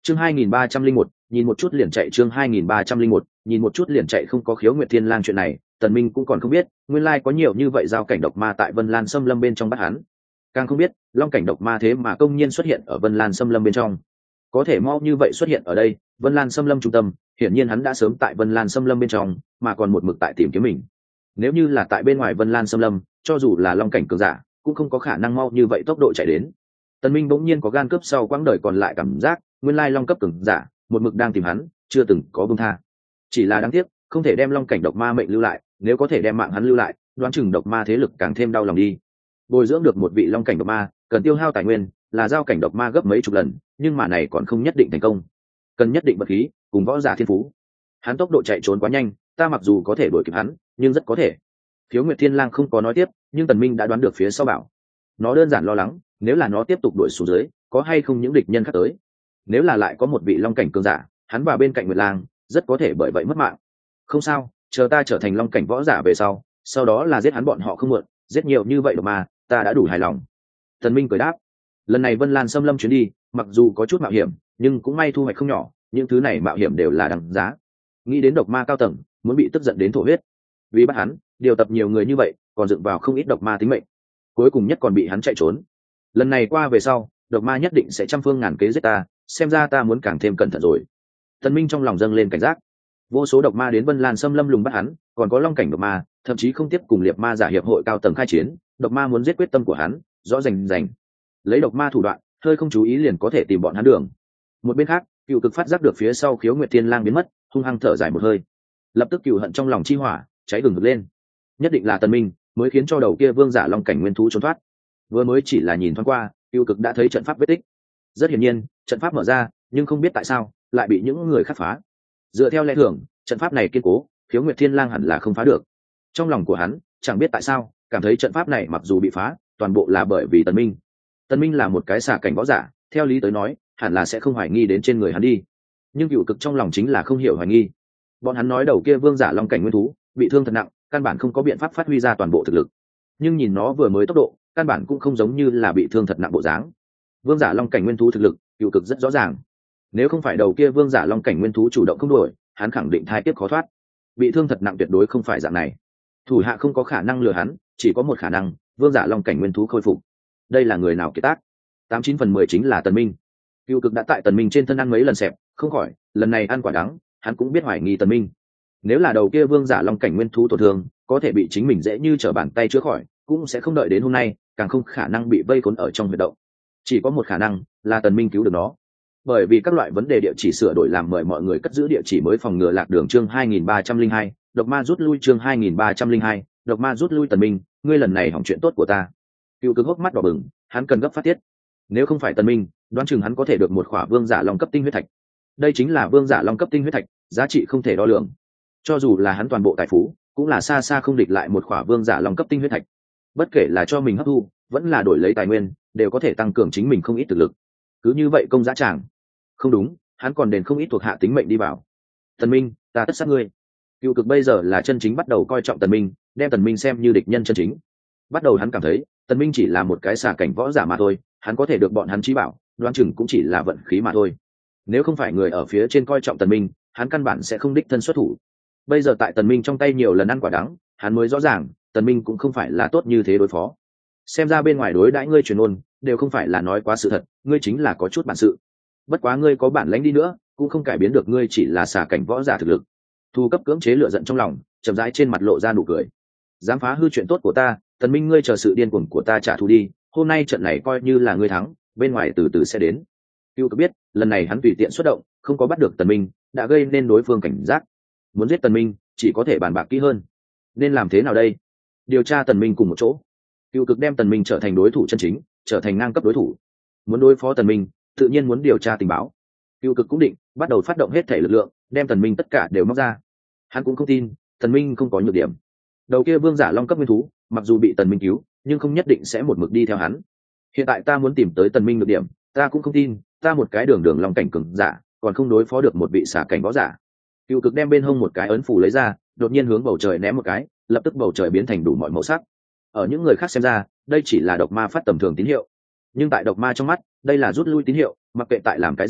chương 2301, nhìn một chút liền chạy. chương 2301, nhìn một chút liền chạy. Không có Khiếu Nguyệt Thiên Lang chuyện này, Tần Minh cũng còn không biết, nguyên lai có nhiều như vậy giao cảnh độc ma tại Vân Lan Sâm Lâm bên trong bắt hắn. Càng không biết, long cảnh độc ma thế mà công nhiên xuất hiện ở Vân Lan Sâm Lâm bên trong. Có thể mau như vậy xuất hiện ở đây, Vân Lan Sâm Lâm trung tâm, hiển nhiên hắn đã sớm tại Vân Lan Sâm Lâm bên trong, mà còn một mực tại tìm kiếm mình. Nếu như là tại bên ngoài Vân Lan Sâm Lâm, cho dù là long cảnh cường giả, cũng không có khả năng mau như vậy tốc độ chạy đến. Tần Minh bỗng nhiên có gan cướp sau quãng đời còn lại cảm giác, nguyên lai long cấp cường giả, một mực đang tìm hắn, chưa từng có buông tha. Chỉ là đáng tiếc, không thể đem long cảnh độc ma mệnh lưu lại, nếu có thể đem mạng hắn lưu lại, đoán chừng độc ma thế lực càng thêm đau lòng đi. Bồi dưỡng được một vị long cảnh độc ma, cần tiêu hao tài nguyên, là giao cảnh độc ma gấp mấy chục lần, nhưng mà này còn không nhất định thành công. Cần nhất định vật khí, cùng võ giả thiên phú. Hắn tốc độ chạy trốn quá nhanh, ta mặc dù có thể đuổi kịp hắn, nhưng rất có thể. Khiếu Nguyệt Thiên Lang không có nói tiếp, nhưng Tần Minh đã đoán được phía sau bảo. Nó đơn giản lo lắng, nếu là nó tiếp tục đuổi xuống dưới, có hay không những địch nhân khác tới. Nếu là lại có một vị long cảnh cường giả, hắn vào bên cạnh Nguyệt Lang, rất có thể bởi vậy mất mạng. Không sao, chờ ta trở thành long cảnh võ giả về sau đó là giết hắn bọn họ không muộn, giết nhiều như vậy mà, ta đã đủ hài lòng. Tần Minh cười đáp. Lần này Vân Lan Sâm Lâm chuyến đi, mặc dù có chút mạo hiểm, nhưng cũng may thu hoạch không nhỏ, những thứ này mạo hiểm đều là đáng giá. Nghĩ đến độc ma cao tầng, muốn bị tức giận đến thổ huyết. Vì bắt hắn, điều tập nhiều người như vậy, còn dựng vào không ít độc ma tính mệnh. Cuối cùng nhất còn bị hắn chạy trốn. Lần này qua về sau, độc ma nhất định sẽ trăm phương ngàn kế giết ta, xem ra ta muốn càng thêm cẩn thận rồi. Tần Minh trong lòng dâng lên cảnh giác. Vô số độc ma đến Vân Lan Sâm Lâm lùng bắt hắn, còn có long cảnh độc ma, thậm chí không tiếp cùng liệt ma giả hiệp hội cao tầng khai chiến, độc ma muốn giết quyết tâm của hắn, rõ rành rành. Lấy độc ma thủ đoạn, hơi không chú ý liền có thể tìm bọn hắn đường. Một bên khác, Cựu Cực phát giác được phía sau Khiếu Nguyệt Thiên Lang biến mất, hung hăng thở dài một hơi. Lập tức cừu hận trong lòng chi hỏa cháy gừng lên. Nhất định là Tần Minh mới khiến cho đầu kia vương giả long cảnh nguyên thú trốn thoát. Vừa mới chỉ là nhìn thoáng qua, Cựu Cực đã thấy trận pháp vết tích. Rất hiển nhiên, trận pháp mở ra, nhưng không biết tại sao lại bị những người khác phá. Dựa theo lẽ thường, trận pháp này kiên cố, Khiếu Nguyệt Thiên Lang hẳn là không phá được. Trong lòng của hắn, chẳng biết tại sao, cảm thấy trận pháp này mặc dù bị phá, toàn bộ là bởi vì Tần Minh. Tần Minh là một cái xà cảnh võ giả, theo lý tới nói, hẳn là sẽ không hoài nghi đến trên người hắn đi. Nhưng Cựu Cực trong lòng chính là không hiểu hoài nghi. Bọn hắn nói đầu kia vương giả long cảnh nguyên thú bị thương thật nặng, căn bản không có biện pháp phát huy ra toàn bộ thực lực. Nhưng nhìn nó vừa mới tốc độ, căn bản cũng không giống như là bị thương thật nặng bộ dáng. Vương giả long cảnh nguyên thú thực lực, Cựu Cực rất rõ ràng. Nếu không phải đầu kia vương giả long cảnh nguyên thú chủ động không đuổi, hắn khẳng định thai tiếp khó thoát. Bị thương thật nặng tuyệt đối không phải dạng này. Thủ hạ không có khả năng lừa hắn, chỉ có một khả năng, vương giả long cảnh nguyên thú khôi phục. Đây là người nào kiệt tác? 89/10 chính là Tần Minh. Cựu Cực đã tại Tần Minh trên thân ăn mấy lần xẹp, không khỏi, lần này ăn quả đắng, hắn cũng biết hoài nghi Tần Minh. Nếu là đầu kia vương giả long cảnh nguyên thú tổn thương, có thể bị chính mình dễ như trở bàn tay chữa khỏi, cũng sẽ không đợi đến hôm nay, càng không khả năng bị vây khốn ở trong huyệt động. Chỉ có một khả năng, là Tần Minh cứu được nó. Bởi vì các loại vấn đề địa chỉ sửa đổi làm mời mọi người cất giữ địa chỉ mới phòng ngừa lạc đường. Chương 2302, độc ma rút lui. Chương 2302, độc ma rút lui. Tần Minh, ngươi lần này hỏng chuyện tốt của ta. Cựu Cực hốc mắt đỏ bừng, hắn cần gấp phát tiết. Nếu không phải Tần Minh, đoán chừng hắn có thể được một khỏa vương giả long cấp tinh huyết thạch. Đây chính là vương giả long cấp tinh huyết thạch, giá trị không thể đo lường. Cho dù là hắn toàn bộ tài phú, cũng là xa xa không địch lại một khỏa vương giả long cấp tinh huyết thạch. Bất kể là cho mình hấp thu, vẫn là đổi lấy tài nguyên, đều có thể tăng cường chính mình không ít thực lực. Cứ như vậy công giá tràng. Không đúng, hắn còn đền không ít thuộc hạ tính mệnh đi vào. Tần Minh, ta tất sát ngươi. Cựu Cực bây giờ là chân chính bắt đầu coi trọng Tần Minh, đem Tần Minh xem như địch nhân chân chính. Bắt đầu hắn cảm thấy, Tần Minh chỉ là một cái xà cảnh võ giả mà thôi, hắn có thể được bọn hắn chí bảo, đoán chừng cũng chỉ là vận khí mà thôi. Nếu không phải người ở phía trên coi trọng Tần Minh, hắn căn bản sẽ không đích thân xuất thủ. Bây giờ tại Tần Minh trong tay nhiều lần ăn quả đắng, hắn mới rõ ràng, Tần Minh cũng không phải là tốt như thế đối phó. Xem ra bên ngoài đối đãi ngươi truyền ôn, đều không phải là nói quá sự thật, ngươi chính là có chút bản sự. Bất quá ngươi có bản lãnh đi nữa, cũng không cải biến được ngươi chỉ là xà cảnh võ giả thực lực. Thu cấp cưỡng chế lửa giận trong lòng, chậm rãi trên mặt lộ ra nụ cười. Dám phá hư chuyện tốt của ta, Tần Minh, ngươi chờ sự điên cuồng của ta trả thù đi, hôm nay trận này coi như là ngươi thắng, bên ngoài từ từ sẽ đến. Cựu Cực biết, lần này hắn tùy tiện xuất động, không có bắt được Tần Minh, đã gây nên đối phương cảnh giác. Muốn giết Tần Minh, chỉ có thể bàn bạc kỹ hơn. Nên làm thế nào đây? Điều tra Tần Minh cùng một chỗ. Cựu Cực đem Tần Minh trở thành đối thủ chân chính, trở thành ngang cấp đối thủ. Muốn đối phó Tần Minh, tự nhiên muốn điều tra tình báo. Cựu Cực cũng định bắt đầu phát động hết thể lực lượng, đem Tần Minh tất cả đều móc ra. Hắn cũng không tin Tần Minh không có nhược điểm. Đầu kia vương giả long cấp nguyên thú, mặc dù bị Tần Minh cứu, nhưng không nhất định sẽ một mực đi theo hắn. Hiện tại ta muốn tìm tới Tần Minh nhược điểm, ta cũng không tin, ta một cái đường đường long cảnh cường giả, còn không đối phó được một vị xà cảnh võ giả. Cựu Cực đem bên hông một cái ấn phù lấy ra, đột nhiên hướng bầu trời ném một cái, lập tức bầu trời biến thành đủ mọi màu sắc. Ở những người khác xem ra, đây chỉ là độc ma phát tầm thường tín hiệu, nhưng tại độc ma trong mắt, đây là rút lui tín hiệu. Mặc kệ tại làm cái gì,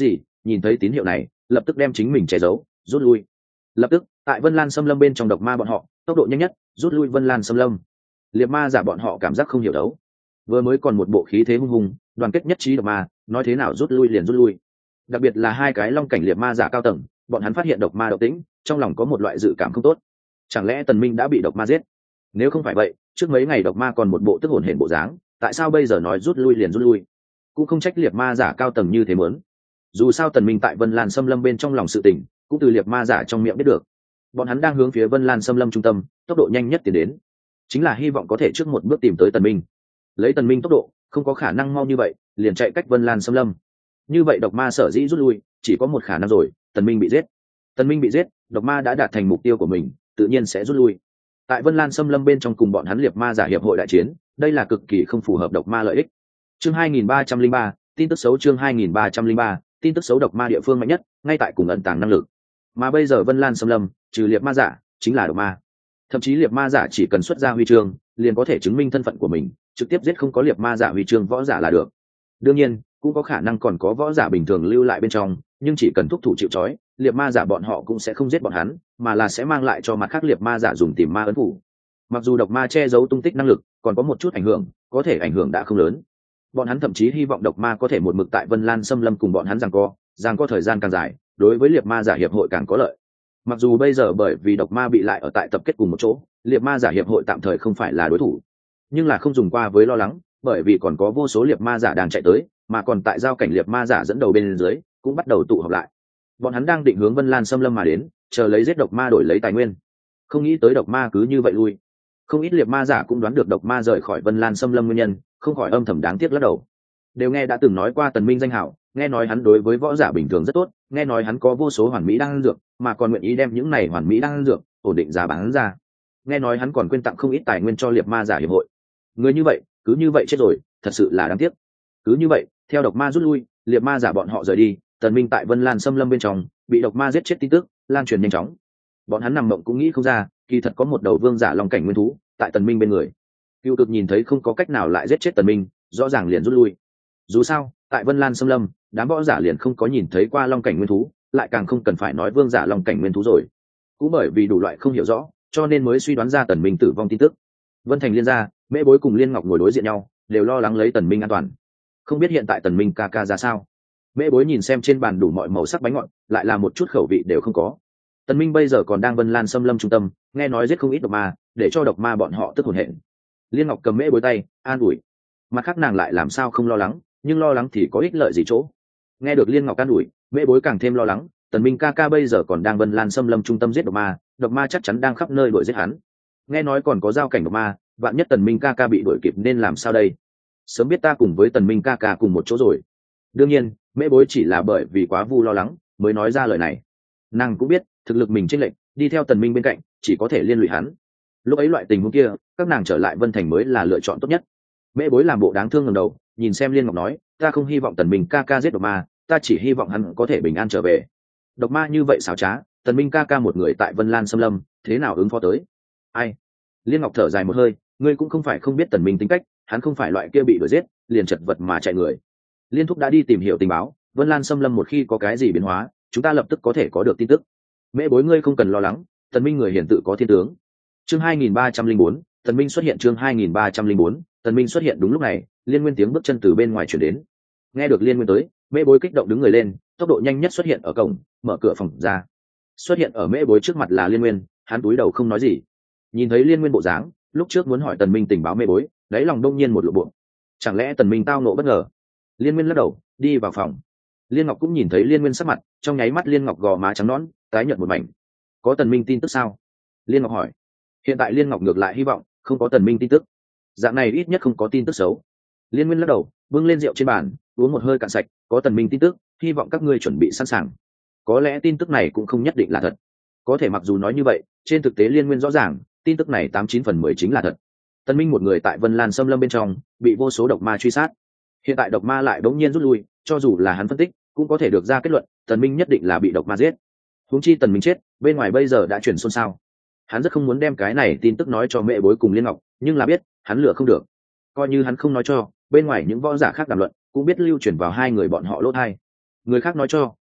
nhìn thấy tín hiệu này lập tức đem chính mình che giấu rút lui. Lập tức tại Vân Lan Xâm Lâm bên trong độc ma bọn họ tốc độ nhanh nhất rút lui Vân Lan Xâm Lâm. Liệt ma giả bọn họ cảm giác không hiểu đấu, vừa mới còn một bộ khí thế hung hùng đoàn kết nhất trí độc ma, nói thế nào rút lui liền rút lui. Đặc biệt là hai cái long cảnh liệt ma giả cao tầng, bọn hắn phát hiện độc ma động tĩnh, trong lòng có một loại dự cảm không tốt. Chẳng lẽ Tần Minh đã bị độc ma giết? Nếu không phải vậy, trước mấy ngày độc ma còn một bộ tức hồn hển bộ dáng, tại sao bây giờ nói rút lui liền rút lui? Cũng không trách liệt ma giả cao tầng như thế muốn. Dù sao Tần Minh tại Vân Lan Xâm Lâm bên trong lòng sự tình, cũng từ liệt ma giả trong miệng biết được. Bọn hắn đang hướng phía Vân Lan Xâm Lâm trung tâm, tốc độ nhanh nhất tiến đến, chính là hy vọng có thể trước một bước tìm tới Tần Minh. Lấy Tần Minh tốc độ, không có khả năng mau như vậy liền chạy cách Vân Lan Xâm Lâm. Như vậy độc ma sở dĩ rút lui, chỉ có một khả năng rồi, Tần Minh bị giết. Tần Minh bị giết, độc ma đã đạt thành mục tiêu của mình, tự nhiên sẽ rút lui. Tại Vân Lan Xâm Lâm bên trong cùng bọn hắn liệt ma giả hiệp hội đại chiến, đây là cực kỳ không phù hợp độc ma lợi ích. Chương 2303, tin tức xấu. Chương 2303, tin tức xấu. Độc ma địa phương mạnh nhất, ngay tại cùng ẩn tàng năng lực. Mà bây giờ Vân Lan Xâm Lâm, trừ liệt ma giả, chính là độc ma. Thậm chí liệt ma giả chỉ cần xuất ra huy chương, liền có thể chứng minh thân phận của mình, trực tiếp giết không có liệt ma giả huy chương võ giả là được. Đương nhiên, cũng có khả năng còn có võ giả bình thường lưu lại bên trong, nhưng chỉ cần thúc thủ chịu trói, liệt ma giả bọn họ cũng sẽ không giết bọn hắn, mà là sẽ mang lại cho mặt khác liệt ma giả dùng tìm ma ấn phủ. Mặc dù độc ma che giấu tung tích năng lực còn có một chút ảnh hưởng, có thể ảnh hưởng đã không lớn. Bọn hắn thậm chí hy vọng độc ma có thể một mực tại Vân Lan Xâm Lâm cùng bọn hắn giằng co thời gian càng dài, đối với liệt ma giả hiệp hội càng có lợi. Mặc dù bây giờ bởi vì độc ma bị lại ở tại tập kết cùng một chỗ, liệt ma giả hiệp hội tạm thời không phải là đối thủ, nhưng là không dùng qua với lo lắng, bởi vì còn có vô số liệt ma giả đang chạy tới, mà còn tại giao cảnh liệt ma giả dẫn đầu bên dưới cũng bắt đầu tụ họp lại. Bọn hắn đang định hướng Vân Lan Xâm Lâm mà đến, chờ lấy giết độc ma đổi lấy tài nguyên. Không nghĩ tới độc ma cứ như vậy lui. Không ít liệt ma giả cũng đoán được độc ma rời khỏi Vân Lan Xâm Lâm nguyên nhân, không khỏi âm thầm đáng tiếc lắc đầu. Đều nghe đã từng nói qua Tần Minh danh hảo, nghe nói hắn đối với võ giả bình thường rất tốt, nghe nói hắn có vô số hoàn mỹ đan dược, mà còn nguyện ý đem những này hoàn mỹ đan dược ổn định giá bán ra. Nghe nói hắn còn quyên tặng không ít tài nguyên cho liệt ma giả hiệp hội. Người như vậy, cứ như vậy chết rồi, thật sự là đáng tiếc. Cứ như vậy, theo độc ma rút lui, liệt ma giả bọn họ rời đi, Tần Minh tại Vân Lan Xâm Lâm bên trong bị độc ma giết chết tin tức lan truyền nhanh chóng. Bọn hắn nằm mộng cũng nghĩ không ra, kỳ thật có một đầu vương giả long cảnh nguyên thú tại Tần Minh bên người. Cựu Cực nhìn thấy không có cách nào lại giết chết Tần Minh, rõ ràng liền rút lui. Dù sao, tại Vân Lan Xâm Lâm, đám võ giả liền không có nhìn thấy qua long cảnh nguyên thú, lại càng không cần phải nói vương giả long cảnh nguyên thú rồi. Cũng bởi vì đủ loại không hiểu rõ, cho nên mới suy đoán ra Tần Minh tử vong tin tức. Vân Thành Liên gia, Mễ Bối cùng Liên Ngọc ngồi đối diện nhau, đều lo lắng lấy Tần Minh an toàn. Không biết hiện tại Tần Minh ca ca ra sao. Mễ Bối nhìn xem trên bàn đủ mọi màu sắc bánh ngọt, lại là một chút khẩu vị đều không có. Tần Minh bây giờ còn đang Vân Lan Xâm Lâm trung tâm, nghe nói giết không ít độc ma, để cho độc ma bọn họ tức hồn hển. Liên Ngọc cầm Mễ Bối tay, an ủi. Mặt khác nàng lại làm sao không lo lắng, nhưng lo lắng thì có ích lợi gì chỗ. Nghe được Liên Ngọc an ủi, Mễ Bối càng thêm lo lắng. Tần Minh ca ca bây giờ còn đang Vân Lan Xâm Lâm trung tâm giết độc ma chắc chắn đang khắp nơi đuổi giết hắn. Nghe nói còn có giao cảnh độc ma, vạn nhất Tần Minh ca ca bị đuổi kịp nên làm sao đây? Sớm biết ta cùng với Tần Minh ca ca cùng một chỗ rồi. Đương nhiên, Mễ Bối chỉ là bởi vì quá vu lo lắng mới nói ra lời này. Nàng cũng biết thực lực mình chênh lệch, đi theo Tần Minh bên cạnh chỉ có thể liên lụy hắn. Lúc ấy loại tình huống kia, các nàng trở lại Vân Thành mới là lựa chọn tốt nhất. Mễ Bối làm bộ đáng thương ngẩng đầu, nhìn xem Liên Ngọc nói, ta không hy vọng Tần Minh ca ca giết độc ma, ta chỉ hy vọng hắn có thể bình an trở về. Độc ma như vậy xảo trá, Tần Minh ca ca một người tại Vân Lan Xâm Lâm, thế nào ứng phó tới? Ai? Liên Ngọc thở dài một hơi, ngươi cũng không phải không biết Tần Minh tính cách, hắn không phải loại kia bị đuổi giết liền chật vật mà chạy người. Liên Thúc đã đi tìm hiểu tình báo, Vân Lan Xâm Lâm một khi có cái gì biến hóa, chúng ta lập tức có thể có được tin tức. Mễ Bối ngươi không cần lo lắng, Tần Minh người hiển tự có thiên tướng. Chương 2304, Tần Minh xuất hiện. Chương 2304, Tần Minh xuất hiện. Đúng lúc này, Liên Nguyên tiếng bước chân từ bên ngoài truyền đến. Nghe được Liên Nguyên tới, Mễ Bối kích động đứng người lên, tốc độ nhanh nhất xuất hiện ở cổng, mở cửa phòng ra. Xuất hiện ở Mễ Bối trước mặt là Liên Nguyên, hắn cúi đầu không nói gì. Nhìn thấy Liên Nguyên bộ dáng, lúc trước muốn hỏi Tần Minh tình báo Mễ Bối, đáy lòng đông nhiên một lộ bộ. Chẳng lẽ Tần Minh tao nộ bất ngờ? Liên Nguyên lắc đầu, đi vào phòng. Liên Ngọc cũng nhìn thấy Liên Nguyên sắc mặt, trong nháy mắt Liên Ngọc gò má trắng nõn, tái nhợt một mảnh. Có Tần Minh tin tức sao? Liên Ngọc hỏi. Hiện tại Liên Ngọc ngược lại hy vọng không có Tần Minh tin tức. Dạng này ít nhất không có tin tức xấu. Liên Nguyên lắc đầu, bưng lên rượu trên bàn, uống một hơi cạn sạch. Có Tần Minh tin tức, hy vọng các ngươi chuẩn bị sẵn sàng. Có lẽ tin tức này cũng không nhất định là thật. Có thể mặc dù nói như vậy, trên thực tế Liên Nguyên rõ ràng, tin tức này 89/10 chính là thật. Tần Minh một người tại Vân Lan Xâm Lâm bên trong, bị vô số độc ma truy sát. Hiện tại độc ma lại đống nhiên rút lui, cho dù là hắn phân tích, cũng có thể được ra kết luận, Tần Minh nhất định là bị độc ma giết. Huống chi Tần Minh chết, bên ngoài bây giờ đã truyền xôn xao. Hắn rất không muốn đem cái này tin tức nói cho Mễ Bối cùng Liên Ngọc, nhưng là biết, hắn lựa không được. Coi như hắn không nói cho, bên ngoài những võ giả khác đàm luận, cũng biết lưu truyền vào hai người bọn họ lỗ tai. Người khác nói cho,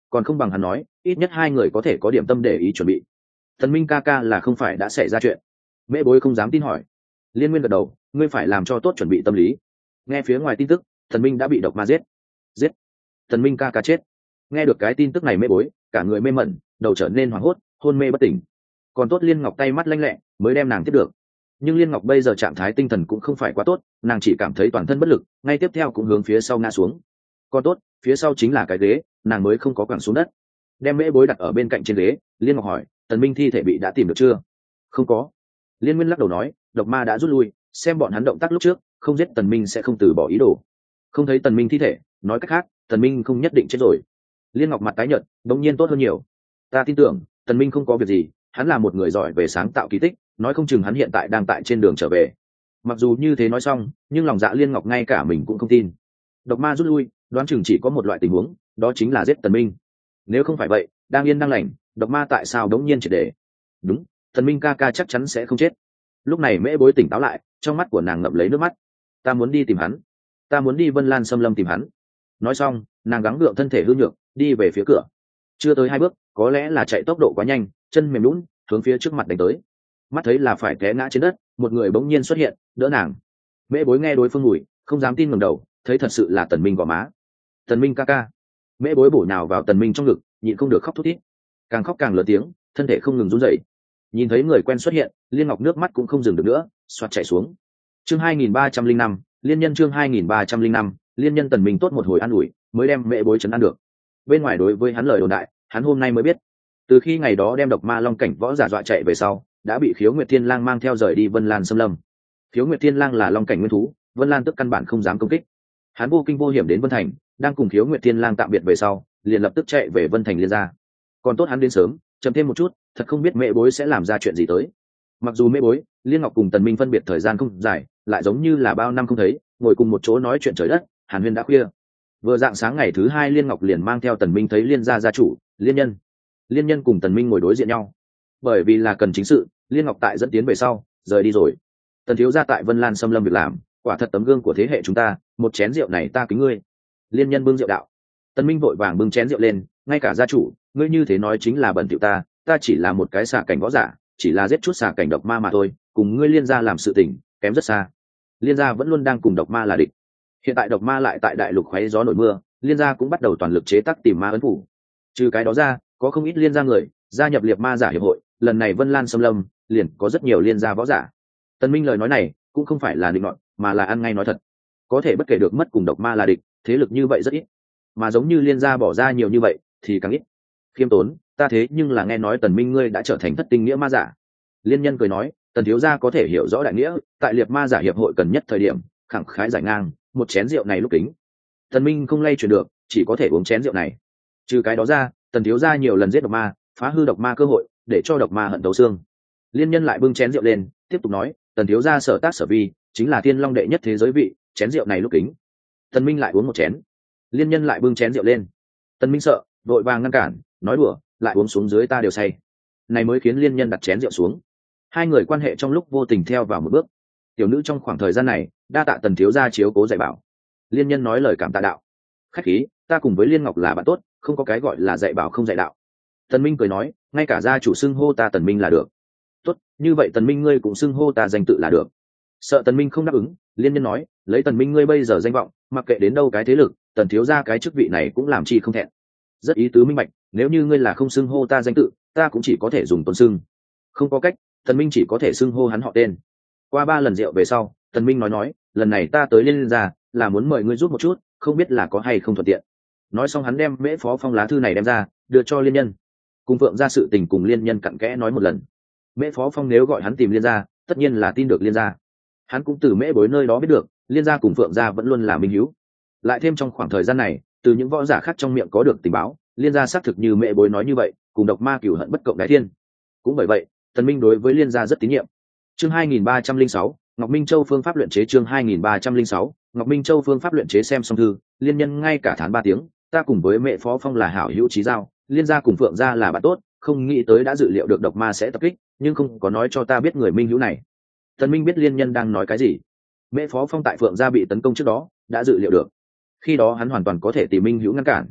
còn không bằng hắn nói, ít nhất hai người có thể có điểm tâm để ý chuẩn bị. Tần Minh ca ca là không phải đã xảy ra chuyện? Mễ Bối không dám tin hỏi. Liên Nguyên gật đầu, ngươi phải làm cho tốt chuẩn bị tâm lý. Nghe phía ngoài tin tức, Tần Minh đã bị độc ma giết. Giết? Tần Minh ca ca chết? Nghe được cái tin tức này Mễ Bối cả người mê mẩn, đầu trở nên hoảng hốt, hôn mê bất tỉnh. Còn tốt Liên Ngọc tay mắt lanh lẹ mới đem nàng tiếp được. Nhưng Liên Ngọc bây giờ trạng thái tinh thần cũng không phải quá tốt, nàng chỉ cảm thấy toàn thân bất lực, ngay tiếp theo cũng hướng phía sau ngã xuống. Còn tốt, phía sau chính là cái ghế, nàng mới không có quẳng xuống đất. Đem Mễ Bối đặt ở bên cạnh trên ghế, Liên Ngọc hỏi, Tần Minh thi thể bị đã tìm được chưa? Không có. Liên Nguyên lắc đầu nói, độc ma đã rút lui, xem bọn hắn động tác lúc trước, không giết Tần Minh sẽ không từ bỏ ý đồ. Không thấy Tần Minh thi thể, nói cách khác, Tần Minh không nhất định chết rồi. Liên Ngọc mặt tái nhợt, đống nhiên tốt hơn nhiều. Ta tin tưởng, Tần Minh không có việc gì, hắn là một người giỏi về sáng tạo kỳ tích, nói không chừng hắn hiện tại đang tại trên đường trở về. Mặc dù như thế nói xong, nhưng lòng dạ Liên Ngọc ngay cả mình cũng không tin. Độc ma rút lui, đoán chừng chỉ có một loại tình huống, đó chính là giết Tần Minh. Nếu không phải vậy, đang yên đang lành, độc ma tại sao đống nhiên triệt để? Đúng, Tần Minh ca ca chắc chắn sẽ không chết. Lúc này Mễ Bối tỉnh táo lại, trong mắt của nàng ngậm lấy nước mắt. Ta muốn đi tìm hắn, ta muốn đi Vân Lan Xâm Lâm tìm hắn. Nói xong, nàng gắng gượng thân thể hư nhược, đi về phía cửa. Chưa tới 2 bước, có lẽ là chạy tốc độ quá nhanh, chân mềm lún, hướng phía trước mặt đánh tới. Mắt thấy là phải té ngã trên đất, một người bỗng nhiên xuất hiện, đỡ nàng. Mễ Bối nghe đối phương ngủi, không dám tin ngẩng đầu, thấy thật sự là Tần Minh gò má. Tần Minh ca ca. Mễ Bối bổ nhào vào Tần Minh trong ngực, nhịn không được khóc thút thít. Càng khóc càng lớn tiếng, thân thể không ngừng run rẩy. Nhìn thấy người quen xuất hiện, Liên Ngọc nước mắt cũng không dừng được nữa, xoạt chảy xuống. Chương 2305, Liên Nhân chương 2305, Liên Nhân. Tần Minh tốt một hồi an ủi, mới đem Mễ Bối trấn an được. Bên ngoài đối với hắn lời đồn đại, hắn hôm nay mới biết. Từ khi ngày đó đem độc ma long cảnh võ giả dọa chạy về sau, đã bị Khiếu Nguyệt Thiên Lang mang theo rời đi Vân Lan Xâm Lâm. Khiếu Nguyệt Thiên Lang là long cảnh nguyên thú, Vân Lan tức căn bản không dám công kích. Hắn vô kinh vô hiểm đến Vân Thành, đang cùng Khiếu Nguyệt Thiên Lang tạm biệt về sau, liền lập tức chạy về Vân Thành Liên gia. Còn tốt hắn đến sớm, chậm thêm một chút, thật không biết Mễ Bối sẽ làm ra chuyện gì tới. Mặc dù Mễ Bối, Liên Ngọc cùng Tần Minh phân biệt thời gian không dài, lại giống như là bao năm không thấy, ngồi cùng một chỗ nói chuyện trời đất, hàn huyên đã khuya. Vừa dạng sáng ngày thứ 2 Liên Ngọc liền mang theo Tần Minh thấy Liên gia gia chủ, Liên Nhân. Liên Nhân cùng Tần Minh ngồi đối diện nhau. Bởi vì là cần chính sự, Liên Ngọc tại dẫn tiến về sau, rời đi rồi. Tần thiếu gia tại Vân Lan Xâm Lâm việc làm, quả thật tấm gương của thế hệ chúng ta, một chén rượu này ta kính ngươi. Liên Nhân bưng rượu đạo. Tần Minh vội vàng bưng chén rượu lên, ngay cả gia chủ, ngươi như thế nói chính là bẩn thỉu ta, ta chỉ là một cái xà cảnh võ giả, chỉ là giết chút xà cảnh độc ma mà thôi, cùng ngươi Liên gia làm sự tình, kém rất xa. Liên gia vẫn luôn đang cùng độc ma là địch. Hiện tại độc ma lại tại đại lục khoé gió nổi mưa, Liên gia cũng bắt đầu toàn lực chế tác tìm ma ấn phủ. Trừ cái đó ra, có không ít Liên gia người gia nhập liệt ma giả hiệp hội, lần này Vân Lan Xâm Lâm liền có rất nhiều Liên gia võ giả. Tần Minh lời nói này cũng không phải là định luận, mà là ăn ngay nói thật. Có thể bất kể được mất cùng độc ma là địch, thế lực như vậy rất ít, mà giống như Liên gia bỏ ra nhiều như vậy thì càng ít. Khiêm tốn, ta thế nhưng là nghe nói Tần Minh ngươi đã trở thành thất tinh nghĩa ma giả. Liên Nhân cười nói, Tần thiếu gia có thể hiểu rõ đại nghĩa, tại liệt ma giả hiệp hội cần nhất thời điểm, khẳng khái giải ngang, một chén rượu này lúc kính. Tần Minh không lay chuyển được, chỉ có thể uống chén rượu này. Trừ cái đó ra, Tần thiếu gia nhiều lần giết độc ma, phá hư độc ma cơ hội, để cho độc ma hận thấu xương. Liên Nhân lại bưng chén rượu lên, tiếp tục nói, Tần thiếu gia sở tác sở vi, chính là thiên long đệ nhất thế giới vị, chén rượu này lúc kính. Tần Minh lại uống một chén. Liên Nhân lại bưng chén rượu lên. Tần Minh sợ, vội vàng ngăn cản, nói đùa, lại uống xuống dưới ta đều say. Này mới khiến Liên Nhân đặt chén rượu xuống. Hai người quan hệ trong lúc vô tình theo vào một bước. Tiểu nữ trong khoảng thời gian này, đa tạ Tần thiếu gia chiếu cố dạy bảo. Liên Nhân nói lời cảm tạ đạo. Khách khí, ta cùng với Liên Ngọc là bạn tốt, không có cái gọi là dạy bảo không dạy đạo. Tần Minh cười nói, ngay cả gia chủ xưng hô ta Tần Minh là được. Tốt, như vậy Tần Minh ngươi cũng xưng hô ta danh tự là được. Sợ Tần Minh không đáp ứng, Liên Nhân nói, lấy Tần Minh ngươi bây giờ danh vọng, mặc kệ đến đâu cái thế lực, Tần thiếu gia cái chức vị này cũng làm chi không thẹn. Rất ý tứ minh bạch, nếu như ngươi là không xưng hô ta danh tự, ta cũng chỉ có thể dùng tôn xưng. Không có cách, Tần Minh chỉ có thể xưng hô hắn họ tên. Qua 3 lần rượu về sau, Tần Minh nói, lần này ta tới Liên gia là muốn mời ngươi giúp một chút, không biết là có hay không thuận tiện. Nói xong hắn đem Mễ Phó Phong lá thư này đem ra, đưa cho Liên Nhân. Cùng Phượng gia sự tình cùng Liên Nhân cặn kẽ nói một lần. Mễ Phó Phong nếu gọi hắn tìm Liên gia, tất nhiên là tin được Liên gia. Hắn cũng từ Mễ Bối nơi đó biết được, Liên gia cùng Phượng gia vẫn luôn là minh hữu. Lại thêm trong khoảng thời gian này, từ những võ giả khác trong miệng có được tình báo, Liên gia xác thực như Mễ Bối nói như vậy, cùng độc ma cửu hận bất cộng đái thiên. Cũng bởi vậy, Tần Minh đối với Liên gia rất tín nhiệm. Chương 2306, Ngọc Minh Châu phương pháp luyện chế chương 2306, Ngọc Minh Châu phương pháp luyện chế xem xong thư, Liên Nhân ngay cả thán 3 tiếng, ta cùng với Mễ Phó Phong là hảo hữu chí giao, Liên gia cùng Phượng gia là bạn tốt, không nghĩ tới đã dự liệu được độc ma sẽ tập kích, nhưng không có nói cho ta biết người minh hữu này. Tần Minh biết Liên Nhân đang nói cái gì. Mễ Phó Phong tại Phượng gia bị tấn công trước đó, đã dự liệu được. Khi đó hắn hoàn toàn có thể tìm minh hữu ngăn cản.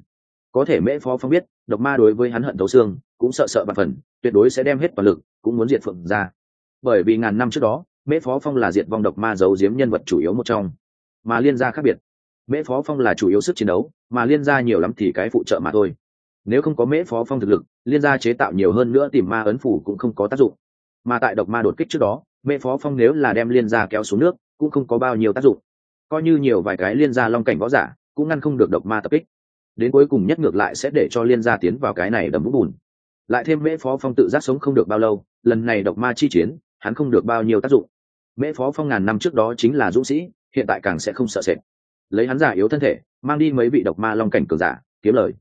có thể Mễ Phó Phong biết độc ma đối với hắn hận thấu xương, cũng sợ sợ bạt phần, tuyệt đối sẽ đem hết toàn lực, cũng muốn diệt Phượng gia. Bởi vì ngàn năm trước đó Mễ Phó Phong là diệt vong độc ma giấu giếm nhân vật chủ yếu một trong, mà Liên gia khác biệt. Mễ Phó Phong là chủ yếu sức chiến đấu, mà Liên gia nhiều lắm thì cái phụ trợ mà thôi. Nếu không có Mễ Phó Phong thực lực, Liên gia chế tạo nhiều hơn nữa tìm ma ấn phủ cũng không có tác dụng. Mà tại độc ma đột kích trước đó, Mễ Phó Phong nếu là đem Liên gia kéo xuống nước, cũng không có bao nhiêu tác dụng. Coi như nhiều vài cái Liên gia long cảnh võ giả, cũng ngăn không được độc ma tập kích. Đến cuối cùng nhất ngược lại sẽ để cho Liên gia tiến vào cái này đầm vũng bùn. Lại thêm Mễ Phó Phong tự giác sống không được bao lâu, lần này độc ma chi chiến, hắn không được bao nhiêu tác dụng. Mễ Phó Phong ngàn năm trước đó chính là dũng sĩ, hiện tại càng sẽ không sợ sệt. Lấy hắn giả yếu thân thể, mang đi mấy vị độc ma long cảnh cường giả, kiếm lời.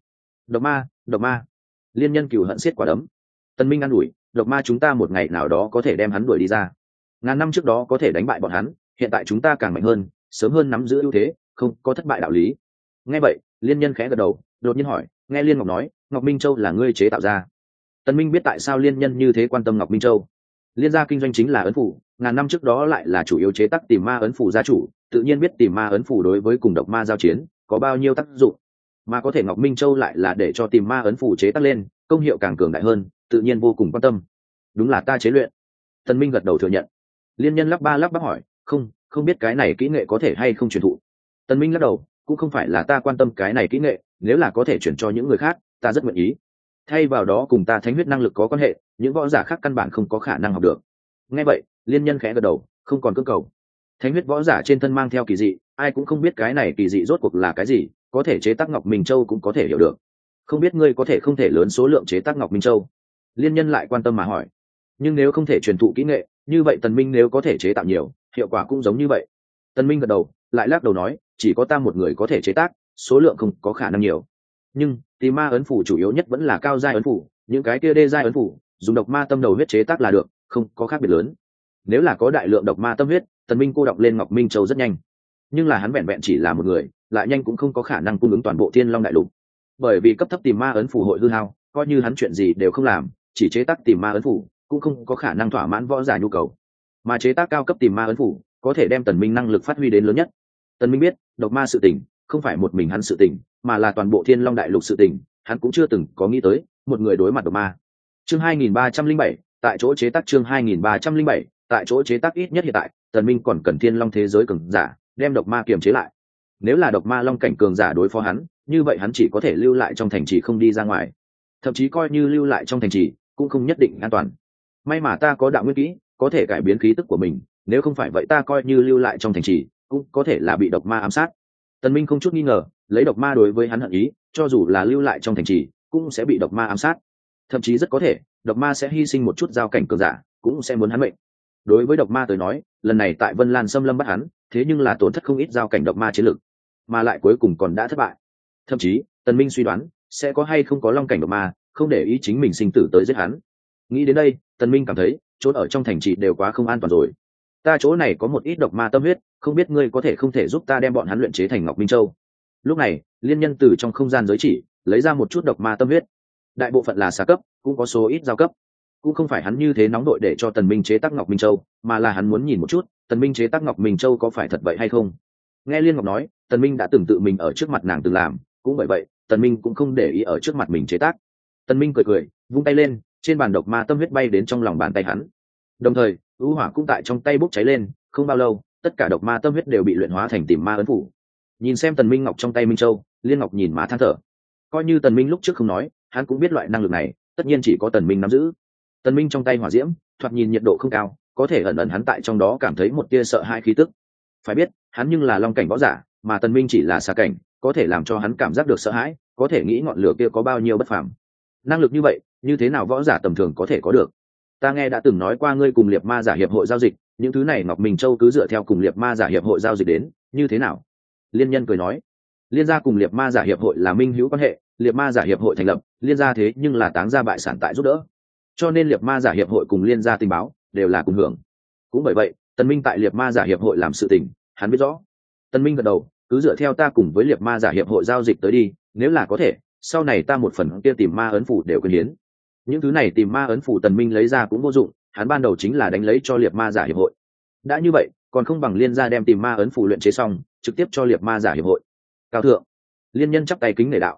Độc ma. Liên Nhân cừu hận xiết quả đấm. Tân Minh an ủi, độc ma chúng ta một ngày nào đó có thể đem hắn đuổi đi ra. Ngàn năm trước đó có thể đánh bại bọn hắn, hiện tại chúng ta càng mạnh hơn, sớm hơn nắm giữ ưu thế, không có thất bại đạo lý. Nghe vậy, Liên Nhân khẽ gật đầu, đột nhiên hỏi, nghe Liên Ngọc nói, Ngọc Minh Châu là ngươi chế tạo ra. Tân Minh biết tại sao Liên Nhân như thế quan tâm Ngọc Minh Châu. Liên gia kinh doanh chính là ấn phủ, ngàn năm trước đó lại là chủ yếu chế tác tìm ma ấn phủ gia chủ, tự nhiên biết tìm ma ấn phủ đối với cùng độc ma giao chiến có bao nhiêu tác dụng, mà có thể Ngọc Minh Châu lại là để cho tìm ma ấn phủ chế tác lên, công hiệu càng cường đại hơn, tự nhiên vô cùng quan tâm. Đúng là ta chế luyện. Tân Minh gật đầu thừa nhận. Liên Nhân lắp bắp hỏi, không biết cái này kỹ nghệ có thể hay không truyền thụ. Tân Minh lắc đầu, cũng không phải là ta quan tâm cái này kỹ nghệ, nếu là có thể chuyển cho những người khác, ta rất nguyện ý. Thay vào đó cùng ta thánh huyết năng lực có quan hệ, những võ giả khác căn bản không có khả năng học được. Nghe vậy, Liên Nhân khẽ gật đầu, không còn cưỡng cầu. Thánh huyết võ giả trên thân mang theo kỳ dị, ai cũng không biết cái này kỳ dị rốt cuộc là cái gì, có thể chế tác Ngọc Minh Châu cũng có thể hiểu được. Không biết ngươi có thể không thể lớn số lượng chế tác Ngọc Minh Châu? Liên Nhân lại quan tâm mà hỏi. Nhưng nếu không thể truyền thụ kỹ nghệ, như vậy Tần Minh nếu có thể chế tạo nhiều, hiệu quả cũng giống như vậy. Tần Minh gật đầu, lại lắc đầu nói, chỉ có ta một người có thể chế tác, số lượng không có khả năng nhiều. Nhưng tìm ma ấn phủ chủ yếu nhất vẫn là cao giai ấn phủ, những cái kia đê giai ấn phủ, dùng độc ma tâm đầu huyết chế tác là được, không có khác biệt lớn. Nếu là có đại lượng độc ma tâm huyết, Tần Minh cô đọng lên Ngọc Minh Châu rất nhanh. Nhưng là hắn vẹn vẹn chỉ là một người, lại nhanh cũng không có khả năng cung ứng toàn bộ Thiên Long đại lục. Bởi vì cấp thấp tìm ma ấn phủ hội hư hao, coi như hắn chuyện gì đều không làm, chỉ chế tác tìm ma ấn phủ, cũng không có khả năng thỏa mãn võ giả nhu cầu. Mà chế tác cao cấp tìm ma ấn phủ, có thể đem Tần Minh năng lực phát huy đến lớn nhất. Tần Minh biết, độc ma sự tình, không phải một mình hắn sự tình, mà là toàn bộ Thiên Long đại lục sự tình, hắn cũng chưa từng có nghĩ tới, một người đối mặt độc ma. Chương 2307, tại chỗ chế tác chương 2307, tại chỗ chế tác ít nhất hiện tại, Tần Minh còn cần Thiên Long thế giới cường giả, đem độc ma kiềm chế lại. Nếu là độc ma long cảnh cường giả đối phó hắn, như vậy hắn chỉ có thể lưu lại trong thành trì không đi ra ngoài. Thậm chí coi như lưu lại trong thành trì, cũng không nhất định an toàn. May mà ta có đạo nguyên kỹ, có thể cải biến khí tức của mình, nếu không phải vậy ta coi như lưu lại trong thành trì, cũng có thể là bị độc ma ám sát. Tần Minh không chút nghi ngờ, lấy độc ma đối với hắn hận ý, cho dù là lưu lại trong thành trì, cũng sẽ bị độc ma ám sát. Thậm chí rất có thể, độc ma sẽ hy sinh một chút giao cảnh cường giả, cũng sẽ muốn hắn mệnh. Đối với độc ma tới nói, lần này tại Vân Lan Xâm Lâm bắt hắn, thế nhưng là tổn thất không ít giao cảnh độc ma chiến lực, mà lại cuối cùng còn đã thất bại. Thậm chí, Tần Minh suy đoán, sẽ có hay không có long cảnh độc ma, không để ý chính mình sinh tử tới giết hắn. Nghĩ đến đây, Tần Minh cảm thấy, chỗ ở trong thành trì đều quá không an toàn rồi. Ta chỗ này có một ít độc ma tâm huyết, không biết ngươi có thể không thể giúp ta đem bọn hắn luyện chế thành Ngọc Minh Châu. Lúc này, Liên Nhân từ trong không gian giới chỉ lấy ra một chút độc ma tâm huyết. Đại bộ phận là xá cấp, cũng có số ít giao cấp. Cũng không phải hắn như thế nóng đội để cho Tần Minh chế tác Ngọc Minh Châu, mà là hắn muốn nhìn một chút, Tần Minh chế tác Ngọc Minh Châu có phải thật vậy hay không. Nghe Liên Ngọc nói, Tần Minh đã từng tự mình ở trước mặt nàng từng làm, cũng bởi vậy, Tần Minh cũng không để ý ở trước mặt mình chế tác. Tần Minh cười cười, vung tay lên, trên bàn độc ma tâm huyết bay đến trong lòng bàn tay hắn. Đồng thời, u hỏa cũng tại trong tay bốc cháy lên, không bao lâu, tất cả độc ma tâm huyết đều bị luyện hóa thành tìm ma ấn phủ. Nhìn xem Tần Minh ngọc trong tay Minh Châu, Liên Ngọc nhìn má than thở. Coi như Tần Minh lúc trước không nói, hắn cũng biết loại năng lực này, tất nhiên chỉ có Tần Minh nắm giữ. Tần Minh trong tay hỏa diễm, thoạt nhìn nhiệt độ không cao, có thể ẩn ẩn hắn tại trong đó cảm thấy một tia sợ hãi khí tức. Phải biết, hắn nhưng là long cảnh võ giả, mà Tần Minh chỉ là xà cảnh, có thể làm cho hắn cảm giác được sợ hãi, có thể nghĩ ngọn lửa kia có bao nhiêu bất phàm. Năng lực như vậy, như thế nào võ giả tầm thường có thể có được? Ta nghe đã từng nói qua ngươi cùng Liệt Ma giả hiệp hội giao dịch, những thứ này Ngọc Minh Châu cứ dựa theo cùng Liệt Ma giả hiệp hội giao dịch đến, như thế nào? Liên Nhân cười nói, Liên gia cùng Liệt Ma giả hiệp hội là minh hữu quan hệ, Liệt Ma giả hiệp hội thành lập, Liên gia thế nhưng là táng gia bại sản tại giúp đỡ, cho nên Liệt Ma giả hiệp hội cùng Liên gia tình báo đều là cùng hưởng. Cũng bởi vậy, Tần Minh tại Liệt Ma giả hiệp hội làm sự tình, hắn biết rõ. Tần Minh gật đầu, cứ dựa theo ta cùng với Liệt Ma giả hiệp hội giao dịch tới đi, nếu là có thể, sau này ta một phần kia tìm ma ấn phủ đều quyên hiến. Những thứ này tìm ma ấn phủ Tần Minh lấy ra cũng vô dụng, hắn ban đầu chính là đánh lấy cho Liệt Ma giả hiệp hội. Đã như vậy, còn không bằng Liên gia đem tìm ma ấn phủ luyện chế xong, trực tiếp cho Liệt Ma giả hiệp hội. Cao thượng, Liên Nhân chắp tay kính nể đạo.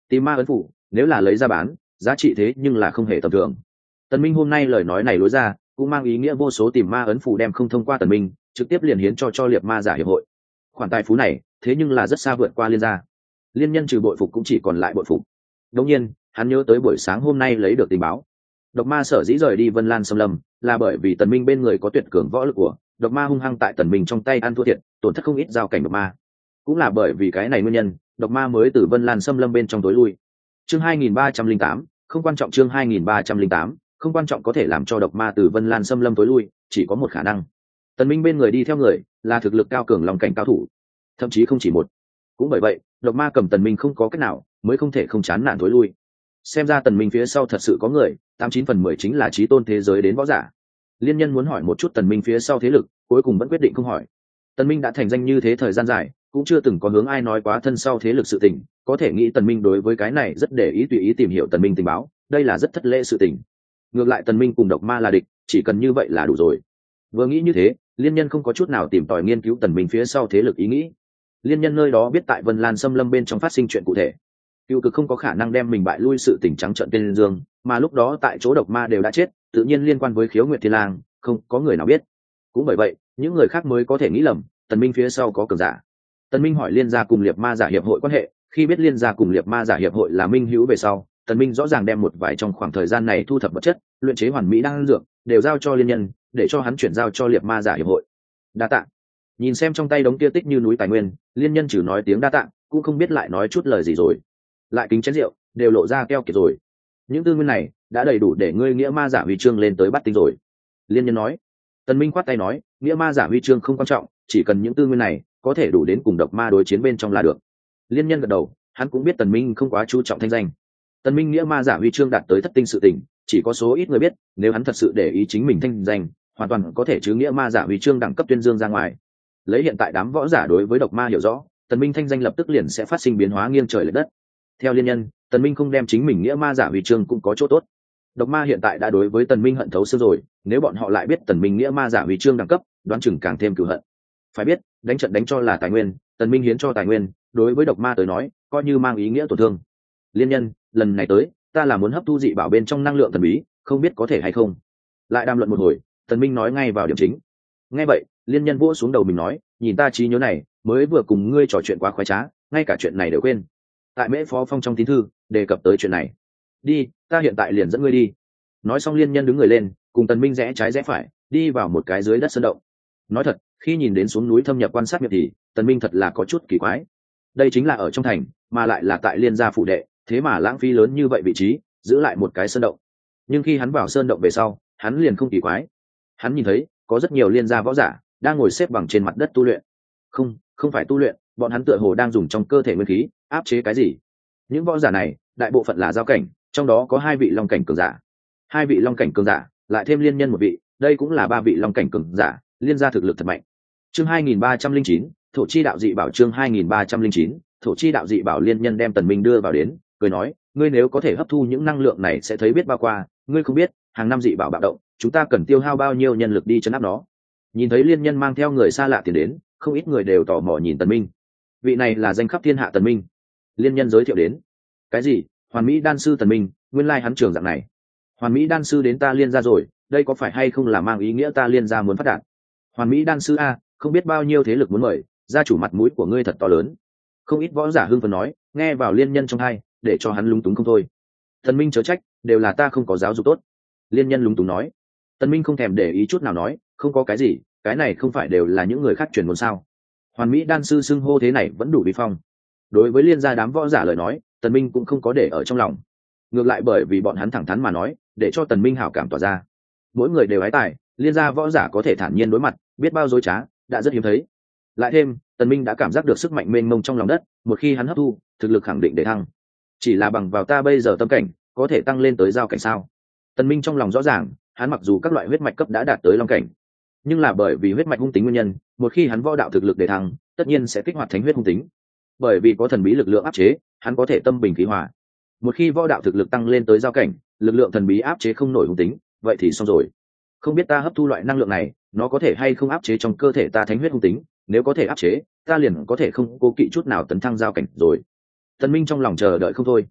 Tìm ma ấn phủ nếu là lấy ra bán, giá trị thế nhưng là không hề tầm thường. Tần Minh hôm nay lời nói này lối ra cũng mang ý nghĩa vô số tìm ma ấn phủ đem không thông qua Tần Minh trực tiếp liền hiến cho liệt ma giả hiệp hội. Khoản tài phú này thế nhưng là rất xa vượt qua liên gia. Liên nhân trừ bội phục cũng chỉ còn lại bội phục. Đương nhiên hắn nhớ tới buổi sáng hôm nay lấy được tình báo, độc ma sở dĩ rời đi Vân Lan Sâm Lâm là bởi vì Tần Minh bên người có tuyệt cường võ lực của độc ma hung hăng tại Tần Minh trong tay ăn thua thiệt, tổn thất không ít giao cảnh độc ma. Cũng là bởi vì cái này nguyên nhân, độc ma mới từ Vân Lan Sâm Lâm bên trong tối lui. Chương 2308, không quan trọng. Chương 2308, không quan trọng. Có thể làm cho độc ma từ Vân Lan Sâm Lâm tối lui chỉ có một khả năng. Tần Minh bên người đi theo người là thực lực cao cường lòng cảnh cao thủ, thậm chí không chỉ một. Cũng bởi vậy, độc ma cầm Tần Minh không có cách nào, mới không thể không chán nản tối lui. Xem ra Tần Minh phía sau thật sự có người, 89/10 chính là chí tôn thế giới đến võ giả. Liên nhân muốn hỏi một chút Tần Minh phía sau thế lực, cuối cùng vẫn quyết định không hỏi. Tần Minh đã thành danh như thế thời gian dài, cũng chưa từng có hướng ai nói quá thân sau thế lực sự tình, có thể nghĩ Tần Minh đối với cái này rất để ý, tùy ý tìm hiểu Tần Minh tình báo, đây là rất thất lễ sự tình. Ngược lại Tần Minh cùng độc ma là địch, chỉ cần như vậy là đủ rồi. Vừa nghĩ như thế, liên nhân không có chút nào tìm tòi nghiên cứu Tần Minh phía sau thế lực ý nghĩ. Liên nhân nơi đó biết tại Vân Lan Sâm Lâm bên trong phát sinh chuyện cụ thể, cựu cực không có khả năng đem mình bại lui sự tình trắng trợn tên dương, mà lúc đó tại chỗ độc ma đều đã chết, tự nhiên liên quan với Khiếu Nguyệt Thiên Lang không có người nào biết. Cũng bởi vậy những người khác mới có thể nghĩ lầm Tần Minh phía sau có cường giả. Tần Minh hỏi liên gia cùng liệt ma giả hiệp hội quan hệ, khi biết liên gia cùng liệt ma giả hiệp hội là minh hữu về sau, Tần Minh rõ ràng đem một vài trong khoảng thời gian này thu thập vật chất, luyện chế hoàn mỹ đan dược đều giao cho liên nhân, để cho hắn chuyển giao cho liệt ma giả hiệp hội. Đa tạ. Nhìn xem trong tay đống kia tích như núi tài nguyên, liên nhân chỉ nói tiếng đa tạ, cũng không biết lại nói chút lời gì rồi. Lại kính chén rượu đều lộ ra keo kiệt rồi. Những tư nguyên này đã đầy đủ để ngươi nghĩa ma giả huy chương lên tới bắt tinh rồi. Liên nhân nói. Tần Minh khoát tay nói, nghĩa ma giả huy chương không quan trọng, chỉ cần những tư nguyên này có thể đủ đến cùng độc ma đối chiến bên trong là được. Liên nhân gật đầu, hắn cũng biết Tần Minh không quá chú trọng thanh danh. Tần Minh nghĩa ma giả huy chương đạt tới thất tinh sự tình, chỉ có số ít người biết, nếu hắn thật sự để ý chính mình thanh danh, hoàn toàn có thể chứ nghĩa ma giả huy chương đẳng cấp tuyên dương ra ngoài. Lấy hiện tại đám võ giả đối với độc ma hiểu rõ, Tần Minh thanh danh lập tức liền sẽ phát sinh biến hóa nghiêng trời lệch đất. Theo liên nhân, Tần Minh không đem chính mình nghĩa ma giả huy chương cũng có chỗ tốt. Độc ma hiện tại đã đối với Tần Minh hận thấu xương rồi, nếu bọn họ lại biết Tần Minh nghĩa ma giả huy chương đẳng cấp, đoán chừng càng thêm cừu hận. Phải biết, đánh trận đánh cho là tài nguyên, Tần Minh hiến cho tài nguyên, đối với độc ma tới nói, coi như mang ý nghĩa tổn thương. Liên nhân, lần này tới, ta là muốn hấp thu dị bảo bên trong năng lượng thần bí, không biết có thể hay không. Lại đàm luận một hồi, Tần Minh nói ngay vào điểm chính. Nghe vậy, liên nhân vỗ xuống đầu mình nói, nhìn ta trí nhớ này, mới vừa cùng ngươi trò chuyện quá khoái trá, ngay cả chuyện này đều quên. Tại Mễ Phó Phong trong tín thư đề cập tới chuyện này. Đi, ta hiện tại liền dẫn ngươi đi. Nói xong liên nhân đứng người lên, cùng Tần Minh rẽ trái rẽ phải, đi vào một cái dưới đất sơn động. Nói thật, khi nhìn đến xuống núi thâm nhập quan sát miệng thì Tần Minh thật là có chút kỳ quái. Đây chính là ở trong thành, mà lại là tại liên gia phủ đệ, thế mà lãng phí lớn như vậy vị trí, giữ lại một cái sơn động. Nhưng khi hắn vào sơn động về sau, hắn liền không kỳ quái. Hắn nhìn thấy có rất nhiều liên gia võ giả đang ngồi xếp bằng trên mặt đất tu luyện. Không phải tu luyện, bọn hắn tựa hồ đang dùng trong cơ thể nguyên khí áp chế cái gì. Những võ giả này, đại bộ phận là giao cảnh, trong đó có 2 vị long cảnh cường giả. 2 vị long cảnh cường giả, lại thêm liên nhân một vị, đây cũng là 3 vị long cảnh cường giả, liên gia thực lực thật mạnh. Chương 2309, thổ chi đạo dị bảo. Chương 2309, thổ chi đạo dị bảo. Liên nhân đem Tần Minh đưa vào đến, cười nói, ngươi nếu có thể hấp thu những năng lượng này sẽ thấy biết bao qua, ngươi không biết, hàng năm dị bảo bạo động, chúng ta cần tiêu hao bao nhiêu nhân lực đi trấn áp nó. Nhìn thấy liên nhân mang theo người xa lạ tiến đến, không ít người đều tò mò nhìn Tần Minh. Vị này là danh khắp thiên hạ Tần Minh. Liên nhân giới thiệu đến. Cái gì? Hoàn Mỹ đan sư Tần Minh, nguyên lai hắn trường dạng này. Hoàn Mỹ đan sư đến ta liên gia rồi, đây có phải hay không là mang ý nghĩa ta liên gia muốn phát đạt? Hoàn Mỹ đan sư a, không biết bao nhiêu thế lực muốn mời, gia chủ mặt mũi của ngươi thật to lớn. Không ít võ giả hưng phấn nói, nghe vào liên nhân trong tai, để cho hắn lúng túng không thôi. Tần Minh chớ trách, đều là ta không có giáo dục tốt. Liên nhân lúng túng nói. Tần Minh không thèm để ý chút nào nói, không có cái gì, cái này không phải đều là những người khác truyền ngôn sao? Hoàn Mỹ đan sư xưng hô thế này vẫn đủ uy phong. Đối với liên gia đám võ giả lời nói, Tần Minh cũng không có để ở trong lòng. Ngược lại bởi vì bọn hắn thẳng thắn mà nói, để cho Tần Minh hảo cảm tỏa ra. Mỗi người đều hái tài, liên gia võ giả có thể thản nhiên đối mặt, biết bao dối trá, đã rất hiếm thấy. Lại thêm, Tần Minh đã cảm giác được sức mạnh mênh mông trong lòng đất, một khi hắn hấp thu, thực lực khẳng định để thăng. Chỉ là bằng vào ta bây giờ tâm cảnh, có thể tăng lên tới giao cảnh sao? Tần Minh trong lòng rõ ràng, hắn mặc dù các loại huyết mạch cấp đã đạt tới long cảnh, nhưng là bởi vì huyết mạch hung tính nguyên nhân, một khi hắn võ đạo thực lực để thăng, tất nhiên sẽ kích hoạt thánh huyết hung tính. Bởi vì có thần bí lực lượng áp chế, hắn có thể tâm bình khí hòa. Một khi võ đạo thực lực tăng lên tới giao cảnh, lực lượng thần bí áp chế không nổi hung tính, vậy thì xong rồi. Không biết ta hấp thu loại năng lượng này, nó có thể hay không áp chế trong cơ thể ta thánh huyết hung tính, nếu có thể áp chế, ta liền có thể không cố kỵ chút nào tấn thăng giao cảnh rồi. Tần Minh trong lòng chờ đợi không thôi,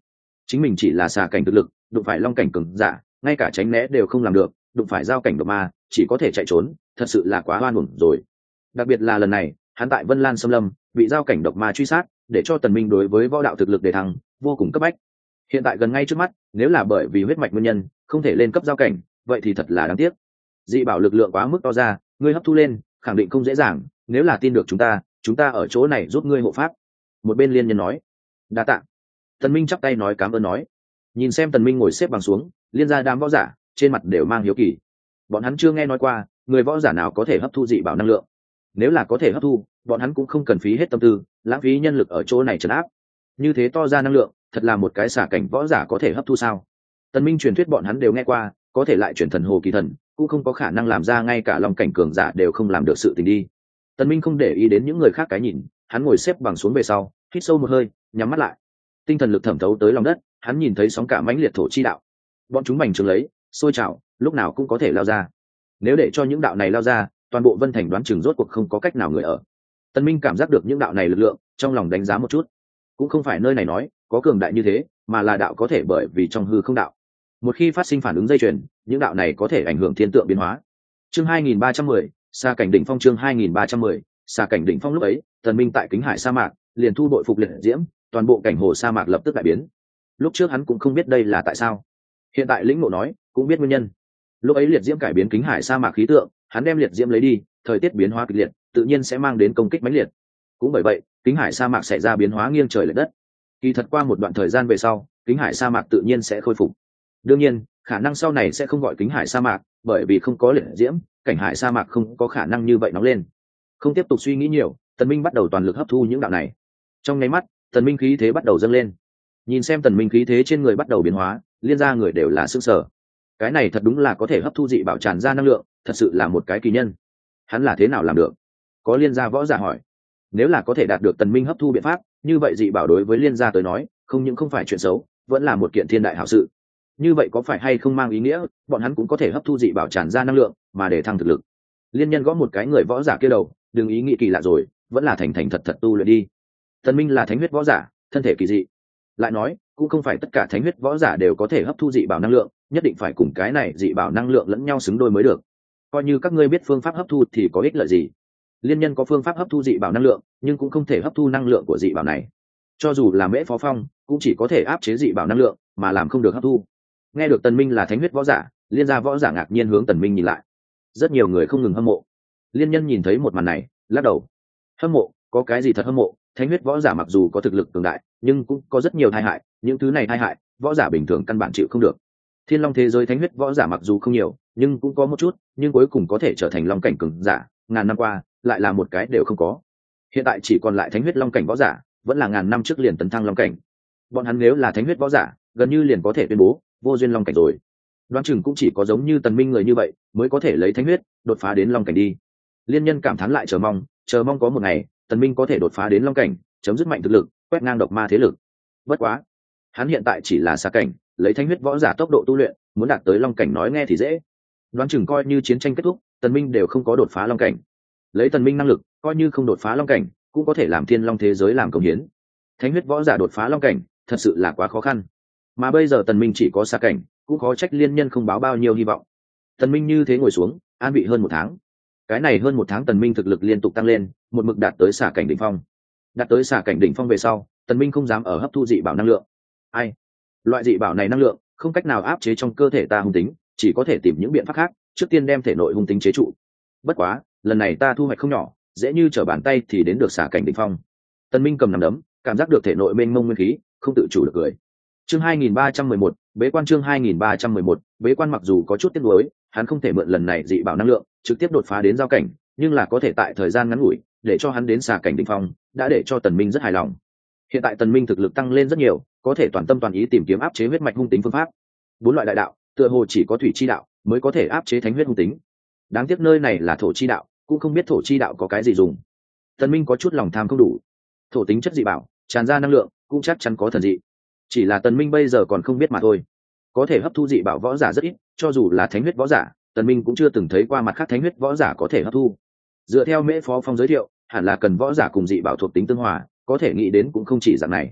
chính mình chỉ là xà cảnh thực lực, đụng phải long cảnh cường giả ngay cả tránh né đều không làm được, đụng phải giao cảnh độc ma chỉ có thể chạy trốn, thật sự là quá oan uổng rồi. Đặc biệt là lần này hắn tại Vân Lan Xâm Lâm bị giao cảnh độc ma truy sát, để cho Tần Minh đối với võ đạo thực lực đề thăng vô cùng cấp bách. Hiện tại gần ngay trước mắt, nếu là bởi vì huyết mạch nguyên nhân không thể lên cấp giao cảnh, vậy thì thật là đáng tiếc. Dị bảo lực lượng quá mức to ra, ngươi hấp thu lên khẳng định không dễ dàng, nếu là tin được chúng ta ở chỗ này giúp ngươi hộ pháp. Một bên liên nhân nói. Đa tạ. Tần Minh chắp tay nói cảm ơn nói. Nhìn xem Tần Minh ngồi xếp bằng xuống, liên gia đám võ giả trên mặt đều mang hiếu kỳ. Bọn hắn chưa nghe nói qua người võ giả nào có thể hấp thu dị bảo năng lượng. Nếu là có thể hấp thu, bọn hắn cũng không cần phí hết tâm tư lãng phí nhân lực ở chỗ này trấn áp. Như thế to ra năng lượng, thật là một cái xả cảnh võ giả có thể hấp thu sao? Tần Minh truyền thuyết bọn hắn đều nghe qua, có thể lại chuyển thần hồ kỳ thần cũng không có khả năng làm ra ngay cả long cảnh cường giả đều không làm được sự tình đi. Tần Minh không để ý đến những người khác cái nhìn, hắn ngồi xếp bằng xuống về sau, hít sâu một hơi, nhắm mắt lại. Tinh thần lực thẩm thấu tới lòng đất, hắn nhìn thấy sóng cả mãnh liệt thổ chi đạo. Bọn chúng bành trướng lấy, sôi trào, lúc nào cũng có thể lao ra. Nếu để cho những đạo này lao ra, toàn bộ Vân Thành đoán chừng rốt cuộc không có cách nào người ở. Tần Minh cảm giác được những đạo này lực lượng, trong lòng đánh giá một chút. Cũng không phải nơi này nói có cường đại như thế, mà là đạo có thể bởi vì trong hư không đạo. Một khi phát sinh phản ứng dây chuyền, những đạo này có thể ảnh hưởng thiên tượng biến hóa. Chương 2310, xa cảnh đỉnh phong. Chương 2310, xa cảnh đỉnh phong. Lúc ấy, Tần Minh tại Kính Hải sa mạc liền thu đội phục liệt diễm, toàn bộ cảnh hồ sa mạc lập tức đại biến. Lúc trước hắn cũng không biết đây là tại sao, hiện tại lĩnh ngộ nói cũng biết nguyên nhân. Lúc ấy liệt diễm cải biến Kính Hải sa mạc khí tượng, hắn đem liệt diễm lấy đi, thời tiết biến hóa kịch liệt, tự nhiên sẽ mang đến công kích mãnh liệt. Cũng bởi vậy, Kính Hải sa mạc sẽ ra biến hóa nghiêng trời lệch đất. Kỳ thật qua một đoạn thời gian về sau, Kính Hải sa mạc tự nhiên sẽ khôi phục. Đương nhiên, khả năng sau này sẽ không gọi Kính Hải sa mạc, bởi vì không có liệt diễm, cảnh hải sa mạc không có khả năng như vậy nóng lên. Không tiếp tục suy nghĩ nhiều, Tần Minh bắt đầu toàn lực hấp thu những đạo này. Trong nháy mắt, Tần Minh khí thế bắt đầu dâng lên. Nhìn xem Tần Minh khí thế trên người bắt đầu biến hóa, liên gia người đều là sửng sở. Cái này thật đúng là có thể hấp thu dị bảo tràn ra năng lượng, thật sự là một cái kỳ nhân. Hắn là thế nào làm được? Có liên gia võ giả hỏi. Nếu là có thể đạt được Tần Minh hấp thu biện pháp, như vậy dị bảo đối với liên gia tới nói, không những không phải chuyện xấu, vẫn là một kiện thiên đại hảo sự. Như vậy có phải hay không mang ý nghĩa bọn hắn cũng có thể hấp thu dị bảo tràn ra năng lượng mà để thăng thực lực? Liên nhân gõ một cái người võ giả kia đầu, đừng ý nghĩ kỳ lạ rồi, vẫn là thành thành thật thật tu luyện đi. Tần Minh là thánh huyết võ giả, thân thể kỳ dị. Lại nói, cũng không phải tất cả thánh huyết võ giả đều có thể hấp thu dị bảo năng lượng, nhất định phải cùng cái này dị bảo năng lượng lẫn nhau xứng đôi mới được. Coi như các ngươi biết phương pháp hấp thu thì có ích lợi gì? Liên nhân có phương pháp hấp thu dị bảo năng lượng, nhưng cũng không thể hấp thu năng lượng của dị bảo này. Cho dù là Mễ Phó Phong, cũng chỉ có thể áp chế dị bảo năng lượng, mà làm không được hấp thu. Nghe được Tần Minh là thánh huyết võ giả, liên gia võ giả ngạc nhiên hướng Tần Minh nhìn lại. Rất nhiều người không ngừng hâm mộ. Liên nhân nhìn thấy một màn này, lắc đầu. Hâm mộ, có cái gì thật hâm mộ? Thánh huyết võ giả mặc dù có thực lực cường đại, nhưng cũng có rất nhiều tai hại, những thứ này tai hại, võ giả bình thường căn bản chịu không được. Thiên Long thế giới thánh huyết võ giả mặc dù không nhiều, nhưng cũng có một chút, nhưng cuối cùng có thể trở thành long cảnh cường giả, ngàn năm qua, lại là một cái đều không có. Hiện tại chỉ còn lại thánh huyết long cảnh võ giả, vẫn là ngàn năm trước liền tấn thăng long cảnh. Bọn hắn nếu là thánh huyết võ giả, gần như liền có thể tuyên bố vô duyên long cảnh rồi. Đoán chừng cũng chỉ có giống như Tần Minh người như vậy, mới có thể lấy thánh huyết đột phá đến long cảnh đi. Liên nhân cảm thán lại chờ mong có một ngày Tần Minh có thể đột phá đến long cảnh, chấm dứt mạnh thực lực, quét ngang độc ma thế lực. Bất quá, hắn hiện tại chỉ là xa cảnh, lấy thánh huyết võ giả tốc độ tu luyện, muốn đạt tới long cảnh nói nghe thì dễ. Đoán chừng coi như chiến tranh kết thúc, Tần Minh đều không có đột phá long cảnh. Lấy Tần Minh năng lực, coi như không đột phá long cảnh, cũng có thể làm thiên long thế giới làm công hiến. Thánh huyết võ giả đột phá long cảnh, thật sự là quá khó khăn. Mà bây giờ Tần Minh chỉ có xa cảnh, cũng khó trách liên nhân không báo bao nhiêu hy vọng. Tần Minh như thế ngồi xuống, an vị hơn một tháng. Cái này hơn một tháng Tần Minh thực lực liên tục tăng lên, một mực đạt tới xả cảnh đỉnh phong. Đạt tới xả cảnh đỉnh phong về sau, Tần Minh không dám ở hấp thu dị bảo năng lượng. Ai? Loại dị bảo này năng lượng không cách nào áp chế trong cơ thể ta hung tính, chỉ có thể tìm những biện pháp khác, trước tiên đem thể nội hung tính chế trụ. Bất quá, lần này ta thu hoạch không nhỏ, dễ như trở bàn tay thì đến được xả cảnh đỉnh phong. Tần Minh cầm nắm đấm, cảm giác được thể nội mênh mông nguyên khí, không tự chủ được cười. Chương 2311, bế quan. Chương 2311, bế quan. Mặc dù có chút tiếc nuối, hắn không thể mượn lần này dị bảo năng lượng trực tiếp đột phá đến giao cảnh, nhưng là có thể tại thời gian ngắn ngủi để cho hắn đến xà cảnh đỉnh phong, đã để cho Tần Minh rất hài lòng. Hiện tại Tần Minh thực lực tăng lên rất nhiều, có thể toàn tâm toàn ý tìm kiếm áp chế huyết mạch hung tính phương pháp. Bốn loại đại đạo, tựa hồ chỉ có thủy chi đạo mới có thể áp chế thánh huyết hung tính. Đáng tiếc nơi này là thổ chi đạo, cũng không biết thổ chi đạo có cái gì dùng. Tần Minh có chút lòng tham không đủ. Thổ tính chất dị bảo, tràn ra năng lượng, cũng chắc chắn có thần dị. Chỉ là Tần Minh bây giờ còn không biết mà thôi. Có thể hấp thu dị bảo võ giả rất ít, cho dù là thánh huyết võ giả, Tần Minh cũng chưa từng thấy qua mặt khác thánh huyết võ giả có thể hấp thu. Dựa theo Mễ Phó Phong giới thiệu, hẳn là cần võ giả cùng dị bảo thuộc tính tương hòa, có thể nghĩ đến cũng không chỉ dạng này.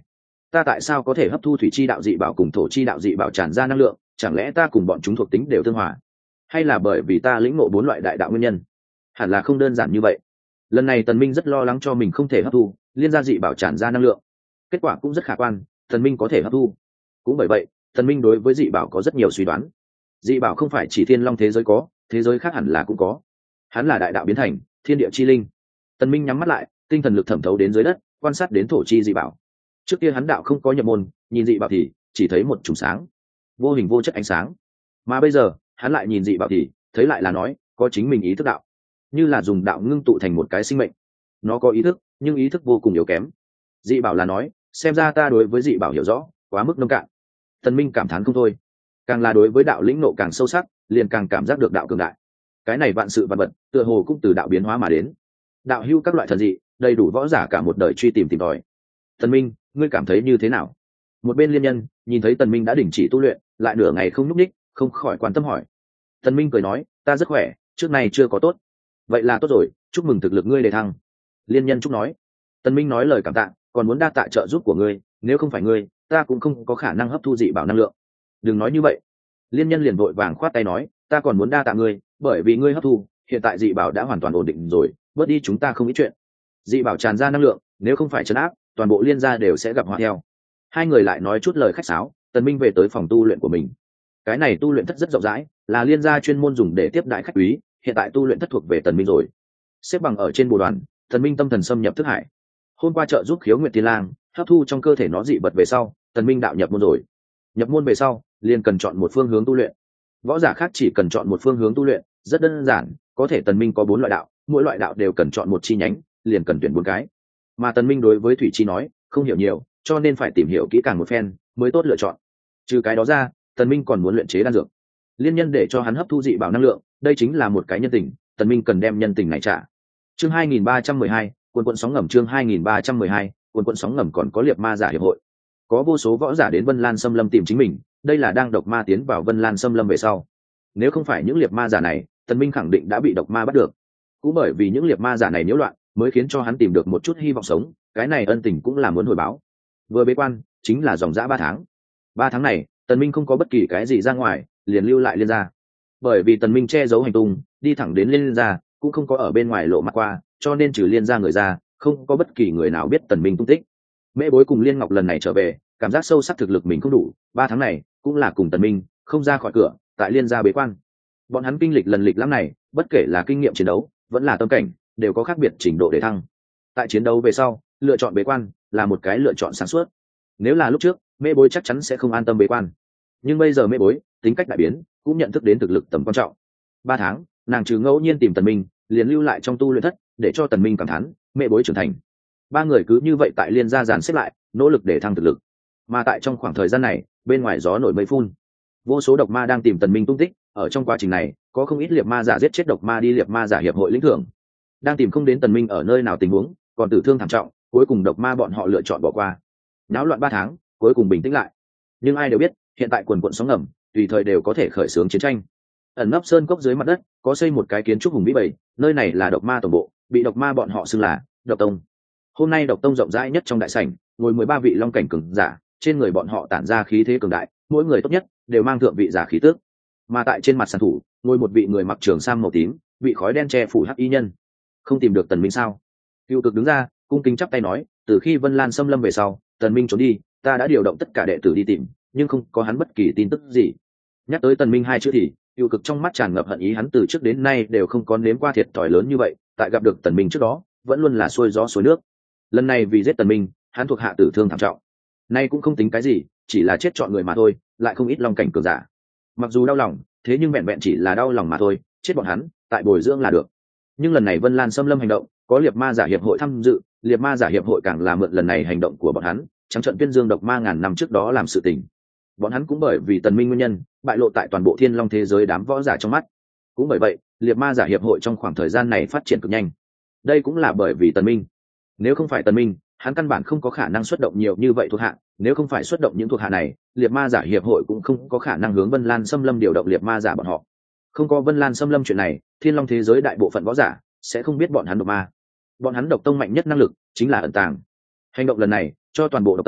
ta tại sao có thể hấp thu thủy chi đạo dị bảo cùng thổ chi đạo dị bảo tràn ra năng lượng? Chẳng lẽ ta cùng bọn chúng thuộc tính đều tương hòa, hay là bởi vì ta lĩnh ngộ 4 loại đại đạo nguyên nhân? Hẳn là không đơn giản như vậy. Lần này Tần Minh rất lo lắng cho mình không thể hấp thu liên gia dị bảo tràn ra năng lượng. Kết quả cũng rất khả quan, Tần Minh có thể hấp thu. Cũng bởi vậy, Tần Minh đối với dị bảo có rất nhiều suy đoán. Dị bảo không phải chỉ thiên long thế giới có, thế giới khác hẳn là cũng có. Hắn là đại đạo biến thành thiên địa chi linh. Tần Minh nhắm mắt lại, tinh thần lực thẩm thấu đến dưới đất, quan sát đến thổ chi dị bảo. Trước kia hắn đạo không có nhập môn, nhìn dị bảo thì chỉ thấy một chùm sáng, vô hình vô chất ánh sáng. Mà bây giờ, hắn lại nhìn dị bảo thì thấy lại là nói có chính mình ý thức đạo, như là dùng đạo ngưng tụ thành một cái sinh mệnh. Nó có ý thức, nhưng ý thức vô cùng yếu kém. Dị bảo là nói, xem ra ta đối với dị bảo hiểu rõ quá mức nông cạn. Tần Minh cảm thán không thôi. Càng là đối với đạo lĩnh nộ càng sâu sắc, liền càng cảm giác được đạo cường đại. Cái này vạn sự vạn vật, tựa hồ cũng từ đạo biến hóa mà đến. Đạo hưu các loại thần dị, đầy đủ võ giả cả một đời truy tìm tìm tòi. Tần Minh, ngươi cảm thấy như thế nào? Một bên liên nhân nhìn thấy Tần Minh đã đình chỉ tu luyện, lại nửa ngày không nhúc nhích, không khỏi quan tâm hỏi. Tần Minh cười nói, ta rất khỏe, trước này chưa có tốt. Vậy là tốt rồi, chúc mừng thực lực ngươi đề thăng. Liên nhân chúc nói. Tần Minh nói lời cảm tạ, còn muốn đa tạ trợ giúp của ngươi, nếu không phải ngươi, ta cũng không có khả năng hấp thu dị bảo năng lượng. Đừng nói như vậy. Liên nhân liền vội vàng khoát tay nói, ta còn muốn đa tạ ngươi, bởi vì ngươi hấp thu, hiện tại dị bảo đã hoàn toàn ổn định rồi, bớt đi chúng ta không ít chuyện. Dị bảo tràn ra năng lượng, nếu không phải trấn áp, toàn bộ liên gia đều sẽ gặp họa theo. Hai người lại nói chút lời khách sáo, Tần Minh về tới phòng tu luyện của mình. Cái này tu luyện thất rất rộng rãi, là liên gia chuyên môn dùng để tiếp đại khách quý, hiện tại tu luyện thất thuộc về Tần Minh rồi. Xếp bằng ở trên bồ đoàn, Tần Minh tâm thần xâm nhập thức hải. Hôm qua trợ giúp Khiếu Nguyệt Tiên Lang hấp thu trong cơ thể nó dị vật về sau, Tần Minh đạo nhập môn rồi. Nhập môn về sau, liền cần chọn một phương hướng tu luyện. Võ giả khác chỉ cần chọn một phương hướng tu luyện, rất đơn giản, có thể Tần Minh có 4 loại đạo, mỗi loại đạo đều cần chọn một chi nhánh, liền cần tuyển 4 cái. Mà Tần Minh đối với thủy chi nói, không hiểu nhiều, cho nên phải tìm hiểu kỹ càng một phen mới tốt lựa chọn. Trừ cái đó ra, Tần Minh còn muốn luyện chế đan dược. Liên nhân để cho hắn hấp thu dị bảo năng lượng, đây chính là một cái nhân tình, Tần Minh cần đem nhân tình này trả. Chương 2312, cuộn sóng ngầm. Chương 2312, cuộn sóng ngầm. Còn có liệt ma giả hiệp hội, có vô số võ giả đến Vân Lan Xâm Lâm tìm chính mình, đây là đang độc ma tiến vào Vân Lan Xâm Lâm về sau. Nếu không phải những liệt ma giả này, Tần Minh khẳng định đã bị độc ma bắt được. Cũng bởi vì những liệt ma giả này nhiễu loạn, mới khiến cho hắn tìm được một chút hy vọng sống, cái này ân tình cũng là muốn hồi báo. Vừa bế quan, chính là dòng dã 3 tháng. 3 tháng này, Tần Minh không có bất kỳ cái gì ra ngoài, liền lưu lại liên gia. Bởi vì Tần Minh che giấu hành tung, đi thẳng đến liên gia, cũng không có ở bên ngoài lộ mặt qua, cho nên trừ liên gia người ra, không có bất kỳ người nào biết Tần Minh tung tích. Mễ Bối cùng Liên Ngọc lần này trở về, cảm giác sâu sắc thực lực mình không đủ, 3 tháng này cũng là cùng Tần Minh không ra khỏi cửa, tại liên gia bế quan. Bọn hắn kinh lịch lần lịch lắm này, bất kể là kinh nghiệm chiến đấu, vẫn là tâm cảnh, đều có khác biệt trình độ để thăng. Tại chiến đấu về sau, lựa chọn bế quan là một cái lựa chọn sáng suốt. Nếu là lúc trước, Mễ Bối chắc chắn sẽ không an tâm bế quan. Nhưng bây giờ Mễ Bối tính cách đại biến, cũng nhận thức đến thực lực tầm quan trọng. 3 tháng, nàng trừ ngẫu nhiên tìm Tần Minh, liền lưu lại trong tu luyện thất, để cho Tần Minh cảm thán, Mễ Bối trưởng thành. 3 người cứ như vậy tại liên gia dàn xếp lại, nỗ lực để thăng thực lực. Mà tại trong khoảng thời gian này, bên ngoài gió nổi mây phun, vô số độc ma đang tìm Tần Minh tung tích. Ở trong quá trình này, có không ít liệt ma giả giết chết độc ma đi liệt ma giả hiệp hội lĩnh thưởng, đang tìm không đến Tần Minh ở nơi nào tình huống, còn tử thương thảm trọng, cuối cùng độc ma bọn họ lựa chọn bỏ qua. Náo loạn 3 tháng, cuối cùng bình tĩnh lại. Nhưng ai đều biết, hiện tại cuồn cuộn sóng ngầm, tùy thời đều có thể khởi xướng chiến tranh. Ẩn nấp sơn cốc dưới mặt đất, có xây một cái kiến trúc hùng vĩ bầy, nơi này là độc ma tổng bộ, bị độc ma bọn họ xưng là Độc Tông. Hôm nay Độc Tông rộng rãi nhất trong đại sảnh, ngồi 13 vị long cảnh cường giả, trên người bọn họ tản ra khí thế cường đại, mỗi người tốt nhất đều mang thượng vị giả khí tước. Mà tại trên mặt sàn thủ, ngồi một vị người mặc trường sam màu tím, bị khói đen che phủ hắc y nhân. Không tìm được Tần Minh sao? Cựu Cực đứng ra, cung kính chắp tay nói, từ khi Vân Lan xâm lâm về sau, Tần Minh trốn đi, ta đã điều động tất cả đệ tử đi tìm, nhưng không có hắn bất kỳ tin tức gì. Nhắc tới Tần Minh 2 chữ thì, Cựu Cực trong mắt tràn ngập hận ý, hắn từ trước đến nay đều không có nếm qua thiệt thòi lớn như vậy, tại gặp được Tần Minh trước đó, vẫn luôn là xuôi gió xuôi nước. Lần này vì giết Tần Minh, hắn thuộc hạ tử thương thảm trọng. Nay cũng không tính cái gì, chỉ là chết chọn người mà thôi, lại không ít long cảnh cường giả. Mặc dù đau lòng, thế nhưng vẹn vẹn chỉ là đau lòng mà thôi, chết bọn hắn, tại bồi dưỡng là được. Nhưng lần này Vân Lan xâm lâm hành động, có liệt ma giả hiệp hội tham dự, liệt ma giả hiệp hội càng là mượn lần này hành động của bọn hắn, trắng trận tuyên dương độc ma ngàn năm trước đó làm sự tình. Bọn hắn cũng bởi vì Tần Minh nguyên nhân, bại lộ tại toàn bộ Thiên Long thế giới đám võ giả trong mắt. Cũng bởi vậy, liệt ma giả hiệp hội trong khoảng thời gian này phát triển cực nhanh. Đây cũng là bởi vì Tần Minh. Nếu không phải Tần Minh, hắn căn bản không có khả năng xuất động nhiều như vậy thuộc hạ, nếu không phải xuất động những thuộc hạ này, liệt ma giả hiệp hội cũng không có khả năng hướng Vân Lan xâm lâm điều động liệt ma giả bọn họ. Không có Vân Lan xâm lâm chuyện này, Thiên Long thế giới đại bộ phận võ giả sẽ không biết bọn hắn độc ma. Bọn hắn độc tông mạnh nhất năng lực chính là ẩn tàng. Hành động lần này cho toàn bộ độc tông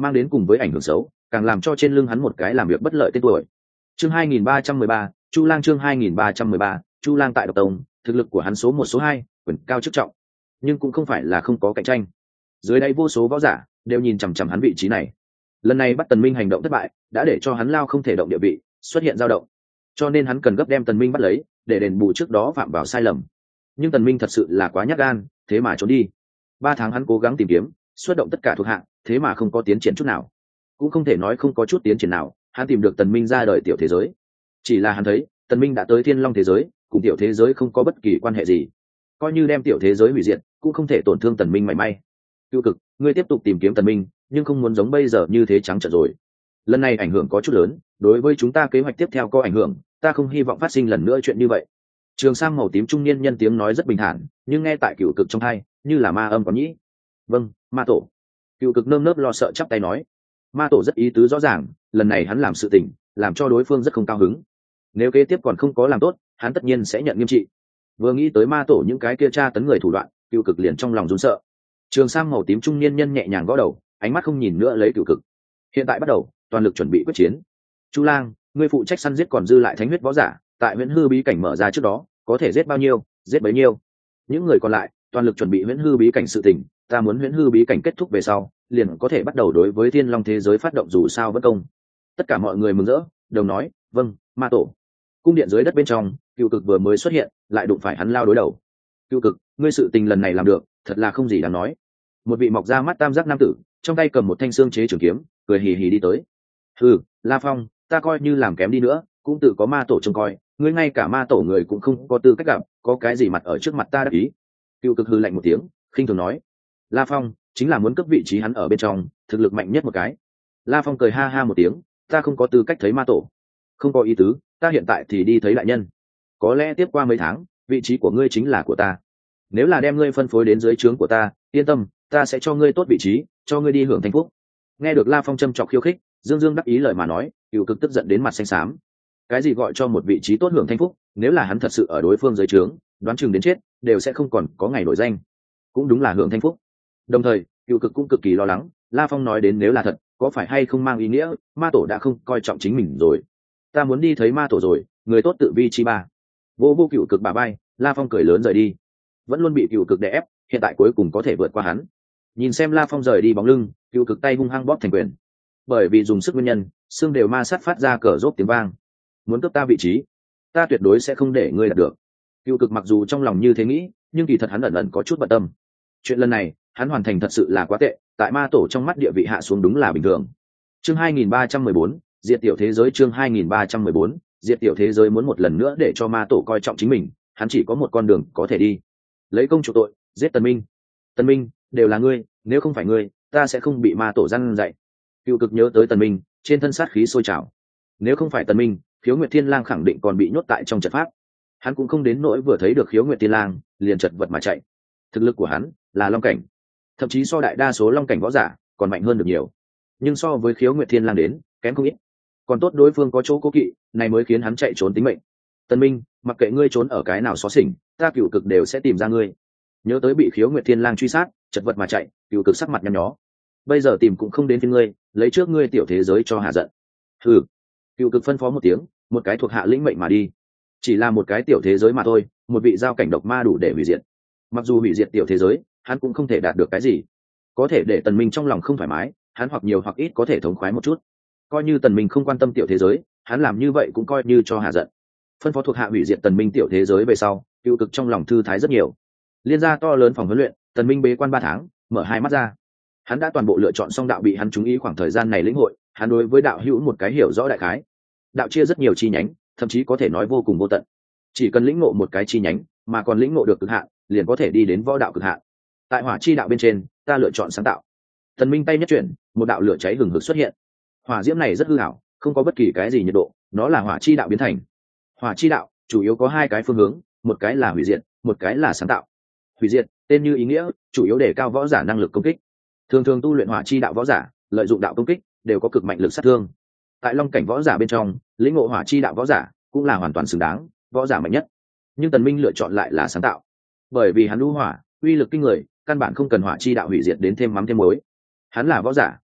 mang đến cùng với ảnh hưởng xấu, càng làm cho trên lưng hắn một cái làm việc bất lợi tên tuổi. Chương 2313, Chu Lang. Chương 2313, Chu Lang tại độc tông, thực lực của hắn số 1 số 2, quyền cao chức trọng, nhưng cũng không phải là không có cạnh tranh. Dưới đây vô số võ giả đều nhìn chằm chằm hắn vị trí này. Lần này bắt Tần Minh hành động thất bại, đã để cho hắn lao không thể động địa vị, xuất hiện dao động. Cho nên hắn cần gấp đem Tần Minh bắt lấy, để đền bù trước đó phạm vào sai lầm. Nhưng Tần Minh thật sự là quá nhát gan, thế mà trốn đi. 3 tháng hắn cố gắng tìm kiếm, xuất động tất cả thuộc hạ, thế mà không có tiến triển chút nào. Cũng không thể nói không có chút tiến triển nào, hắn tìm được Tần Minh ra đời tiểu thế giới. Chỉ là hắn thấy, Tần Minh đã tới Thiên Long thế giới, cùng tiểu thế giới không có bất kỳ quan hệ gì. Coi như đem tiểu thế giới hủy diệt, cũng không thể tổn thương Tần Minh mảy may. Cưu Cực, ngươi tiếp tục tìm kiếm Tần Minh, nhưng không muốn giống bây giờ như thế trắng trợn rồi. Lần này ảnh hưởng có chút lớn, đối với chúng ta kế hoạch tiếp theo có ảnh hưởng, ta không hy vọng phát sinh lần nữa chuyện như vậy. Trường sam màu tím trung niên nhân tiếng nói rất bình thản, nhưng nghe tại Cựu Cực trong tai, như là ma âm có nhĩ. Vâng, ma tổ. Cựu Cực nơm nớp lo sợ chắp tay nói. Ma tổ rất ý tứ rõ ràng, lần này hắn làm sự tình, làm cho đối phương rất không cao hứng. Nếu kế tiếp còn không có làm tốt, hắn tất nhiên sẽ nhận nghiêm trị. Vừa nghĩ tới ma tổ những cái kia tra tấn người thủ đoạn, Cựu Cực liền trong lòng run sợ. Trường sam màu tím trung niên nhân nhẹ nhàng gõ đầu, ánh mắt không nhìn nữa lấy Cựu Cực. Hiện tại bắt đầu, toàn lực chuẩn bị quyết chiến. Chu Lang, ngươi phụ trách săn giết còn dư lại thánh huyết võ giả, tại Huyễn Hư bí cảnh mở ra trước đó, có thể giết bao nhiêu, giết bấy nhiêu. Những người còn lại, toàn lực chuẩn bị Huyễn Hư bí cảnh sự tình, ta muốn Huyễn Hư bí cảnh kết thúc về sau, liền có thể bắt đầu đối với Thiên Long thế giới phát động dù sao bất công. Tất cả mọi người mừng rỡ, đồng nói, vâng, ma tổ. Cung điện dưới đất bên trong, Cựu Cực vừa mới xuất hiện, lại đụng phải hắn lao đối đầu. Cựu Cực, ngươi sự tình lần này làm được, thật là không gì đáng nói. Một vị mọc ra mắt tam giác nam tử, trong tay cầm một thanh xương chế trường kiếm, cười hì hì đi tới. Ừ, La Phong, ta coi như làm kém đi nữa, cũng tự có ma tổ trông coi, ngươi ngay cả ma tổ người cũng không có tư cách gặp, có cái gì mặt ở trước mặt ta đắc ý. Cựu Cực hừ lạnh một tiếng, khinh thường nói. La Phong chính là muốn cấp vị trí hắn ở bên trong, thực lực mạnh nhất một cái. La Phong cười ha ha một tiếng, ta không có tư cách thấy ma tổ. Không có ý tứ, ta hiện tại thì đi thấy đại nhân. Có lẽ tiếp qua mấy tháng, vị trí của ngươi chính là của ta. Nếu là đem ngươi phân phối đến dưới trướng của ta, yên tâm, ta sẽ cho ngươi tốt vị trí, cho ngươi đi hưởng thanh phúc. Nghe được La Phong châm chọc khiêu khích, Dương Dương đắc ý lời mà nói, Cựu Cực tức giận đến mặt xanh xám. Cái gì gọi cho một vị trí tốt hưởng thanh phúc, nếu là hắn thật sự ở đối phương dưới trướng, đoán chừng đến chết đều sẽ không còn có ngày nổi danh. Cũng đúng là hưởng thanh phúc. Đồng thời, Cựu Cực cũng cực kỳ lo lắng, La Phong nói đến nếu là thật, có phải hay không mang ý nghĩa ma tổ đã không coi trọng chính mình rồi. Ta muốn đi thấy ma tổ rồi, người tốt tự vi chi ba. Vô Cựu Cực bà bay, La Phong cười lớn rời đi. Vẫn luôn bị Cựu Cực đè ép, hiện tại cuối cùng có thể vượt qua hắn. Nhìn xem La Phong rời đi bóng lưng, Cựu Cực tay hung hăng bóp thành quyền. Bởi vì dùng sức nguyên nhân, xương đều ma sát phát ra cờ rốt tiếng vang. Muốn cướp ta vị trí, ta tuyệt đối sẽ không để ngươi đạt được. Cựu Cực mặc dù trong lòng như thế nghĩ, nhưng kỳ thật hắn ẩn ẩn có chút bận tâm. Chuyện lần này, hắn hoàn thành thật sự là quá tệ, tại ma tổ trong mắt địa vị hạ xuống đúng là bình thường. Chương 2314, diệt tiểu thế giới. Chương 2314, diệt tiểu thế giới. Muốn một lần nữa để cho ma tổ coi trọng chính mình, hắn chỉ có một con đường có thể đi. Lấy công chuộc tội, giết Tần Minh. Tần Minh, đều là ngươi, nếu không phải ngươi, ta sẽ không bị ma tổ răn dạy. Cựu Cực nhớ tới Tần Minh, trên thân sát khí sôi trào. Nếu không phải Tần Minh, Khiếu Nguyệt Thiên Lang khẳng định còn bị nhốt tại trong trận pháp. Hắn cũng không đến nỗi vừa thấy được Khiếu Nguyệt Thiên Lang, liền chật vật mà chạy. Thực lực của hắn là long cảnh, thậm chí so đại đa số long cảnh võ giả còn mạnh hơn được nhiều. Nhưng so với Khiếu Nguyệt Thiên Lang đến, kém không ít. Còn tốt đối phương có chỗ cố kỵ, này mới khiến hắn chạy trốn tính mệnh. Tần Minh, mặc kệ ngươi trốn ở cái nào xó xỉnh, ta Cựu Cực đều sẽ tìm ra ngươi. Nhớ tới bị Khiếu Nguyệt Thiên Lang truy sát, chật vật mà chạy, Cựu Cực sắc mặt nhăn nhó. Bây giờ tìm cũng không đến phiên ngươi, lấy trước ngươi tiểu thế giới cho hạ giận. Hừ. Cựu Cực phân phó một tiếng, một cái thuộc hạ lĩnh mệnh mà đi. Chỉ là một cái tiểu thế giới mà thôi, một vị giao cảnh độc ma đủ để hủy diệt. Mặc dù hủy diệt tiểu thế giới, hắn cũng không thể đạt được cái gì. Có thể để Tần Minh trong lòng không thoải mái, hắn hoặc nhiều hoặc ít có thể thống khoái một chút. Coi như Tần Minh không quan tâm tiểu thế giới, hắn làm như vậy cũng coi như cho hạ giận. Phân phó thuộc hạ hủy diệt Tần Minh tiểu thế giới về sau, Cựu Cực trong lòng thư thái rất nhiều. Liên gia to lớn phòng huấn luyện, Tần Minh bế quan 3 tháng, mở hai mắt ra. Hắn đã toàn bộ lựa chọn xong đạo bị hắn chú ý khoảng thời gian này lĩnh hội, hắn đối với đạo hữu một cái hiểu rõ đại khái. Đạo chia rất nhiều chi nhánh, thậm chí có thể nói vô cùng vô tận. Chỉ cần lĩnh ngộ một cái chi nhánh, mà còn lĩnh ngộ được cực hạn, liền có thể đi đến võ đạo cực hạn. Tại hỏa chi đạo bên trên, ta lựa chọn sáng tạo. Tần Minh tay nhất chuyển, một đạo lửa cháy hừng hực xuất hiện. Hỏa diễm này rất hư ảo, không có bất kỳ cái gì nhiệt độ, nó là hỏa chi đạo biến thành. Hỏa chi đạo chủ yếu có hai cái phương hướng, một cái là hủy diệt, một cái là sáng tạo. Hủy diệt, tên như ý nghĩa, chủ yếu để cao võ giả năng lực công kích. Thường thường tu luyện hỏa chi đạo võ giả, lợi dụng đạo công kích, đều có cực mạnh lực sát thương. Tại long cảnh võ giả bên trong, lĩnh ngộ hỏa chi đạo võ giả cũng là hoàn toàn xứng đáng, võ giả mạnh nhất. Nhưng Tần Minh lựa chọn lại là sáng tạo, bởi vì hắn lưu hỏa, uy lực kinh người, căn bản không cần hỏa chi đạo hủy diệt đến thêm mắm thêm muối. Hắn là võ giả,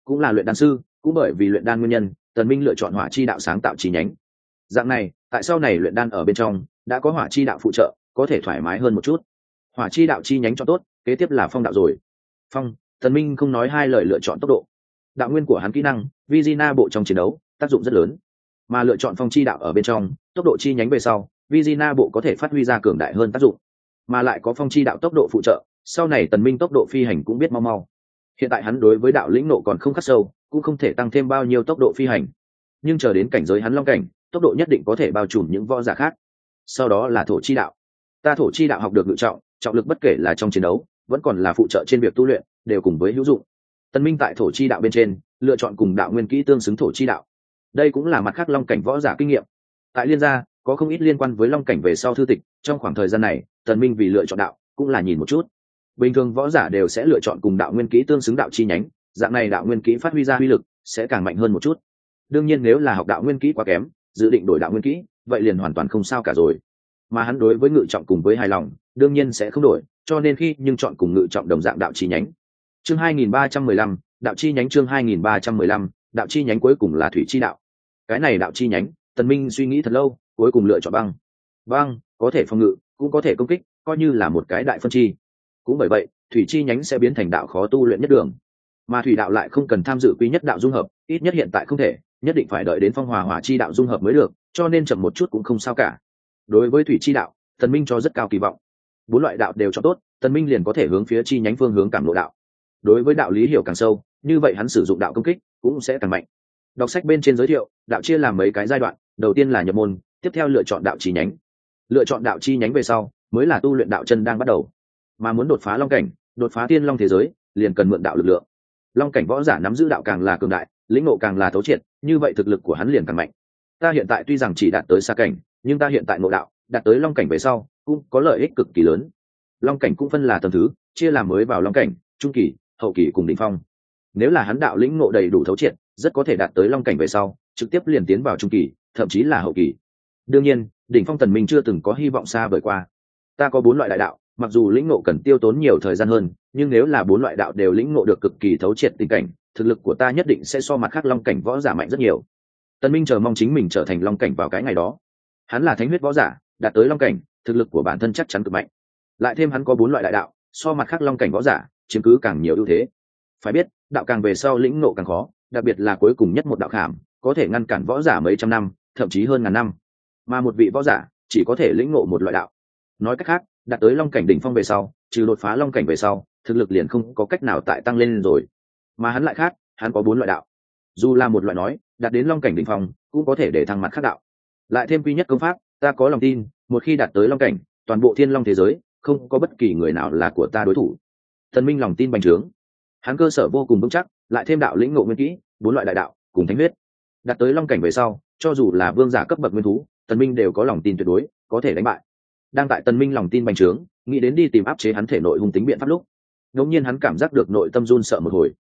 cũng là luyện đan sư, cũng bởi vì luyện đan nguyên nhân, tần minh lựa chọn hỏa chi đạo sáng tạo chi nhánh. Dạng này tại sau này luyện đan ở bên trong đã có hỏa chi đạo phụ trợ, có thể thoải mái hơn một chút. Hỏa chi đạo chi nhánh cho tốt, kế tiếp là phong đạo rồi. Phong, tần minh không nói hai lời lựa chọn tốc độ. Đạo nguyên của hắn kỹ năng Vizina bộ trong chiến đấu tác dụng rất lớn, mà lựa chọn phong chi đạo ở bên trong tốc độ chi nhánh về sau, Vizina bộ có thể phát huy ra cường đại hơn tác dụng, mà lại có phong chi đạo tốc độ phụ trợ, sau này tần minh tốc độ phi hành cũng biết mau mau. Hiện tại hắn đối với đạo lĩnh nộ còn không khắc sâu, cũng không thể tăng thêm bao nhiêu tốc độ phi hành, nhưng chờ đến cảnh giới hắn long cảnh, tốc độ nhất định có thể bao trùm những võ giả khác. Sau đó là thổ chi đạo. Ta thổ chi đạo học được ngự trọng, trọng lực bất kể là trong chiến đấu vẫn còn là phụ trợ trên việc tu luyện, đều cùng với hữu dụng. Tần minh tại thổ chi đạo bên trên lựa chọn cùng đạo nguyên kỹ tương xứng thổ chi đạo, đây cũng là mặt khác long cảnh võ giả kinh nghiệm. Tại liên gia có không ít liên quan với long cảnh về sau thư tịch, trong khoảng thời gian này tần minh vì lựa chọn đạo cũng là nhìn một chút. Bình thường võ giả đều sẽ lựa chọn cùng đạo nguyên kỹ tương xứng đạo chi nhánh, dạng này đạo nguyên kỹ phát huy ra uy lực sẽ càng mạnh hơn một chút. Đương nhiên nếu là học đạo nguyên kỹ quá kém, dự định đổi đạo nguyên kỹ, vậy liền hoàn toàn không sao cả rồi. Mà hắn đối với ngự trọng cùng với hài lòng, đương nhiên sẽ không đổi, cho nên khi nhưng chọn cùng ngự trọng đồng dạng đạo chi nhánh. Chương 2315, đạo chi nhánh. Chương 2315, đạo chi nhánh cuối cùng là thủy chi đạo. Cái này đạo chi nhánh, tần minh suy nghĩ thật lâu, cuối cùng lựa chọn băng. Băng có thể phòng ngự, cũng có thể công kích, coi như là một cái đại phân chi. Cũng bởi vậy, thủy chi nhánh sẽ biến thành đạo khó tu luyện nhất đường, mà thủy đạo lại không cần tham dự quý nhất đạo dung hợp, ít nhất hiện tại không thể, nhất định phải đợi đến phong hòa hỏa chi đạo dung hợp mới được, cho nên chậm một chút cũng không sao cả. Đối với thủy chi đạo, tần minh cho rất cao kỳ vọng. Bốn loại đạo đều cho tốt, tần minh liền có thể hướng phía chi nhánh phương hướng cảm ngộ đạo. Đối với đạo lý hiểu càng sâu, như vậy hắn sử dụng đạo công kích cũng sẽ càng mạnh. Đọc sách bên trên giới thiệu, đạo chia làm mấy cái giai đoạn, đầu tiên là nhập môn, tiếp theo lựa chọn đạo chi nhánh. Lựa chọn đạo chi nhánh về sau, mới là tu luyện đạo chân đang bắt đầu. Mà muốn đột phá long cảnh, đột phá tiên long thế giới, liền cần mượn đạo lực lượng. Long cảnh võ giả nắm giữ đạo càng là cường đại, lĩnh ngộ càng là thấu triệt, như vậy thực lực của hắn liền càng mạnh. Ta hiện tại tuy rằng chỉ đạt tới xa cảnh, nhưng ta hiện tại ngộ đạo đạt tới long cảnh về sau cũng có lợi ích cực kỳ lớn. Long cảnh cũng phân là tầng thứ, chia làm mới vào long cảnh, trung kỳ, hậu kỳ cùng đỉnh phong. Nếu là hắn đạo lĩnh ngộ đầy đủ thấu triệt, rất có thể đạt tới long cảnh về sau trực tiếp liền tiến vào trung kỳ, thậm chí là hậu kỳ. Đương nhiên đỉnh phong tần minh chưa từng có hy vọng xa vời qua. Ta có 4 loại đại đạo, mặc dù lĩnh ngộ cần tiêu tốn nhiều thời gian hơn, nhưng nếu là 4 loại đạo đều lĩnh ngộ được cực kỳ thấu triệt tình cảnh, thực lực của ta nhất định sẽ so mặt khác long cảnh võ giả mạnh rất nhiều. Tần minh chờ mong chính mình trở thành long cảnh vào cái ngày đó. Hắn là thánh huyết võ giả, đạt tới long cảnh, thực lực của bản thân chắc chắn cực mạnh. Lại thêm hắn có 4 loại đại đạo, so mặt khác long cảnh võ giả chiếm cứ càng nhiều ưu thế. Phải biết, đạo càng về sau lĩnh ngộ càng khó, đặc biệt là cuối cùng nhất một đạo khảm, có thể ngăn cản võ giả mấy trăm năm, thậm chí hơn ngàn năm. Mà một vị võ giả chỉ có thể lĩnh ngộ một loại đạo. Nói cách khác, đạt tới long cảnh đỉnh phong về sau, trừ đột phá long cảnh về sau, thực lực liền không có cách nào tại tăng lên rồi. Mà hắn lại khác, hắn có 4 loại đạo. Dù là một loại nói, đạt đến long cảnh đỉnh phong, cũng có thể để thăng mặt khác đạo. Lại thêm quy nhất công pháp, ta có lòng tin, một khi đạt tới long cảnh, toàn bộ thiên long thế giới không có bất kỳ người nào là của ta đối thủ. Thần minh lòng tin bành trướng, hắn cơ sở vô cùng vững chắc, lại thêm đạo lĩnh ngộ nguyên kỹ, 4 loại đại đạo cùng thánh huyết, đạt tới long cảnh về sau, cho dù là vương giả cấp bậc nguyên thú, thần minh đều có lòng tin tuyệt đối có thể đánh bại. Đang tại tần minh lòng tin bành trướng, nghĩ đến đi tìm áp chế hắn thể nội hung tính biện pháp lúc, đột nhiên hắn cảm giác được nội tâm run sợ một hồi.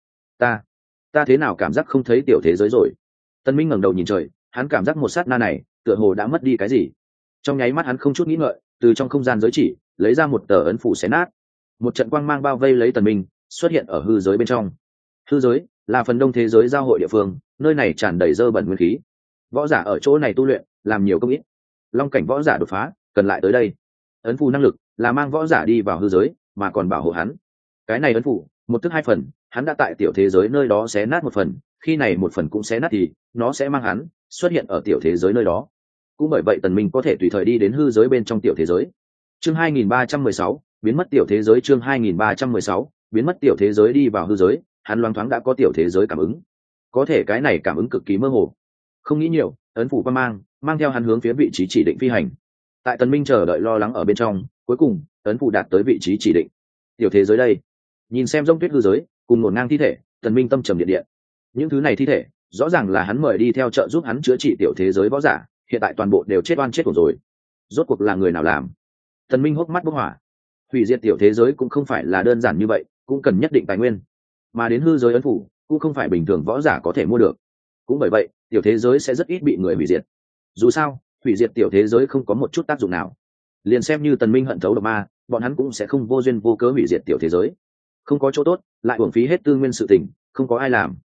Ta thế nào cảm giác không thấy tiểu thế giới rồi? Tần minh ngẩng đầu nhìn trời, hắn cảm giác một sát na này tựa hồ đã mất đi cái gì. Trong nháy mắt hắn không chút nghĩ ngợi, từ trong không gian giới chỉ lấy ra một tờ ấn phủ xé nát. Một trận quang mang bao vây lấy tần minh, xuất hiện ở hư giới bên trong. Hư giới là phần đông thế giới giao hội địa phương, nơi này tràn đầy dơ bẩn nguyên khí. Võ giả ở chỗ này tu luyện, làm nhiều công ít. Long cảnh võ giả đột phá, cần lại tới đây. Ấn phù năng lực là mang võ giả đi vào hư giới, mà còn bảo hộ hắn. Cái này ấn phù, một thức 2 phần, hắn đã tại tiểu thế giới nơi đó xé nát 1 phần, khi này 1 phần cũng xé nát thì nó sẽ mang hắn xuất hiện ở tiểu thế giới nơi đó. Cũng bởi vậy tần minh có thể tùy thời đi đến hư giới bên trong tiểu thế giới. Chương 2316, biến mất tiểu thế giới. Chương 2316, biến mất tiểu thế giới. Đi vào hư giới, hắn loáng thoáng đã có tiểu thế giới cảm ứng. Có thể cái này cảm ứng cực kỳ mơ hồ. Không nghĩ nhiều, ấn phủ quang mang theo hắn hướng phía vị trí chỉ định phi hành. Tại tần minh chờ đợi lo lắng ở bên trong, cuối cùng ấn phủ đạt tới vị trí chỉ định. Tiểu thế giới đây, nhìn xem rông tuyết hư giới cùng ngổn ngang thi thể, tần minh tâm trầm điện điện. Những thứ này thi thể rõ ràng là hắn mời đi theo trợ giúp hắn chữa trị tiểu thế giới võ giả, hiện tại toàn bộ đều chết oan chết uổng rồi. Rốt cuộc là người nào làm? Tần minh hốc mắt bốc hỏa. Hủy diệt tiểu thế giới cũng không phải là đơn giản như vậy, cũng cần nhất định tài nguyên, mà đến hư giới ấn phủ cũng không phải bình thường võ giả có thể mua được. Cũng bởi vậy tiểu thế giới sẽ rất ít bị người hủy diệt. Dù sao hủy diệt tiểu thế giới không có một chút tác dụng nào, liền xem như tần minh hận thấu độc ma, bọn hắn cũng sẽ không vô duyên vô cớ hủy diệt tiểu thế giới. Không có chỗ tốt, lại uổng phí hết tư nguyên sự tình, không có ai làm.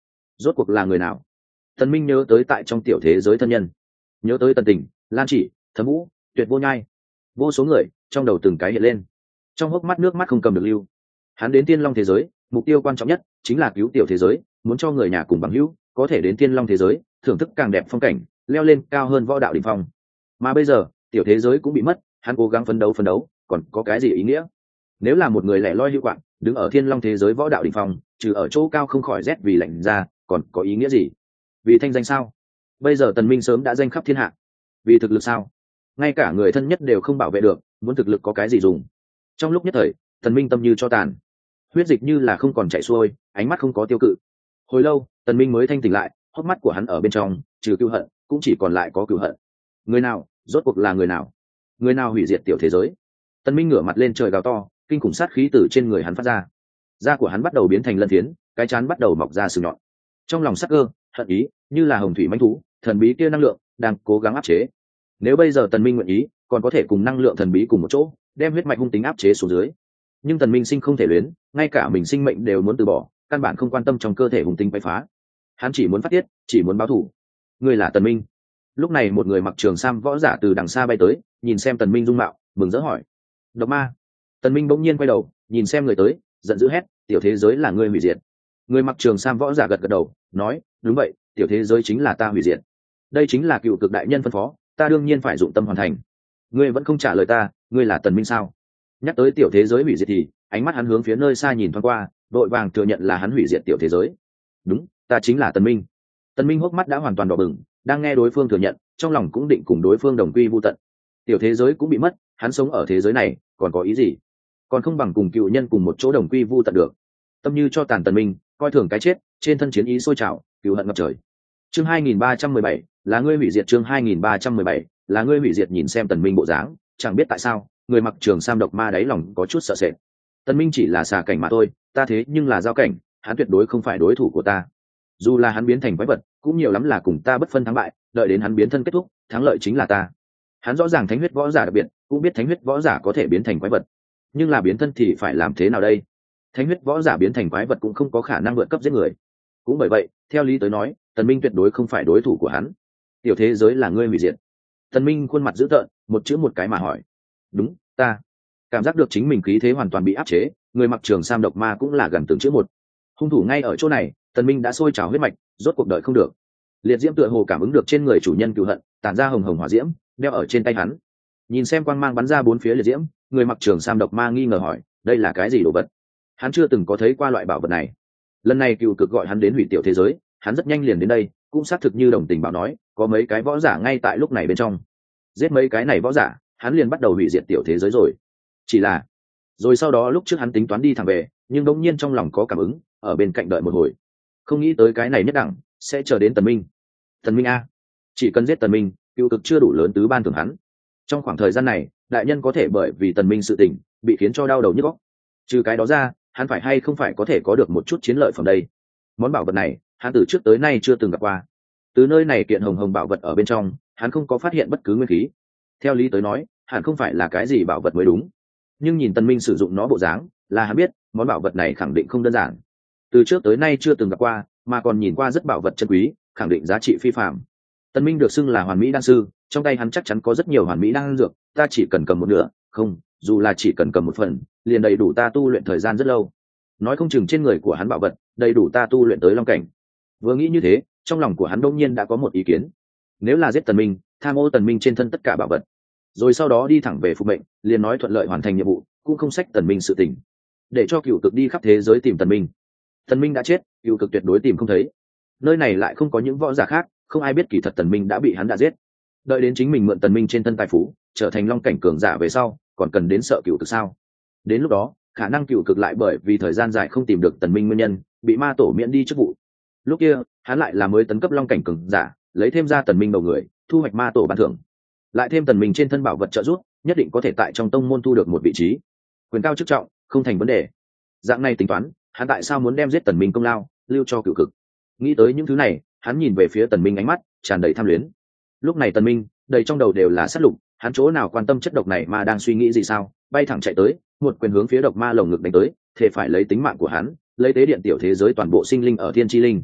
rốt cuộc là người nào? Tần Minh nhớ tới tại trong tiểu thế giới thân nhân, nhớ tới Tần Tình, Lan Chỉ, Thẩm Vũ, Tuyệt Vô Nhai, vô số người trong đầu từng cái hiện lên, trong hốc mắt nước mắt không cầm được lưu. Hắn đến Tiên Long thế giới, mục tiêu quan trọng nhất chính là cứu tiểu thế giới, muốn cho người nhà cùng bằng hữu có thể đến Tiên Long thế giới, thưởng thức càng đẹp phong cảnh, leo lên cao hơn võ đạo đỉnh phong. Mà bây giờ, tiểu thế giới cũng bị mất, hắn cố gắng phấn đấu, còn có cái gì ý nghĩa? Nếu là một người lẻ loi hữu quạng, đứng ở Thiên Long thế giới võ đạo đỉnh phong, trừ ở chỗ cao không khỏi rét vì lạnh ra, còn có ý nghĩa gì? Vì thanh danh sao? Bây giờ Tần Minh sớm đã danh khắp thiên hạ. Vì thực lực sao? Ngay cả người thân nhất đều không bảo vệ được, muốn thực lực có cái gì dùng? Trong lúc nhất thời, Tần Minh tâm như cho tàn, huyết dịch như là không còn chảy xuôi, ánh mắt không có tiêu cự. Hồi lâu, Tần Minh mới thanh tỉnh lại, hốc mắt của hắn ở bên trong, trừ cừu hận, cũng chỉ còn lại có cừu hận. Người nào, rốt cuộc là người nào? Người nào hủy diệt tiểu thế giới? Tần Minh ngửa mặt lên trời gào to, kinh khủng sát khí từ trên người hắn phát ra. Da của hắn bắt đầu biến thành lân phiến, cái trán bắt đầu mọc ra sừng nhọn. Trong lòng sắc cơ, hận ý, như là hồng thủy mãnh thú, thần bí kia năng lượng đang cố gắng áp chế. Nếu bây giờ Tần Minh nguyện ý, còn có thể cùng năng lượng thần bí cùng một chỗ, đem huyết mạch hung tính áp chế xuống dưới. Nhưng Tần Minh sinh không thể luyến, ngay cả mình sinh mệnh đều muốn từ bỏ, căn bản không quan tâm trong cơ thể hung tính quấy phá. Hắn chỉ muốn phát tiết, chỉ muốn báo thù. Người là Tần Minh. Lúc này một người mặc trường sam võ giả từ đằng xa bay tới, nhìn xem Tần Minh dung mạo, mừng rỡ hỏi: "Độc Ma?" Tần Minh bỗng nhiên quay đầu, nhìn xem người tới, giận dữ hét: "Tiểu thế giới là ngươi hủy diệt." Người mặc trường sam võ giả gật gật đầu, nói: "Đúng vậy, tiểu thế giới chính là ta hủy diệt. Đây chính là cựu cực đại nhân phân phó, ta đương nhiên phải dụng tâm hoàn thành." Ngươi vẫn không trả lời ta, ngươi là Tần Minh sao? Nhắc tới tiểu thế giới hủy diệt thì ánh mắt hắn hướng phía nơi xa nhìn thoáng qua, đội vàng thừa nhận là hắn hủy diệt tiểu thế giới. "Đúng, ta chính là Tần Minh." Tần Minh hốc mắt đã hoàn toàn đỏ bừng, đang nghe đối phương thừa nhận, trong lòng cũng định cùng đối phương đồng quy vu tận. Tiểu thế giới cũng bị mất, hắn sống ở thế giới này còn có ý gì? Còn không bằng cùng cựu nhân cùng một chỗ đồng quy vu tận được. Tâm như cho tàn Tần Minh, coi thường cái chết, trên thân chiến ý sôi trào, cừu hận ngập trời. Chương 2317, là ngươi hủy diệt. Chương 2317, là ngươi hủy diệt. Nhìn xem Tần Minh bộ dáng, chẳng biết tại sao, người mặc trường sam độc ma đáy lòng có chút sợ sệt. Tần Minh chỉ là xà cảnh mà thôi, ta thế nhưng là giao cảnh, hắn tuyệt đối không phải đối thủ của ta. Dù là hắn biến thành quái vật, cũng nhiều lắm là cùng ta bất phân thắng bại, đợi đến hắn biến thân kết thúc, thắng lợi chính là ta. Hắn rõ ràng thánh huyết võ giả đặc biệt, cũng biết thánh huyết võ giả có thể biến thành quái vật, nhưng là biến thân thì phải làm thế nào đây? Thánh huyết võ giả biến thành quái vật cũng không có khả năng vượt cấp giết người. Cũng bởi vậy, theo lý tới nói, Tần Minh tuyệt đối không phải đối thủ của hắn. Tiểu thế giới là ngươi hủy diệt. Tần Minh khuôn mặt dữ tợn, một chữ một cái mà hỏi: "Đúng, ta." Cảm giác được chính mình khí thế hoàn toàn bị áp chế, người mặc trường sam độc ma cũng là gần từng chữ một. Hung thủ ngay ở chỗ này, Tần Minh đã sôi trào huyết mạch, rốt cuộc đợi không được. Liệt diễm tựa hồ cảm ứng được trên người chủ nhân cừu hận, tản ra hồng hồng hỏa diễm, đeo ở trên tay hắn. Nhìn xem quang mang bắn ra bốn phía liệt diễm, người mặc trường sam độc ma nghi ngờ hỏi: "Đây là cái gì đồ vật?" Hắn chưa từng có thấy qua loại bảo vật này. Lần này cựu cực gọi hắn đến hủy tiểu thế giới, hắn rất nhanh liền đến đây, cũng xác thực như đồng tình bảo nói, có mấy cái võ giả ngay tại lúc này bên trong. Giết mấy cái này võ giả, hắn liền bắt đầu hủy diệt tiểu thế giới rồi. Chỉ là, rồi sau đó lúc trước hắn tính toán đi thẳng về, nhưng đống nhiên trong lòng có cảm ứng, ở bên cạnh đợi một hồi. Không nghĩ tới cái này nhất đẳng sẽ chờ đến Tần Minh. Tần Minh a, chỉ cần giết Tần Minh, cựu cực chưa đủ lớn tứ ban thưởng hắn. Trong khoảng thời gian này, đại nhân có thể bởi vì Tần Minh sự tình bị khiến cho đau đầu nhức óc. Trừ cái đó ra, hắn phải hay không phải có thể có được một chút chiến lợi phẩm đây. Món bảo vật này, hắn từ trước tới nay chưa từng gặp qua. Từ nơi này kiện hồng hồng bảo vật ở bên trong, hắn không có phát hiện bất cứ nguyên khí. Theo lý tới nói, hẳn không phải là cái gì bảo vật mới đúng. Nhưng nhìn Tần Minh sử dụng nó bộ dáng, là hắn biết, món bảo vật này khẳng định không đơn giản. Từ trước tới nay chưa từng gặp qua, mà còn nhìn qua rất bảo vật chân quý, khẳng định giá trị phi phàm. Tần Minh được xưng là hoàn mỹ đan sư, trong tay hắn chắc chắn có rất nhiều hoàn mỹ đan dược, ta chỉ cần cầm một nửa, không, dù là chỉ cần cầm một phần, liền đầy đủ ta tu luyện thời gian rất lâu. Nói không chừng trên người của hắn bảo vật, đầy đủ ta tu luyện tới long cảnh. Vừa nghĩ như thế, trong lòng của hắn đột nhiên đã có một ý kiến. Nếu là giết Tần Minh, tham ô Tần Minh trên thân tất cả bảo vật, rồi sau đó đi thẳng về phục mệnh, liền nói thuận lợi hoàn thành nhiệm vụ, cũng không xách Tần Minh sự tình. Để cho cựu cực đi khắp thế giới tìm Tần Minh. Tần Minh đã chết, cựu cực tuyệt đối tìm không thấy. Nơi này lại không có những võ giả khác, không ai biết kỳ thật Tần Minh đã bị hắn đã giết. Đợi đến chính mình mượn Tần Minh trên thân tài phú, trở thành long cảnh cường giả về sau, còn cần đến sợ cựu cực sao? Đến lúc đó, khả năng cựu cực lại bởi vì thời gian dài không tìm được Tần Minh nguyên nhân, bị ma tổ miễn đi chức vụ. Lúc kia, hắn lại là mới tấn cấp long cảnh cường giả, lấy thêm ra Tần Minh đầu người, thu hoạch ma tổ ban thưởng. Lại thêm Tần Minh trên thân bảo vật trợ giúp, nhất định có thể tại trong tông môn thu được một vị trí. Quyền cao chức trọng, không thành vấn đề. Dạng này tính toán, hắn tại sao muốn đem giết Tần Minh công lao, lưu cho cựu cực? Nghĩ tới những thứ này, hắn nhìn về phía Tần Minh ánh mắt tràn đầy tham luyến. Lúc này Tần Minh, đầy trong đầu đều là sát lục, hắn chỗ nào quan tâm chất độc này mà đang suy nghĩ gì sao, bay thẳng chạy tới, một quyền hướng phía độc ma lồng ngực đánh tới, thể phải lấy tính mạng của hắn, lấy tế điện tiểu thế giới toàn bộ sinh linh ở thiên chi linh.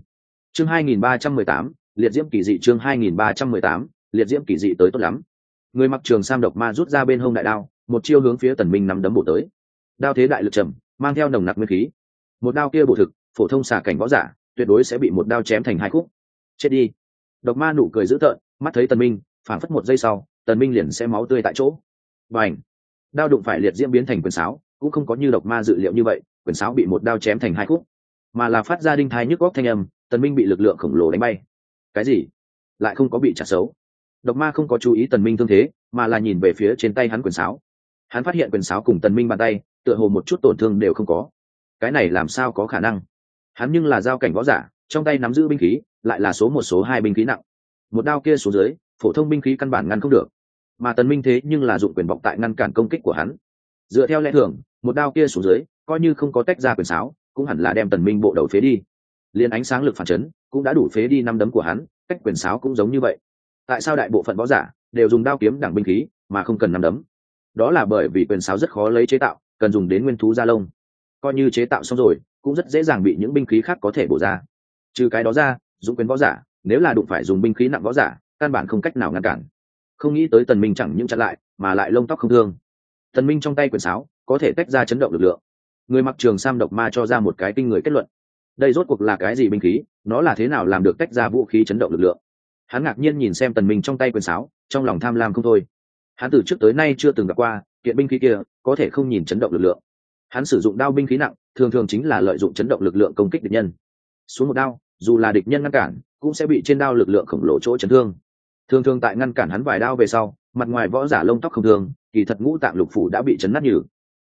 Chương 2318, liệt diễm kỳ dị. Chương 2318, liệt diễm kỳ dị tới tốt lắm. Người mặc trường sam độc ma rút ra bên hông đại đao, một chiêu hướng phía Tần Minh nắm đấm bổ tới. Đao thế đại lực trầm, mang theo nồng nặc nguyên khí. Một đao kia bổ thực, phổ thông xà cảnh võ giả, tuyệt đối sẽ bị một đao chém thành hai khúc. Chết đi. Độc ma nụ cười dữ tợn, mắt thấy Tần Minh, phảng phất một giây sau, Tần Minh liền sẽ máu tươi tại chỗ. Bành. Đao đụng phải liệt diễm biến thành quyền sáo, cũng không có như độc ma dự liệu như vậy, quyền sáo bị một đao chém thành hai khúc, mà là phát ra đinh thai nhức góc thanh âm. Tần Minh bị lực lượng khổng lồ đánh bay. Cái gì? Lại không có bị chặt xấu. Độc ma không có chú ý Tần Minh thương thế, mà là nhìn về phía trên tay hắn quyền sáo. Hắn phát hiện quyền sáo cùng Tần Minh bàn tay, tựa hồ một chút tổn thương đều không có. Cái này làm sao có khả năng? Hắn nhưng là giao cảnh võ giả, trong tay nắm giữ binh khí, lại là số một số hai binh khí nặng. Một đao kia xuống dưới, phổ thông binh khí căn bản ngăn không được. Mà Tần Minh thế nhưng là dụng quyền bọc tại ngăn cản công kích của hắn. Dựa theo lẽ thường, một đao kia xuống dưới, coi như không có tách ra quyền sáo, cũng hẳn là đem Tần Minh bộ đầu phế đi. Liên ánh sáng lực phản chấn cũng đã đủ phế đi năm đấm của hắn, cách quyền sáo cũng giống như vậy. Tại sao đại bộ phận võ giả đều dùng đao kiếm đẳng binh khí mà không cần năm đấm? Đó là bởi vì quyền sáo rất khó lấy chế tạo, cần dùng đến nguyên thú da lông. Coi như chế tạo xong rồi, cũng rất dễ dàng bị những binh khí khác có thể bổ ra. Trừ cái đó ra, dụng quyền võ giả, nếu là đụng phải dùng binh khí nặng võ giả, căn bản không cách nào ngăn cản. Không nghĩ tới Tần Minh chẳng những chặn lại, mà lại lông tóc không thương. Tần Minh trong tay quyền sáo có thể tách ra chấn động lực lượng. Người mặc trường sam độc ma cho ra một cái kinh người kết luận. Đây rốt cuộc là cái gì binh khí, nó là thế nào làm được tách ra vũ khí chấn động lực lượng? Hắn ngạc nhiên nhìn xem Tần Minh trong tay quyền sáo, trong lòng tham lam không thôi. Hắn từ trước tới nay chưa từng gặp qua kiện binh khí kia có thể không nhìn chấn động lực lượng. Hắn sử dụng đao binh khí nặng, thường thường chính là lợi dụng chấn động lực lượng công kích địch nhân. Xuống một đao, dù là địch nhân ngăn cản, cũng sẽ bị trên đao lực lượng khổng lồ chỗ chấn thương. Thường thường tại ngăn cản hắn vài đao về sau, mặt ngoài võ giả lông tóc không thương, kỳ thật ngũ tạng lục phủ đã bị chấn nát nhừ.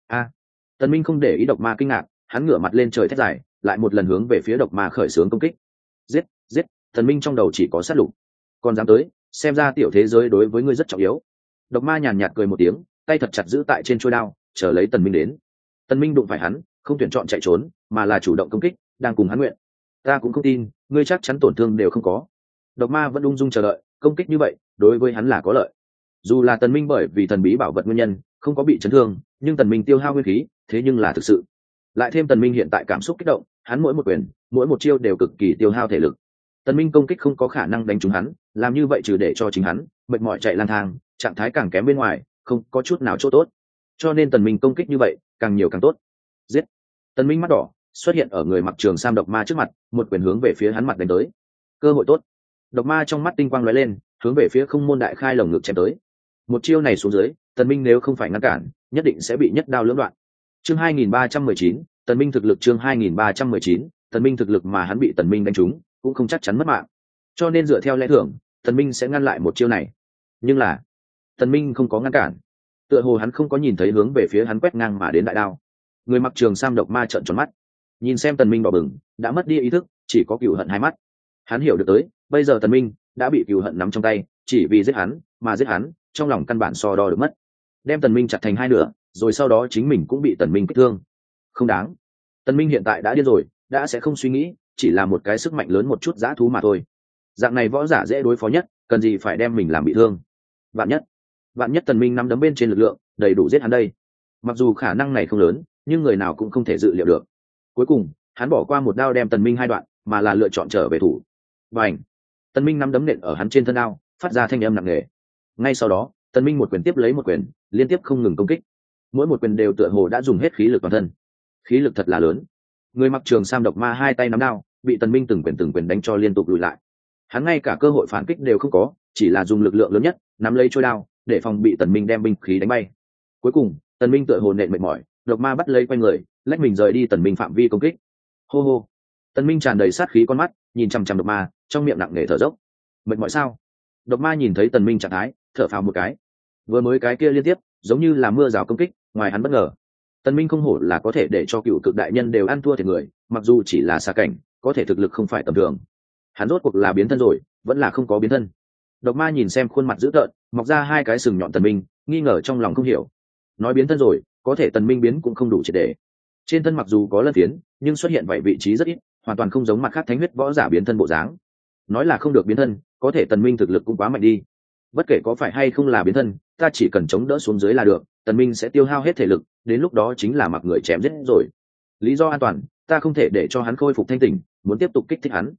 Tần Minh không để ý độc ma kinh ngạc, hắn ngửa mặt lên trời thét dài, lại một lần hướng về phía độc ma khởi xướng công kích. Giết, giết! Tần Minh trong đầu chỉ có sát lục. Còn dám tới, xem ra tiểu thế giới đối với ngươi rất trọng yếu. Độc ma nhàn nhạt cười một tiếng, tay thật chặt giữ tại trên chuôi đao, chờ lấy Tần Minh đến. Tần Minh đụng phải hắn, không tuyển chọn chạy trốn, mà là chủ động công kích, đang cùng hắn nguyện. Ta cũng không tin, ngươi chắc chắn tổn thương đều không có. Độc ma vẫn ung dung chờ đợi, công kích như vậy, đối với hắn là có lợi. Dù là Tần Minh bởi vì thần bí bảo vật nguyên nhân, không có bị chấn thương, nhưng Tần Minh tiêu hao nguyên khí, thế nhưng là thực sự. Lại thêm Tần Minh hiện tại cảm xúc kích động, hắn mỗi một quyền, mỗi một chiêu đều cực kỳ tiêu hao thể lực. Tần Minh công kích không có khả năng đánh trúng hắn, làm như vậy trừ để cho chính hắn mệt mỏi chạy lang thang, trạng thái càng kém bên ngoài, không có chút nào chỗ tốt. Cho nên Tần Minh công kích như vậy, càng nhiều càng tốt. Giết! Tần Minh mắt đỏ, xuất hiện ở người mặc trường sam độc ma trước mặt, một quyền hướng về phía hắn mặt đánh tới. Cơ hội tốt. Độc ma trong mắt tinh quang lóe lên, hướng về phía không môn đại khai lồng ngực chém tới. Một chiêu này xuống dưới, Tần Minh nếu không phải ngăn cản, nhất định sẽ bị nhất đao lưỡng đoạn. Chương 2319, Tần Minh thực lực. Chương 2319, Tần Minh thực lực mà hắn bị Tần Minh đánh trúng, cũng không chắc chắn mất mạng. Cho nên dựa theo lẽ thường, Tần Minh sẽ ngăn lại một chiêu này. Nhưng là, Tần Minh không có ngăn cản. Tựa hồ hắn không có nhìn thấy hướng về phía hắn quét ngang mà đến đại đao. Người mặc trường sam độc ma trợn tròn mắt, nhìn xem Tần Minh đỏ bừng, đã mất đi ý thức, chỉ có cừu hận hai mắt. Hắn hiểu được tới, bây giờ Tần Minh đã bị cừu hận nắm trong tay, chỉ vì giết hắn, mà giết hắn, trong lòng căn bản so đo được mất. Đem Tần Minh chặt thành hai nửa, rồi sau đó chính mình cũng bị Tần Minh kích thương. Không đáng. Tần Minh hiện tại đã điên rồi, đã sẽ không suy nghĩ, chỉ là một cái sức mạnh lớn một chút dã thú mà thôi. Dạng này võ giả dễ đối phó nhất, cần gì phải đem mình làm bị thương. Vạn nhất Tần Minh nắm đấm bên trên lực lượng, đầy đủ giết hắn đây. Mặc dù khả năng này không lớn, nhưng người nào cũng không thể dự liệu được. Cuối cùng, hắn bỏ qua một đao đem Tần Minh hai đoạn, mà là lựa chọn trở về thủ. Bành! Tần Minh nắm đấm nện ở hắn trên thân đao, phát ra thanh âm nặng nề. Ngay sau đó, Tần Minh một quyền tiếp lấy một quyền, liên tiếp không ngừng công kích. Mỗi một quyền đều tựa hồ đã dùng hết khí lực toàn thân. Khí lực thật là lớn. Người mặc trường sam độc ma hai tay nắm đao, bị Tần Minh từng quyền đánh cho liên tục lùi lại. Hắn ngay cả cơ hội phản kích đều không có, chỉ là dùng lực lượng lớn nhất, nắm lấy chuôi đao, để phòng bị Tần Minh đem binh khí đánh bay. Cuối cùng, Tần Minh tựa hồ nện mệt mỏi, độc ma bắt lấy quanh người, lách mình rời đi Tần Minh phạm vi công kích. Hô hô! Tần Minh tràn đầy sát khí con mắt, nhìn chằm chằm độc ma, trong miệng nặng nề thở dốc. Mệt mỏi sao? Độc ma nhìn thấy Tần Minh trạng thái, thở phào một cái. Vừa mới cái kia liên tiếp, giống như là mưa rào công kích, ngoài hắn bất ngờ. Tần Minh không hổ là có thể để cho cựu cực đại nhân đều ăn thua thiệt người, mặc dù chỉ là xa cảnh, có thể thực lực không phải tầm thường. Hắn rốt cuộc là biến thân rồi, vẫn là không có biến thân. Độc ma nhìn xem khuôn mặt dữ tợn, mọc ra hai cái sừng nhọn Tần Minh, nghi ngờ trong lòng không hiểu. Nói biến thân rồi, có thể Tần Minh biến cũng không đủ triệt để. Trên thân mặc dù có lân phiến, nhưng xuất hiện vậy vị trí rất ít, hoàn toàn không giống mặt khác thánh huyết võ giả biến thân bộ dáng. Nói là không được biến thân, có thể Tần Minh thực lực cũng quá mạnh đi. Bất kể có phải hay không là biến thân, ta chỉ cần chống đỡ xuống dưới là được, Tần Minh sẽ tiêu hao hết thể lực, đến lúc đó chính là mặc người chém giết rồi. Lý do an toàn, ta không thể để cho hắn khôi phục thanh tỉnh, muốn tiếp tục kích thích hắn.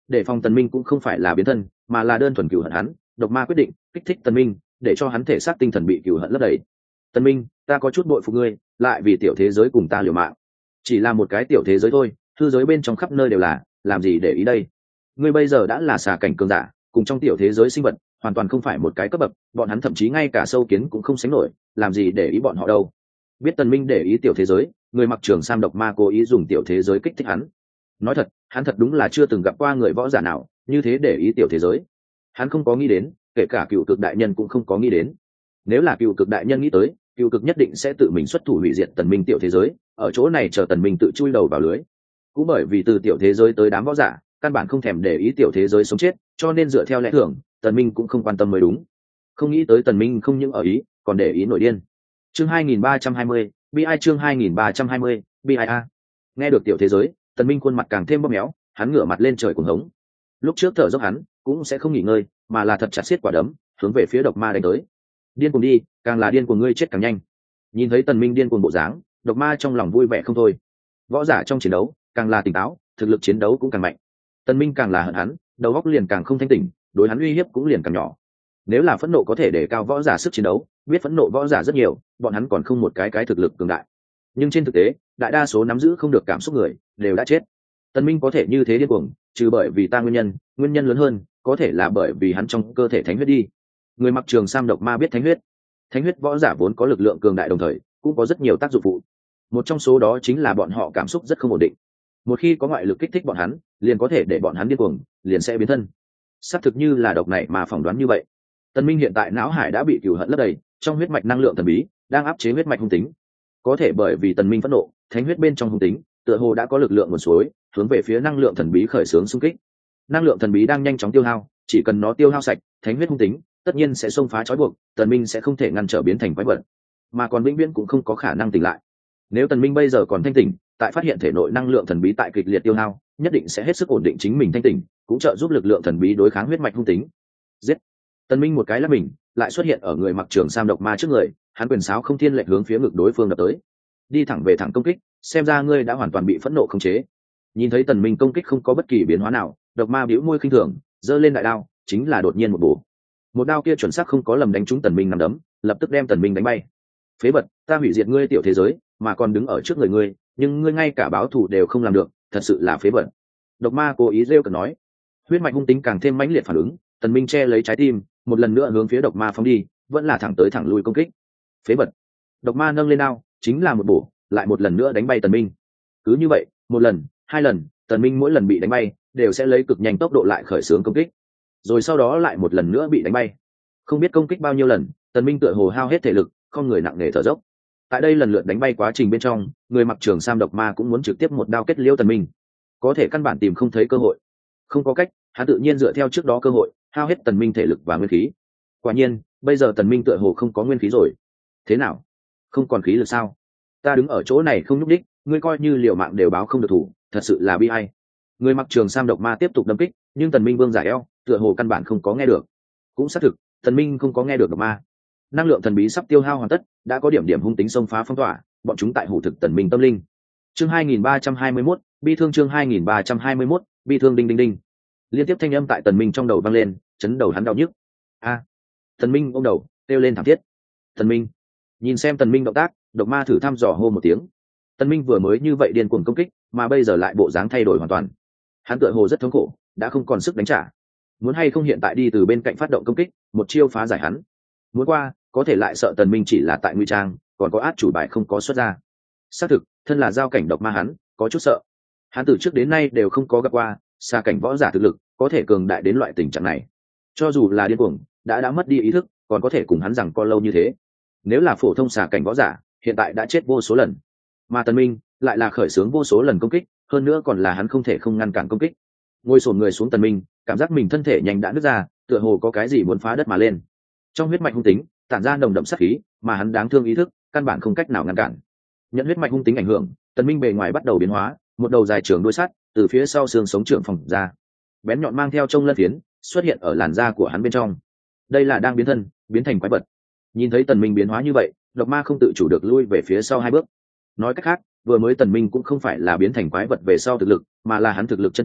để phòng tần minh cũng không phải là biến thân, mà là đơn thuần cừu hận hắn. Độc ma quyết định kích thích tần minh, để cho hắn thể xác tinh thần bị cừu hận lấp đầy. Tần minh, ta có chút bội phục ngươi, lại vì tiểu thế giới cùng ta liều mạng. Chỉ là một cái tiểu thế giới thôi, hư giới bên trong khắp nơi đều là, làm gì để ý đây. Ngươi bây giờ đã là xà cảnh cường giả, cùng trong tiểu thế giới sinh vật hoàn toàn không phải một cái cấp bậc, bọn hắn thậm chí ngay cả sâu kiến cũng không sánh nổi, làm gì để ý bọn họ đâu. Biết tần minh để ý tiểu thế giới, người mặc trường sam độc ma cố ý dùng tiểu thế giới kích thích hắn. Nói thật, hắn thật đúng là chưa từng gặp qua người võ giả nào như thế để ý tiểu thế giới. Hắn không có nghĩ đến, kể cả cựu cực đại nhân cũng không có nghĩ đến. Nếu là cựu cực đại nhân nghĩ tới, cựu cực nhất định sẽ tự mình xuất thủ hủy diệt tần minh tiểu thế giới, ở chỗ này chờ tần minh tự chui đầu vào lưới. Cũng bởi vì từ tiểu thế giới tới đám võ giả căn bản không thèm để ý tiểu thế giới sống chết, cho nên dựa theo lẽ thường tần minh cũng không quan tâm mới đúng. Không nghĩ tới tần minh không những ở ý, còn để ý nổi điên. Chương 2320, bi ai chương 2320, bi ai a. Nghe được tiểu thế giới, tần minh khuôn mặt càng thêm bóp méo, hắn ngửa mặt lên trời cuồng hống. Lúc trước thở dốc hắn cũng sẽ không nghỉ ngơi, mà là thật chặt siết quả đấm hướng về phía độc ma đánh tới. Điên cuồng đi, càng là điên cuồng ngươi chết càng nhanh. Nhìn thấy tần minh điên cuồng bộ dáng, độc ma trong lòng vui vẻ không thôi. Võ giả trong chiến đấu càng là tỉnh táo, thực lực chiến đấu cũng càng mạnh. Tần minh càng là hận hắn, đầu óc liền càng không thanh tỉnh, đối hắn uy hiếp cũng liền càng nhỏ. Nếu là phẫn nộ có thể để cao võ giả sức chiến đấu, biết phẫn nộ võ giả rất nhiều, bọn hắn còn không một cái thực lực cường đại. Nhưng trên thực tế, đại đa số nắm giữ không được cảm xúc người đều đã chết. Tần minh có thể như thế điên cuồng, trừ bởi vì ta nguyên nhân lớn hơn, có thể là bởi vì hắn trong cơ thể thánh huyết đi. Người mặc trường sam độc ma biết thánh huyết võ giả vốn có lực lượng cường đại, đồng thời cũng có rất nhiều tác dụng phụ. Một trong số đó chính là bọn họ cảm xúc rất không ổn định. Một khi có ngoại lực kích thích bọn hắn, liền có thể để bọn hắn điên cuồng, liền sẽ biến thân. Xác thực như là độc này mà phỏng đoán như vậy. Tần minh hiện tại não hải đã bị cừu hận lấp đầy, trong huyết mạch năng lượng thần bí đang áp chế huyết mạch hung tính. Có thể bởi vì tần minh phẫn nộ, thánh huyết bên trong hung tính tựa hồ đã có lực lượng nguồn suối hướng về phía năng lượng thần bí khởi xướng xung kích. Năng lượng thần bí đang nhanh chóng tiêu hao, chỉ cần nó tiêu hao sạch, thánh huyết hung tính tất nhiên sẽ xông phá trói buộc, tần minh sẽ không thể ngăn trở biến thành quái vật, mà còn vĩnh viễn cũng không có khả năng tỉnh lại. Nếu tần minh bây giờ còn thanh tỉnh, tại phát hiện thể nội năng lượng thần bí tại kịch liệt tiêu hao, nhất định sẽ hết sức ổn định chính mình thanh tỉnh, cũng trợ giúp lực lượng thần bí đối kháng huyết mạch hung tính. Giết! Tần minh một cái lắc mình, lại xuất hiện ở người mặc trường sam độc ma trước người, hắn quyền sáo không thiên lệch hướng phía ngực đối phương đập tới, đi thẳng về thẳng công kích. Xem ra ngươi đã hoàn toàn bị phẫn nộ khống chế. Nhìn thấy tần minh công kích không có bất kỳ biến hóa nào, độc ma bĩu môi khinh thường, giơ lên đại đao, chính là đột nhiên một bổ. Một đao kia chuẩn xác không có lầm đánh trúng tần minh nằm đấm, lập tức đem tần minh đánh bay. Phế vật, ta hủy diệt ngươi tiểu thế giới, mà còn đứng ở trước người ngươi, nhưng ngươi ngay cả báo thù đều không làm được, thật sự là phế vật. Độc ma cố ý rêu cợt nói. Huyết mạch hung tính càng thêm mãnh liệt phản ứng, tần minh che lấy trái tim, một lần nữa hướng phía độc ma phóng đi, vẫn là thẳng tới thẳng lui công kích. Phế vật. Độc ma nâng lên đao, chính là một bổ, lại một lần nữa đánh bay tần minh. Cứ như vậy, một lần, hai lần, tần minh mỗi lần bị đánh bay đều sẽ lấy cực nhanh tốc độ lại khởi xướng công kích, rồi sau đó lại một lần nữa bị đánh bay. Không biết công kích bao nhiêu lần, tần minh tựa hồ hao hết thể lực, không người nặng nề thở dốc. Tại đây lần lượt đánh bay quá trình bên trong, người mặc trường sam độc ma cũng muốn trực tiếp một đao kết liễu tần minh, có thể căn bản tìm không thấy cơ hội. Không có cách, hắn tự nhiên dựa theo trước đó cơ hội, hao hết tần minh thể lực và nguyên khí. Quả nhiên, bây giờ tần minh tựa hồ không có nguyên khí rồi. Thế nào? Không còn khí lực sao? Ta đứng ở chỗ này không nhúc đích, ngươi coi như liều mạng đều báo không được thủ, thật sự là bi ai. Người mặc trường sam độc ma tiếp tục đâm kích, nhưng tần minh vương giả eo, tựa hồ căn bản không có nghe được. Cũng xác thực, tần minh không có nghe được độc ma. Năng lượng thần bí sắp tiêu hao hoàn tất, đã có điểm hung tính xông phá phong tỏa, bọn chúng tại hủ thực tần minh tâm linh. Chương 2321, bi thương chương 2321, bi thương đinh đinh đinh. Liên tiếp thanh âm tại tần minh trong đầu vang lên, chấn đầu hắn đau nhức. A! Tần minh ôm đầu, kêu lên thảm thiết. Tần minh. Nhìn xem tần minh động tác, độc ma thử thăm dò hô một tiếng. Tần minh vừa mới như vậy điên cuồng công kích, mà bây giờ lại bộ dáng thay đổi hoàn toàn. Hắn tựa hồ rất thống khổ, đã không còn sức đánh trả. Muốn hay không hiện tại đi từ bên cạnh phát động công kích, một chiêu phá giải hắn. Muốn qua, có thể lại sợ tần minh chỉ là tại nguy trang, còn có át chủ bài không có xuất ra. Xác thực, thân là giao cảnh độc ma hắn, có chút sợ. Hắn từ trước đến nay đều không có gặp qua xa cảnh võ giả thực lực có thể cường đại đến loại tình trạng này. Cho dù là điên cuồng, đã mất đi ý thức, còn có thể cùng hắn rằng co lâu như thế. Nếu là phổ thông xà cảnh võ giả, hiện tại đã chết vô số lần. Mà tần minh lại là khởi xướng vô số lần công kích, hơn nữa còn là hắn không thể không ngăn cản công kích. Ngồi xổm người xuống tần minh, cảm giác mình thân thể nhanh đã nứt ra, tựa hồ có cái gì muốn phá đất mà lên. Trong huyết mạch hung tính tản ra nồng đậm sát khí, mà hắn đáng thương ý thức căn bản không cách nào ngăn cản. Nhận huyết mạch hung tính ảnh hưởng, tần minh bề ngoài bắt đầu biến hóa, một đầu dài trường đuôi sắt từ phía sau xương sống trưởng phòng ra, bén nhọn mang theo trông lân phiến xuất hiện ở làn da của hắn bên trong. Đây là đang biến thân, biến thành quái vật. Nhìn thấy tần minh biến hóa như vậy, độc ma không tự chủ được lui về phía sau hai bước. Nói cách khác, vừa mới tần minh cũng không phải là biến thành quái vật về sau thực lực, mà là hắn thực lực chân chính,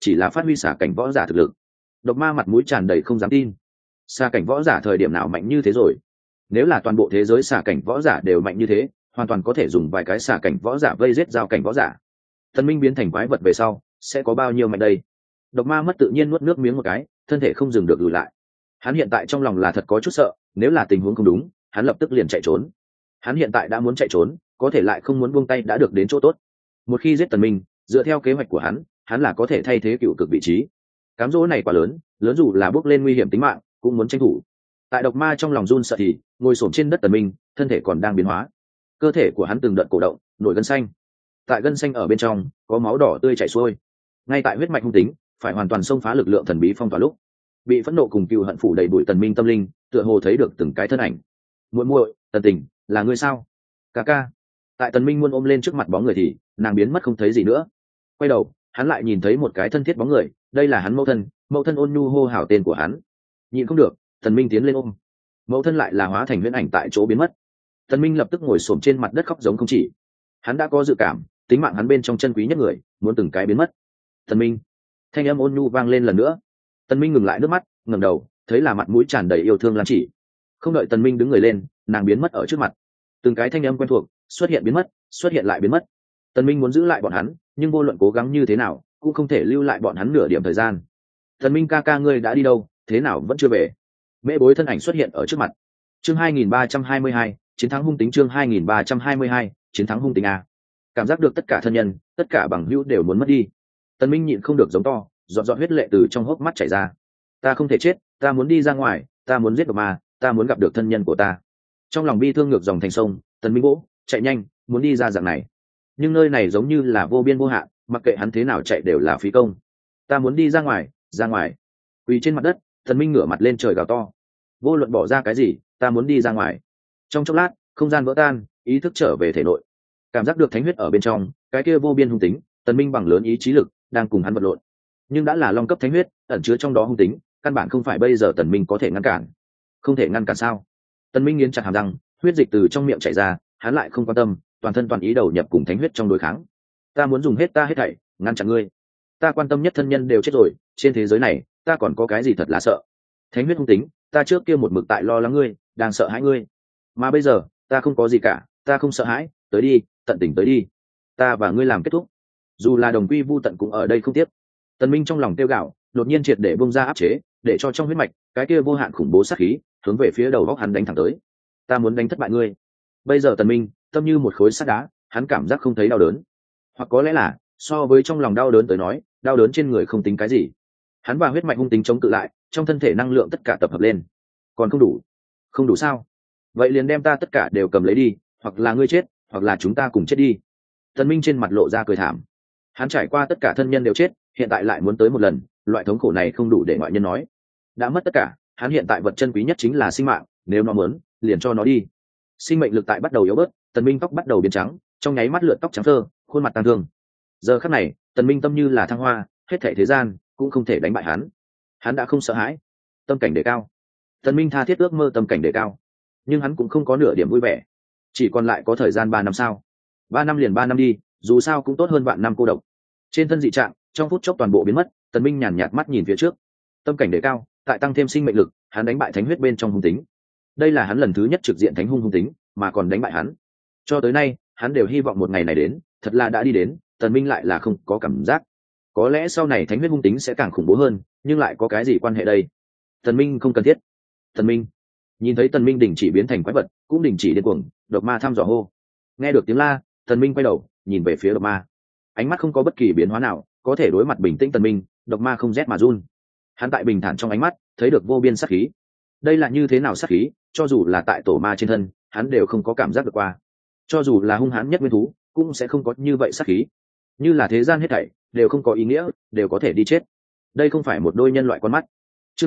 chỉ là phát huy xả cảnh võ giả thực lực. Độc ma mặt mũi tràn đầy không dám tin. Xả cảnh võ giả thời điểm nào mạnh như thế rồi? Nếu là toàn bộ thế giới xả cảnh võ giả đều mạnh như thế, hoàn toàn có thể dùng vài cái xả cảnh võ giả vây giết giao cảnh võ giả. Tần Minh biến thành quái vật về sau sẽ có bao nhiêu mạnh đây? Độc ma mất tự nhiên nuốt nước miếng một cái, thân thể không dừng được lùi lại. Hắn hiện tại trong lòng là thật có chút sợ, nếu là tình huống không đúng, hắn lập tức liền chạy trốn. Hắn hiện tại đã muốn chạy trốn, có thể lại không muốn buông tay đã được đến chỗ tốt. Một khi giết Tần Minh, dựa theo kế hoạch của hắn là có thể thay thế cựu cực vị trí. Cám dỗ này quá lớn, lớn dù là bước lên nguy hiểm tính mạng, cũng muốn tranh thủ. Tại độc ma trong lòng run sợ thì ngồi xổm trên đất Tần Minh, thân thể còn đang biến hóa. Cơ thể của hắn từng đợt cổ động, nổi gân xanh. Tại gân xanh ở bên trong có máu đỏ tươi chảy xuôi. Ngay tại huyết mạch hung tính phải hoàn toàn xông phá lực lượng thần bí phong tỏa lúc, bị phẫn nộ cùng cừu hận phủ đầy bụi Tần Minh tâm linh, tựa hồ thấy được từng cái thân ảnh. Muội muội, Tần Tình, là ngươi sao? Ca ca. Tại Tần Minh muốn ôm lên trước mặt bóng người thì nàng biến mất không thấy gì nữa. Quay đầu, hắn lại nhìn thấy một cái thân thiết bóng người, đây là hắn mẫu thân ôn nhu hô hào tên của hắn. Nhịn không được, Tần Minh tiến lên ôm. Mẫu thân lại là hóa thành huyễn ảnh tại chỗ biến mất. Tần Minh lập tức ngồi xổm trên mặt đất khóc giống không chỉ. Hắn đã có dự cảm, tính mạng hắn bên trong chân quý nhất người muốn từng cái biến mất. Tần Minh, thanh âm ôn nhu vang lên lần nữa. Tần Minh ngừng lại nước mắt, ngẩng đầu, thấy là mặt mũi tràn đầy yêu thương Lan Chỉ. Không đợi Tần Minh đứng người lên, nàng biến mất ở trước mặt. Từng cái thanh âm quen thuộc xuất hiện biến mất, xuất hiện lại biến mất. Tần Minh muốn giữ lại bọn hắn, nhưng vô luận cố gắng như thế nào, cũng không thể lưu lại bọn hắn nửa điểm thời gian. Tần Minh ca ca ngươi đã đi đâu, thế nào vẫn chưa về? Mễ Bối thân ảnh xuất hiện ở trước mặt. Chương 2322, chiến thắng hung tính. Chương 2322, chiến thắng hung tính a. Cảm giác được tất cả thân nhân, tất cả bằng hữu đều muốn mất đi. Tần Minh nhịn không được giống to, giọt giọt huyết lệ từ trong hốc mắt chảy ra. Ta không thể chết, ta muốn đi ra ngoài, ta muốn giết độc ma, ta muốn gặp được thân nhân của ta. Trong lòng bi thương ngược dòng thành sông, Tần Minh bỗ, chạy nhanh, muốn đi ra dạng này. Nhưng nơi này giống như là vô biên vô hạn, mặc kệ hắn thế nào chạy đều là phí công. Ta muốn đi ra ngoài, ra ngoài. Quỳ trên mặt đất, Tần Minh ngửa mặt lên trời gào to. Vô luận bỏ ra cái gì, ta muốn đi ra ngoài. Trong chốc lát, không gian vỡ tan, ý thức trở về thể nội. Cảm giác được thánh huyết ở bên trong, cái kia vô biên hung tính, Tần Minh bằng lớn ý chí lực đang cùng hắn vật lộn. Nhưng đã là long cấp thánh huyết, ẩn chứa trong đó hung tính, căn bản không phải bây giờ Tần Minh có thể ngăn cản. Không thể ngăn cản sao? Tần Minh nghiến chặt hàm răng, huyết dịch từ trong miệng chảy ra, hắn lại không quan tâm, toàn thân toàn ý đầu nhập cùng thánh huyết trong đối kháng. Ta muốn dùng hết ta hết thảy ngăn chặn ngươi. Ta quan tâm nhất thân nhân đều chết rồi, trên thế giới này ta còn có cái gì thật là sợ? Thánh huyết hung tính, ta trước kia một mực tại lo lắng ngươi, đang sợ hãi ngươi, mà bây giờ ta không có gì cả, ta không sợ hãi, tới đi, tận tình tới đi, ta và ngươi làm kết thúc, dù là đồng quy vu tận cũng ở đây không tiếc. Tần Minh trong lòng tiêu gạo, đột nhiên triệt để bung ra áp chế, để cho trong huyết mạch cái kia vô hạn khủng bố sát khí hướng về phía đầu góc hắn đánh thẳng tới. Ta muốn đánh thất bại ngươi. Bây giờ Tần Minh tâm như một khối sắt đá, hắn cảm giác không thấy đau đớn, hoặc có lẽ là so với trong lòng đau đớn tới nói, đau đớn trên người không tính cái gì. Hắn và huyết mạch hung tính chống cự lại, trong thân thể năng lượng tất cả tập hợp lên, còn không đủ. Không đủ sao? Vậy liền đem ta tất cả đều cầm lấy đi, hoặc là ngươi chết, hoặc là chúng ta cùng chết đi. Tần Minh trên mặt lộ ra cười thảm. Hắn trải qua tất cả thân nhân đều chết, hiện tại lại muốn tới một lần, loại thống khổ này không đủ để ngoại nhân nói. Đã mất tất cả, hắn hiện tại vật chân quý nhất chính là sinh mạng, nếu nó muốn, liền cho nó đi. Sinh mệnh lực tại bắt đầu yếu bớt, Tần Minh tóc bắt đầu biến trắng, trong nháy mắt lượn tóc trắng phơ, khuôn mặt tang thương. Giờ khắc này, Tần Minh tâm như là thăng hoa, hết thảy thế gian cũng không thể đánh bại hắn. Hắn đã không sợ hãi, tâm cảnh đề cao. Tần Minh tha thiết ước mơ tâm cảnh đề cao, nhưng hắn cũng không có nửa điểm vui vẻ. Chỉ còn lại có thời gian 3 năm sao? 3 năm liền 3 năm đi, dù sao cũng tốt hơn vạn năm cô độc. Trên thân dị trạng, trong phút chốc toàn bộ biến mất, Tần Minh nhàn nhạt mắt nhìn phía trước. Tâm cảnh đề cao, tại tăng thêm sinh mệnh lực, hắn đánh bại thánh huyết bên trong hung tính. Đây là hắn lần thứ nhất trực diện thánh hung tính, mà còn đánh bại hắn. Cho tới nay, hắn đều hy vọng một ngày này đến, thật là đã đi đến, Tần Minh lại là không có cảm giác. Có lẽ sau này thánh huyết hung tính sẽ càng khủng bố hơn, nhưng lại có cái gì quan hệ đây? Tần Minh không cần thiết. Tần Minh nhìn thấy Tần Minh đình chỉ biến thành quái vật, cũng đình chỉ điên cuồng, độc ma thăm dò hô. Nghe được tiếng la, Tần Minh quay đầu, nhìn về phía độc ma. Ánh mắt không có bất kỳ biến hóa nào, có thể đối mặt bình tĩnh Tần Minh, độc ma không rét mà run. Hắn tại bình thản trong ánh mắt, thấy được vô biên sát khí. Đây là như thế nào sát khí, cho dù là tại tổ ma trên thân, hắn đều không có cảm giác được qua. Cho dù là hung hãn nhất nguyên thú, cũng sẽ không có như vậy sát khí. Như là thế gian hết thảy đều không có ý nghĩa, đều có thể đi chết. Đây không phải một đôi nhân loại con mắt. Chương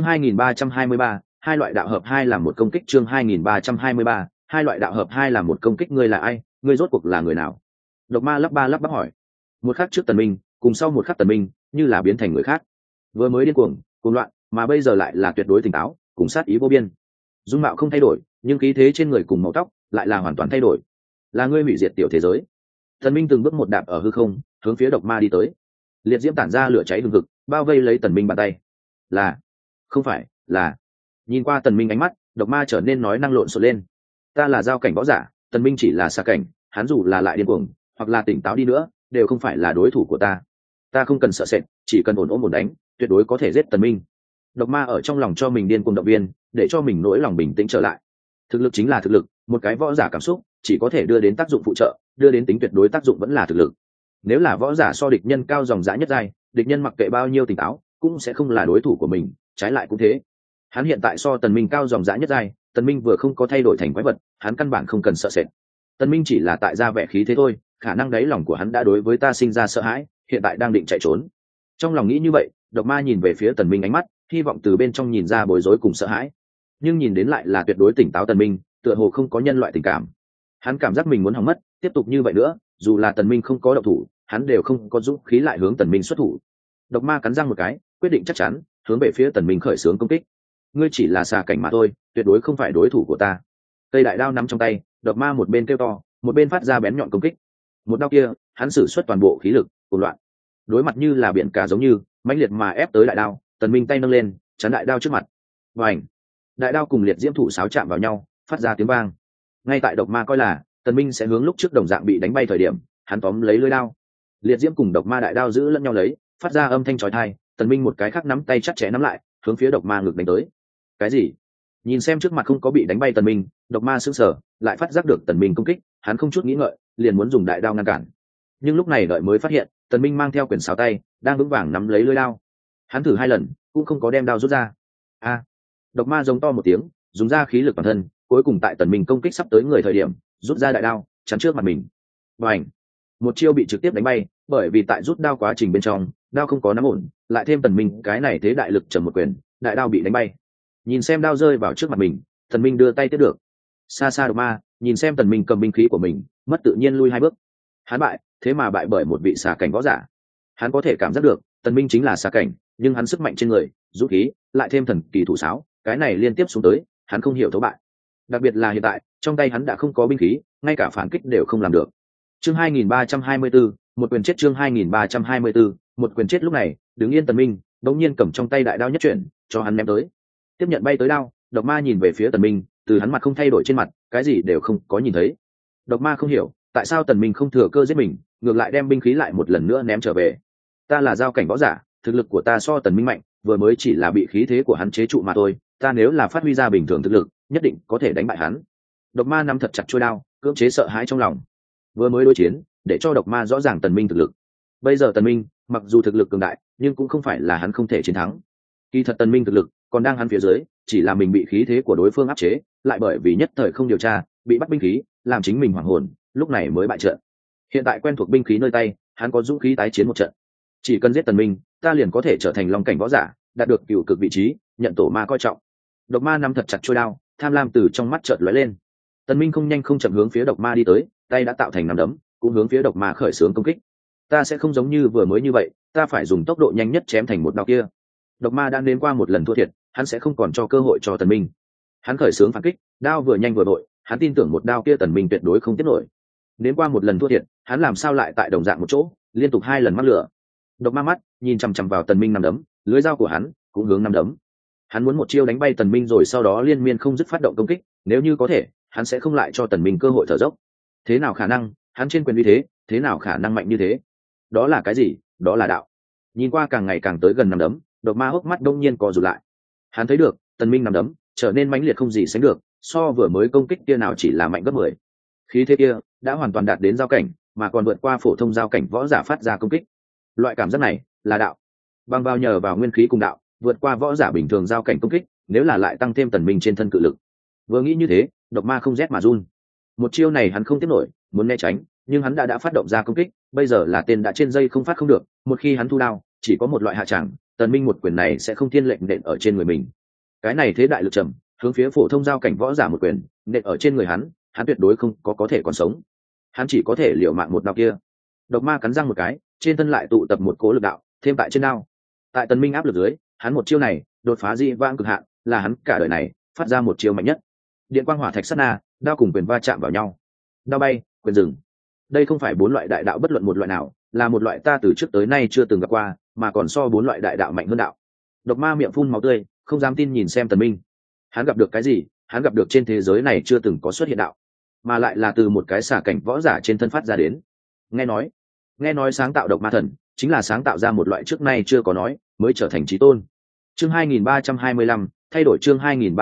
2323, hai loại đạo hợp hai làm một công kích. Chương 2323, hai loại đạo hợp hai làm một công kích. Ngươi là ai? Ngươi rốt cuộc là người nào? Độc ma lắp bắp hỏi. Một khắc trước Tần Minh, cùng sau một khắc Tần Minh, như là biến thành người khác. Vừa mới điên cuồng loạn, mà bây giờ lại là tuyệt đối tỉnh táo, cùng sát ý vô biên. Dung mạo không thay đổi, nhưng khí thế trên người cùng màu tóc lại là hoàn toàn thay đổi. Là ngươi hủy diệt tiểu thế giới. Tần Minh từng bước một đạp ở hư không, hướng phía độc ma đi tới. Liệt diễm tản ra lửa cháy hừng hực, bao vây lấy tần minh bàn tay. Là, không phải là. Nhìn qua tần minh ánh mắt, độc ma trở nên nói năng lộn xộn lên. Ta là giao cảnh võ giả, tần minh chỉ là xa cảnh, hắn dù là lại điên cuồng hoặc là tỉnh táo đi nữa đều không phải là đối thủ của ta. Ta không cần sợ sệt, chỉ cần ổn ổn đánh, tuyệt đối có thể giết tần minh. Độc ma ở trong lòng cho mình điên cuồng động viên, để cho mình nỗi lòng bình tĩnh trở lại. Thực lực chính là thực lực, một cái võ giả cảm xúc chỉ có thể đưa đến tác dụng phụ trợ, đưa đến tính tuyệt đối tác dụng vẫn là thực lực. Nếu là võ giả so địch nhân cao dòng dã nhất giai, địch nhân mặc kệ bao nhiêu tỉnh táo cũng sẽ không là đối thủ của mình, trái lại cũng thế. Hắn hiện tại so tần minh cao dòng dã nhất giai, tần minh vừa không có thay đổi thành quái vật, hắn căn bản không cần sợ sệt. Tần minh chỉ là tại ra vẻ khí thế thôi, khả năng đáy lòng của hắn đã đối với ta sinh ra sợ hãi, hiện tại đang định chạy trốn. Trong lòng nghĩ như vậy, độc ma nhìn về phía tần minh ánh mắt, hy vọng từ bên trong nhìn ra bối rối cùng sợ hãi, nhưng nhìn đến lại là tuyệt đối tỉnh táo tần minh, tựa hồ không có nhân loại tình cảm. Hắn cảm giác mình muốn hỏng mất, tiếp tục như vậy nữa, dù là tần minh không có động thủ, hắn đều không có dũng khí lại hướng tần minh xuất thủ. Độc ma cắn răng một cái, quyết định chắc chắn hướng về phía tần minh khởi xướng công kích. Ngươi chỉ là xà cảnh mà thôi, tuyệt đối không phải đối thủ của ta. Cây đại đao nắm trong tay, độc ma một bên kêu to, một bên phát ra bén nhọn công kích. Một đao kia, hắn sử xuất toàn bộ khí lực, cuồng loạn. Đối mặt như là biển cả giống như mãnh liệt mà ép tới đại đao, tần minh tay nâng lên, chắn đại đao trước mặt. Vành, đại đao cùng liệt diễm thủ sáo chạm vào nhau, phát ra tiếng vang. Ngay tại độc ma coi là tần minh sẽ hướng lúc trước đồng dạng bị đánh bay thời điểm, hắn tóm lấy lưỡi đao. Liệt diễm cùng độc ma đại đao giữ lẫn nhau lấy, phát ra âm thanh chói tai. Tần minh một cái khác nắm tay chặt chẽ nắm lại, hướng phía độc ma ngực đánh tới. Cái gì? Nhìn xem trước mặt không có bị đánh bay tần minh, độc ma sững sờ, lại phát giác được tần minh công kích, hắn không chút nghĩ ngợi, liền muốn dùng đại đao ngăn cản. Nhưng lúc này đợi mới phát hiện, tần minh mang theo quyền sáo tay, đang vững vàng nắm lấy lưỡi đao. Hắn thử 2 lần, cũng không có đem đao rút ra. A! Độc ma giống to một tiếng, dùng ra khí lực toàn thân, cuối cùng tại tần minh công kích sắp tới người thời điểm, rút ra đại đao, chắn trước mặt mình. Bành! Một chiêu bị trực tiếp đánh bay, bởi vì tại rút đao quá trình bên trong, đao không có nắm ổn, lại thêm tần minh cái này thế đại lực trầm một quyền, đại đao bị đánh bay. Nhìn xem đao rơi vào trước mặt mình, tần minh đưa tay tiếp được. Xa xa độc ma nhìn xem tần minh cầm binh khí của mình, mất tự nhiên lui 2 bước. Hắn bại, thế mà bại bởi một vị xà cảnh võ giả. Hắn có thể cảm giác được tần minh chính là xà cảnh, nhưng hắn sức mạnh trên người, dũng khí, lại thêm thần kỳ thủ sáo, cái này liên tiếp xuống tới, hắn không hiểu thấu bại. Đặc biệt là hiện tại, trong tay hắn đã không có binh khí, ngay cả phản kích đều không làm được. Chương 2324, một quyền chết. Chương 2324, một quyền chết. Lúc này, đứng yên tần minh đống nhiên cầm trong tay đại đao nhất chuyển, cho hắn ném tới. Tiếp nhận bay tới đao, độc ma nhìn về phía tần minh, từ hắn mặt không thay đổi trên mặt, cái gì đều không có nhìn thấy. Độc ma không hiểu tại sao tần minh không thừa cơ giết mình, ngược lại đem binh khí lại một lần nữa ném trở về. Ta là giao cảnh võ giả, thực lực của ta so tần minh mạnh, vừa mới chỉ là bị khí thế của hắn chế trụ mà thôi, ta nếu là phát huy ra bình thường thực lực, nhất định có thể đánh bại hắn. Độc ma nắm thật chặt chuôi đao, cưỡng chế sợ hãi trong lòng. Vừa mới đối chiến, để cho độc ma rõ ràng tần minh thực lực. Bây giờ tần minh mặc dù thực lực cường đại, nhưng cũng không phải là hắn không thể chiến thắng. Kỳ thật tần minh thực lực còn đang hắn phía dưới, chỉ là mình bị khí thế của đối phương áp chế, lại bởi vì nhất thời không điều tra, bị bắt binh khí, làm chính mình hoảng hồn, lúc này mới bại trận. Hiện tại quen thuộc binh khí nơi tay, hắn có dũng khí tái chiến một trận. Chỉ cần giết tần minh, ta liền có thể trở thành long cảnh võ giả, đạt được cửu cực vị trí, nhận tổ ma coi trọng. Độc ma nắm thật chặt chuôi đao, tham lam từ trong mắt chợt lóe lên. Tần minh không nhanh không chậm hướng phía độc ma đi tới, tay đã tạo thành nắm đấm, cũng hướng phía độc ma khởi xướng công kích. Ta sẽ không giống như vừa mới như vậy, ta phải dùng tốc độ nhanh nhất chém thành một đao kia. Độc ma đã đến qua một lần thua thiệt, hắn sẽ không còn cho cơ hội cho tần minh. Hắn khởi xướng phản kích, đao vừa nhanh vừa vội, hắn tin tưởng một đao kia tần minh tuyệt đối không tiếp nổi. Đến qua một lần thua thiệt, hắn làm sao lại tại đồng dạng một chỗ, liên tục 2 lần mắc lửa. Độc ma mắt nhìn chằm chằm vào tần minh nắm đấm, lưỡi dao của hắn cũng hướng nắm đấm. Hắn muốn một chiêu đánh bay tần minh rồi sau đó liên miên không dứt phát động công kích, nếu như có thể, hắn sẽ không lại cho tần minh cơ hội thở dốc. Thế nào khả năng, hắn trên quyền uy thế nào khả năng mạnh như thế? Đó là cái gì? Đó là đạo. Nhìn qua càng ngày càng tới gần nắm đấm, độc ma hốc mắt đông nhiên co rụt lại. Hắn thấy được tần minh nắm đấm trở nên mãnh liệt không gì sánh được, so vừa mới công kích kia nào chỉ là mạnh gấp 10. Khí thế kia đã hoàn toàn đạt đến giao cảnh, mà còn vượt qua phổ thông giao cảnh võ giả phát ra công kích. Loại cảm giác này là đạo. Bằng vào nhờ vào nguyên khí cùng đạo, vượt qua võ giả bình thường giao cảnh công kích, nếu là lại tăng thêm tần minh trên thân cự lực. Vừa nghĩ như thế, độc ma không rét mà run. Một chiêu này hắn không tiếp nổi, muốn né tránh, nhưng hắn đã phát động ra công kích, bây giờ là tên đã trên dây không phát không được, một khi hắn thu đao, chỉ có một loại hạ tràng, tần minh một quyền này sẽ không thiên lệnh nện ở trên người mình. Cái này thế đại lực trầm, hướng phía phổ thông giao cảnh võ giả một quyền nện ở trên người hắn tuyệt đối không có thể còn sống, hắn chỉ có thể liều mạng một đao kia. Độc ma cắn răng một cái, trên thân lại tụ tập một cố lực đạo, thêm tại trên đao. Tại tần minh áp lực dưới, hắn một chiêu này đột phá dị vãng cực hạn, là hắn cả đời này phát ra một chiêu mạnh nhất. Điện quang hỏa thạch sát na, đao cùng quyền va chạm vào nhau, đao bay, quyền dừng. đây không phải bốn loại đại đạo bất luận một loại nào, là một loại ta từ trước tới nay chưa từng gặp qua, mà còn so bốn loại đại đạo mạnh hơn đạo. Độc ma miệng phun máu tươi, không dám tin nhìn xem Tần Minh. Hắn gặp được cái gì? Hắn gặp được trên thế giới này chưa từng có xuất hiện đạo, mà lại là từ một cái xả cảnh võ giả trên thân phát ra đến. Nghe nói sáng tạo độc ma thần chính là sáng tạo ra một loại trước nay chưa có nói, mới trở thành chí tôn. Chương 2325, thay đổi chương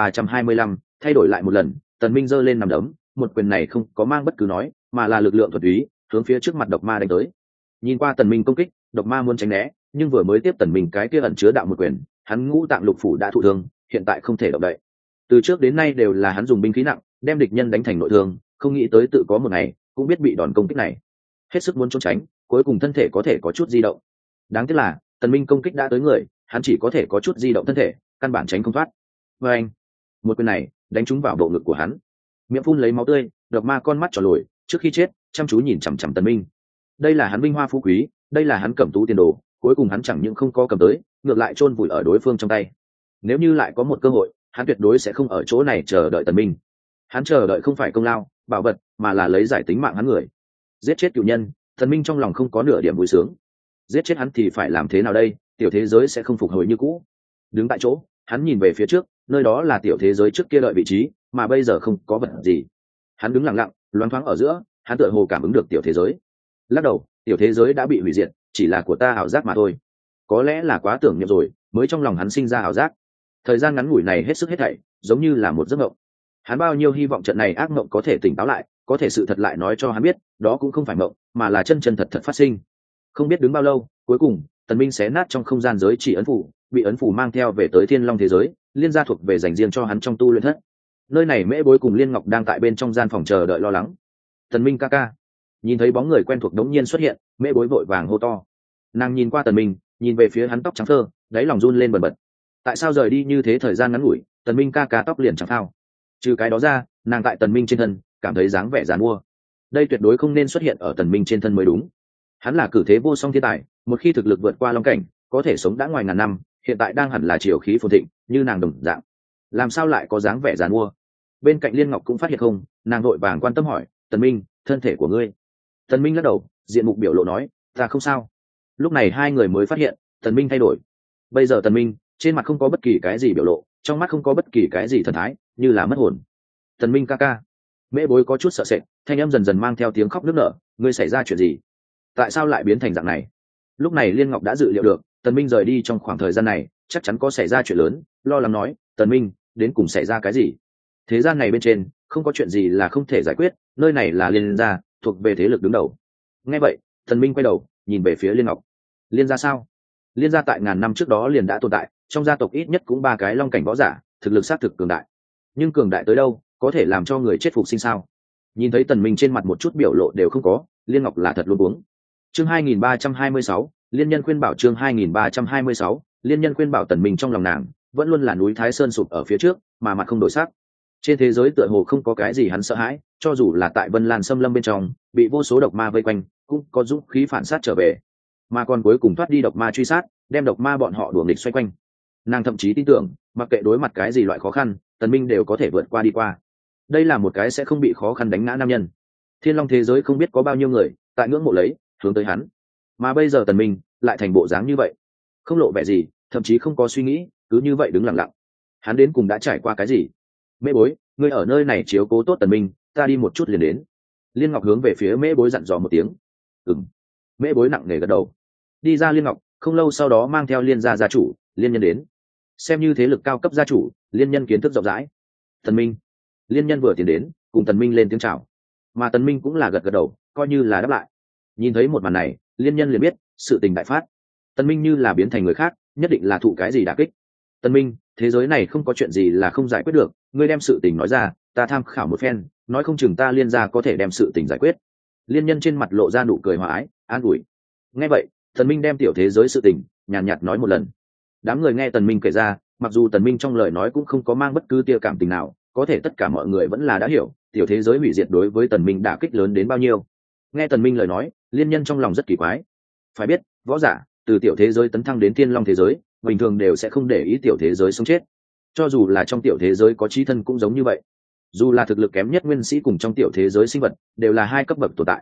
2325, thay đổi lại một lần. Tần Minh giơ lên nằm đấm, một quyền này không có mang bất cứ nói, mà là lực lượng thuần túy, hướng phía trước mặt độc ma đánh tới. Nhìn qua Tần Minh công kích, độc ma muốn tránh né, nhưng vừa mới tiếp Tần Minh cái kia ẩn chứa đạo một quyền, hắn ngũ tạng lục phủ đã thụ thương, hiện tại không thể động đậy. Từ trước đến nay đều là hắn dùng binh khí nặng, đem địch nhân đánh thành nội thương, không nghĩ tới tự có một ngày cũng biết bị đòn công kích này. Hết sức muốn trốn tránh, cuối cùng thân thể có thể có chút di động. Đáng tiếc là Tần Minh công kích đã tới người, hắn chỉ có thể có chút di động thân thể, căn bản tránh không thoát. Và anh, một quyền này đánh trúng vào bộ ngực của hắn, miệng phun lấy máu tươi, độc ma con mắt tròn lồi, trước khi chết chăm chú nhìn chằm chằm Tần Minh. Đây là hắn vinh hoa phú quý, đây là hắn cẩm tú tiền đồ, cuối cùng hắn chẳng những không có cầm tới, ngược lại chôn vùi ở đối phương trong tay. Nếu như lại có một cơ hội, hắn tuyệt đối sẽ không ở chỗ này chờ đợi Tần Minh. Hắn chờ đợi không phải công lao, bảo vật, mà là lấy giải tính mạng hắn người. Giết chết cựu nhân, Tần Minh trong lòng không có nửa điểm vui sướng. Giết chết hắn thì phải làm thế nào đây? Tiểu thế giới sẽ không phục hồi như cũ. Đứng tại chỗ, hắn nhìn về phía trước, nơi đó là tiểu thế giới trước kia đợi vị trí, mà bây giờ không có vật gì. Hắn đứng lặng lặng, loáng thoáng ở giữa, hắn tựa hồ cảm ứng được tiểu thế giới. Lắc đầu, tiểu thế giới đã bị hủy diệt, chỉ là của ta ảo giác mà thôi. Có lẽ là quá tưởng niệm rồi, mới trong lòng hắn sinh ra ảo giác. Thời gian ngắn ngủi này hết sức hết thảy, giống như là một giấc mộng. Hắn bao nhiêu hy vọng trận này ác mộng có thể tỉnh táo lại, có thể sự thật lại nói cho hắn biết, đó cũng không phải mộng, mà là chân chân thật thật phát sinh. Không biết đứng bao lâu, cuối cùng, Tần Minh xé nát trong không gian giới chỉ ấn phủ, bị ấn phủ mang theo về tới Thiên Long thế giới, liên gia thuộc về dành riêng cho hắn trong tu luyện thất. Nơi này Mễ Bối cùng Liên Ngọc đang tại bên trong gian phòng chờ đợi lo lắng. Tần Minh ca ca. Nhìn thấy bóng người quen thuộc đống nhiên xuất hiện, Mễ Bối vội vàng hô to. Nàng nhìn qua Tần Minh, nhìn về phía hắn tóc trắng phơ, đáy lòng run lên bần bật. Tại sao rời đi như thế thời gian ngắn ngủi, Tần Minh ca ca tóc liền chẳng thao. Trừ cái đó ra, nàng tại Tần Minh trên thân cảm thấy dáng vẻ giàn mua. Đây tuyệt đối không nên xuất hiện ở Tần Minh trên thân mới đúng. Hắn là cử thế vô song thiên tài, một khi thực lực vượt qua long cảnh, có thể sống đã ngoài ngàn năm, hiện tại đang hẳn là triều khí phồn thịnh, như nàng đồng dạng. Làm sao lại có dáng vẻ giàn mua? Bên cạnh Liên Ngọc cũng phát hiện không, nàng vội vàng quan tâm hỏi, "Tần Minh, thân thể của ngươi?" Tần Minh lắc đầu, diện mục biểu lộ nói, "Ta không sao." Lúc này hai người mới phát hiện, Tần Minh thay đổi. Bây giờ Tần Minh, trên mặt không có bất kỳ cái gì biểu lộ, trong mắt không có bất kỳ cái gì thần thái, như là mất hồn. "Tần Minh ca ca." Mễ Bối có chút sợ sệt, thanh âm dần dần mang theo tiếng khóc nức nở, "Ngươi xảy ra chuyện gì? Tại sao lại biến thành dạng này?" Lúc này Liên Ngọc đã dự liệu được, Tần Minh rời đi trong khoảng thời gian này, chắc chắn có xảy ra chuyện lớn, lo lắng nói, "Tần Minh, đến cùng xảy ra cái gì? Thế gian này bên trên, không có chuyện gì là không thể giải quyết, nơi này là Liên gia, thuộc về thế lực đứng đầu." Nghe vậy, Tần Minh quay đầu, nhìn về phía Liên Ngọc. "Liên gia sao?" Liên gia tại ngàn năm trước đó liền đã tồn tại, trong gia tộc ít nhất cũng ba cái long cảnh võ giả, thực lực xác thực cường đại. Nhưng cường đại tới đâu, có thể làm cho người chết phục sinh sao? Nhìn thấy Tần Minh trên mặt một chút biểu lộ đều không có, Liên Ngọc là thật luống cuống. Chương 2326, Liên Nhân khuyên bảo chương 2326, Liên Nhân khuyên bảo Tần Minh trong lòng nàng, vẫn luôn là núi Thái Sơn sụp ở phía trước, mà mặt không đổi sắc. Trên thế giới tựa hồ không có cái gì hắn sợ hãi, cho dù là tại Vân Lan Xâm Lâm bên trong, bị vô số độc ma vây quanh, cũng có dũng khí phản sát trở về. Mà còn cuối cùng thoát đi độc ma truy sát, đem độc ma bọn họ đuổi nghịch xoay quanh. Nàng thậm chí tin tưởng, mặc kệ đối mặt cái gì loại khó khăn, Tần Minh đều có thể vượt qua đi qua. Đây là một cái sẽ không bị khó khăn đánh ngã nam nhân. Thiên Long thế giới không biết có bao nhiêu người tại ngưỡng mộ lấy, hướng tới hắn. Mà bây giờ Tần Minh lại thành bộ dáng như vậy, không lộ vẻ gì, thậm chí không có suy nghĩ, cứ như vậy đứng lặng lặng. Hắn đến cùng đã trải qua cái gì? Mễ Bối, ngươi ở nơi này chiếu cố tốt Tần Minh, ta đi một chút liền đến. Liên Ngọc hướng về phía Mễ Bối dặn dò một tiếng. Ừm. Mễ Bối nặng nề gật đầu. Đi ra Liên Ngọc, không lâu sau đó mang theo Liên gia gia chủ Liên Nhân đến. Xem như thế lực cao cấp gia chủ, Liên Nhân kiến thức rộng rãi. Tần Minh. Liên Nhân vừa tiến đến, cùng Tần Minh lên tiếng chào. Mà Tần Minh cũng là gật gật đầu, coi như là đáp lại. Nhìn thấy một màn này, Liên Nhân liền biết sự tình đại phát. Tần Minh như là biến thành người khác, nhất định là thụ cái gì đả kích. Tần Minh, thế giới này không có chuyện gì là không giải quyết được, ngươi đem sự tình nói ra, ta tham khảo một phen, nói không chừng ta Liên gia có thể đem sự tình giải quyết. Liên Nhân trên mặt lộ ra nụ cười hòa ái, an ủi. Nghe vậy, Tần Minh đem tiểu thế giới sự tình nhàn nhạt nói một lần. Đám người nghe Tần Minh kể ra, mặc dù Tần Minh trong lời nói cũng không có mang bất cứ tia cảm tình nào, có thể tất cả mọi người vẫn là đã hiểu, tiểu thế giới hủy diệt đối với Tần Minh đả kích lớn đến bao nhiêu. Nghe Tần Minh lời nói, Liên Nhân trong lòng rất kỳ quái. Phải biết, võ giả từ tiểu thế giới tấn thăng đến Thiên Long thế giới, bình thường đều sẽ không để ý tiểu thế giới sống chết. Cho dù là trong tiểu thế giới có chí thân cũng giống như vậy. Dù là thực lực kém nhất nguyên sĩ cùng trong tiểu thế giới sinh vật, đều là hai cấp bậc tồn tại.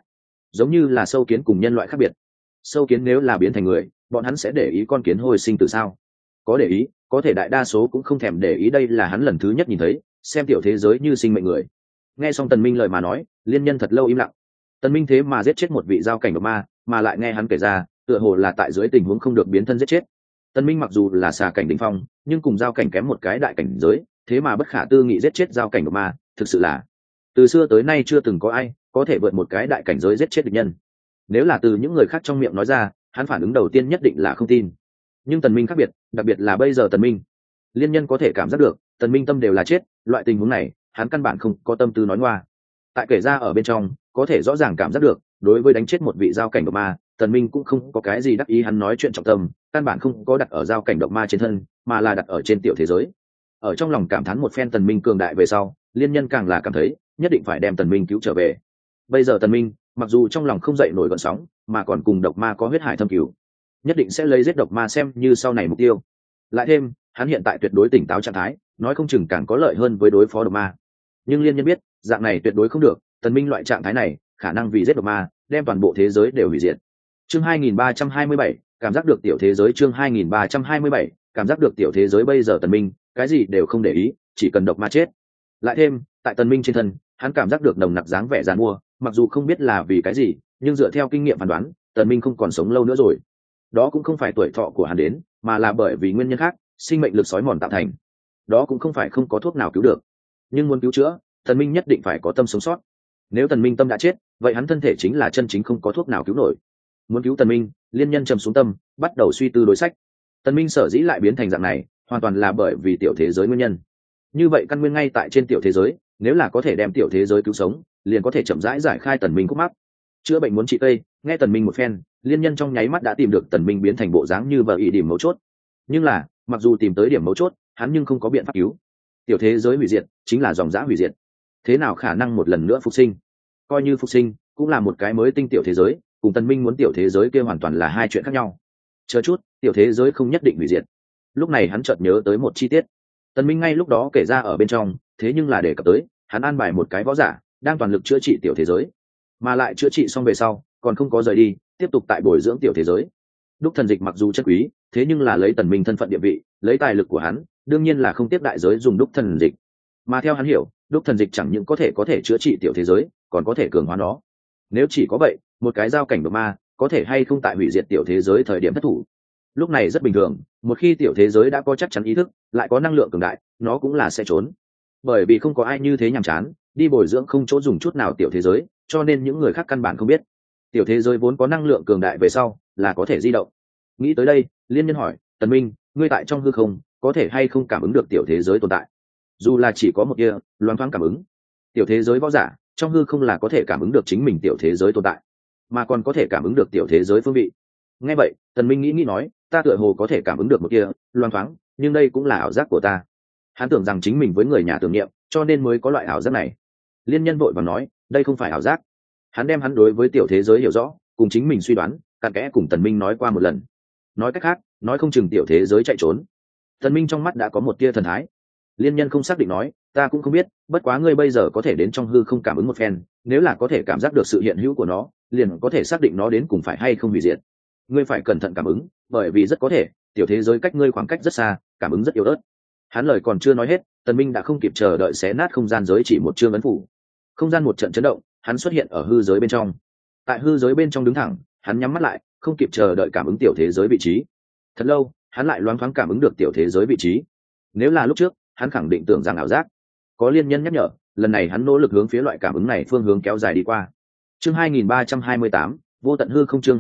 giống như là sâu kiến cùng nhân loại khác biệt. Sâu kiến nếu là biến thành người, bọn hắn sẽ để ý con kiến hồi sinh từ sao? Có để ý, có thể đại đa số cũng không thèm để ý. Đây là hắn lần thứ nhất nhìn thấy xem tiểu thế giới như sinh mệnh người. Nghe xong Tần Minh lời mà nói, liên nhân thật lâu im lặng. Tần Minh thế mà giết chết một vị giao cảnh độc ma, mà lại nghe hắn kể ra tựa hồ là tại dưới tình huống không được biến thân giết chết. Tần Minh mặc dù là xà cảnh đỉnh phong, nhưng cùng giao cảnh kém một cái đại cảnh giới, thế mà bất khả tư nghị giết chết giao cảnh độc ma, thực sự là từ xưa tới nay chưa từng có ai có thể vượt một cái đại cảnh giới giết chết địch nhân. Nếu là từ những người khác trong miệng nói ra, hắn phản ứng đầu tiên nhất định là không tin. Nhưng Tần Minh khác biệt, đặc biệt là bây giờ Tần Minh, liên nhân có thể cảm giác được Tần Minh tâm đều là chết. Loại tình huống này hắn căn bản không có tâm tư nói ngoa. Tại kể ra ở bên trong có thể rõ ràng cảm giác được, đối với đánh chết một vị giao cảnh độc ma, Tần Minh cũng không có cái gì đắc ý. Hắn nói chuyện trọng tâm căn bản không có đặt ở giao cảnh độc ma trên thân, mà là đặt ở trên tiểu thế giới. Ở trong lòng cảm thán một phen Tần Minh cường đại về sau, liên nhân càng là cảm thấy nhất định phải đem Tần Minh cứu trở về. Bây giờ Tần Minh mặc dù trong lòng không dậy nổi gợn sóng, mà còn cùng độc ma có huyết hải thâm cửu, nhất định sẽ lấy giết độc ma xem như sau này mục tiêu. Lại thêm hắn hiện tại tuyệt đối tỉnh táo trạng thái, nói không chừng càng có lợi hơn với đối phó độc ma. Nhưng liên nhân biết dạng này tuyệt đối không được. Tần Minh loại trạng thái này khả năng vì giết độc ma đem toàn bộ thế giới đều hủy diệt. Chương 2327, cảm giác được tiểu thế giới. Chương 2327, cảm giác được tiểu thế giới. Bây giờ Tần Minh cái gì đều không để ý, chỉ cần độc ma chết. Lại thêm tại Tần Minh trên thân, hắn cảm giác được nồng nặc dáng vẻ giàn mua, mặc dù không biết là vì cái gì, nhưng dựa theo kinh nghiệm phán đoán, Tần Minh không còn sống lâu nữa rồi. Đó cũng không phải tuổi thọ của hắn đến, mà là bởi vì nguyên nhân khác, sinh mệnh lực sói mòn tạo thành. Đó cũng không phải không có thuốc nào cứu được, nhưng muốn cứu chữa, Tần Minh nhất định phải có tâm sống sót. Nếu Tần Minh tâm đã chết, vậy hắn thân thể chính là chân chính không có thuốc nào cứu nổi. Muốn cứu Tần Minh, liên nhân trầm xuống tâm, bắt đầu suy tư đối sách. Tần Minh sở dĩ lại biến thành dạng này, hoàn toàn là bởi vì tiểu thế giới nguyên nhân. Như vậy căn nguyên ngay tại trên tiểu thế giới, nếu là có thể đem tiểu thế giới cứu sống, liền có thể chậm rãi giải khai Tần Minh khúc mắc. Chữa bệnh muốn trị tây, nghe Tần Minh một phen, liên nhân trong nháy mắt đã tìm được Tần Minh biến thành bộ dáng như vợ ý điểm mấu chốt. Nhưng là, mặc dù tìm tới điểm mấu chốt, hắn nhưng không có biện pháp cứu. Tiểu thế giới hủy diệt chính là dòng dã hủy diệt, thế nào khả năng một lần nữa phục sinh? Coi như phục sinh, cũng là một cái mới tinh tiểu thế giới, cùng Tần Minh muốn tiểu thế giới kia hoàn toàn là hai chuyện khác nhau. Chờ chút, tiểu thế giới không nhất định hủy diệt. Lúc này hắn chợt nhớ tới một chi tiết. Tần Minh ngay lúc đó kể ra ở bên trong, thế nhưng là đề cập tới, hắn an bài một cái võ giả đang toàn lực chữa trị tiểu thế giới, mà lại chữa trị xong về sau, còn không có rời đi, tiếp tục tại bồi dưỡng tiểu thế giới. Đúc thần dịch mặc dù chất quý, thế nhưng là lấy Tần Minh thân phận địa vị, lấy tài lực của hắn, đương nhiên là không tiếp đại giới dùng đúc thần dịch. Mà theo hắn hiểu, đúc thần dịch chẳng những có thể chữa trị tiểu thế giới, còn có thể cường hóa nó. Nếu chỉ có vậy, một cái giao cảnh độc ma có thể hay không tại hủy diệt tiểu thế giới thời điểm thất thủ? Lúc này rất bình thường, một khi tiểu thế giới đã có chắc chắn ý thức, lại có năng lượng cường đại, nó cũng là sẽ trốn. Bởi vì không có ai như thế nhàm chán đi bồi dưỡng không chỗ dùng chút nào tiểu thế giới, cho nên những người khác căn bản không biết tiểu thế giới vốn có năng lượng cường đại về sau là có thể di động. Nghĩ tới đây, liên nhân hỏi Tần Minh, ngươi tại trong hư không có thể hay không cảm ứng được tiểu thế giới tồn tại? Dù là chỉ có một tia loáng thoáng cảm ứng. Tiểu thế giới võ giả trong hư không là có thể cảm ứng được chính mình tiểu thế giới tồn tại, mà còn có thể cảm ứng được tiểu thế giới phương vị. Nghe vậy, Tần Minh nghĩ nói, ta tựa hồ có thể cảm ứng được một tia loáng thoáng, nhưng đây cũng là ảo giác của ta. Hắn tưởng rằng chính mình với người nhà tưởng niệm, cho nên mới có loại ảo giác này. Liên nhân vội vàng nói, đây không phải ảo giác. Hắn đem hắn đối với tiểu thế giới hiểu rõ, cùng chính mình suy đoán cặn kẽ cùng Tần Minh nói qua một lần. Nói cách khác, nói không chừng tiểu thế giới chạy trốn. Tần Minh trong mắt đã có một tia thần thái. Liên nhân không xác định nói, ta cũng không biết, bất quá ngươi bây giờ có thể đến trong hư không cảm ứng một phen, nếu là có thể cảm giác được sự hiện hữu của nó, liền có thể xác định nó đến cùng phải hay không hủy diệt. Ngươi phải cẩn thận cảm ứng, bởi vì rất có thể tiểu thế giới cách ngươi khoảng cách rất xa, cảm ứng rất yếu ớt. Hắn lời còn chưa nói hết, Tần Minh đã không kịp chờ đợi xé nát không gian giới chỉ một chương ấn phủ. Không gian một trận chấn động, hắn xuất hiện ở hư giới bên trong. Tại hư giới bên trong đứng thẳng, hắn nhắm mắt lại, không kịp chờ đợi cảm ứng tiểu thế giới vị trí. Thật lâu, hắn lại loáng thoáng cảm ứng được tiểu thế giới vị trí. Nếu là lúc trước, hắn khẳng định tưởng rằng ảo giác. Có liên nhân nhắc nhở, lần này hắn nỗ lực hướng phía loại cảm ứng này phương hướng kéo dài đi qua. Chương 2328, vô tận hư không. Chương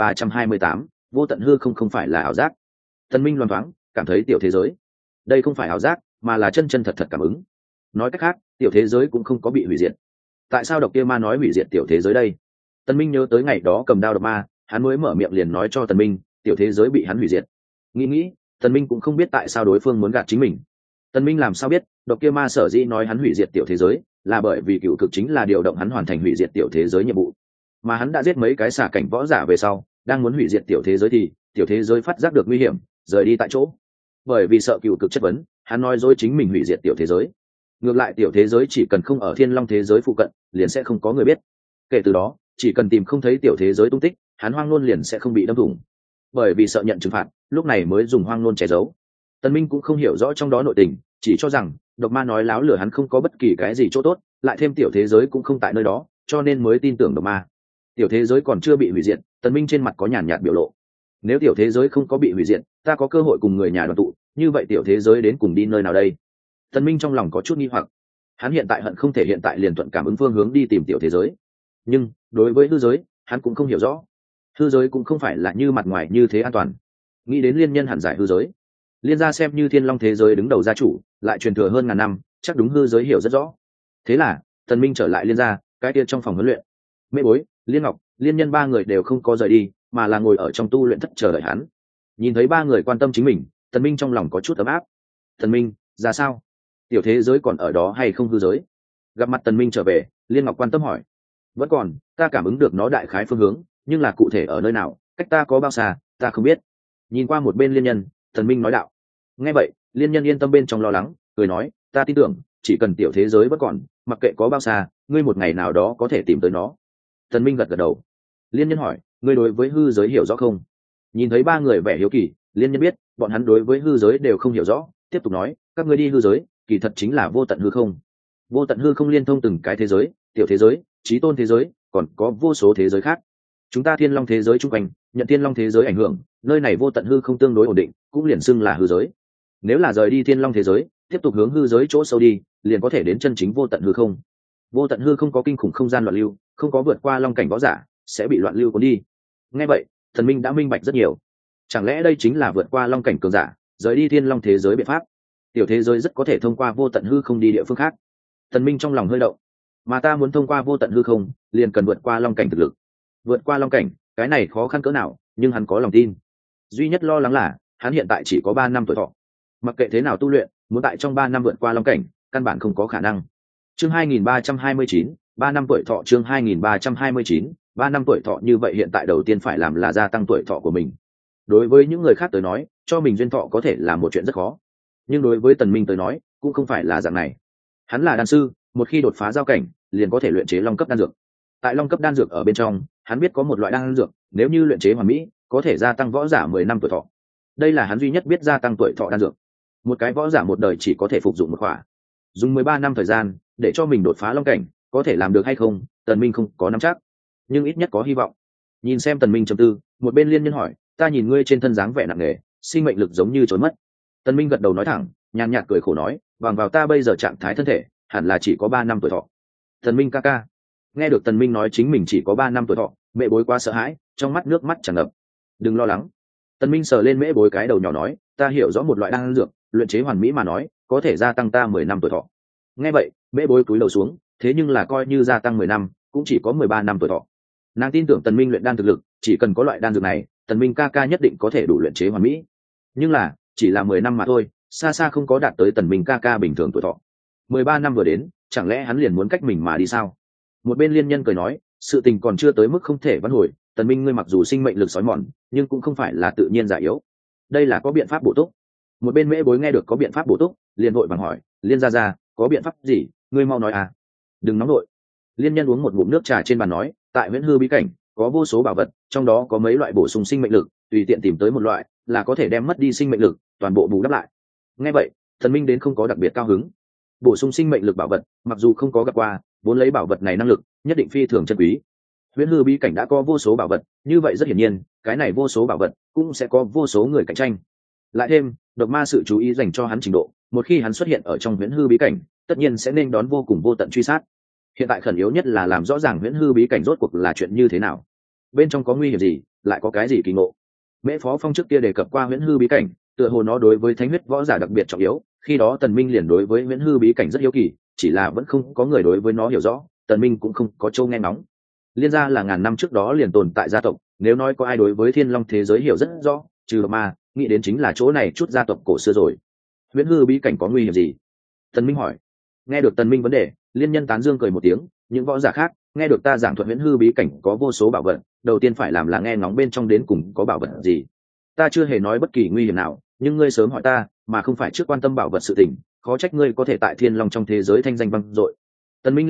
2328, vô tận hư không phải là ảo giác. Tần Minh loáng thoáng cảm thấy tiểu thế giới, đây không phải ảo giác, mà là chân chân thật thật cảm ứng. Nói cách khác, tiểu thế giới cũng không có bị hủy diệt. Tại sao độc kia ma nói hủy diệt tiểu thế giới đây? Tần Minh nhớ tới ngày đó cầm đao độc ma, hắn mới mở miệng liền nói cho Tần Minh, tiểu thế giới bị hắn hủy diệt. Nghĩ, Tần Minh cũng không biết tại sao đối phương muốn gạt chính mình. Tần Minh làm sao biết, độc kia ma sở dĩ nói hắn hủy diệt tiểu thế giới, là bởi vì cựu cực chính là điều động hắn hoàn thành hủy diệt tiểu thế giới nhiệm vụ. Mà hắn đã giết mấy cái xả cảnh võ giả về sau, đang muốn hủy diệt tiểu thế giới thì tiểu thế giới phát giác được nguy hiểm, rời đi tại chỗ. Bởi vì sợ cựu cực chất vấn, hắn nói dối chính mình hủy diệt tiểu thế giới. Ngược lại tiểu thế giới chỉ cần không ở Thiên Long thế giới phụ cận, liền sẽ không có người biết. Kể từ đó, chỉ cần tìm không thấy tiểu thế giới tung tích, hắn hoang nôn liền sẽ không bị đâm thủng. Bởi vì sợ nhận trừng phạt, lúc này mới dùng hoang nôn che giấu. Tần Minh cũng không hiểu rõ trong đó nội tình, chỉ cho rằng độc ma nói láo lừa hắn không có bất kỳ cái gì chỗ tốt, lại thêm tiểu thế giới cũng không tại nơi đó, cho nên mới tin tưởng độc ma. Tiểu thế giới còn chưa bị hủy diệt, Tần Minh trên mặt có nhàn nhạt biểu lộ. Nếu tiểu thế giới không có bị hủy diệt, ta có cơ hội cùng người nhà đoàn tụ, như vậy tiểu thế giới đến cùng đi nơi nào đây? Tần Minh trong lòng có chút nghi hoặc. Hắn hiện tại hận không thể hiện tại liền thuận cảm ứng phương hướng đi tìm tiểu thế giới. Nhưng đối với hư giới, hắn cũng không hiểu rõ. Hư giới cũng không phải là như mặt ngoài như thế an toàn. Nghĩ đến liên nhân hẳn giải hư giới. Liên gia xem như thiên long thế giới đứng đầu gia chủ, lại truyền thừa hơn ngàn năm, chắc đúng hư giới hiểu rất rõ. Thế là Tần Minh trở lại liên gia, cái kia trong phòng huấn luyện. Mễ Bối, Liên Ngọc, Liên Nhân ba người đều không có rời đi, mà là ngồi ở trong tu luyện thất chờ đợi hắn. Nhìn thấy ba người quan tâm chính mình, Tần Minh trong lòng có chút ấm áp. Tần Minh, ra sao? Tiểu thế giới còn ở đó hay không hư giới? Gặp mặt Tần Minh trở về, Liên Ngọc quan tâm hỏi. Vẫn còn, ta cảm ứng được nó đại khái phương hướng, nhưng là cụ thể ở nơi nào, cách ta có bao xa, ta không biết. Nhìn qua một bên Liên Nhân, Tần Minh nói đạo. Nghe vậy, Liên Nhân yên tâm bên trong lo lắng, cười nói, ta tin tưởng, chỉ cần tiểu thế giới vẫn còn, mặc kệ có bao xa, ngươi một ngày nào đó có thể tìm tới nó. Tần Minh gật gật đầu. Liên Nhân hỏi, ngươi đối với hư giới hiểu rõ không? Nhìn thấy ba người vẻ hiếu kỳ, Liên Nhân biết bọn hắn đối với hư giới đều không hiểu rõ, tiếp tục nói, các ngươi đi hư giới, kỳ thật chính là vô tận hư không. Vô tận hư không liên thông từng cái thế giới, tiểu thế giới, chí tôn thế giới, còn có vô số thế giới khác. Chúng ta thiên long thế giới chung quanh, nhận thiên long thế giới ảnh hưởng, nơi này vô tận hư không tương đối ổn định, cũng liền xưng là hư giới. Nếu là rời đi thiên long thế giới, tiếp tục hướng hư giới chỗ sâu đi, liền có thể đến chân chính vô tận hư không. Vô tận hư không có kinh khủng không gian loạn lưu, không có vượt qua long cảnh võ giả sẽ bị loạn lưu cuốn đi. Nghe vậy, Thần Minh đã minh bạch rất nhiều. Chẳng lẽ đây chính là vượt qua long cảnh cường giả, rời đi thiên long thế giới biện pháp? Tiểu thế giới rất có thể thông qua vô tận hư không đi địa phương khác. Thần Minh trong lòng hơi động. Mà ta muốn thông qua vô tận hư không, liền cần vượt qua long cảnh thực lực. Vượt qua long cảnh, cái này khó khăn cỡ nào, nhưng hắn có lòng tin. Duy nhất lo lắng là, hắn hiện tại chỉ có 3 năm tuổi thọ. Mặc kệ thế nào tu luyện, muốn tại trong 3 năm vượt qua long cảnh, căn bản không có khả năng. Chương 2329, 3 năm tuổi thọ. Chương 2329, 3 năm tuổi thọ. Như vậy hiện tại đầu tiên phải làm là gia tăng tuổi thọ của mình. Đối với những người khác tới nói, cho mình duyên thọ có thể là một chuyện rất khó, nhưng đối với Tần Minh tới nói, cũng không phải là dạng này. Hắn là đan sư, một khi đột phá giao cảnh, liền có thể luyện chế long cấp đan dược. Tại long cấp đan dược ở bên trong, hắn biết có một loại đan dược, nếu như luyện chế hoàn mỹ, có thể gia tăng võ giả 10 năm tuổi thọ. Đây là hắn duy nhất biết gia tăng tuổi thọ đan dược. Một cái võ giả một đời chỉ có thể phục dụng một khỏa, dùng 13 năm thời gian để cho mình đột phá long cảnh, có thể làm được hay không, Tần Minh không có nắm chắc, nhưng ít nhất có hy vọng. Nhìn xem Tần Minh trầm tư, một bên Liên Nhân hỏi, ta nhìn ngươi trên thân dáng vẻ nặng nề, sinh mệnh lực giống như trốn mất. Tần Minh gật đầu nói thẳng, nhàn nhạt cười khổ nói, bằng vào ta bây giờ trạng thái thân thể, hẳn là chỉ có 3 năm tuổi thọ. Tần Minh ca ca. Nghe được Tần Minh nói chính mình chỉ có 3 năm tuổi thọ, Mễ Bối quá sợ hãi, trong mắt nước mắt tràn ngập. Đừng lo lắng. Tần Minh sờ lên Mễ Bối cái đầu nhỏ nói, ta hiểu rõ một loại đan dược, luyện chế hoàn mỹ mà nói, có thể gia tăng ta 10 năm tuổi thọ. Nghe vậy, Mễ Bối cúi đầu xuống, thế nhưng là coi như gia tăng 10 năm, cũng chỉ có 13 năm tuổi thọ. Nàng tin tưởng Tần Minh luyện đan thực lực, chỉ cần có loại đan dược này, Tần Minh ca ca nhất định có thể đủ luyện chế hoàn mỹ. Nhưng là, chỉ là 10 năm mà thôi, xa xa không có đạt tới Tần Minh ca ca bình thường tuổi thọ. 13 năm vừa đến, chẳng lẽ hắn liền muốn cách mình mà đi sao? Một bên Liên Nhân cười nói, sự tình còn chưa tới mức không thể vãn hồi, Tần Minh ngươi mặc dù sinh mệnh lực sói mòn, nhưng cũng không phải là tự nhiên già yếu. Đây là có biện pháp bổ túc. Một bên Mễ Bối nghe được có biện pháp bổ túc, liền vội vàng hỏi, Liên gia gia, có biện pháp gì, ngươi mau nói à. Đừng nóng nội. Liên Nhân uống một ngụm nước trà trên bàn nói, tại Viễn Hư bí cảnh có vô số bảo vật, trong đó có mấy loại bổ sung sinh mệnh lực, tùy tiện tìm tới một loại là có thể đem mất đi sinh mệnh lực toàn bộ bù đắp lại. Nghe vậy, Thần Minh đến không có đặc biệt cao hứng. Bổ sung sinh mệnh lực bảo vật, mặc dù không có gặp qua, vốn lấy bảo vật này năng lực nhất định phi thường chân quý. Viễn Hư bí cảnh đã có vô số bảo vật, như vậy rất hiển nhiên, cái này vô số bảo vật cũng sẽ có vô số người cạnh tranh. Lại thêm, độc ma sự chú ý dành cho hắn trình độ, một khi hắn xuất hiện ở trong Viễn Hư bí cảnh, tất nhiên sẽ nên đón vô cùng vô tận truy sát. Hiện tại khẩn yếu nhất là làm rõ ràng Viễn Hư bí cảnh rốt cuộc là chuyện như thế nào, bên trong có nguy hiểm gì, lại có cái gì kỳ ngộ. Mễ Phó Phong trước kia đề cập qua Viễn Hư bí cảnh, tựa hồ nó đối với thánh huyết võ giả đặc biệt trọng yếu, khi đó Tần Minh liền đối với Viễn Hư bí cảnh rất hiếu kỳ, chỉ là vẫn không có người đối với nó hiểu rõ, Tần Minh cũng không có châu nghe ngóng. Liên gia là ngàn năm trước đó liền tồn tại gia tộc, nếu nói có ai đối với Thiên Long thế giới hiểu rất rõ, trừ ma, nghĩ đến chính là chỗ này chút gia tộc cổ xưa rồi. Viễn Hư bí cảnh có nguy hiểm gì? Tần Minh hỏi. Nghe được Tần Minh vấn đề, Liên Nhân tán dương cười một tiếng, những võ giả khác nghe được ta giảng thuật Viễn Hư bí cảnh có vô số bảo vật, đầu tiên phải làm là nghe ngóng bên trong đến cùng có bảo vật gì. Ta chưa hề nói bất kỳ nguy hiểm nào, nhưng ngươi sớm hỏi ta, mà không phải trước quan tâm bảo vật sự tình, khó trách ngươi có thể tại Thiên Long trong thế giới thanh danh vang dội. Tần Minh lắc đầu,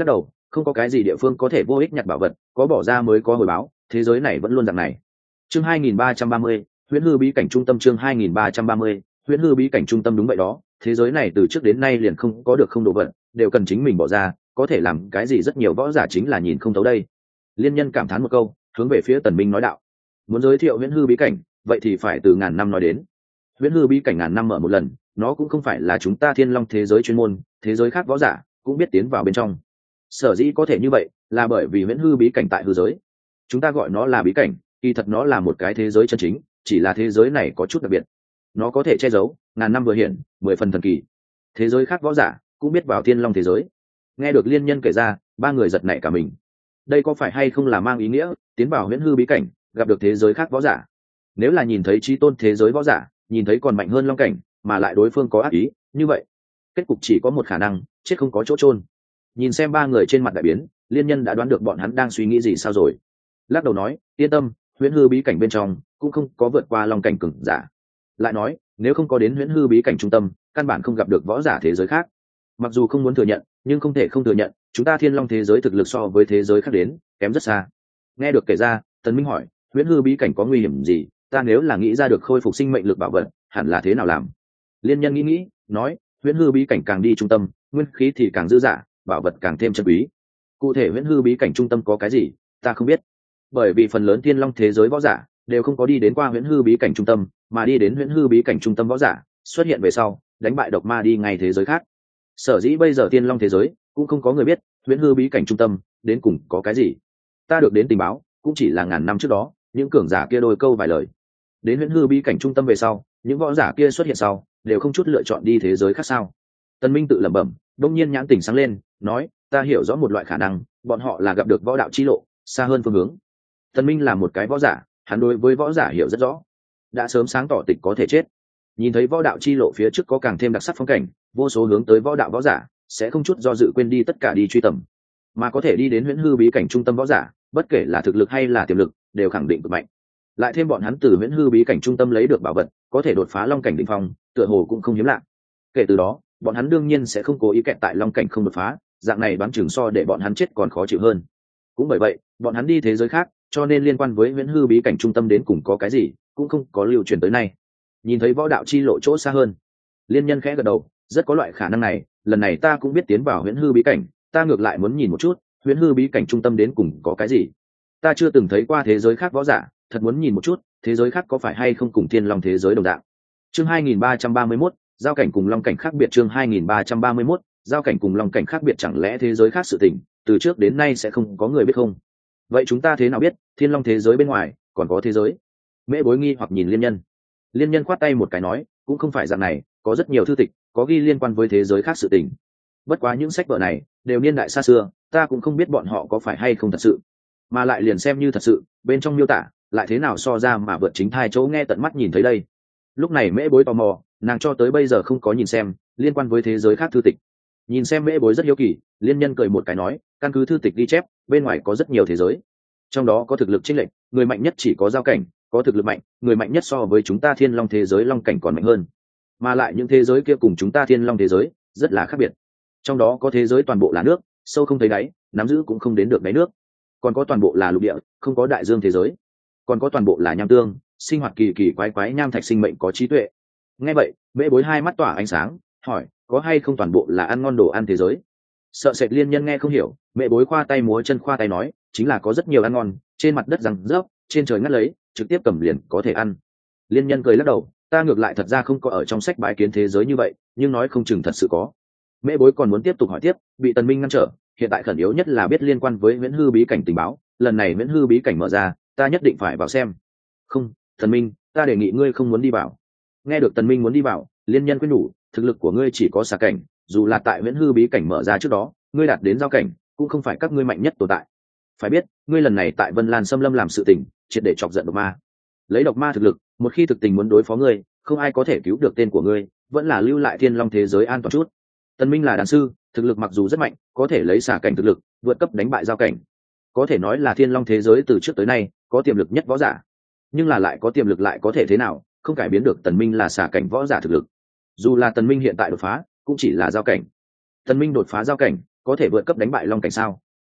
không có cái gì địa phương có thể vô ích nhặt bảo vật, có bỏ ra mới có hồi báo, thế giới này vẫn luôn dạng này. Chương 2330, Huyễn hư bí cảnh trung tâm. Chương 2330, Huyễn hư bí cảnh trung tâm. Đúng vậy đó, thế giới này từ trước đến nay liền không có được không đồ vật, đều cần chính mình bỏ ra, có thể làm cái gì rất nhiều võ giả chính là nhìn không thấu đây. Liên Nhân cảm thán một câu, hướng về phía Tần Minh nói đạo: muốn giới thiệu Huyễn hư bí cảnh, vậy thì phải từ ngàn năm nói đến. Huyễn hư bí cảnh ngàn năm mở một lần, nó cũng không phải là chúng ta Thiên Long thế giới chuyên môn, thế giới khác võ giả cũng biết tiến vào bên trong. Sở dĩ có thể như vậy, là bởi vì Huyễn hư bí cảnh tại hư giới. Chúng ta gọi nó là bí cảnh, kỳ thật nó là một cái thế giới chân chính, chỉ là thế giới này có chút đặc biệt. Nó có thể che giấu, ngàn năm vừa hiện, 10 phần thần kỳ. Thế giới khác võ giả cũng biết vào Thiên Long thế giới. Nghe được Liên Nhân kể ra, ba người giật nảy cả mình. Đây có phải hay không là mang ý nghĩa tiến vào Huyễn hư bí cảnh, gặp được thế giới khác võ giả? Nếu là nhìn thấy chí tôn thế giới võ giả, nhìn thấy còn mạnh hơn long cảnh, mà lại đối phương có ác ý, như vậy kết cục chỉ có một khả năng, chết không có chỗ chôn. Nhìn xem ba người trên mặt đại biến, Liên Nhân đã đoán được bọn hắn đang suy nghĩ gì sao rồi. Lắc đầu nói: yên tâm, Huyễn hư bí cảnh bên trong cũng không có vượt qua long cảnh cường giả. Lại nói, nếu không có đến Huyễn hư bí cảnh trung tâm, căn bản không gặp được võ giả thế giới khác. Mặc dù không muốn thừa nhận, nhưng không thể không thừa nhận, chúng ta Thiên Long thế giới thực lực so với thế giới khác đến kém rất xa. Nghe được kể ra, Tần Minh hỏi: Huyễn hư bí cảnh có nguy hiểm gì? Ta nếu là nghĩ ra được khôi phục sinh mệnh lực bảo vật, hẳn là thế nào làm? Liên Nhân nghĩ, nói: Huyễn hư bí cảnh càng đi trung tâm, nguyên khí thì càng dư dả, bảo vật càng thêm chân quý. Cụ thể Huyễn hư bí cảnh trung tâm có cái gì, ta không biết, bởi vì phần lớn Thiên Long thế giới võ giả đều không có đi đến qua Huyễn hư bí cảnh trung tâm, mà đi đến Huyễn hư bí cảnh trung tâm võ giả xuất hiện về sau, đánh bại độc ma đi ngay thế giới khác. Sở dĩ bây giờ Thiên Long thế giới cũng không có người biết Huyễn hư bí cảnh trung tâm đến cùng có cái gì. Ta được đến tình báo cũng chỉ là ngàn năm trước đó, những cường giả kia đôi câu vài lời. Đến Huyễn hư bí cảnh trung tâm về sau, những võ giả kia xuất hiện sau, đều không chút lựa chọn đi thế giới khác sao? Tân Minh tự lẩm bẩm, đông nhiên nhãn tỉnh sáng lên, nói: ta hiểu rõ một loại khả năng, bọn họ là gặp được võ đạo chi lộ, xa hơn phương hướng. Tân Minh là một cái võ giả, hắn đối với võ giả hiểu rất rõ, đã sớm sáng tỏ tịch có thể chết. Nhìn thấy võ đạo chi lộ phía trước có càng thêm đặc sắc phong cảnh, vô số hướng tới võ đạo võ giả sẽ không chút do dự quên đi tất cả đi truy tầm, mà có thể đi đến Huyễn hư bí cảnh trung tâm võ giả, bất kể là thực lực hay là tiềm lực, đều khẳng định cực mạnh. Lại thêm bọn hắn từ Huyễn hư bí cảnh trung tâm lấy được bảo vật, có thể đột phá long cảnh đỉnh phong, tựa hồ cũng không hiếm lạ. Kể từ đó, bọn hắn đương nhiên sẽ không cố ý kẹt tại long cảnh không đột phá, dạng này đoán chừng so để bọn hắn chết còn khó chịu hơn. Cũng bởi vậy, bọn hắn đi thế giới khác, cho nên liên quan với Huyễn hư bí cảnh trung tâm đến cùng có cái gì, cũng không có lưu truyền tới nay. Nhìn thấy võ đạo chi lộ chỗ xa hơn, Liên Nhân khẽ gật đầu, rất có loại khả năng này, lần này ta cũng biết tiến vào Huyễn hư bí cảnh, ta ngược lại muốn nhìn một chút, Huyễn hư bí cảnh trung tâm đến cùng có cái gì. Ta chưa từng thấy qua thế giới khác võ giả, thật muốn nhìn một chút, thế giới khác có phải hay không cùng Thiên Long thế giới đồng dạng. Chương 2331, giao cảnh cùng long cảnh khác biệt. Chương 2331, giao cảnh cùng long cảnh khác biệt. Chẳng lẽ thế giới khác sự tình từ trước đến nay sẽ không có người biết không? Vậy chúng ta thế nào biết Thiên Long thế giới bên ngoài còn có thế giới? Mễ Bối nghi hoặc nhìn Liên Nhân. Liên Nhân khoát tay một cái nói: cũng không phải dạng này, có rất nhiều thư tịch có ghi liên quan với thế giới khác sự tình. Bất quá những sách vở này đều niên đại xa xưa, ta cũng không biết bọn họ có phải hay không thật sự, mà lại liền xem như thật sự, bên trong miêu tả lại thế nào so ra mà vượt chính thai chỗ nghe tận mắt nhìn thấy đây. Lúc này Mễ Bối tò mò, nàng cho tới bây giờ không có nhìn xem liên quan với thế giới khác thư tịch. Nhìn xem Mễ Bối rất hiếu kỳ, Liên Nhân cười một cái nói: căn cứ thư tịch ghi chép, bên ngoài có rất nhiều thế giới, trong đó có thực lực chênh lệch, người mạnh nhất chỉ có giao cảnh, có thực lực mạnh, người mạnh nhất so với chúng ta Thiên Long thế giới long cảnh còn mạnh hơn. Mà lại những thế giới kia cùng chúng ta Thiên Long thế giới rất là khác biệt. Trong đó có thế giới toàn bộ là nước, sâu không thấy đáy, nắm giữ cũng không đến được đáy nước. Còn có toàn bộ là lục địa, không có đại dương thế giới. Còn có toàn bộ là nham tương, sinh hoạt kỳ kỳ quái quái nham thạch sinh mệnh có trí tuệ. Nghe vậy, Mễ Bối hai mắt tỏa ánh sáng, hỏi: có hay không toàn bộ là ăn ngon đồ ăn thế giới? Sợ sệt Liên Nhân nghe không hiểu, Mễ Bối khoa tay múa chân khoa tay nói: chính là có rất nhiều ăn ngon, trên mặt đất rằng rớp, trên trời ngắt lấy, trực tiếp cầm liền có thể ăn. Liên Nhân cười lắc đầu: ta ngược lại thật ra không có ở trong sách bái kiến thế giới như vậy, nhưng nói không chừng thật sự có. Mễ Bối còn muốn tiếp tục hỏi tiếp, bị Tần Minh ngăn trở. Hiện tại khẩn yếu nhất là biết liên quan với Huyễn hư bí cảnh tình báo, lần này Huyễn hư bí cảnh mở ra, ta nhất định phải vào xem. Không, Tần Minh, ta đề nghị ngươi không muốn đi vào. Nghe được Tần Minh muốn đi vào, Liên Nhân khuyên nhủ: thực lực của ngươi chỉ có xà cảnh, dù là tại Huyễn hư bí cảnh mở ra trước đó, ngươi đạt đến giao cảnh, cũng không phải các ngươi mạnh nhất tồn tại. Phải biết, ngươi lần này tại Vân Lan Xâm Lâm làm sự tình, triệt để chọc giận độc ma. Lấy độc ma thực lực, một khi thực tình muốn đối phó ngươi, không ai có thể cứu được tên của ngươi, vẫn là lưu lại Thiên Long thế giới an toàn chút. Tần Minh là đàn sư, thực lực mặc dù rất mạnh, có thể lấy xà cảnh thực lực vượt cấp đánh bại giao cảnh, có thể nói là Thiên Long thế giới từ trước tới nay có tiềm lực nhất võ giả. Nhưng là lại có tiềm lực lại có thể thế nào, không cải biến được Tần Minh là xà cảnh võ giả thực lực. Dù là Tần Minh hiện tại đột phá, cũng chỉ là giao cảnh. Tần Minh đột phá giao cảnh, có thể vượt cấp đánh bại long cảnh sao?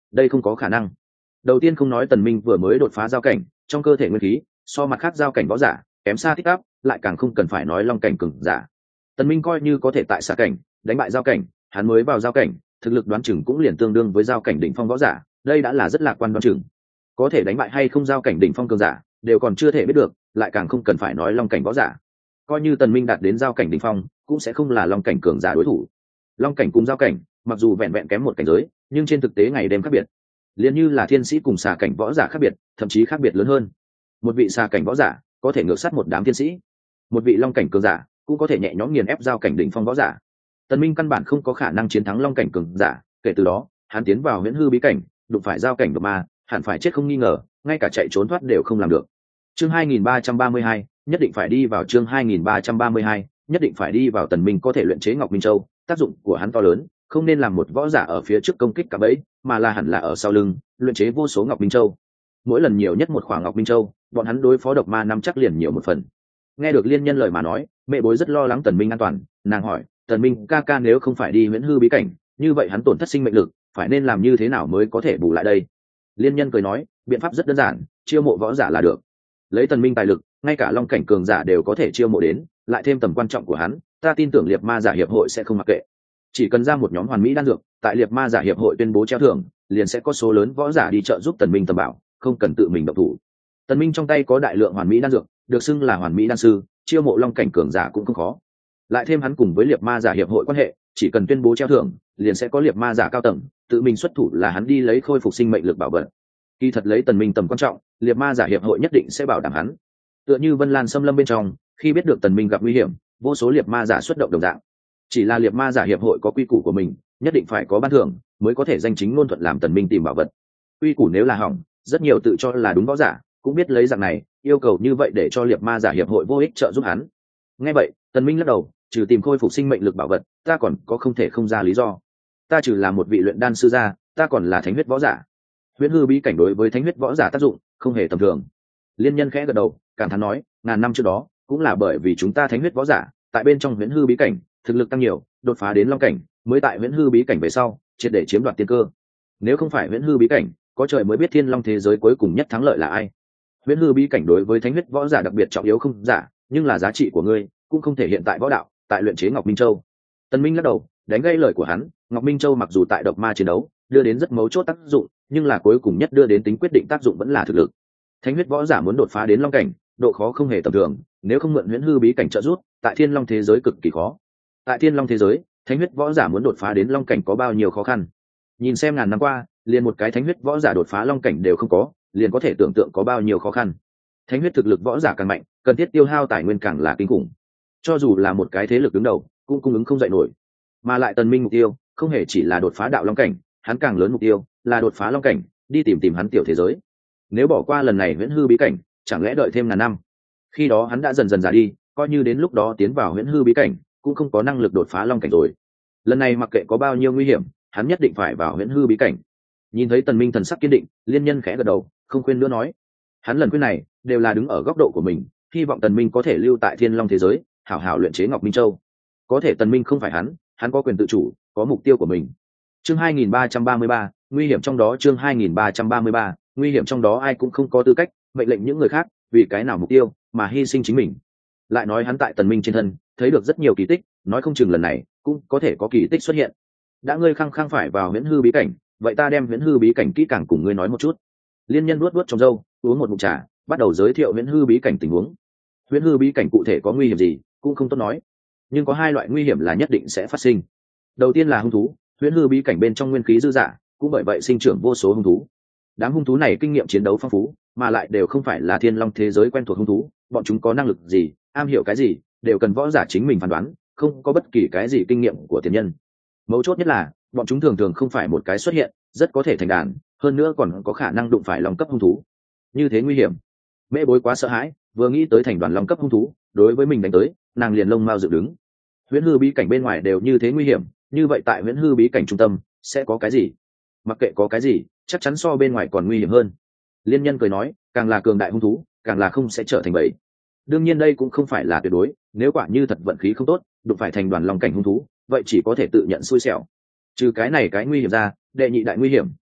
đây không có khả năng. Đầu tiên không nói tần minh vừa mới đột phá giao cảnh, trong cơ thể nguyên khí so mặt khác giao cảnh võ giả kém xa thích áp, lại càng không cần phải nói long cảnh cường giả. Tần minh coi như có thể tại xạ cảnh đánh bại giao cảnh, hắn mới vào giao cảnh, thực lực đoán chừng cũng liền tương đương với giao cảnh đỉnh phong võ giả, đây đã là rất lạc quan đoán chừng. Có thể đánh bại hay không giao cảnh đỉnh phong cường giả đều còn chưa thể biết được, lại càng không cần phải nói long cảnh võ giả. Coi như tần minh đạt đến giao cảnh đỉnh phong cũng sẽ không là long cảnh cường giả đối thủ. Long cảnh cùng giao cảnh mặc dù vẹn vẹn kém một cảnh giới, nhưng trên thực tế ngày đêm khác biệt, liền như là thiên sĩ cùng xà cảnh võ giả khác biệt, thậm chí khác biệt lớn hơn. Một vị xà cảnh võ giả có thể ngược sát một đám thiên sĩ, một vị long cảnh cường giả cũng có thể nhẹ nhõm nghiền ép giao cảnh đỉnh phong võ giả. Tần minh căn bản không có khả năng chiến thắng long cảnh cường giả, kể từ đó hắn tiến vào huyễn hư bí cảnh đụng phải giao cảnh độc ma, hẳn phải chết không nghi ngờ, ngay cả chạy trốn thoát đều không làm được. Chương 2332, nhất định phải đi vào. Chương 2332, nhất định phải đi vào. Tần minh có thể luyện chế Ngọc Minh Châu, tác dụng của hắn to lớn, không nên làm một võ giả ở phía trước công kích cả bẫy, mà là hẳn là ở sau lưng luyện chế vô số Ngọc Minh Châu. Mỗi lần nhiều nhất một khoảng Ngọc Minh Châu, bọn hắn đối phó độc ma năm chắc liền nhiều một phần. Nghe được Liên Nhân lời mà nói, mẹ bối rất lo lắng tần minh an toàn, nàng hỏi tần minh ca ca nếu không phải đi huyễn hư bí cảnh, như vậy hắn tổn thất sinh mệnh lực phải nên làm như thế nào mới có thể bù lại đây? Liên Nhân cười nói, biện pháp rất đơn giản, chiêu mộ võ giả là được. Lấy tần minh tài lực, ngay cả long cảnh cường giả đều có thể chiêu mộ đến, lại thêm tầm quan trọng của hắn, ta tin tưởng liệt ma giả hiệp hội sẽ không mặc kệ. Chỉ cần ra một nhóm hoàn mỹ đan dược, tại liệt ma giả hiệp hội tuyên bố treo thưởng, liền sẽ có số lớn võ giả đi trợ giúp tần minh tầm bảo, không cần tự mình động thủ. Tần minh trong tay có đại lượng hoàn mỹ đan dược, được xưng là hoàn mỹ đan sư, chiêu mộ long cảnh cường giả cũng không khó. Lại thêm hắn cùng với liệt ma giả hiệp hội quan hệ, chỉ cần tuyên bố treo thưởng, liền sẽ có liệt ma giả cao tầng tự mình xuất thủ, là hắn đi lấy khôi phục sinh mệnh lực bảo vật. Kỳ thật lấy tần minh tầm quan trọng, liệt ma giả hiệp hội nhất định sẽ bảo đảm hắn. Tựa như Vân Lan xâm lâm bên trong, khi biết được tần minh gặp nguy hiểm, vô số liệt ma giả xuất động đồng dạng. Chỉ là liệt ma giả hiệp hội có quy củ của mình, nhất định phải có ban thưởng mới có thể danh chính ngôn thuận làm tần minh tìm bảo vật. Quy củ nếu là hỏng, rất nhiều tự cho là đúng võ giả cũng biết lấy dạng này yêu cầu như vậy để cho liệt ma giả hiệp hội vô ích trợ giúp hắn. Nghe vậy tần minh lắc đầu, trừ tìm khôi phục sinh mệnh lực bảo vật, ta còn có không thể không ra lý do. Ta trừ là một vị luyện đan sư gia, ta còn là thánh huyết võ giả. Huyễn hư bí cảnh đối với thánh huyết võ giả tác dụng không hề tầm thường. Liên Nhân khẽ gật đầu, cảm thán nói, ngàn năm trước đó cũng là bởi vì chúng ta thánh huyết võ giả tại bên trong huyễn hư bí cảnh thực lực tăng nhiều, đột phá đến long cảnh, mới tại huyễn hư bí cảnh về sau triệt để chiếm đoạt tiên cơ. Nếu không phải huyễn hư bí cảnh, có trời mới biết thiên long thế giới cuối cùng nhất thắng lợi là ai. Huyễn hư bí cảnh đối với thánh huyết võ giả đặc biệt trọng yếu không giả, nhưng là giá trị của ngươi cũng không thể hiện tại võ đạo, tại luyện chế Ngọc Minh Châu. Tần Minh lắc đầu, đánh gây lời của hắn, Ngọc Minh Châu mặc dù tại độc ma chiến đấu đưa đến rất mấu chốt tác dụng, nhưng là cuối cùng nhất đưa đến tính quyết định tác dụng vẫn là thực lực. Thánh huyết võ giả muốn đột phá đến long cảnh, độ khó không hề tầm thường, nếu không mượn huyễn hư bí cảnh trợ giúp, tại thiên long thế giới cực kỳ khó. Tại thiên long thế giới, thánh huyết võ giả muốn đột phá đến long cảnh có bao nhiêu khó khăn. Nhìn xem ngàn năm qua, liền một cái thánh huyết võ giả đột phá long cảnh đều không có, liền có thể tưởng tượng có bao nhiêu khó khăn. Thánh huyết thực lực võ giả càng mạnh, cần thiết tiêu hao tài nguyên càng là kinh khủng. Cho dù là một cái thế lực đứng đầu, cũng cung ứng không dậy nổi. Mà lại tần minh mục tiêu không hề chỉ là đột phá đạo long cảnh, hắn càng lớn mục tiêu là đột phá long cảnh, đi tìm hắn tiểu thế giới. Nếu bỏ qua lần này huyễn hư bí cảnh, chẳng lẽ đợi thêm ngàn năm, khi đó hắn đã dần dần già đi, coi như đến lúc đó tiến vào huyễn hư bí cảnh cũng không có năng lực đột phá long cảnh rồi. Lần này mặc kệ có bao nhiêu nguy hiểm, hắn nhất định phải vào huyễn hư bí cảnh. Nhìn thấy tần minh thần sắc kiên định, Liên Nhân khẽ gật đầu, không khuyên nữa nói, hắn lần khuyên này đều là đứng ở góc độ của mình, hy vọng tần minh có thể lưu tại thiên long thế giới, hảo hảo luyện chế Ngọc Minh Châu. Có thể tần minh không phải hắn có quyền tự chủ, có mục tiêu của mình. Chương 2333, nguy hiểm trong đó. Chương 2333, nguy hiểm trong đó, ai cũng không có tư cách mệnh lệnh những người khác vì cái nào mục tiêu mà hy sinh chính mình. Lại nói hắn tại tần minh trên thân thấy được rất nhiều kỳ tích, nói không chừng lần này cũng có thể có kỳ tích xuất hiện. Đã ngươi khăng khăng phải vào huyễn hư bí cảnh, vậy ta đem huyễn hư bí cảnh kỹ càng cùng ngươi nói một chút. Liên Nhân vuốt trong râu, uống một ngụm trà, bắt đầu giới thiệu huyễn hư bí cảnh tình huống. Huyễn hư bí cảnh cụ thể có nguy hiểm gì cũng không tốt nói, nhưng có hai loại nguy hiểm là nhất định sẽ phát sinh. Đầu tiên là hung thú, huyễn hư bí cảnh bên trong nguyên khí dư dả, cũng bởi vậy sinh trưởng vô số hung thú. Đám hung thú này kinh nghiệm chiến đấu phong phú, mà lại đều không phải là thiên long thế giới quen thuộc hung thú, bọn chúng có năng lực gì, am hiểu cái gì, đều cần võ giả chính mình phán đoán, không có bất kỳ cái gì kinh nghiệm của tiền nhân. Mấu chốt nhất là bọn chúng thường thường không phải một cái xuất hiện, rất có thể thành đàn, hơn nữa còn có khả năng đụng phải long cấp hung thú. Như thế nguy hiểm. Mễ Bối quá sợ hãi, vừa nghĩ tới thành đoàn long cấp hung thú đối với mình đánh tới, nàng liền lông mao dựng đứng. Huyễn hư bí cảnh bên ngoài đều như thế nguy hiểm, như vậy tại huyễn hư bí cảnh trung tâm sẽ có cái gì? Mặc kệ có cái gì, chắc chắn so bên ngoài còn nguy hiểm hơn. Liên Nhân cười nói, càng là cường đại hung thú, càng là không sẽ trở thành bẫy. Đương nhiên đây cũng không phải là tuyệt đối, nếu quả như thật vận khí không tốt, đụng phải thành đoàn long cảnh hung thú, vậy chỉ có thể tự nhận xui xẻo. Trừ cái này cái nguy hiểm ra, đệ nhị đại nguy hiểm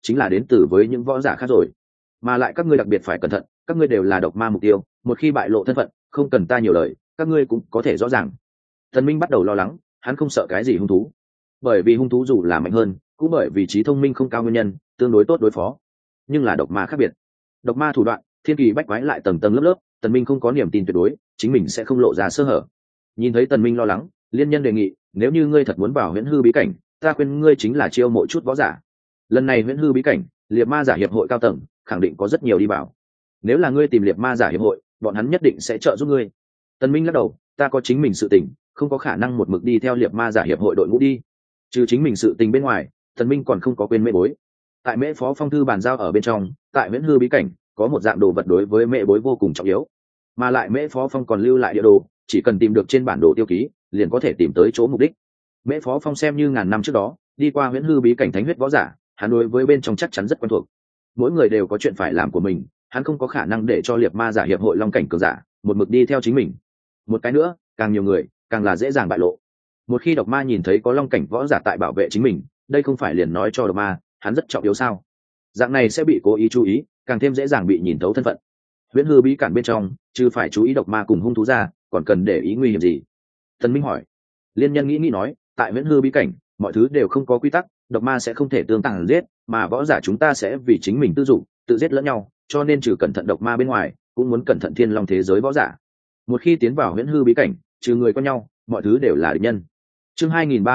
chính là đến từ với những võ giả khác rồi. Mà lại các ngươi đặc biệt phải cẩn thận, các ngươi đều là độc ma mục tiêu, một khi bại lộ thân phận, không cần ta nhiều lời, các ngươi cũng có thể rõ ràng. Tần Minh bắt đầu lo lắng, hắn không sợ cái gì hung thú, bởi vì hung thú dù là mạnh hơn, cũng bởi vì trí thông minh không cao nguyên nhân, tương đối tốt đối phó. Nhưng là độc ma khác biệt, độc ma thủ đoạn, thiên kỳ bách quái lại tầng tầng lớp lớp, Tần Minh không có niềm tin tuyệt đối, chính mình sẽ không lộ ra sơ hở. Nhìn thấy Tần Minh lo lắng, Liên Nhân đề nghị, nếu như ngươi thật muốn vào Huyễn Hư bí cảnh, ta khuyên ngươi chính là chiêu mộ chút võ giả. Lần này Huyễn Hư bí cảnh, liệt ma giả hiệp hội cao tầng khẳng định có rất nhiều đi vào. Nếu là ngươi tìm liệt ma giả hiệp hội, bọn hắn nhất định sẽ trợ giúp ngươi. Tần Minh lắc đầu, ta có chính mình sự tình, không có khả năng một mực đi theo liệt ma giả hiệp hội đội ngũ đi. Trừ chính mình sự tình bên ngoài, Tần Minh còn không có quên mẹ bối. Tại Mễ Phó Phong thư bàn giao ở bên trong, tại Huyễn Hư bí cảnh có một dạng đồ vật đối với mẹ bối vô cùng trọng yếu, mà lại Mễ Phó Phong còn lưu lại địa đồ, chỉ cần tìm được trên bản đồ tiêu ký, liền có thể tìm tới chỗ mục đích. Mễ Phó Phong xem như ngàn năm trước đó đi qua Huyễn Hư bí cảnh thánh huyết võ giả, hắn đối với bên trong chắc chắn rất quen thuộc. Mỗi người đều có chuyện phải làm của mình, hắn không có khả năng để cho liệt ma giả hiệp hội long cảnh cường giả một mực đi theo chính mình. Một cái nữa, càng nhiều người càng là dễ dàng bại lộ. Một khi độc ma nhìn thấy có long cảnh võ giả tại bảo vệ chính mình, đây không phải liền nói cho độc ma hắn rất trọng yếu sao? Dạng này sẽ bị cố ý chú ý, càng thêm dễ dàng bị nhìn thấu thân phận. Huyễn Hư bí cảnh bên trong, chứ phải chú ý độc ma cùng hung thú ra, còn cần để ý nguy hiểm gì? Tần Minh hỏi. Liên Nhân nghĩ nói, tại Huyễn Hư bí cảnh, mọi thứ đều không có quy tắc, độc ma sẽ không thể tương tàng giết, mà võ giả chúng ta sẽ vì chính mình tư dụng, tự giết lẫn nhau, cho nên trừ cẩn thận độc ma bên ngoài, cũng muốn cẩn thận thiên long thế giới võ giả. Một khi tiến vào Huyễn Hư bí cảnh, trừ người quen nhau, mọi thứ đều là địch nhân. Chương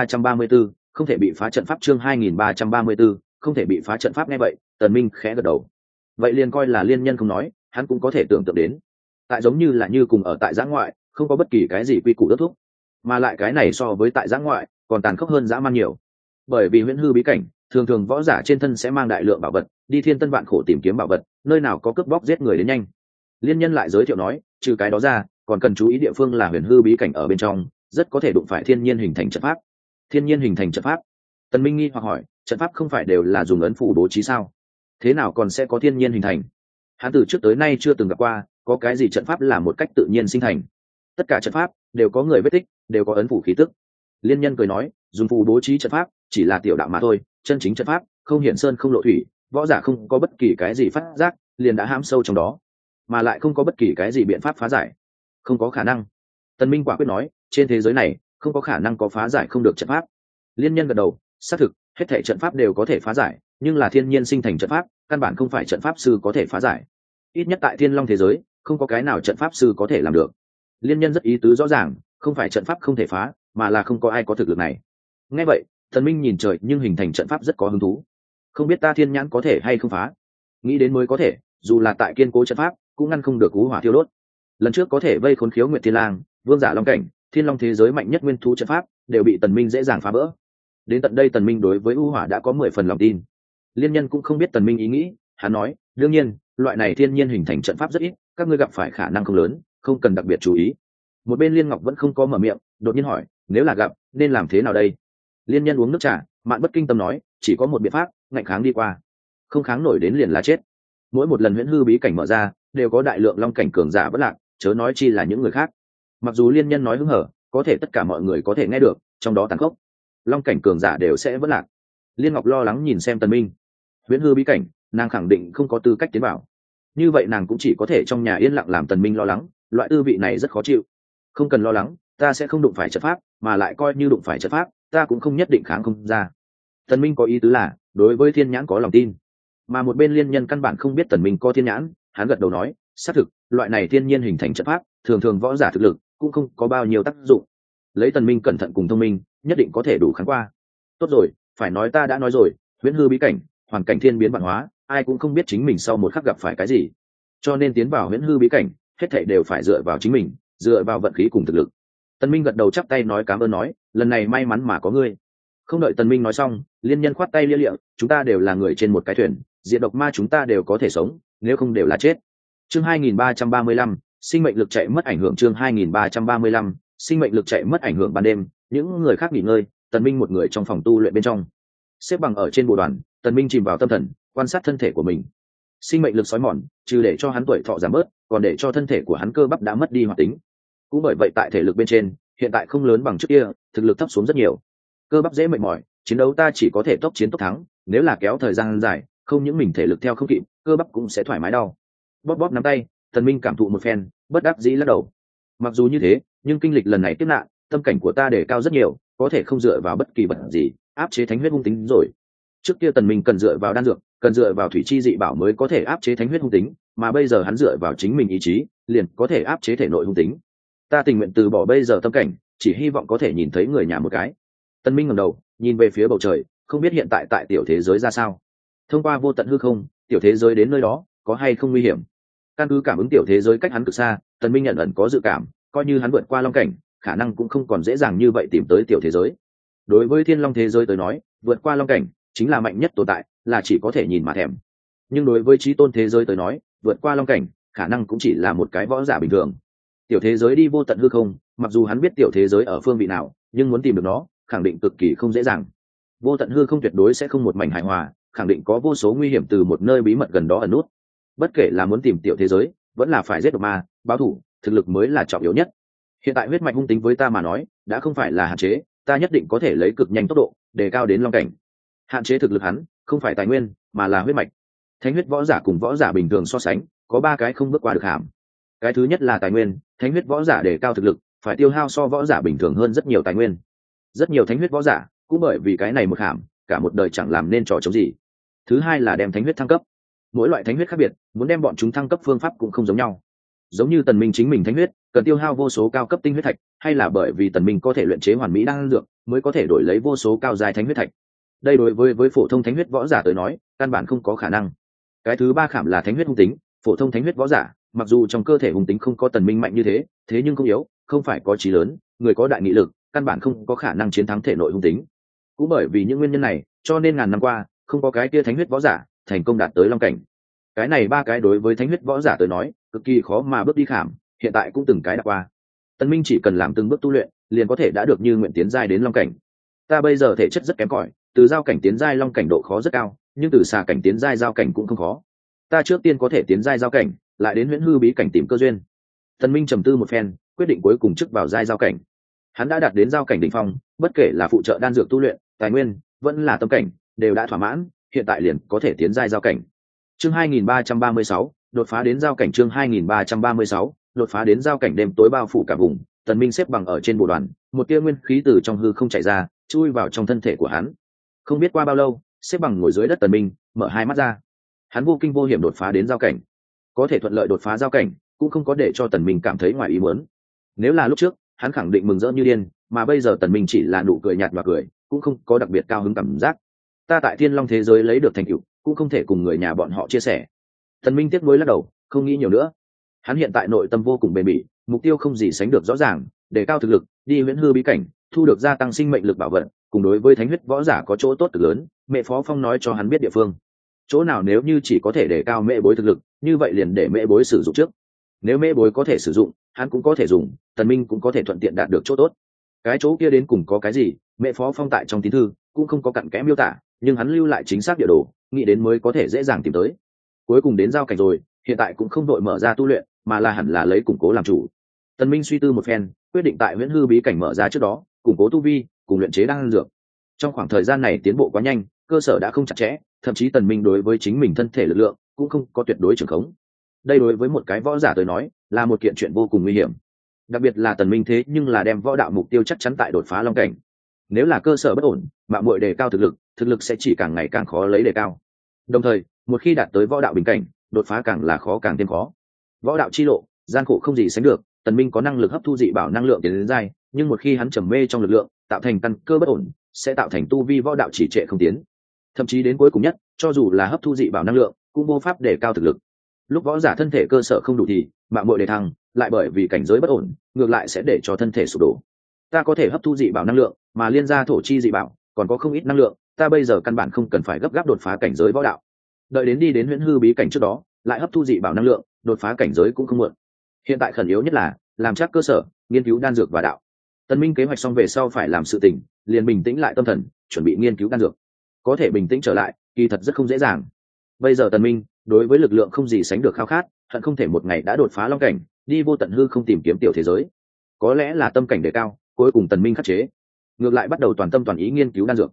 2334, không thể bị phá trận pháp. Chương 2334, không thể bị phá trận pháp. Nghe vậy, Tần Minh khẽ gật đầu. Vậy liền coi là Liên Nhân không nói, hắn cũng có thể tưởng tượng đến. Tại giống như là như cùng ở tại giã ngoại, không có bất kỳ cái gì quy củ đốc thúc, mà lại cái này so với tại giã ngoại còn tàn khốc hơn dã man nhiều. Bởi vì Huyễn Hư bí cảnh, thường thường võ giả trên thân sẽ mang đại lượng bảo vật, đi thiên tân vạn khổ tìm kiếm bảo vật, nơi nào có cướp bóc giết người đến nhanh. Liên Nhân lại giới thiệu nói, trừ cái đó ra, còn cần chú ý địa phương là Huyền Hư bí cảnh ở bên trong, rất có thể đụng phải thiên nhiên hình thành trận pháp. Thiên nhiên hình thành trận pháp? Tần Minh nghi hoặc hỏi, trận pháp không phải đều là dùng ấn phù bố trí sao? Thế nào còn sẽ có thiên nhiên hình thành? Hắn từ trước tới nay chưa từng gặp qua, có cái gì trận pháp là một cách tự nhiên sinh thành. Tất cả trận pháp đều có người vết tích, đều có ấn phù khí tức. Liên Nhân cười nói, dùng phù bố trí trận pháp chỉ là tiểu đạo mà thôi, chân chính trận pháp không hiển sơn không lộ thủy, võ giả không có bất kỳ cái gì phát giác, liền đã hãm sâu trong đó, mà lại không có bất kỳ cái gì biện pháp phá giải. Không có khả năng. Tần Minh quả quyết nói, trên thế giới này không có khả năng có phá giải không được trận pháp. Liên Nhân gật đầu, xác thực, hết thảy trận pháp đều có thể phá giải, nhưng là thiên nhiên sinh thành trận pháp, căn bản không phải trận pháp sư có thể phá giải. Ít nhất tại Thiên Long thế giới, không có cái nào trận pháp sư có thể làm được. Liên Nhân rất ý tứ rõ ràng, không phải trận pháp không thể phá, mà là không có ai có thực lực này. Nghe vậy, Tần Minh nhìn trời nhưng hình thành trận pháp rất có hứng thú. Không biết ta thiên nhãn có thể hay không phá? Nghĩ đến mới có thể, dù là tại kiên cố trận pháp, cũng ngăn không được cú hỏa thiêu đốt. Lần trước có thể vây khốn Khiếu Nguyệt Thiên Lang, Vương Giả Long cảnh, Thiên Long thế giới mạnh nhất nguyên thú trận pháp, đều bị Tần Minh dễ dàng phá vỡ. Đến tận đây Tần Minh đối với u hỏa đã có 10 phần lòng tin. Liên Nhân cũng không biết Tần Minh ý nghĩ, hắn nói, đương nhiên, loại này thiên nhiên hình thành trận pháp rất ít, các ngươi gặp phải khả năng không lớn, không cần đặc biệt chú ý. Một bên Liên Ngọc vẫn không có mở miệng, đột nhiên hỏi, nếu là gặp, nên làm thế nào đây? Liên Nhân uống nước trà, Mạn Bất Kinh Tâm nói, chỉ có một biện pháp, ngạnh kháng đi qua. Không kháng nổi đến liền là chết. Mỗi một lần Huyễn Hư bí cảnh mở ra, đều có đại lượng long cảnh cường giả vất lạc, chớ nói chi là những người khác. Mặc dù Liên Nhân nói hứng hở, có thể tất cả mọi người có thể nghe được, trong đó tàn khốc, long cảnh cường giả đều sẽ vất lạc. Liên Ngọc lo lắng nhìn xem Tần Minh. Huyễn Hư bí cảnh, nàng khẳng định không có tư cách tiến vào. Như vậy nàng cũng chỉ có thể trong nhà yên lặng làm Tần Minh lo lắng, loại tư vị này rất khó chịu. Không cần lo lắng, ta sẽ không đụng phải trận pháp, mà lại coi như đụng phải trận pháp, ta cũng không nhất định kháng không ra. Tần Minh có ý tứ là, đối với thiên nhãn có lòng tin. Mà một bên Liên Nhân căn bản không biết Tần Minh có thiên nhãn, hắn gật đầu nói, xác thực, loại này thiên nhiên hình thành trận pháp, thường thường võ giả thực lực cũng không có bao nhiêu tác dụng. Lấy Tần Minh cẩn thận cùng thông minh, nhất định có thể đủ kháng qua. Tốt rồi, phải nói ta đã nói rồi, Huyễn Hư bí cảnh, hoàn cảnh thiên biến vạn hóa, ai cũng không biết chính mình sau một khắc gặp phải cái gì. Cho nên tiến vào Huyễn Hư bí cảnh, hết thảy đều phải dựa vào chính mình, dựa vào vận khí cùng thực lực. Tần Minh gật đầu chắp tay nói cảm ơn nói, lần này may mắn mà có ngươi. Không đợi Tần Minh nói xong, Liên Nhân khoát tay lia lịa, chúng ta đều là người trên một cái thuyền, diệt độc ma chúng ta đều có thể sống, nếu không đều là chết. Chương 2335, sinh mệnh lực chạy mất ảnh hưởng. Chương 2335, sinh mệnh lực chạy mất ảnh hưởng. Ban đêm, những người khác nghỉ ngơi, Tần Minh một người trong phòng tu luyện bên trong. Xếp bằng ở trên bộ đoàn, Tần Minh chìm vào tâm thần, quan sát thân thể của mình. Sinh mệnh lực sói mòn, trừ để cho hắn tuổi thọ giảm bớt, còn để cho thân thể của hắn cơ bắp đã mất đi hoạt tính. Cũng bởi vậy tại thể lực bên trên, hiện tại không lớn bằng trước kia, thực lực thấp xuống rất nhiều. Cơ bắp dễ mệt mỏi, chiến đấu ta chỉ có thể tốc chiến tốc thắng, nếu là kéo thời gian dài, không những mình thể lực theo không kịp, cơ bắp cũng sẽ thoải mái đau. Bóp bóp nắm tay, Tần Minh cảm thụ một phen, bất đắc dĩ lắc đầu. Mặc dù như thế, nhưng kinh lịch lần này tiếp nạn, tâm cảnh của ta đề cao rất nhiều, có thể không dựa vào bất kỳ vật gì áp chế thánh huyết hung tính rồi. Trước kia Tần Minh cần dựa vào đan dược, cần dựa vào thủy chi dị bảo mới có thể áp chế thánh huyết hung tính, mà bây giờ hắn dựa vào chính mình ý chí, liền có thể áp chế thể nội hung tính. Ta tình nguyện từ bỏ bây giờ tâm cảnh, chỉ hy vọng có thể nhìn thấy người nhà một cái. Tần Minh ngẩng đầu, nhìn về phía bầu trời, không biết hiện tại tại tiểu thế giới ra sao. Thông qua vô tận hư không, tiểu thế giới đến nơi đó có hay không nguy hiểm? Căn cứ cảm ứng tiểu thế giới cách hắn cực xa, Tần Minh nhận ẩn có dự cảm, coi như hắn vượt qua long cảnh, khả năng cũng không còn dễ dàng như vậy tìm tới tiểu thế giới. Đối với thiên long thế giới tới nói, vượt qua long cảnh chính là mạnh nhất tồn tại, là chỉ có thể nhìn mà thèm. Nhưng đối với chí tôn thế giới tới nói, vượt qua long cảnh khả năng cũng chỉ là một cái võ giả bình thường. Tiểu thế giới đi vô tận hư không, mặc dù hắn biết tiểu thế giới ở phương vị nào, nhưng muốn tìm được nó khẳng định cực kỳ không dễ dàng. Vô tận hư không tuyệt đối sẽ không một mảnh hài hòa, khẳng định có vô số nguy hiểm từ một nơi bí mật gần đó ẩn nút. Bất kể là muốn tìm tiểu thế giới, vẫn là phải giết độc ma, báo thủ, thực lực mới là trọng yếu nhất. Hiện tại huyết mạch hung tính với ta mà nói, đã không phải là hạn chế, ta nhất định có thể lấy cực nhanh tốc độ đề cao đến long cảnh. Hạn chế thực lực hắn không phải tài nguyên, mà là huyết mạch. Thánh huyết võ giả cùng võ giả bình thường so sánh, có ba cái không bước qua được hàm. Cái thứ nhất là tài nguyên, thánh huyết võ giả đề cao thực lực, phải tiêu hao so võ giả bình thường hơn rất nhiều tài nguyên. Rất nhiều thánh huyết võ giả cũng bởi vì cái này một hàm, cả một đời chẳng làm nên trò chống gì. Thứ hai là đem thánh huyết thăng cấp. Mỗi loại thánh huyết khác biệt, muốn đem bọn chúng thăng cấp phương pháp cũng không giống nhau. Giống như Tần Minh chính mình thánh huyết, cần tiêu hao vô số cao cấp tinh huyết thạch, hay là bởi vì Tần Minh có thể luyện chế hoàn mỹ đan dược, mới có thể đổi lấy vô số cao dài thánh huyết thạch. Đây đối với phổ thông thánh huyết võ giả tới nói, căn bản không có khả năng. Cái thứ ba khảm là thánh huyết hung tính, phổ thông thánh huyết võ giả, mặc dù trong cơ thể hung tính không có Tần Minh mạnh như thế, thế nhưng không yếu, không phải có chí lớn, người có đại nghị lực, căn bản không có khả năng chiến thắng thể nội hung tính. Cũng bởi vì những nguyên nhân này, cho nên ngàn năm qua, không có cái kia thánh huyết võ giả thành công đạt tới long cảnh. Cái này ba cái đối với thánh huyết võ giả tới nói, cực kỳ khó mà bước đi khảm, hiện tại cũng từng cái đã qua. Tần Minh chỉ cần làm từng bước tu luyện, liền có thể đã được như nguyện tiến giai đến long cảnh. Ta bây giờ thể chất rất kém cỏi, từ giao cảnh tiến giai long cảnh độ khó rất cao, nhưng từ xà cảnh tiến giai giao cảnh cũng không khó. Ta trước tiên có thể tiến giai giao cảnh, lại đến huyễn hư bí cảnh tìm cơ duyên. Tần Minh trầm tư một phen, quyết định cuối cùng trước vào giai giao cảnh. Hắn đã đạt đến giao cảnh đỉnh phong, bất kể là phụ trợ đan dược tu luyện, tài nguyên, vẫn là tâm cảnh, đều đã thỏa mãn, hiện tại liền có thể tiến giai giao cảnh. Chương 2336, đột phá đến giao cảnh. Chương 2336, đột phá đến giao cảnh. Đêm tối bao phủ cả vùng, Tần Minh xếp bằng ở trên bộ đoàn, một tia nguyên khí từ trong hư không chạy ra, chui vào trong thân thể của hắn. Không biết qua bao lâu, xếp bằng ngồi dưới đất Tần Minh mở hai mắt ra. Hắn vô kinh vô hiểm đột phá đến giao cảnh. Có thể thuận lợi đột phá giao cảnh, cũng không có để cho Tần Minh cảm thấy ngoài ý muốn. Nếu là lúc trước, hắn khẳng định mừng rỡ như điên, mà bây giờ Tần Minh chỉ là nụ cười nhạt và cười, cũng không có đặc biệt cao hứng cảm giác. Ta tại Thiên Long thế giới lấy được thành tựu, cũng không thể cùng người nhà bọn họ chia sẻ. Tần Minh tiếc nuối lắc đầu, không nghĩ nhiều nữa. Hắn hiện tại nội tâm vô cùng bền bỉ, mục tiêu không gì sánh được rõ ràng, đề cao thực lực, đi huyễn hư bí cảnh, thu được gia tăng sinh mệnh lực bảo vật, cùng đối với thánh huyết võ giả có chỗ tốt cực lớn. Mẹ Phó Phong nói cho hắn biết địa phương. Chỗ nào nếu như chỉ có thể đề cao mẹ bối thực lực, như vậy liền để mẹ bối sử dụng trước. Nếu mẹ bối có thể sử dụng, hắn cũng có thể dùng, Tần Minh cũng có thể thuận tiện đạt được chỗ tốt. Cái chỗ kia đến cùng có cái gì, Mẹ Phó Phong tại trong tín thư cũng không có cặn kẽ miêu tả, nhưng hắn lưu lại chính xác địa đồ, nghĩ đến mới có thể dễ dàng tìm tới. Cuối cùng đến giao cảnh rồi, hiện tại cũng không đội mở ra tu luyện, mà là hẳn là lấy củng cố làm chủ. Tần Minh suy tư một phen, quyết định tại huyễn hư bí cảnh mở ra trước đó, củng cố tu vi, cùng luyện chế đan dược. Trong khoảng thời gian này tiến bộ quá nhanh, cơ sở đã không chặt chẽ, thậm chí Tần Minh đối với chính mình thân thể lực lượng cũng không có tuyệt đối trường khống. Đây đối với một cái võ giả tới nói, là một kiện chuyện vô cùng nguy hiểm. Đặc biệt là Tần Minh thế nhưng là đem võ đạo mục tiêu chắc chắn tại đột phá long cảnh. Nếu là cơ sở bất ổn, mạo muội đề cao thực lực sẽ chỉ càng ngày càng khó lấy đề cao. Đồng thời, một khi đạt tới võ đạo bình cảnh, đột phá càng là khó càng thêm khó. Võ đạo chi lộ, gian khổ không gì sánh được, Tần Minh có năng lực hấp thu dị bảo năng lượng tiến đến giai, nhưng một khi hắn trầm mê trong lực lượng, tạo thành căn cơ bất ổn, sẽ tạo thành tu vi võ đạo chỉ trệ không tiến. Thậm chí đến cuối cùng nhất, cho dù là hấp thu dị bảo năng lượng, cũng vô pháp đề cao thực lực. Lúc võ giả thân thể cơ sở không đủ thì mạo muội đề thăng, lại bởi vì cảnh giới bất ổn, ngược lại sẽ để cho thân thể sụp đổ. Ta có thể hấp thu dị bảo năng lượng, mà liên gia thổ chi dị bảo còn có không ít năng lượng, ta bây giờ căn bản không cần phải gấp gáp đột phá cảnh giới võ đạo. Đợi đến đi đến huyễn hư bí cảnh trước đó, lại hấp thu dị bảo năng lượng, đột phá cảnh giới cũng không muộn. Hiện tại khẩn yếu nhất là làm chắc cơ sở, nghiên cứu đan dược và đạo. Tần Minh kế hoạch xong về sau phải làm sự tình, liền bình tĩnh lại tâm thần, chuẩn bị nghiên cứu đan dược. Có thể bình tĩnh trở lại, kỳ thật rất không dễ dàng. Bây giờ Tần Minh đối với lực lượng không gì sánh được khao khát, hận không thể một ngày đã đột phá long cảnh, đi vô tận hư không tìm kiếm tiểu thế giới. Có lẽ là tâm cảnh đề cao, cuối cùng Tần Minh khắc chế, ngược lại bắt đầu toàn tâm toàn ý nghiên cứu đan dược.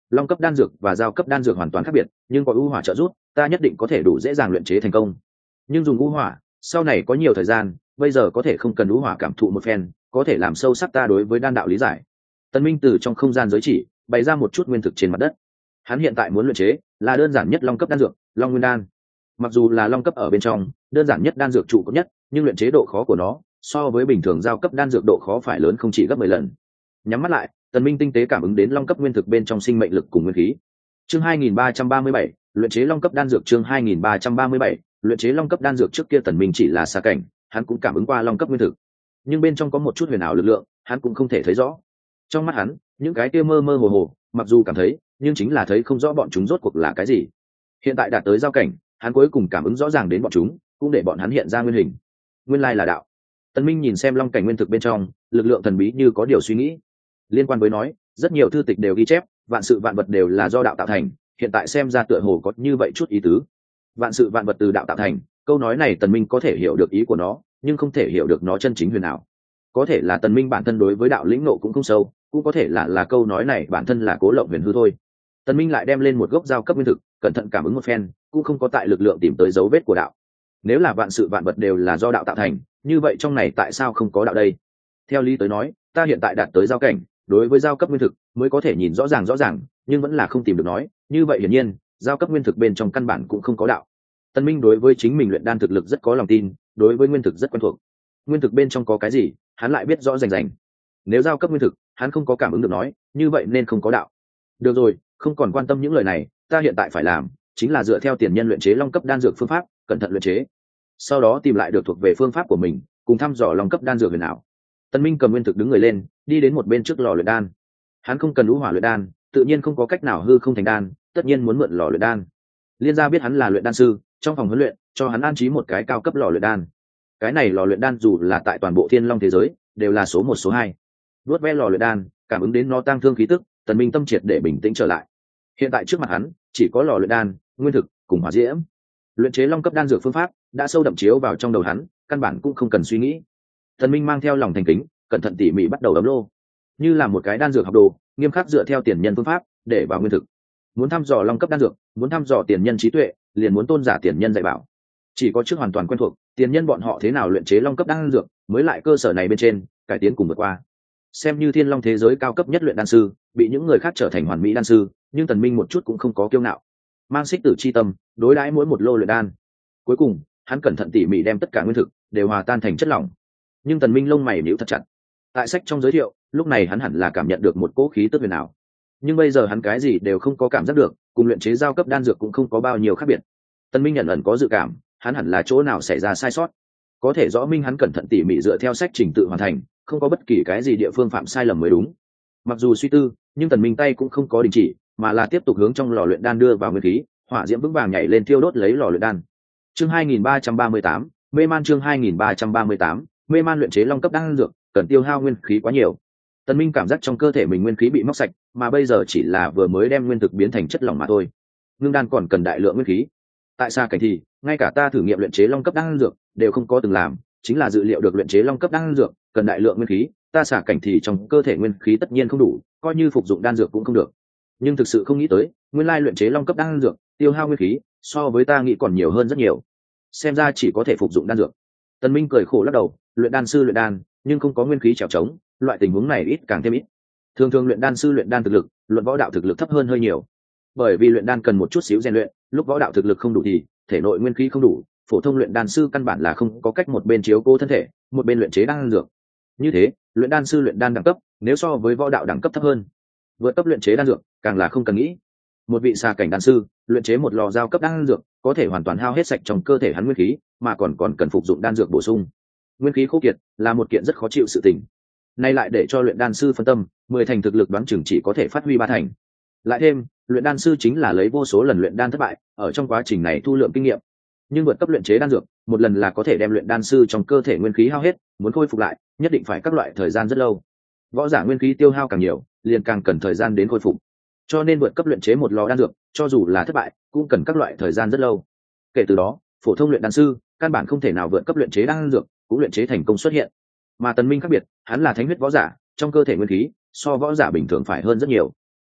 long cấp đan dược và giao cấp đan dược hoàn toàn khác biệt, nhưng có u hỏa trợ giúp, ta nhất định có thể đủ dễ dàng luyện chế thành công. Nhưng dùng u hỏa sau này có nhiều thời gian, bây giờ có thể không cần u hỏa cảm thụ một phen, có thể làm sâu sắc ta đối với đan đạo lý giải. Tần Minh từ trong không gian giới chỉ bày ra một chút nguyên thực trên mặt đất. Hắn hiện tại muốn luyện chế là đơn giản nhất long cấp đan dược, long nguyên đan. Mặc dù là long cấp ở bên trong đơn giản nhất đan dược trụ cấp nhất, nhưng luyện chế độ khó của nó so với bình thường giao cấp đan dược độ khó phải lớn không chỉ gấp 10 lần. Nhắm mắt lại, Tần Minh tinh tế cảm ứng đến long cấp nguyên thực bên trong sinh mệnh lực cùng nguyên khí. Chương 2337, luyện chế long cấp đan dược. Chương 2337, luyện chế long cấp đan dược. Trước kia Tần Minh chỉ là xa cảnh, hắn cũng cảm ứng qua long cấp nguyên thực, nhưng bên trong có một chút huyền ảo lực lượng, hắn cũng không thể thấy rõ. Trong mắt hắn, những cái kia mơ mơ hồ hồ, mặc dù cảm thấy, nhưng chính là thấy không rõ bọn chúng rốt cuộc là cái gì. Hiện tại đạt tới giao cảnh, hắn cuối cùng cảm ứng rõ ràng đến bọn chúng, cũng để bọn hắn hiện ra nguyên hình. Nguyên lai là đạo. Tần Minh nhìn xem long cảnh nguyên thực bên trong, lực lượng thần bí như có điều suy nghĩ. Liên quan với nói, rất nhiều thư tịch đều ghi chép, vạn sự vạn vật đều là do đạo tạo thành, hiện tại xem ra tựa hồ có như vậy chút ý tứ. Vạn sự vạn vật từ đạo tạo thành, câu nói này Tần Minh có thể hiểu được ý của nó, nhưng không thể hiểu được nó chân chính huyền ảo. Có thể là Tần Minh bản thân đối với đạo lĩnh ngộ cũng không sâu, cũng có thể là câu nói này bản thân là cố lộng huyền hư thôi. Tần Minh lại đem lên một gốc giao cấp nguyên thực, cẩn thận cảm ứng một phen, cũng không có tại lực lượng tìm tới dấu vết của đạo. Nếu là vạn sự vạn vật đều là do đạo tạo thành, như vậy trong này tại sao không có đạo đây? Theo lý tới nói, ta hiện tại đạt tới giao cảnh, đối với giao cấp nguyên thực mới có thể nhìn rõ ràng, nhưng vẫn là không tìm được nói, như vậy hiển nhiên, giao cấp nguyên thực bên trong căn bản cũng không có đạo. Tần Minh đối với chính mình luyện đan thực lực rất có lòng tin, đối với nguyên thực rất quen thuộc. Nguyên thực bên trong có cái gì, hắn lại biết rõ rành. Nếu giao cấp nguyên thực, hắn không có cảm ứng được nói, như vậy nên không có đạo. Được rồi, không còn quan tâm những lời này, ta hiện tại phải làm chính là dựa theo tiền nhân luyện chế long cấp đan dược phương pháp, cẩn thận luyện chế. Sau đó tìm lại được thuộc về phương pháp của mình, cùng thăm dò long cấp đan dược huyền ảo. Tần Minh cầm nguyên thực đứng người lên, đi đến một bên trước lò luyện đan. Hắn không cần lũ hỏa luyện đan, tự nhiên không có cách nào hư không thành đan, tất nhiên muốn mượn lò luyện đan. Liên gia biết hắn là luyện đan sư, trong phòng huấn luyện cho hắn an trí một cái cao cấp lò luyện đan. Cái này lò luyện đan dù là tại toàn bộ Thiên Long thế giới đều là số 1 số 2. Đuốt ve lò luyện đan, cảm ứng đến nó tăng thương khí tức, Tần Minh tâm triệt để bình tĩnh trở lại. Hiện tại trước mặt hắn chỉ có lò luyện đan, nguyên thực cùng hỏa diễm. Luyện chế long cấp đan dược phương pháp đã sâu đậm chiếu vào trong đầu hắn, căn bản cũng không cần suy nghĩ. Tần Minh mang theo lòng thành kính, cẩn thận tỉ mỉ bắt đầu ấm lô, như là một cái đan dược học đồ, nghiêm khắc dựa theo tiền nhân phương pháp để vào nguyên thực. Muốn thăm dò long cấp đan dược, muốn thăm dò tiền nhân trí tuệ, liền muốn tôn giả tiền nhân dạy bảo. Chỉ có trước hoàn toàn quen thuộc tiền nhân bọn họ thế nào luyện chế long cấp đan dược, mới lại cơ sở này bên trên cải tiến cùng vượt qua. Xem như Thiên Long thế giới cao cấp nhất luyện đan sư, bị những người khác trở thành hoàn mỹ đan sư, nhưng Tần Minh một chút cũng không có kiêu ngạo, mang xích tử chi tâm đối đãi mỗi một lô luyện đan. Cuối cùng hắn cẩn thận tỉ mỉ đem tất cả nguyên thực đều hòa tan thành chất lỏng. Nhưng Tần Minh lông mày nhíu thật chặt. Tại sách trong giới thiệu, lúc này hắn hẳn là cảm nhận được một cỗ khí tức huyền ảo, nhưng bây giờ hắn cái gì đều không có cảm giác được, cùng luyện chế giao cấp đan dược cũng không có bao nhiêu khác biệt. Tần Minh nhận ẩn có dự cảm, hắn hẳn là chỗ nào xảy ra sai sót. Có thể rõ minh hắn cẩn thận tỉ mỉ dựa theo sách trình tự hoàn thành, không có bất kỳ cái gì địa phương phạm sai lầm mới đúng. Mặc dù suy tư, nhưng Tần Minh tay cũng không có đình chỉ, mà là tiếp tục hướng trong lò luyện đan đưa vào nguyên khí, hỏa diễm vững vàng nhảy lên thiêu đốt lấy lò luyện đan. Chương 2338, mê man. Chương 2338, mê man. Luyện chế long cấp đan dược cần tiêu hao nguyên khí quá nhiều. Tần Minh cảm giác trong cơ thể mình nguyên khí bị móc sạch, mà bây giờ chỉ là vừa mới đem nguyên thực biến thành chất lỏng mà thôi. Ngưng đan còn cần đại lượng nguyên khí. Tại sao cảnh thì, ngay cả ta thử nghiệm luyện chế long cấp đan dược đều không có từng làm, chính là dự liệu được luyện chế long cấp đan dược cần đại lượng nguyên khí, ta xả cảnh thì trong cơ thể nguyên khí tất nhiên không đủ, coi như phục dụng đan dược cũng không được. Nhưng thực sự không nghĩ tới, nguyên lai luyện chế long cấp đan dược tiêu hao nguyên khí so với ta nghĩ còn nhiều hơn rất nhiều. Xem ra chỉ có thể phục dụng đan dược. Tần Minh cười khổ lắc đầu, luyện đan sư luyện đan, nhưng không có nguyên khí trèo trống, loại tình huống này ít càng thêm ít. Thường luyện đan sư luyện đan thực lực, luận võ đạo thực lực thấp hơn hơi nhiều. Bởi vì luyện đan cần một chút xíu rèn luyện, lúc võ đạo thực lực không đủ thì thể nội nguyên khí không đủ, phổ thông luyện đan sư căn bản là không có cách một bên chiếu cố thân thể, một bên luyện chế đan dược. Như thế, luyện đan sư luyện đan đẳng cấp, nếu so với võ đạo đẳng cấp thấp hơn, vượt cấp luyện chế đan dược, càng là không cần nghĩ. Một vị xà cảnh đan sư, luyện chế một lò giao cấp đan dược, có thể hoàn toàn hao hết sạch trong cơ thể hắn nguyên khí, mà còn cần phục dụng đan dược bổ sung. Nguyên khí khô kiệt là một kiện rất khó chịu sự tình. Nay lại để cho luyện đan sư phân tâm, 10 thành thực lực đoán chừng chỉ có thể phát huy 3 thành. Lại thêm, luyện đan sư chính là lấy vô số lần luyện đan thất bại, ở trong quá trình này thu lượng kinh nghiệm. Nhưng vượt cấp luyện chế đan dược, một lần là có thể đem luyện đan sư trong cơ thể nguyên khí hao hết, muốn khôi phục lại, nhất định phải các loại thời gian rất lâu. Võ giả nguyên khí tiêu hao càng nhiều, liền càng cần thời gian đến khôi phục. Cho nên vượt cấp luyện chế một lò đan dược, cho dù là thất bại, cũng cần các loại thời gian rất lâu. Kể từ đó, phổ thông luyện đan sư căn bản không thể nào vượt cấp luyện chế đan dược, cũng luyện chế thành công xuất hiện. Mà Tần Minh khác biệt, hắn là thánh huyết võ giả, trong cơ thể nguyên khí so võ giả bình thường phải hơn rất nhiều.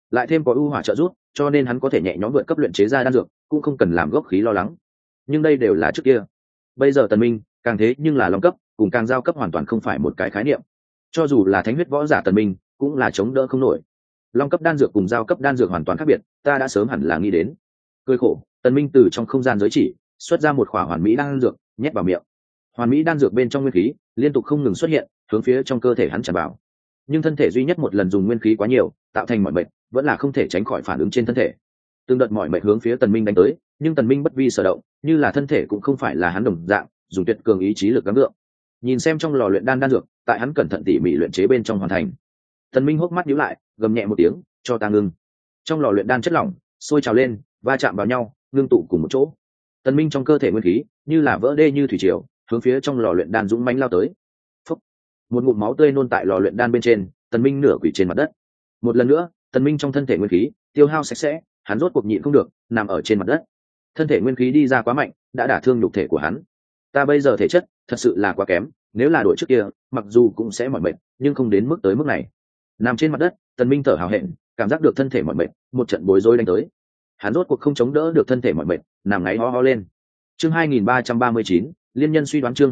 lại thêm có ưu hỏa trợ giúp, cho nên hắn có thể nhẹ nhõm vượt cấp luyện chế ra đan dược, cũng không cần làm gốc khí lo lắng. Nhưng đây đều là trước kia. Bây giờ Tần Minh càng thế nhưng là long cấp, cùng càng giao cấp hoàn toàn không phải một cái khái niệm. Cho dù là thánh huyết võ giả Tần Minh, cũng là chống đỡ không nổi. Long cấp đan dược cùng giao cấp đan dược hoàn toàn khác biệt, ta đã sớm hẳn là nghĩ đến. Cười khổ, Tần Minh từ trong không gian giới chỉ xuất ra một khỏa hoàn mỹ đan dược, nhét vào miệng. Hoàn mỹ đan dược bên trong nguyên khí liên tục không ngừng xuất hiện, hướng phía trong cơ thể hắn tràn vào. Nhưng thân thể duy nhất một lần dùng nguyên khí quá nhiều, tạo thành mọi mệt, vẫn là không thể tránh khỏi phản ứng trên thân thể. Từng đợt mọi mệt hướng phía Tần Minh đánh tới, nhưng Tần Minh bất vi sở động, như là thân thể cũng không phải là hắn đồng dạng, dùng tuyệt cường ý chí lực gắng gượng. Nhìn xem trong lò luyện đan dược, tại hắn cẩn thận tỉ mỉ luyện chế bên trong hoàn thành. Tần Minh hốc mắt nhíu lại, gầm nhẹ một tiếng, cho ta ngưng. Trong lò luyện đan chất lỏng sôi trào lên, va chạm vào nhau, ngưng tụ cùng một chỗ. Tần Minh trong cơ thể nguyên khí như là vỡ đê như thủy triều, hướng phía trong lò luyện đan dũng mãnh lao tới. Phốc. Một ngụm máu tươi nôn tại lò luyện đan bên trên, Tần Minh nửa quỳ trên mặt đất. Một lần nữa, Tần Minh trong thân thể nguyên khí tiêu hao sạch sẽ, hắn rốt cuộc nhịn không được, nằm ở trên mặt đất. Thân thể nguyên khí đi ra quá mạnh, đã đả thương nhục thể của hắn. Ta bây giờ thể chất thật sự là quá kém, nếu là đội trước kia, mặc dù cũng sẽ mỏi mệt, nhưng không đến mức tới mức này. Nằm trên mặt đất, Tần Minh thở hào hẹn, cảm giác được thân thể mỏi mệt, một trận bối rối đánh tới. Hắn rốt cuộc không chống đỡ được thân thể mỏi mệt, nằm ngáy ho ho lên. Chương 2339, liên nhân suy đoán. Chương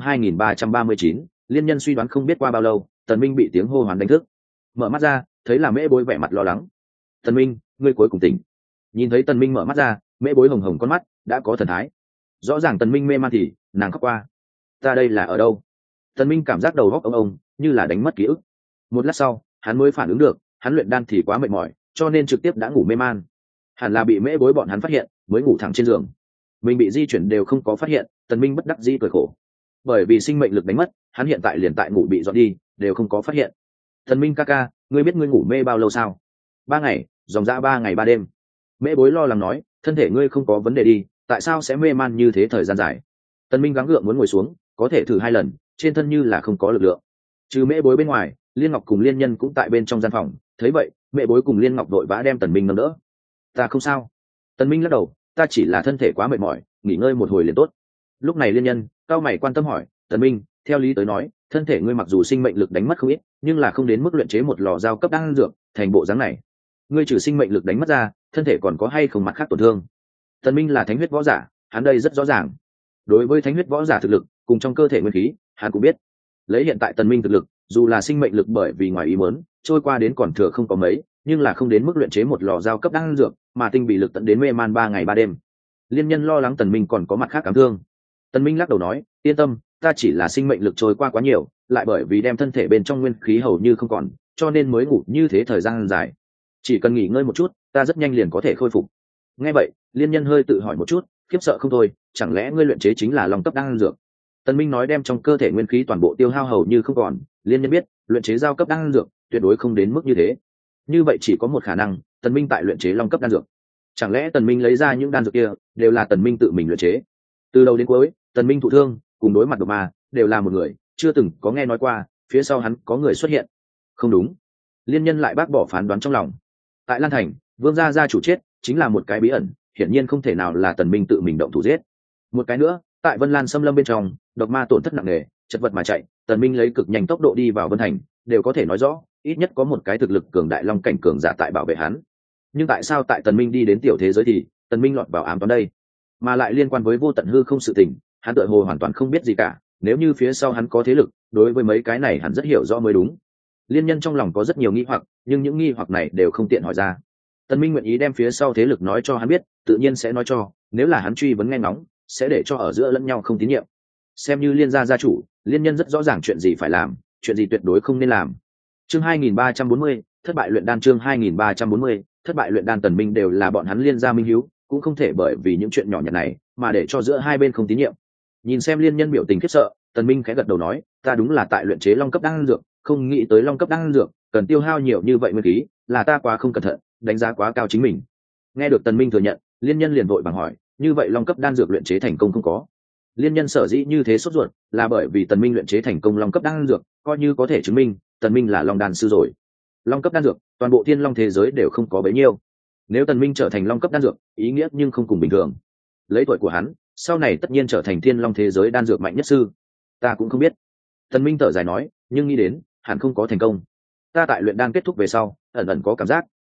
2339, liên nhân suy đoán. Không biết qua bao lâu, Tần Minh bị tiếng hô hoán đánh thức. Mở mắt ra, thấy là Mễ Bối vẻ mặt lo lắng. "Tần Minh, ngươi cuối cùng tỉnh." Nhìn thấy Tần Minh mở mắt ra, Mễ Bối hồng hồng con mắt đã có thần thái. Rõ ràng Tần Minh mê man thì nàng khóc qua. "Ta đây là ở đâu?" Tần Minh cảm giác đầu óc ông như là đánh mất ký ức. Một lát sau, hắn mới phản ứng được, hắn luyện đan thì quá mệt mỏi, cho nên trực tiếp đã ngủ mê man. Hẳn là bị Mễ Bối bọn hắn phát hiện, mới ngủ thẳng trên giường. Mình bị di chuyển đều không có phát hiện, Tần Minh bất đắc dĩ cười khổ. Bởi vì sinh mệnh lực đánh mất, hắn hiện tại liền tại ngủ bị dọn đi, đều không có phát hiện. "Tần Minh ca ca, ngươi biết ngươi ngủ mê bao lâu sao?" "3 ngày, dòng dã 3 ngày 3 đêm." Mễ Bối lo lắng nói, "Thân thể ngươi không có vấn đề đi, tại sao sẽ mê man như thế thời gian dài?" Tần Minh gắng gượng muốn ngồi xuống, có thể thử 2 lần, trên thân như là không có lực lượng. Trừ Mễ Bối bên ngoài, Liên Ngọc cùng Liên Nhân cũng tại bên trong gian phòng, thấy vậy, Mễ Bối cùng Liên Ngọc vội vã đem Tần Minh nâng đỡ. "Ta không sao." Tần Minh lắc đầu, "Ta chỉ là thân thể quá mệt mỏi, nghỉ ngơi một hồi liền tốt." Lúc này Liên Nhân cao mày quan tâm hỏi, "Tần Minh, theo lý tới nói, thân thể ngươi mặc dù sinh mệnh lực đánh mất không ít, nhưng là không đến mức luyện chế một lò giao cấp đan dược thành bộ dáng này. Ngươi trừ sinh mệnh lực đánh mất ra, thân thể còn có hay không mặt khác tổn thương?" Tần Minh là thánh huyết võ giả, hắn đây rất rõ ràng. Đối với thánh huyết võ giả thực lực, cùng trong cơ thể nguyên khí, hắn cũng biết. Lấy hiện tại Tần Minh thực lực, dù là sinh mệnh lực bởi vì ngoài ý muốn trôi qua đến còn thừa không có mấy, nhưng là không đến mức luyện chế một lò giao cấp đan dược, mà tinh bị lực tận đến mê man 3 ngày 3 đêm. Liên Nhân lo lắng Tần Minh còn có mặt khác cảm thương. Tần Minh lắc đầu nói, "Yên tâm, ta chỉ là sinh mệnh lực trôi qua quá nhiều, lại bởi vì đem thân thể bên trong nguyên khí hầu như không còn, cho nên mới ngủ như thế thời gian dài. Chỉ cần nghỉ ngơi một chút, ta rất nhanh liền có thể khôi phục." Nghe vậy, Liên Nhân hơi tự hỏi một chút, khiếp sợ không thôi, chẳng lẽ ngươi luyện chế chính là long cấp đan dược? Tần Minh nói đem trong cơ thể nguyên khí toàn bộ tiêu hao hầu như không còn, Liên Nhân biết, luyện chế giao cấp đan dược tuyệt đối không đến mức như thế. Như vậy chỉ có một khả năng, Tần Minh tại luyện chế long cấp đan dược. Chẳng lẽ Tần Minh lấy ra những đan dược kia đều là Tần Minh tự mình luyện chế? Từ đầu đến cuối, Tần Minh thụ thương, cùng đối mặt độc ma, đều là một người, chưa từng có nghe nói qua, phía sau hắn có người xuất hiện. Không đúng. Liên Nhân lại bác bỏ phán đoán trong lòng. Tại Lan Thành, Vương gia gia chủ chết, chính là một cái bí ẩn, hiển nhiên không thể nào là Tần Minh tự mình động thủ giết. Một cái nữa, tại Vân Lan Sâm Lâm bên trong, độc ma tổn thất nặng nề, chật vật mà chạy, Tần Minh lấy cực nhanh tốc độ đi vào Vân Thành, đều có thể nói rõ, ít nhất có một cái thực lực cường đại long cảnh cường giả tại bảo vệ hắn. Nhưng tại sao tại Tần Minh đi đến tiểu thế giới thì Tần Minh lọt vào ám toán đây? Mà lại liên quan với vô tận hư không sự tình, hắn tựa hồ hoàn toàn không biết gì cả, nếu như phía sau hắn có thế lực, đối với mấy cái này hắn rất hiểu rõ mới đúng. Liên Nhân trong lòng có rất nhiều nghi hoặc, nhưng những nghi hoặc này đều không tiện hỏi ra. Tần Minh nguyện ý đem phía sau thế lực nói cho hắn biết, tự nhiên sẽ nói cho, nếu là hắn truy vấn nghe ngóng, sẽ để cho ở giữa lẫn nhau không tín nhiệm. Xem như Liên gia gia chủ, Liên Nhân rất rõ ràng chuyện gì phải làm, chuyện gì tuyệt đối không nên làm. Chương 2340, thất bại luyện đan. Chương 2340, thất bại luyện đan. Tần Minh đều là bọn hắn Liên gia minh hiếu, cũng không thể bởi vì những chuyện nhỏ nhặt này mà để cho giữa hai bên không tín nhiệm. Nhìn xem Liên Nhân biểu tình khiếp sợ, Tần Minh khẽ gật đầu nói, "Ta đúng là tại luyện chế long cấp đan dược, không nghĩ tới long cấp đan dược cần tiêu hao nhiều như vậy nguyên khí, là ta quá không cẩn thận, đánh giá quá cao chính mình." Nghe được Tần Minh thừa nhận, Liên Nhân liền vội bằng hỏi, "Như vậy long cấp đan dược luyện chế thành công không có?" Liên Nhân sở dĩ như thế sốt ruột, là bởi vì Tần Minh luyện chế thành công long cấp đan dược, coi như có thể chứng minh Tần Minh là long đan sư rồi. Long cấp đan dược, toàn bộ thiên long thế giới đều không có bấy nhiêu. Nếu Tần Minh trở thành long cấp đan dược, ý nghĩa nhưng không cùng bình thường. Lấy tuổi của hắn, sau này tất nhiên trở thành thiên long thế giới đan dược mạnh nhất sư. Ta cũng không biết. Tần Minh thở dài nói, nhưng nghĩ đến, hẳn không có thành công. Ta tại luyện đan kết thúc về sau, ẩn ẩn có cảm giác,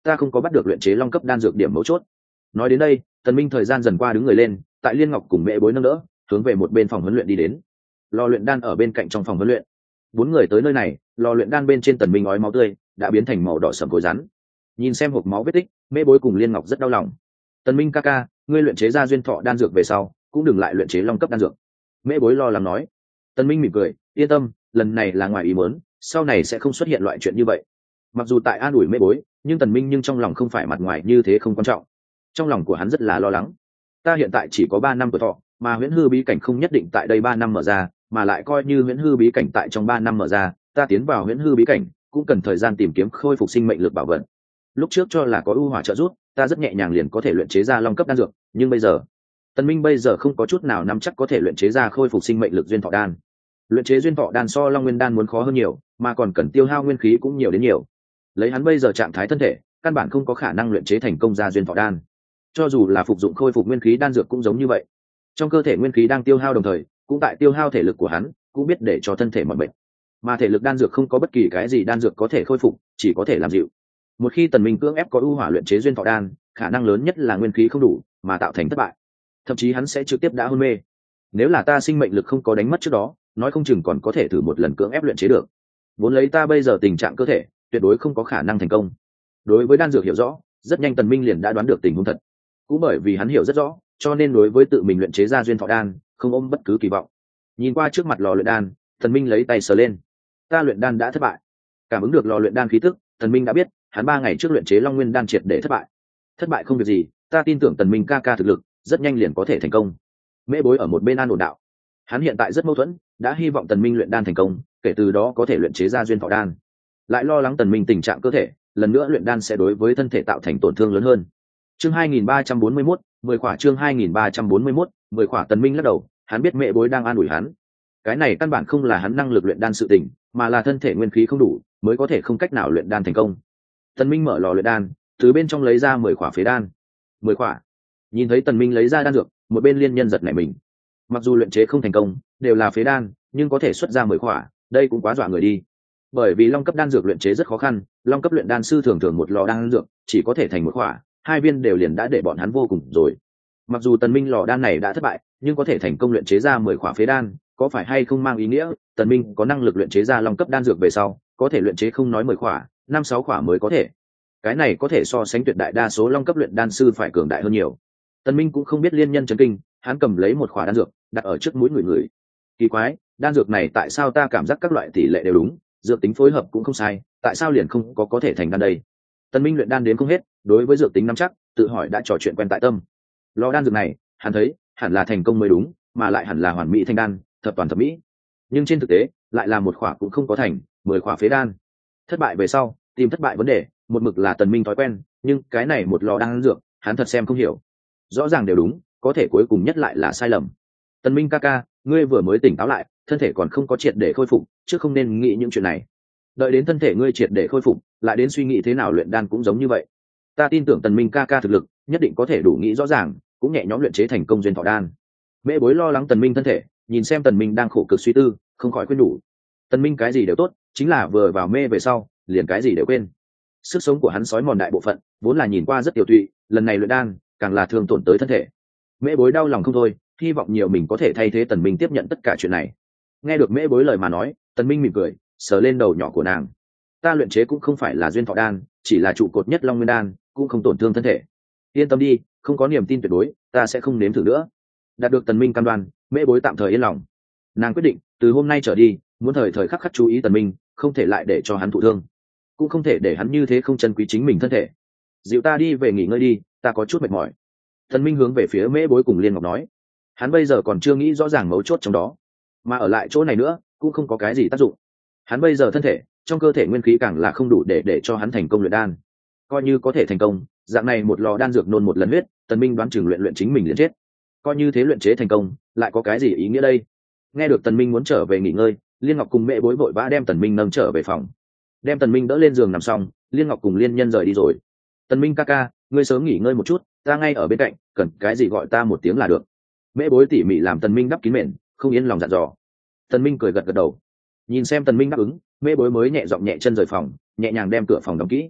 ta không có bắt được luyện chế long cấp đan dược điểm mấu chốt. Nói đến đây, Tần Minh thời gian dần qua đứng người lên, tại Liên Ngọc cùng Mễ Bối nâng đỡ, hướng về một bên phòng huấn luyện đi đến. Lò luyện đan ở bên cạnh trong phòng huấn luyện. Bốn người tới nơi này, lò luyện đan bên trên Tần Minh ói máu tươi đã biến thành màu đỏ sẫm cối rắn. Nhìn xem hộp máu vết tích, Mễ Bối cùng Liên Ngọc rất đau lòng. Tần Minh ca ca, ngươi luyện chế ra duyên thọ đan dược về sau, cũng đừng lại luyện chế long cấp đan dược. Mễ Bối lo lắng nói. Tần Minh mỉm cười, yên tâm, lần này là ngoài ý muốn, sau này sẽ không xuất hiện loại chuyện như vậy. Mặc dù tại an ủi Mễ Bối, nhưng Tần Minh trong lòng không phải mặt ngoài như thế không quan trọng. Trong lòng của hắn rất là lo lắng. Ta hiện tại chỉ có 3 năm tuổi thọ, mà huyễn hư bí cảnh không nhất định tại đây 3 năm mở ra, mà lại coi như huyễn hư bí cảnh tại trong 3 năm mở ra, ta tiến vào huyễn hư bí cảnh cũng cần thời gian tìm kiếm khôi phục sinh mệnh lực bảo vật. Lúc trước cho là có ưu hỏa trợ giúp, ta rất nhẹ nhàng liền có thể luyện chế ra long cấp đan dược, nhưng bây giờ, Tần Minh bây giờ không có chút nào nắm chắc có thể luyện chế ra khôi phục sinh mệnh lực duyên thọ đan. Luyện chế duyên thọ đan so long nguyên đan muốn khó hơn nhiều, mà còn cần tiêu hao nguyên khí cũng nhiều đến nhiều. Lấy hắn bây giờ trạng thái thân thể, căn bản không có khả năng luyện chế thành công ra duyên thọ đan. Cho dù là phục dụng khôi phục nguyên khí đan dược cũng giống như vậy. Trong cơ thể nguyên khí đang tiêu hao đồng thời, cũng tại tiêu hao thể lực của hắn, cũng biết để cho thân thể mỏi mệt. Mà thể lực đan dược không có bất kỳ cái gì đan dược có thể khôi phục, chỉ có thể làm dịu. Một khi Tần Minh cưỡng ép có ưu hỏa luyện chế duyên thọ đan, khả năng lớn nhất là nguyên khí không đủ, mà tạo thành thất bại. Thậm chí hắn sẽ trực tiếp đã hôn mê. Nếu là ta sinh mệnh lực không có đánh mất trước đó, nói không chừng còn có thể thử một lần cưỡng ép luyện chế được. Vốn lấy ta bây giờ tình trạng cơ thể, tuyệt đối không có khả năng thành công. Đối với đan dược hiểu rõ, rất nhanh Tần Minh liền đã đoán được tình huống thật. Cũng bởi vì hắn hiểu rất rõ, cho nên đối với tự mình luyện chế ra duyên thọ đan, không ôm bất cứ kỳ vọng. Nhìn qua trước mặt lò luyện đan, Tần Minh lấy tay sờ lên. Ta luyện đan đã thất bại. Cảm ứng được lò luyện đan khí tức, Tần Minh đã biết, hắn 3 ngày trước luyện chế Long Nguyên đan triệt để thất bại. Thất bại không việc gì, ta tin tưởng Tần Minh ca ca thực lực, rất nhanh liền có thể thành công. Mễ Bối ở một bên an ổn đạo. Hắn hiện tại rất mâu thuẫn, đã hy vọng Tần Minh luyện đan thành công, kể từ đó có thể luyện chế ra duyên thọ đan. Lại lo lắng Tần Minh tình trạng cơ thể, lần nữa luyện đan sẽ đối với thân thể tạo thành tổn thương lớn hơn. Chương 2341, 10 khỏa chương 2341, 10 khỏa Tần Minh lắc đầu, hắn biết Mễ Bối đang an ủi hắn. Cái này căn bản không là hắn năng lực luyện đan sự tình, mà là thân thể nguyên khí không đủ, mới có thể không cách nào luyện đan thành công. Tần Minh mở lò luyện đan, từ bên trong lấy ra 10 khỏa phế đan. 10 khỏa. Nhìn thấy Tần Minh lấy ra đan dược, một bên Liên Nhân giật nảy mình. Mặc dù luyện chế không thành công, đều là phế đan, nhưng có thể xuất ra 10 khỏa, đây cũng quá dọa người đi. Bởi vì long cấp đan dược luyện chế rất khó khăn, long cấp luyện đan sư thường thường một lò đan dược chỉ có thể thành 1 khỏa, 2 viên đều liền đã để bọn hắn vô cùng rồi. Mặc dù Tần Minh lò đan này đã thất bại, nhưng có thể thành công luyện chế ra 10 khỏa phế đan, có phải hay không mang ý nghĩa Tần Minh có năng lực luyện chế ra long cấp đan dược về sau, có thể luyện chế không nói 10 khỏa, 5-6 khỏa mới có thể. Cái này có thể so sánh tuyệt đại đa số long cấp luyện đan sư phải cường đại hơn nhiều. Tần Minh cũng không biết Liên Nhân chấn kinh, hắn cầm lấy 1 khỏa đan dược, đặt ở trước mũi người. Kỳ quái, đan dược này tại sao ta cảm giác các loại tỷ lệ đều đúng, dược tính phối hợp cũng không sai, tại sao liền không có thể thành đan đây? Tần Minh luyện đan đến không hết, đối với dược tính nắm chắc, tự hỏi đã trò chuyện quen tại tâm. Lò đan dược này, hắn thấy hẳn là thành công mới đúng, mà lại hẳn là hoàn mỹ thành đan, thập toàn thập mỹ. Nhưng trên thực tế, lại là 1 khỏa cũng không có thành, 10 khỏa phế đan. Thất bại về sau, tìm thất bại vấn đề, một mực là Tần Minh thói quen, nhưng cái này một lò đan dược, hắn thật xem không hiểu. Rõ ràng đều đúng, có thể cuối cùng nhất lại là sai lầm. Tần Minh ca ca, ngươi vừa mới tỉnh táo lại, thân thể còn không có triệt để khôi phục, chứ không nên nghĩ những chuyện này. Đợi đến thân thể ngươi triệt để khôi phục, lại đến suy nghĩ thế nào luyện đan cũng giống như vậy. Ta tin tưởng Tần Minh ca ca thực lực, nhất định có thể đủ nghĩ rõ ràng, cũng nhẹ nhõm luyện chế thành công duyên thọ đan. Mễ Bối lo lắng Tần Minh thân thể, nhìn xem Tần Minh đang khổ cực suy tư, không khỏi khuyên nhủ. Tần Minh cái gì đều tốt, chính là vừa vào mê về sau, liền cái gì đều quên. Sức sống của hắn sói mòn đại bộ phận, vốn là nhìn qua rất tiểu tụy, lần này luyện đan, càng là thương tổn tới thân thể. Mễ Bối đau lòng không thôi, hy vọng nhiều mình có thể thay thế Tần Minh tiếp nhận tất cả chuyện này. Nghe được Mễ Bối lời mà nói, Tần Minh mỉm cười, sờ lên đầu nhỏ của nàng. Ta luyện chế cũng không phải là duyên thọ đan, chỉ là trụ cột nhất Long Nguyên đan, cũng không tổn thương thân thể. Yên tâm đi, không có niềm tin tuyệt đối, ta sẽ không nếm thử nữa. Đạt được Tần Minh cam đoan, Mễ Bối tạm thời yên lòng. Nàng quyết định, từ hôm nay trở đi, muốn thời thời khắc khắc chú ý Tần Minh, không thể lại để cho hắn thụ thương, cũng không thể để hắn như thế không trân quý chính mình thân thể. Dịu ta đi về nghỉ ngơi đi, ta có chút mệt mỏi. Tần Minh hướng về phía Mễ Bối cùng Liên Ngọc nói. Hắn bây giờ còn chưa nghĩ rõ ràng mấu chốt trong đó, mà ở lại chỗ này nữa cũng không có cái gì tác dụng. Hắn bây giờ thân thể, trong cơ thể nguyên khí càng là không đủ để cho hắn thành công luyện đan. Coi như có thể thành công, dạng này một lò đan dược nôn một lần huyết, Tần Minh đoán chừng luyện chính mình liền chết. Coi như thế luyện chế thành công, lại có cái gì ý nghĩa đây? Nghe được Tần Minh muốn trở về nghỉ ngơi, Liên Ngọc cùng Mễ Bối vội vã đem Tần Minh nâng trở về phòng. Đem Tần Minh đỡ lên giường nằm xong, Liên Ngọc cùng Liên Nhân rời đi rồi. Tần Minh ca ca, ngươi sớm nghỉ ngơi một chút, ta ngay ở bên cạnh, cần cái gì gọi ta một tiếng là được. Mễ Bối tỉ mỉ làm Tần Minh đắp kín mền, không yên lòng dặn dò. Tần Minh cười gật gật đầu. Nhìn xem Tần Minh đáp ứng, Mễ Bối mới nhẹ giọng nhẹ chân rời phòng, nhẹ nhàng đem cửa phòng đóng kỹ.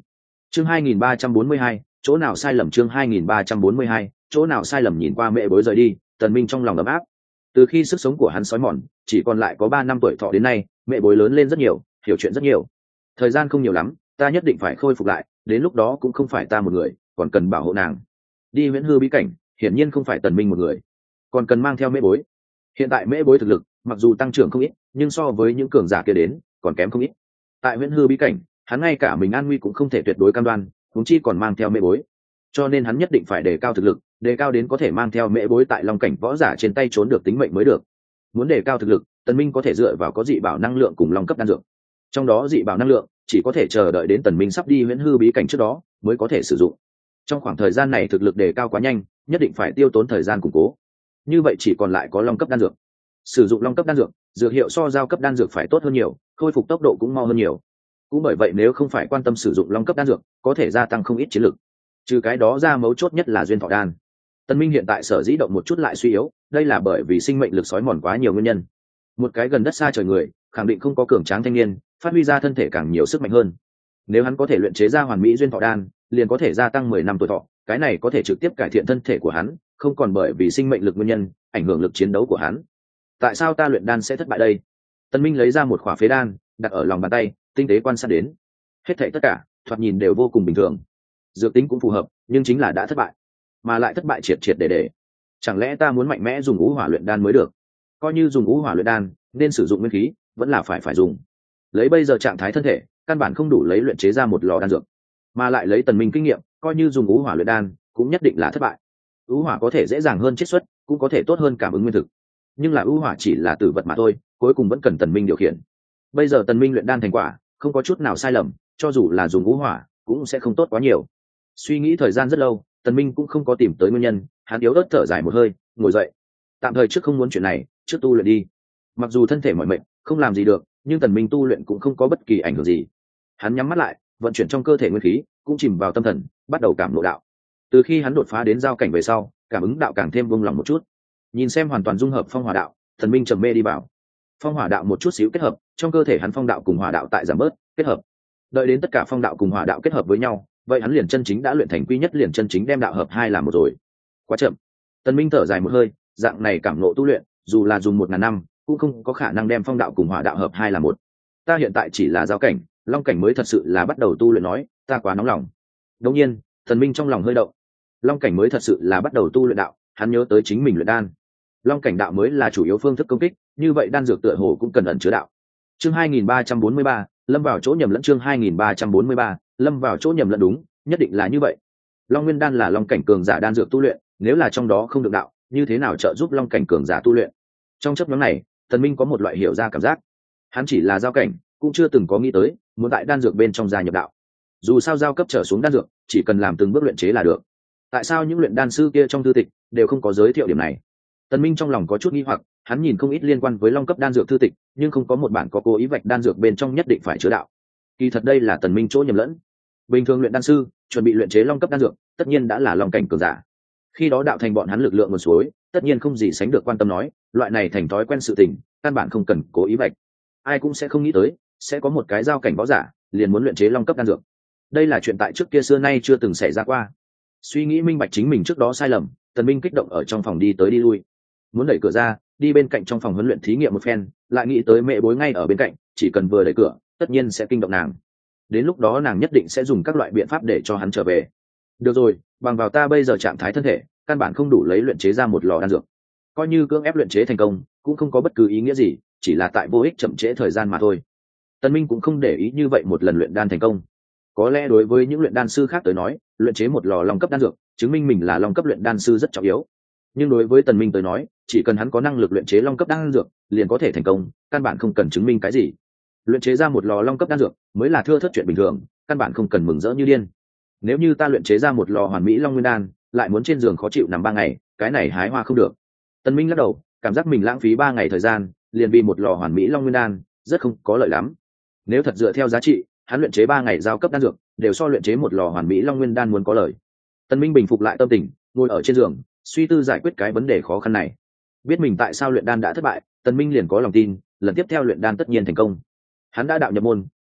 Chương 2342, chỗ nào sai lầm? Chương 2342, chỗ nào sai lầm? Nhìn qua mẹ bối rời đi, Tần Minh trong lòng ấm áp. Từ khi sức sống của hắn sói mòn, chỉ còn lại có 3 năm tuổi thọ đến nay, mẹ bối lớn lên rất nhiều, hiểu chuyện rất nhiều. Thời gian không nhiều lắm, ta nhất định phải khôi phục lại, đến lúc đó cũng không phải ta một người, còn cần bảo hộ nàng. Đi Huyễn Hư bí cảnh, hiển nhiên không phải Tần Minh một người, còn cần mang theo mẹ bối. Hiện tại mẹ bối thực lực, mặc dù tăng trưởng không ít, nhưng so với những cường giả kia đến, còn kém không ít. Tại Huyễn Hư bí cảnh, hắn ngay cả mình an nguy cũng không thể tuyệt đối cam đoan, huống chi còn mang theo mẹ bối. Cho nên hắn nhất định phải đề cao thực lực, đề cao đến có thể mang theo mẹ bối tại long cảnh võ giả trên tay trốn được tính mệnh mới được. Muốn đề cao thực lực, Tần Minh có thể dựa vào có dị bảo năng lượng cùng long cấp đan dược. Trong đó dị bảo năng lượng chỉ có thể chờ đợi đến Tần Minh sắp đi Huyễn Hư bí cảnh trước đó mới có thể sử dụng. Trong khoảng thời gian này thực lực đề cao quá nhanh, nhất định phải tiêu tốn thời gian củng cố. Như vậy chỉ còn lại có long cấp đan dược. Sử dụng long cấp đan dược, dược hiệu so giao cấp đan dược phải tốt hơn nhiều, khôi phục tốc độ cũng mau hơn nhiều. Cũng bởi vậy nếu không phải quan tâm sử dụng long cấp đan dược, có thể gia tăng không ít chiến lực. Trừ cái đó ra, mấu chốt nhất là duyên thọ đan. Tần Minh hiện tại sở dĩ động một chút lại suy yếu, đây là bởi vì sinh mệnh lực sói mòn quá nhiều nguyên nhân. Một cái gần đất xa trời người, khẳng định không có cường tráng thanh niên, phát huy ra thân thể càng nhiều sức mạnh hơn. Nếu hắn có thể luyện chế ra hoàn mỹ duyên thọ đan, liền có thể gia tăng 10 năm tuổi thọ, cái này có thể trực tiếp cải thiện thân thể của hắn, không còn bởi vì sinh mệnh lực nguyên nhân ảnh hưởng lực chiến đấu của hắn. Tại sao ta luyện đan sẽ thất bại đây? Tần Minh lấy ra một khỏa phế đan, đặt ở lòng bàn tay, tinh tế quan sát đến. Hết thảy tất cả, thoạt nhìn đều vô cùng bình thường. Dược tính cũng phù hợp, nhưng chính là đã thất bại, mà lại thất bại triệt triệt để. Chẳng lẽ ta muốn mạnh mẽ dùng ngũ hỏa luyện đan mới được? Coi như dùng ngũ hỏa luyện đan, nên sử dụng nguyên khí, vẫn là phải dùng. Lấy bây giờ trạng thái thân thể, căn bản không đủ lấy luyện chế ra một lò đan dược, mà lại lấy Tần Minh kinh nghiệm, coi như dùng ngũ hỏa luyện đan, cũng nhất định là thất bại. Ngũ hỏa có thể dễ dàng hơn chiết xuất, cũng có thể tốt hơn cảm ứng nguyên thực, nhưng là ngũ hỏa chỉ là tử vật mà thôi, cuối cùng vẫn cần Tần Minh điều khiển. Bây giờ Tần Minh luyện đan thành quả, không có chút nào sai lầm, cho dù là dùng ngũ hỏa, cũng sẽ không tốt quá nhiều. Suy nghĩ thời gian rất lâu, Tần Minh cũng không có tìm tới nguyên nhân, hắn yếu ớt thở dài một hơi, ngồi dậy. Tạm thời trước không muốn chuyện này, trước tu luyện đi. Mặc dù thân thể mỏi mệt, không làm gì được, nhưng Tần Minh tu luyện cũng không có bất kỳ ảnh hưởng gì. Hắn nhắm mắt lại, vận chuyển trong cơ thể nguyên khí, cũng chìm vào tâm thần, bắt đầu cảm ngộ đạo. Từ khi hắn đột phá đến giao cảnh về sau, cảm ứng đạo càng thêm vung lòng một chút. Nhìn xem hoàn toàn dung hợp phong hỏa đạo, Tần Minh trầm mê đi vào. Phong hỏa đạo một chút xíu kết hợp, trong cơ thể hắn phong đạo cùng hỏa đạo tại giảm bớt, kết hợp. Đợi đến tất cả phong đạo cùng hỏa đạo kết hợp với nhau, vậy hắn liền chân chính đã luyện thành quy nhất, liền chân chính đem đạo hợp hai làm một rồi. Quá chậm. Tần Minh thở dài một hơi, dạng này cảm ngộ tu luyện, dù là dùng 1000 năm, cũng không có khả năng đem phong đạo cùng hỏa đạo hợp hai làm một. Ta hiện tại chỉ là giao cảnh, long cảnh mới thật sự là bắt đầu tu luyện, nói ta quá nóng lòng. Đương nhiên, Tần Minh trong lòng hơi động. Long cảnh mới thật sự là bắt đầu tu luyện đạo, hắn nhớ tới chính mình luyện đan. Long cảnh đạo mới là chủ yếu phương thức công kích, như vậy đan dược tựa hồ cũng cần ẩn chứa đạo. Chương 2343, lâm vào chỗ nhầm lẫn. Chương 2343, lâm vào chỗ nhầm lẫn. Đúng, nhất định là như vậy. Long nguyên đan là long cảnh cường giả đan dược tu luyện, nếu là trong đó không được đạo, như thế nào trợ giúp long cảnh cường giả tu luyện? Trong chớp nhoáng này, Tần Minh có một loại hiểu ra cảm giác. Hắn chỉ là giao cảnh, cũng chưa từng có nghĩ tới muốn tại đan dược bên trong gia nhập đạo. Dù sao giao cấp trở xuống đan dược, chỉ cần làm từng bước luyện chế là được. Tại sao những luyện đan sư kia trong thư tịch đều không có giới thiệu điểm này? Tần Minh trong lòng có chút nghi hoặc, hắn nhìn không ít liên quan với long cấp đan dược thư tịch, nhưng không có một bản có cố ý vạch đan dược bên trong nhất định phải chứa đạo. Kỳ thật đây là Tần Minh chỗ nhầm lẫn. Bình thường luyện đan sư chuẩn bị luyện chế long cấp đan dược, tất nhiên đã là long cảnh cường giả. Khi đó đạo thành bọn hắn lực lượng nguồn suối, tất nhiên không gì sánh được quan tâm, nói loại này thành thói quen sự tình, căn bản không cần cố ý vạch. Ai cũng sẽ không nghĩ tới sẽ có một cái giao cảnh võ giả liền muốn luyện chế long cấp đan dược. Đây là chuyện tại trước kia xưa nay chưa từng xảy ra qua. Suy nghĩ minh bạch chính mình trước đó sai lầm, Tần Minh kích động ở trong phòng đi tới đi lui, muốn đẩy cửa ra đi bên cạnh trong phòng huấn luyện thí nghiệm một phen, lại nghĩ tới mẹ bối ngay ở bên cạnh, chỉ cần vừa đẩy cửa tất nhiên sẽ kinh động nàng, đến lúc đó nàng nhất định sẽ dùng các loại biện pháp để cho hắn trở về. Được rồi, bằng vào ta bây giờ trạng thái thân thể, căn bản không đủ lấy luyện chế ra một lò đan dược, coi như cưỡng ép luyện chế thành công cũng không có bất cứ ý nghĩa gì, chỉ là tại vô ích chậm trễ thời gian mà thôi. Tần Minh cũng không để ý như vậy một lần luyện đan thành công. Có lẽ đối với những luyện đan sư khác tới nói, luyện chế một lò long cấp đan dược, chứng minh mình là long cấp luyện đan sư rất trọng yếu. Nhưng đối với Tần Minh tới nói, chỉ cần hắn có năng lực luyện chế long cấp đan dược, liền có thể thành công, căn bản không cần chứng minh cái gì. Luyện chế ra một lò long cấp đan dược mới là thưa thớt chuyện bình thường, căn bản không cần mừng rỡ như điên. Nếu như ta luyện chế ra một lò hoàn mỹ long nguyên đan, lại muốn trên giường khó chịu nằm 3 ngày, cái này hái hoa không được. Tần Minh lắc đầu, cảm giác mình lãng phí 3 ngày thời gian, liền vì một lò hoàn mỹ long nguyên đan, rất không có lợi lắm. Nếu thật dựa theo giá trị, hắn luyện chế 3 ngày giao cấp đan dược, đều so luyện chế một lò hoàn mỹ long nguyên đan muốn có lợi. Tần Minh bình phục lại tâm tình, ngồi ở trên giường, suy tư giải quyết cái vấn đề khó khăn này. Biết mình tại sao luyện đan đã thất bại, Tần Minh liền có lòng tin, lần tiếp theo luyện đan tất nhiên thành công. Hắn đã đạo nhập môn,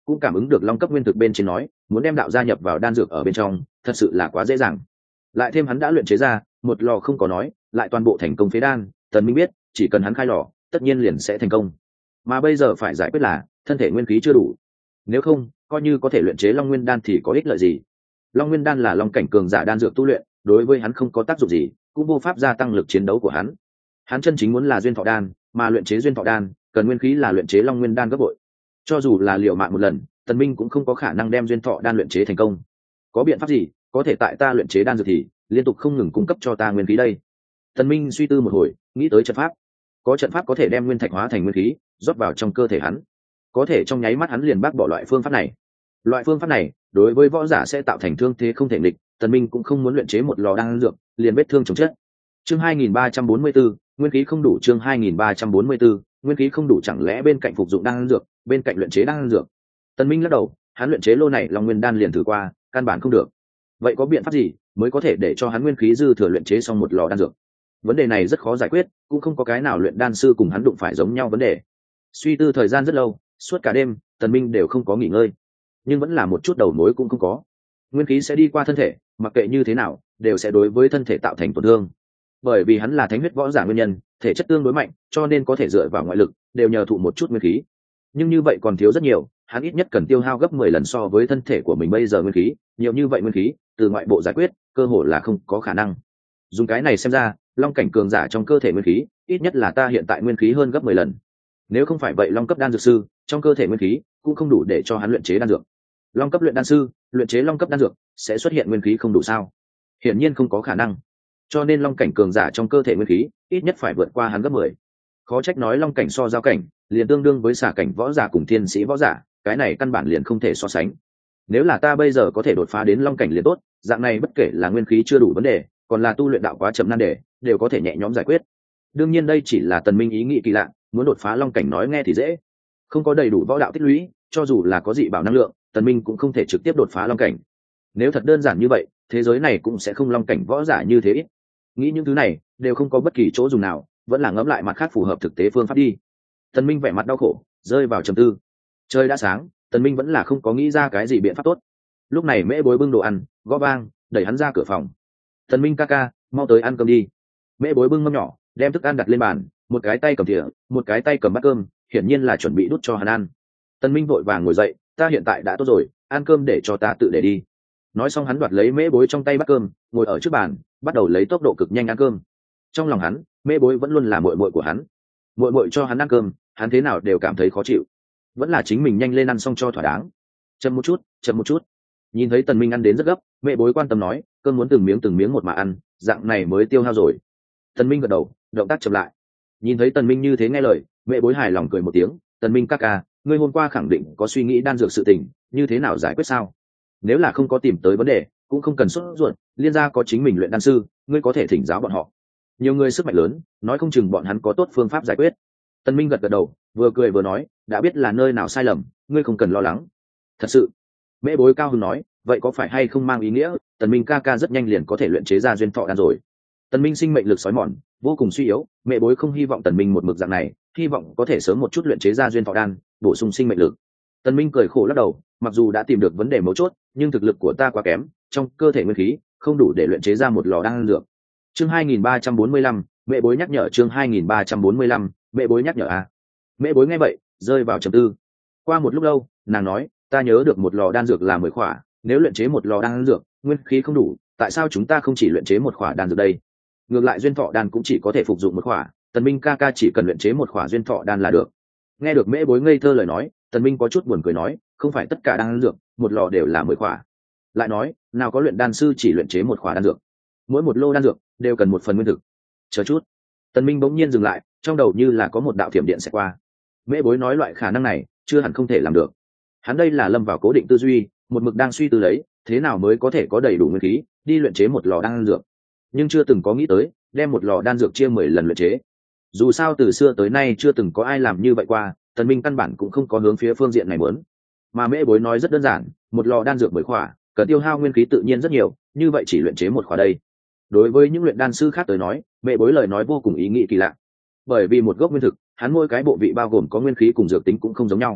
cũng cảm ứng được long cấp nguyên thực bên trên nói muốn đem đạo gia nhập vào đan dược ở bên trong thật sự là quá dễ dàng. Lại thêm hắn đã luyện chế ra một lò không có nói lại toàn bộ thành công phế đan, Tần Minh biết chỉ cần hắn khai lò tất nhiên liền sẽ thành công. Mà bây giờ phải giải quyết là thân thể nguyên khí chưa đủ, nếu không coi như có thể luyện chế long nguyên đan thì có ích lợi gì. Long nguyên đan là long cảnh cường giả đan dược tu luyện, đối với hắn không có tác dụng gì, cũng vô pháp gia tăng lực chiến đấu của hắn. Hắn chân chính muốn là duyên thọ đan, mà luyện chế duyên thọ đan cần nguyên khí là luyện chế long nguyên đan gấp bội. Cho dù là liều mạng một lần, Tần Minh cũng không có khả năng đem duyên thọ đan luyện chế thành công. Có biện pháp gì có thể tại ta luyện chế đan dược thì liên tục không ngừng cung cấp cho ta nguyên khí đây? Tần Minh suy tư một hồi, nghĩ tới trận pháp. Có trận pháp có thể đem nguyên thạch hóa thành nguyên khí, rót vào trong cơ thể hắn. Có thể trong nháy mắt hắn liền bác bỏ loại phương pháp này. Loại phương pháp này đối với võ giả sẽ tạo thành thương thế không thể nghịch, Tần Minh cũng không muốn luyện chế một lò đan dược liền vết thương chồng chết. Chương 2344, nguyên khí không đủ. Chương 2344, nguyên khí không đủ. Chẳng lẽ bên cạnh phục dụng đan dược, bên cạnh luyện chế đan dược? Tần Minh lắc đầu, hắn luyện chế lô này long nguyên đan liền thử qua, căn bản không được. Vậy có biện pháp gì mới có thể để cho hắn nguyên khí dư thừa luyện chế xong một lò đan dược? Vấn đề này rất khó giải quyết, cũng không có cái nào luyện đan sư cùng hắn đụng phải giống nhau vấn đề. Suy tư thời gian rất lâu, suốt cả đêm, Tần Minh đều không có nghỉ ngơi, nhưng vẫn là một chút đầu mối cũng không có. Nguyên khí sẽ đi qua thân thể, mặc kệ như thế nào, đều sẽ đối với thân thể tạo thành tổn thương. Bởi vì hắn là thánh huyết võ giả nguyên nhân, thể chất tương đối mạnh, cho nên có thể dựa vào ngoại lực, đều nhờ thụ một chút nguyên khí. Nhưng như vậy còn thiếu rất nhiều, hắn ít nhất cần tiêu hao gấp 10 lần so với thân thể của mình bây giờ nguyên khí, nhiều như vậy nguyên khí, từ ngoại bộ giải quyết, cơ hội là không có khả năng. Dùng cái này xem ra, long cảnh cường giả trong cơ thể nguyên khí, ít nhất là ta hiện tại nguyên khí hơn gấp 10 lần. Nếu không phải vậy long cấp đan dược sư, trong cơ thể nguyên khí cũng không đủ để cho hắn luyện chế đan dược. Long cấp luyện đan sư, luyện chế long cấp đan dược sẽ xuất hiện nguyên khí không đủ sao? Hiển nhiên không có khả năng. Cho nên long cảnh cường giả trong cơ thể nguyên khí, ít nhất phải vượt qua hắn gấp 10. Khó trách nói long cảnh so giao cảnh, liền tương đương với xả cảnh võ giả cùng thiên sĩ võ giả, cái này căn bản liền không thể so sánh. Nếu là ta bây giờ có thể đột phá đến long cảnh liền tốt, dạng này bất kể là nguyên khí chưa đủ vấn đề, còn là tu luyện đạo quá chậm nan đề, đều có thể nhẹ nhõm giải quyết. Đương nhiên đây chỉ là Tần Minh ý nghĩ kỳ lạ, muốn đột phá long cảnh nói nghe thì dễ, không có đầy đủ võ đạo tích lũy, cho dù là có dị bảo năng lượng, Tần Minh cũng không thể trực tiếp đột phá long cảnh. Nếu thật đơn giản như vậy, thế giới này cũng sẽ không long cảnh võ giả như thế ít. Nghĩ những thứ này đều không có bất kỳ chỗ dùng nào, vẫn là ngẫm lại mặt khác phù hợp thực tế phương pháp đi. Tần Minh vẻ mặt đau khổ, rơi vào trầm tư. Trời đã sáng, Tần Minh vẫn là không có nghĩ ra cái gì biện pháp tốt. Lúc này Mễ Bối bưng đồ ăn, gõ vang, đẩy hắn ra cửa phòng. Tần Minh ca ca, mau tới ăn cơm đi. Mễ Bối bưng mâm nhỏ, đem thức ăn đặt lên bàn, một cái tay cầm thìa, một cái tay cầm bát cơm, hiển nhiên là chuẩn bị đút cho hắn ăn. Tần Minh vội vàng ngồi dậy, ta hiện tại đã tốt rồi, ăn cơm để cho ta tự để đi. Nói xong hắn đoạt lấy Mễ Bối trong tay bát cơm, ngồi ở trước bàn, bắt đầu lấy tốc độ cực nhanh ăn cơm. Trong lòng hắn, Mễ Bối vẫn luôn là muội muội của hắn. Muội muội cho hắn ăn cơm, hắn thế nào đều cảm thấy khó chịu. Vẫn là chính mình nhanh lên ăn xong cho thỏa đáng. Chậm một chút, chậm một chút. Nhìn thấy Tần Minh ăn đến rất gấp, Mễ Bối quan tâm nói, cơm muốn từng miếng một mà ăn, dạng này mới tiêu hao rồi. Tần Minh gật đầu, động tác chậm lại. Nhìn thấy Tần Minh như thế nghe lời, Mễ Bối hài lòng cười một tiếng, Tần Minh ca ca, ngươi hôm qua khẳng định có suy nghĩ đan dược sự tình, như thế nào giải quyết sao? Nếu là không có tìm tới vấn đề, cũng không cần sốt ruột, liên gia có chính mình luyện đan sư, ngươi có thể thỉnh giáo bọn họ. Nhiều người sức mạnh lớn, nói không chừng bọn hắn có tốt phương pháp giải quyết. Tần Minh gật gật đầu, vừa cười vừa nói, đã biết là nơi nào sai lầm, ngươi không cần lo lắng. Thật sự? Mễ Bối cao hứng nói, vậy có phải hay không mang ý nghĩa, Tần Minh ca ca rất nhanh liền có thể luyện chế ra duyên thọ đan rồi? Tần Minh sinh mệnh lực sói mòn, vô cùng suy yếu, Mễ Bối không hy vọng Tần Minh một mực dạng này, hy vọng có thể sớm một chút luyện chế ra duyên thọ đan, bổ sung sinh mệnh lực. Tần Minh cười khổ lắc đầu, mặc dù đã tìm được vấn đề mấu chốt, nhưng thực lực của ta quá kém, trong cơ thể nguyên khí không đủ để luyện chế ra một lò đan dược. Chương 2345, Mễ Bối nhắc nhở. Chương 2345, Mễ Bối nhắc nhở a. Mễ Bối nghe vậy, rơi vào trầm tư. Qua một lúc lâu, nàng nói, ta nhớ được một lò đan dược là 10 khỏa, nếu luyện chế một lò đan dược, nguyên khí không đủ, tại sao chúng ta không chỉ luyện chế một khỏa đan dược đây? Ngược lại duyên thọ đan cũng chỉ có thể phục dụng một khỏa, Tần Minh ca ca chỉ cần luyện chế một khỏa duyên thọ đan là được. Nghe được Mễ Bối ngây thơ lời nói, Tần Minh có chút buồn cười nói, không phải tất cả đan dược, một lò đều là 10 khỏa. Lại nói, nào có luyện đan sư chỉ luyện chế một khỏa đan dược, mỗi một lô đan dược đều cần một phần nguyên thực. Chờ chút. Tần Minh bỗng nhiên dừng lại, trong đầu như là có một đạo thiểm điện sẽ qua. Mễ Bối nói loại khả năng này, chưa hẳn không thể làm được. Hắn đây là lâm vào cố định tư duy, một mực đang suy tư lấy, thế nào mới có thể có đầy đủ nguyên khí đi luyện chế một lò đan dược, nhưng chưa từng có nghĩ tới đem một lò đan dược chia 10 lần luyện chế. Dù sao từ xưa tới nay chưa từng có ai làm như vậy qua, Tần Minh căn bản cũng không có hướng phía phương diện này muốn. Mà Mễ Bối nói rất đơn giản, một lò đan dược 10 khỏa, cần tiêu hao nguyên khí tự nhiên rất nhiều, như vậy chỉ luyện chế một khỏa đây. Đối với những luyện đan sư khác tới nói, Mễ Bối lời nói vô cùng ý nghĩa kỳ lạ. Bởi vì một gốc nguyên thực, hắn mỗi cái bộ vị bao gồm có nguyên khí cùng dược tính cũng không giống nhau.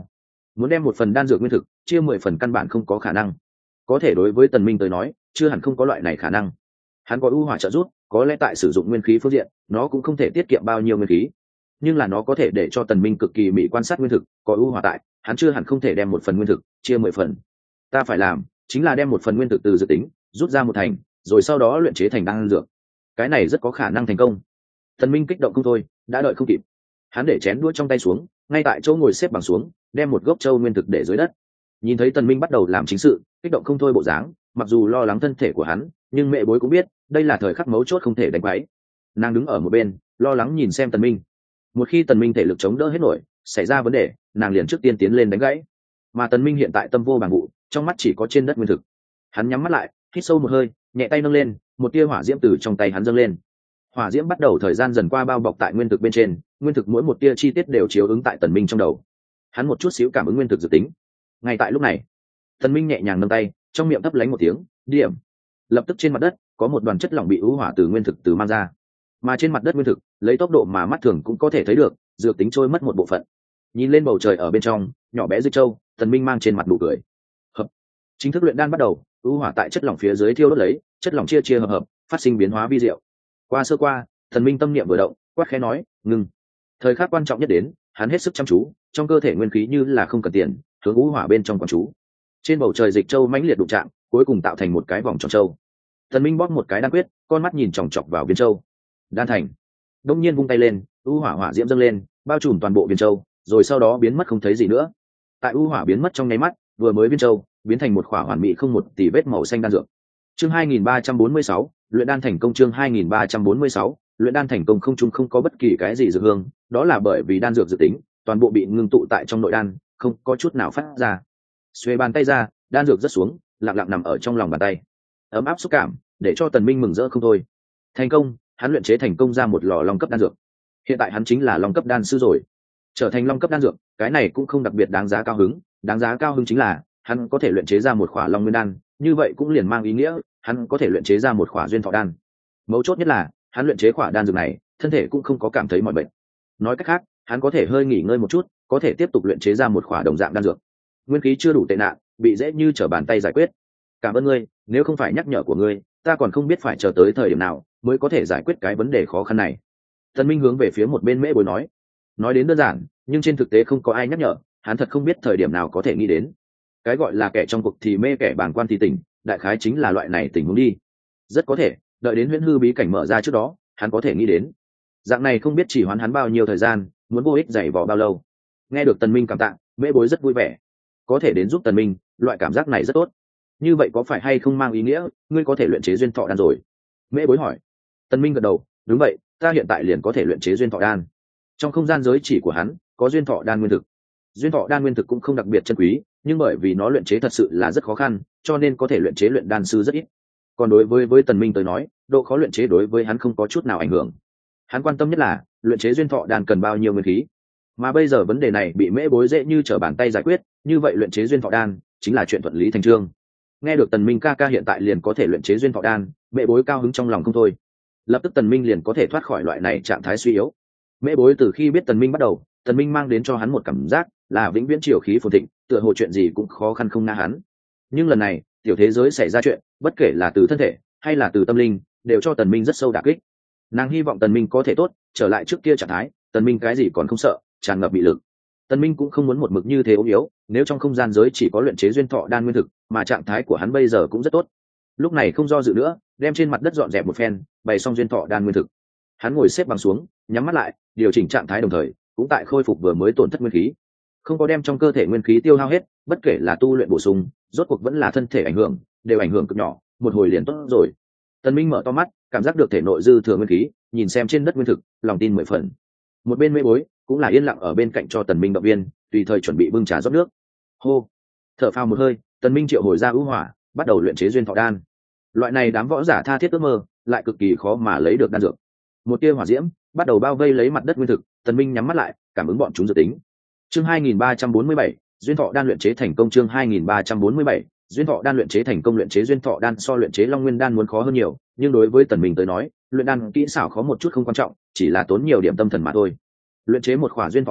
muốn đem một phần đan dược nguyên thực chia 10 phần căn bản không có khả năng. Có thể đối với Tần Minh tới nói chưa hẳn không có loại này khả năng. Hắn có ưu hỏa trợ giúp, có lẽ tại sử dụng nguyên khí phương diện nó cũng không thể tiết kiệm bao nhiêu nguyên khí, nhưng là nó có thể để cho Tần Minh cực kỳ mỹ quan sát nguyên thực. Có ưu hỏa tại, hắn chưa hẳn không thể đem một phần nguyên thực chia 10 phần. Ta phải làm chính là đem một phần nguyên thực từ dự tính rút ra một thành, rồi sau đó luyện chế thành đan dược. Cái này rất có khả năng thành công. Tần Minh kích động không thôi, đã đợi không kịp. Hắn để chén đũa trong tay xuống, ngay tại chỗ ngồi xếp bằng xuống, đem một gốc châu nguyên thực để dưới đất. Nhìn thấy Tần Minh bắt đầu làm chính sự, kích động không thôi bộ dáng, mặc dù lo lắng thân thể của hắn, nhưng mẹ bối cũng biết đây là thời khắc mấu chốt không thể đánh quấy. Nàng đứng ở một bên lo lắng nhìn xem Tần Minh. Một khi Tần Minh thể lực chống đỡ hết nổi, xảy ra vấn đề, nàng liền trước tiên tiến lên đánh gãy. Mà Tần Minh hiện tại tâm vô bằng vụ, trong mắt chỉ có trên đất nguyên thực. Hắn nhắm mắt lại, hít sâu một hơi, nhẹ tay nâng lên, một tia hỏa diễm từ trong tay hắn dâng lên. Hỏa diễm bắt đầu thời gian dần qua bao bọc tại nguyên thực bên trên, nguyên thực mỗi một tia chi tiết đều chiếu ứng tại Tần Minh trong đầu. Hắn một chút xíu cảm ứng nguyên thực dự tính. Ngay tại lúc này, Tần Minh nhẹ nhàng nâng tay, trong miệng thấp lánh một tiếng, điểm. Lập tức trên mặt đất có một đoàn chất lỏng bị ưu hỏa từ nguyên thực từ mang ra, mà trên mặt đất nguyên thực lấy tốc độ mà mắt thường cũng có thể thấy được, dược tính trôi mất một bộ phận. Nhìn lên bầu trời ở bên trong, nhỏ bé Dư Châu, Tần Minh mang trên mặt nụ cười. Hợp. Chính thức luyện đan bắt đầu, ưu hỏa tại chất lỏng phía dưới thiêu đốt lấy, chất lỏng chia chia hợp hợp, phát sinh biến hóa vi diệu. Qua sơ qua, Tần Minh tâm niệm vừa động, quát khẽ nói, ngừng. Thời khắc quan trọng nhất đến, hắn hết sức chăm chú, trong cơ thể nguyên khí như là không cần tiền, hướng ưu hỏa bên trong quán chú. Trên bầu trời dịch châu mãnh liệt đụng chạm, cuối cùng tạo thành một cái vòng tròn châu. Tần Minh bóp một cái đan quyết, con mắt nhìn chòng chọc vào viên châu. Đan thành. Đông nhiên vung tay lên, ưu hỏa hỏa diễm dâng lên, bao trùm toàn bộ viên châu, rồi sau đó biến mất không thấy gì nữa. Tại ưu hỏa biến mất trong nháy mắt, vừa mới viên châu biến thành một khỏa hoàn mỹ không một tỷ vết màu xanh đan dược. Chương 2346, luyện đan thành công. Chương 2346, luyện đan thành công. Không chung không có bất kỳ cái gì dược hương, đó là bởi vì đan dược dự tính toàn bộ bị ngưng tụ tại trong nội đan, không có chút nào phát ra. Xuề bàn tay ra, đan dược rớt xuống, lặng lặng nằm ở trong lòng bàn tay. Ấm áp xúc cảm để cho Tần Minh mừng rỡ không thôi. Thành công, hắn luyện chế thành công ra một lò long cấp đan dược. Hiện tại hắn chính là long cấp đan sư rồi. Trở thành long cấp đan dược, cái này cũng không đặc biệt đáng giá cao hứng, đáng giá cao hứng chính là hắn có thể luyện chế ra một khỏa long nguyên đan, như vậy cũng liền mang ý nghĩa hắn có thể luyện chế ra một khỏa duyên thọ đan. Mấu chốt nhất là hắn luyện chế khỏa đan dược này, thân thể cũng không có cảm thấy mỏi bệnh. Nói cách khác, hắn có thể hơi nghỉ ngơi một chút, có thể tiếp tục luyện chế ra một khỏa đồng dạng đan dược. Nguyên khí chưa đủ tệ nạn, bị dễ như trở bàn tay giải quyết. Cảm ơn ngươi, nếu không phải nhắc nhở của ngươi, ta còn không biết phải chờ tới thời điểm nào mới có thể giải quyết cái vấn đề khó khăn này. Tần Minh hướng về phía một bên Mễ Bối nói đến đơn giản, nhưng trên thực tế không có ai nhắc nhở, hắn thật không biết thời điểm nào có thể nghĩ đến. Cái gọi là kẻ trong cuộc thì mê, kẻ bàng quan thì tỉnh, đại khái chính là loại này tình huống đi. Rất có thể, đợi đến huyễn hư bí cảnh mở ra trước đó, hắn có thể nghĩ đến. Dạng này không biết chỉ hoán hắn bao nhiêu thời gian, muốn vô ích dày vò bao lâu. Nghe được Tần Minh cảm tạ, Mễ Bối rất vui vẻ. Có thể đến giúp Tần Minh, loại cảm giác này rất tốt. Như vậy có phải hay không mang ý nghĩa ngươi có thể luyện chế duyên thọ đan rồi? Mễ Bối hỏi. Tần Minh gật đầu, đúng vậy, ta hiện tại liền có thể luyện chế duyên thọ đan. Trong không gian giới chỉ của hắn có duyên thọ đan nguyên thực. Duyên thọ đan nguyên thực cũng không đặc biệt chân quý, nhưng bởi vì nó luyện chế thật sự là rất khó khăn, cho nên có thể luyện chế luyện đan sư rất ít. Còn đối với Tần Minh tới nói, độ khó luyện chế đối với hắn không có chút nào ảnh hưởng. Hắn quan tâm nhất là luyện chế duyên thọ đan cần bao nhiêu nguyên khí. Mà bây giờ vấn đề này bị Mễ Bối dễ như trở bàn tay giải quyết, như vậy luyện chế duyên thọ đan chính là chuyện thuận lý thành chương. Nghe được Tần Minh ca ca hiện tại liền có thể luyện chế duyên thọ đan, Mễ Bối cao hứng trong lòng không thôi. Lập tức Tần Minh liền có thể thoát khỏi loại này trạng thái suy yếu. Mễ Bối từ khi biết Tần Minh bắt đầu, Tần Minh mang đến cho hắn một cảm giác là vĩnh viễn triều khí phồn thịnh, tựa hồ chuyện gì cũng khó khăn không na hắn. Nhưng lần này, tiểu thế giới xảy ra chuyện, bất kể là từ thân thể hay là từ tâm linh, đều cho Tần Minh rất sâu đả kích. Nàng hy vọng Tần Minh có thể tốt, trở lại trước kia trạng thái, Tần Minh cái gì còn không sợ, tràn ngập bị lực. Tần Minh cũng không muốn một mực như thế ốm yếu, nếu trong không gian giới chỉ có luyện chế duyên thọ đan nguyên thực, mà trạng thái của hắn bây giờ cũng rất tốt. Lúc này không do dự nữa, đem trên mặt đất dọn dẹp một phen, bày xong duyên thọ đan nguyên thực. Hắn ngồi xếp bằng xuống, nhắm mắt lại, điều chỉnh trạng thái đồng thời, cũng tại khôi phục vừa mới tổn thất nguyên khí. Không có đem trong cơ thể nguyên khí tiêu hao hết, bất kể là tu luyện bổ sung, rốt cuộc vẫn là thân thể ảnh hưởng, đều ảnh hưởng cực nhỏ, một hồi liền tốt rồi. Tần Minh mở to mắt, cảm giác được thể nội dư thừa nguyên khí, nhìn xem trên đất nguyên thực, lòng tin 10 phần. Một bên Mễ Bối cũng là yên lặng ở bên cạnh cho Tần Minh động viên, tùy thời chuẩn bị bưng trà rót nước. Hô, thở phào một hơi, Tần Minh triệu hồi ra ưu hỏa, bắt đầu luyện chế duyên thọ đan. Loại này đám võ giả tha thiết ước mơ, lại cực kỳ khó mà lấy được đan dược. Một tia hỏa diễm bắt đầu bao vây lấy mặt đất nguyên thực, Tần Minh nhắm mắt lại, cảm ứng bọn chúng dự tính. Chương 2347, duyên thọ đan luyện chế thành công. Chương 2347, duyên thọ đan luyện chế thành công. Luyện chế duyên thọ đan so luyện chế long nguyên đan muốn khó hơn nhiều, nhưng đối với Tần Minh tới nói, luyện đan kỹ xảo khó một chút không quan trọng, chỉ là tốn nhiều điểm tâm thần mà thôi. Luyện chế một khỏa duyên thọ đan,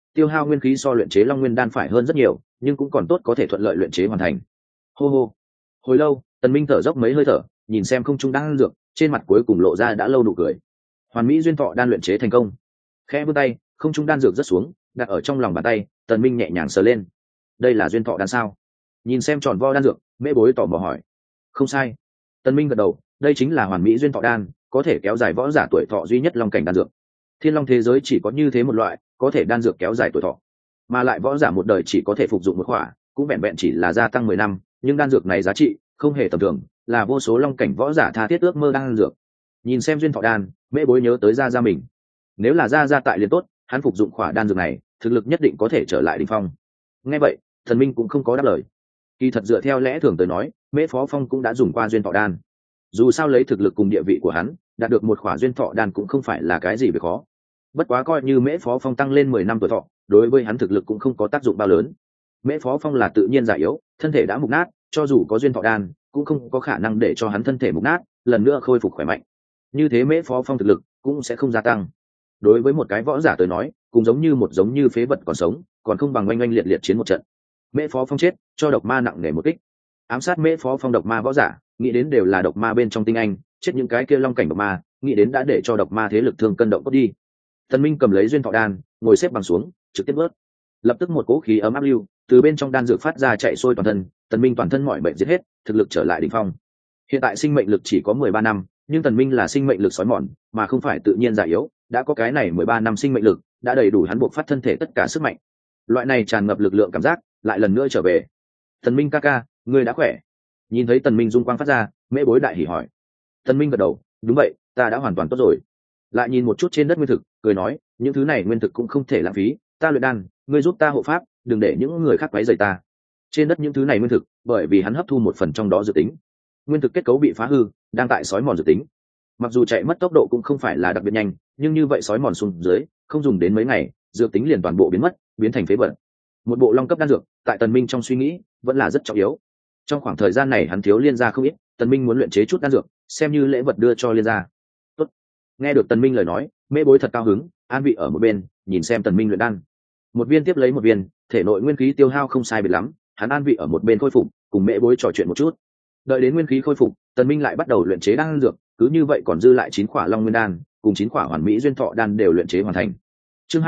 tiêu hao nguyên khí so luyện chế long nguyên đan phải hơn rất nhiều, nhưng cũng còn tốt có thể thuận lợi luyện chế hoàn thành. Hô hô. Hồi lâu, Tần Minh thở dốc mấy hơi thở, nhìn xem không trung đan dược, trên mặt cuối cùng lộ ra đã lâu nụ cười. Hoàn mỹ duyên thọ đan luyện chế thành công. Khẽ vươn tay, không trung đan dược rớt xuống, đặt ở trong lòng bàn tay, Tần Minh nhẹ nhàng sờ lên. Đây là duyên thọ đan sao? Nhìn xem tròn vo đan dược, Mễ Bối tò mò hỏi. Không sai. Tần Minh gật đầu, đây chính là hoàn mỹ duyên thọ đan, có thể kéo dài võ giả tuổi thọ duy nhất long cảnh đan dược. Thiên long thế giới chỉ có như thế một loại, có thể đan dược kéo dài tuổi thọ, mà lại võ giả một đời chỉ có thể phục dụng một khỏa, cũng vẹn vẹn chỉ là gia tăng 10 năm, nhưng đan dược này giá trị không hề tầm thường, là vô số long cảnh võ giả tha thiết ước mơ đan dược. Nhìn xem duyên thọ đan, Mễ Bối nhớ tới gia mình. Nếu là gia tại liền tốt, hắn phục dụng khỏa đan dược này, thực lực nhất định có thể trở lại đỉnh phong. Nghe vậy, Thần Minh cũng không có đáp lời. Kỳ thật dựa theo lẽ thường tới nói, Mễ Phó Phong cũng đã dùng qua duyên thọ đan. Dù sao lấy thực lực cùng địa vị của hắn, đạt được một khỏa duyên thọ đan cũng không phải là cái gì việc khó. Bất quá coi như Mễ Phó Phong tăng lên 10 năm tuổi thọ, đối với hắn thực lực cũng không có tác dụng bao lớn. Mễ Phó Phong là tự nhiên già yếu, thân thể đã mục nát, cho dù có duyên thọ đan, cũng không có khả năng để cho hắn thân thể mục nát, lần nữa khôi phục khỏe mạnh. Như thế Mễ Phó Phong thực lực cũng sẽ không gia tăng. Đối với một cái võ giả tới nói, cũng giống như phế vật còn sống, còn không bằng oanh oanh liệt liệt chiến một trận. Mễ Phó Phong chết, cho độc ma nặng nề một kích. Ám sát Mễ Phó Phong độc ma võ giả, nghĩ đến đều là độc ma bên trong tinh anh, chết những cái kia long cảnh độc ma, nghĩ đến đã để cho độc ma thế lực thương cân động cốt đi. Thần Minh cầm lấy duyên thọ đan, ngồi xếp bằng xuống, trực tiếp vớt. Lập tức một cỗ khí ấm áp lưu từ bên trong đan dược phát ra chạy xuôi toàn thân, Tần Minh toàn thân mọi bệnh giết hết, thực lực trở lại đỉnh phong. Hiện tại sinh mệnh lực chỉ có 13 năm, nhưng Tần Minh là sinh mệnh lực sói mòn, mà không phải tự nhiên già yếu, đã có cái này 13 năm sinh mệnh lực, đã đầy đủ hắn buộc phát thân thể tất cả sức mạnh. Loại này tràn ngập lực lượng cảm giác, lại lần nữa trở về. Tần Minh ca ca, ngươi đã khỏe? Nhìn thấy Tần Minh dung quang phát ra, Mễ Bối đại hỉ hỏi. Tần Minh gật đầu, đúng vậy, ta đã hoàn toàn tốt rồi. Lại nhìn một chút trên đất nguyên thực, cười nói, những thứ này nguyên thực cũng không thể lãng phí, ta luyện đan, ngươi giúp ta hộ pháp, đừng để những người khác quấy rầy ta. Trên đất những thứ này nguyên thực, bởi vì hắn hấp thu một phần trong đó dự tính, nguyên thực kết cấu bị phá hư, đang tại sói mòn dự tính. Mặc dù chạy mất tốc độ cũng không phải là đặc biệt nhanh, nhưng như vậy sói mòn xuống dưới, không dùng đến mấy ngày, dược tính liền toàn bộ biến mất, biến thành phế vật. Một bộ long cấp đan dược, tại Tần Minh trong suy nghĩ, vẫn là rất trọng yếu. Trong khoảng thời gian này hắn thiếu liên gia không ít, Tần Minh muốn luyện chế chút đan dược, xem như lễ vật đưa cho liên gia. Tốt. Nghe được Tần Minh lời nói, Mễ Bối thật cao hứng, an vị ở một bên, nhìn xem Tần Minh luyện đan. Một viên tiếp lấy một viên, thể nội nguyên khí tiêu hao không sai biệt lắm, hắn an vị ở một bên khôi phục, cùng Mễ Bối trò chuyện một chút. Đợi đến nguyên khí khôi phục, Tần Minh lại bắt đầu luyện chế đan dược, cứ như vậy còn dư lại 9 khỏa long nguyên đan, cùng 9 khỏa hoàn mỹ duyên thọ đan đều luyện chế hoàn thành. Chương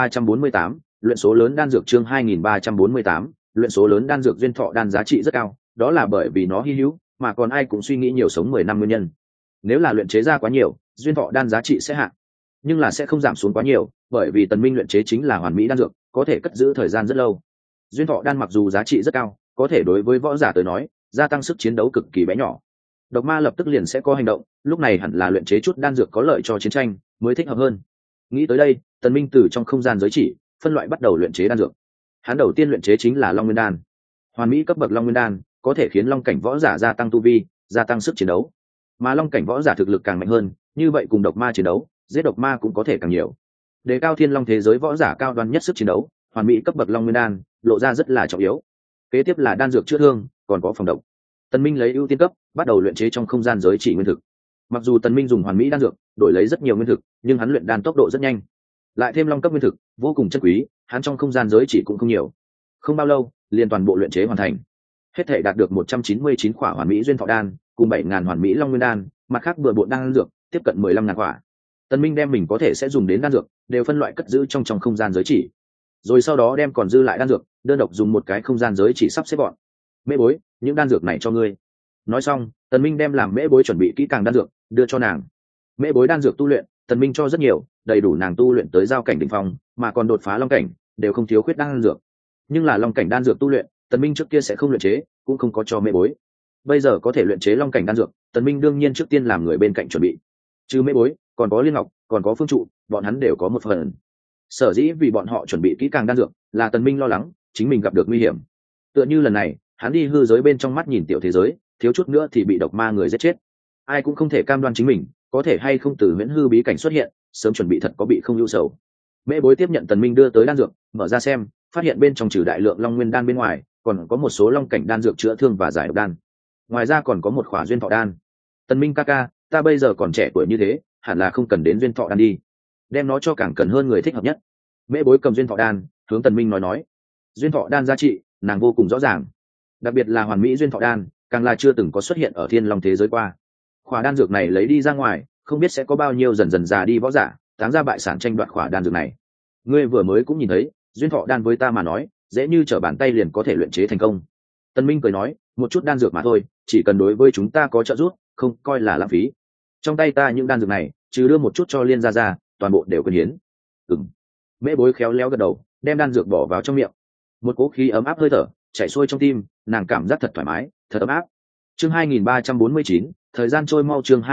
2348, luyện số lớn đan dược chương 2348, luyện số lớn đan dược duyên thọ đan giá trị rất cao, đó là bởi vì nó hi hữu, mà còn ai cũng suy nghĩ nhiều sống 10 năm nguyên nhân. Nếu là luyện chế ra quá nhiều, duyên thọ đan giá trị sẽ hạ, nhưng là sẽ không giảm xuống quá nhiều, bởi vì Tần Minh luyện chế chính là hoàn mỹ đan dược, có thể cất giữ thời gian rất lâu. Duyên thọ đan mặc dù giá trị rất cao, có thể đối với võ giả tới nói, gia tăng sức chiến đấu cực kỳ bé nhỏ. Độc ma lập tức liền sẽ có hành động, lúc này hẳn là luyện chế chút đan dược có lợi cho chiến tranh mới thích hợp hơn. Nghĩ tới đây, Tần Minh từ trong không gian giới chỉ phân loại bắt đầu luyện chế đan dược. Hắn đầu tiên luyện chế chính là long nguyên đan. Hoàn mỹ cấp bậc long nguyên đan có thể khiến long cảnh võ giả gia tăng tu vi, gia tăng sức chiến đấu. Mà long cảnh võ giả thực lực càng mạnh hơn, như vậy cùng độc ma chiến đấu, giết độc ma cũng có thể càng nhiều. Đề cao thiên long thế giới võ giả cao đoan nhất sức chiến đấu, hoàn mỹ cấp bậc long nguyên đan lộ ra rất là trọng yếu. Kế tiếp là đan dược chữa thương, còn có phòng độc. Tần Minh lấy ưu tiên cấp, bắt đầu luyện chế trong không gian giới chỉ nguyên thực. Mặc dù Tần Minh dùng hoàn mỹ đan dược, đổi lấy rất nhiều nguyên thực, nhưng hắn luyện đan tốc độ rất nhanh. Lại thêm long cấp nguyên thực, vô cùng chân quý, hắn trong không gian giới chỉ cũng không nhiều. Không bao lâu, liền toàn bộ luyện chế hoàn thành. Hết thể đạt được 199 khỏa hoàn mỹ duyên thọ đan, cùng 7000 hoàn mỹ long nguyên đan, mặt khác bừa bộn đan dược, tiếp cận 15000 khỏa. Tần Minh đem mình có thể sẽ dùng đến đan dược, đều phân loại cất giữ trong không gian giới chỉ. Rồi sau đó đem còn dư lại đan dược, đơn độc dùng một cái không gian giới chỉ sắp xếp gọn. Mễ Bối, những đan dược này cho ngươi. Nói xong, Tần Minh đem làm Mễ Bối chuẩn bị kỹ càng đan dược, đưa cho nàng. Mễ Bối đan dược tu luyện, Tần Minh cho rất nhiều, đầy đủ nàng tu luyện tới giao cảnh đỉnh phong, mà còn đột phá long cảnh, đều không thiếu khuyết đan dược. Nhưng là long cảnh đan dược tu luyện, Tần Minh trước kia sẽ không luyện chế, cũng không có cho Mễ Bối. Bây giờ có thể luyện chế long cảnh đan dược, Tần Minh đương nhiên trước tiên làm người bên cạnh chuẩn bị. Trừ Mễ Bối, còn có Liên Ngọc, còn có Phương Trụ, bọn hắn đều có một phần. Sở dĩ vì bọn họ chuẩn bị kỹ càng đan dược, là Tần Minh lo lắng chính mình gặp được nguy hiểm. Tựa như lần này, hắn đi hư giới bên trong mắt nhìn tiểu thế giới, thiếu chút nữa thì bị độc ma người giết chết. Ai cũng không thể cam đoan chính mình có thể hay không từ huyễn hư bí cảnh xuất hiện, sớm chuẩn bị thật có bị không ưu sầu. Mễ Bối tiếp nhận Tần Minh đưa tới đan dược, mở ra xem, phát hiện bên trong trừ đại lượng long nguyên đan bên ngoài, còn có một số long cảnh đan dược chữa thương và giải độc đan. Ngoài ra còn có một khỏa duyên thọ đan. Tần Minh ca ca, ta bây giờ còn trẻ tuổi như thế, hẳn là không cần đến duyên thọ đan đi, đem nó cho càng cần hơn người thích hợp nhất. Mễ Bối cầm duyên thọ đan, hướng Tần Minh nói duyên thọ đan giá trị nàng vô cùng rõ ràng, đặc biệt là hoàn mỹ duyên thọ đan càng là chưa từng có xuất hiện ở thiên long thế giới qua. Khỏa đan dược này lấy đi ra ngoài không biết sẽ có bao nhiêu dần dần già đi võ giả táng ra bại sản tranh đoạt khỏa đan dược này. Ngươi vừa mới cũng nhìn thấy duyên thọ đan với ta mà nói dễ như trở bàn tay liền có thể luyện chế thành công. Tần Minh cười nói, một chút đan dược mà thôi, chỉ cần đối với chúng ta có trợ giúp không coi là lãng phí. Trong tay ta những đan dược này trừ đưa một chút cho Liên gia ra toàn bộ đều quyên hiến. Mễ Bối khéo léo gật đầu đem đan dược bỏ vào trong miệng, một cỗ khí ấm áp hơi thở chảy xuôi trong tim, nàng cảm giác thật thoải mái, thật ấm áp. Chương 2349, thời gian trôi mau. Chương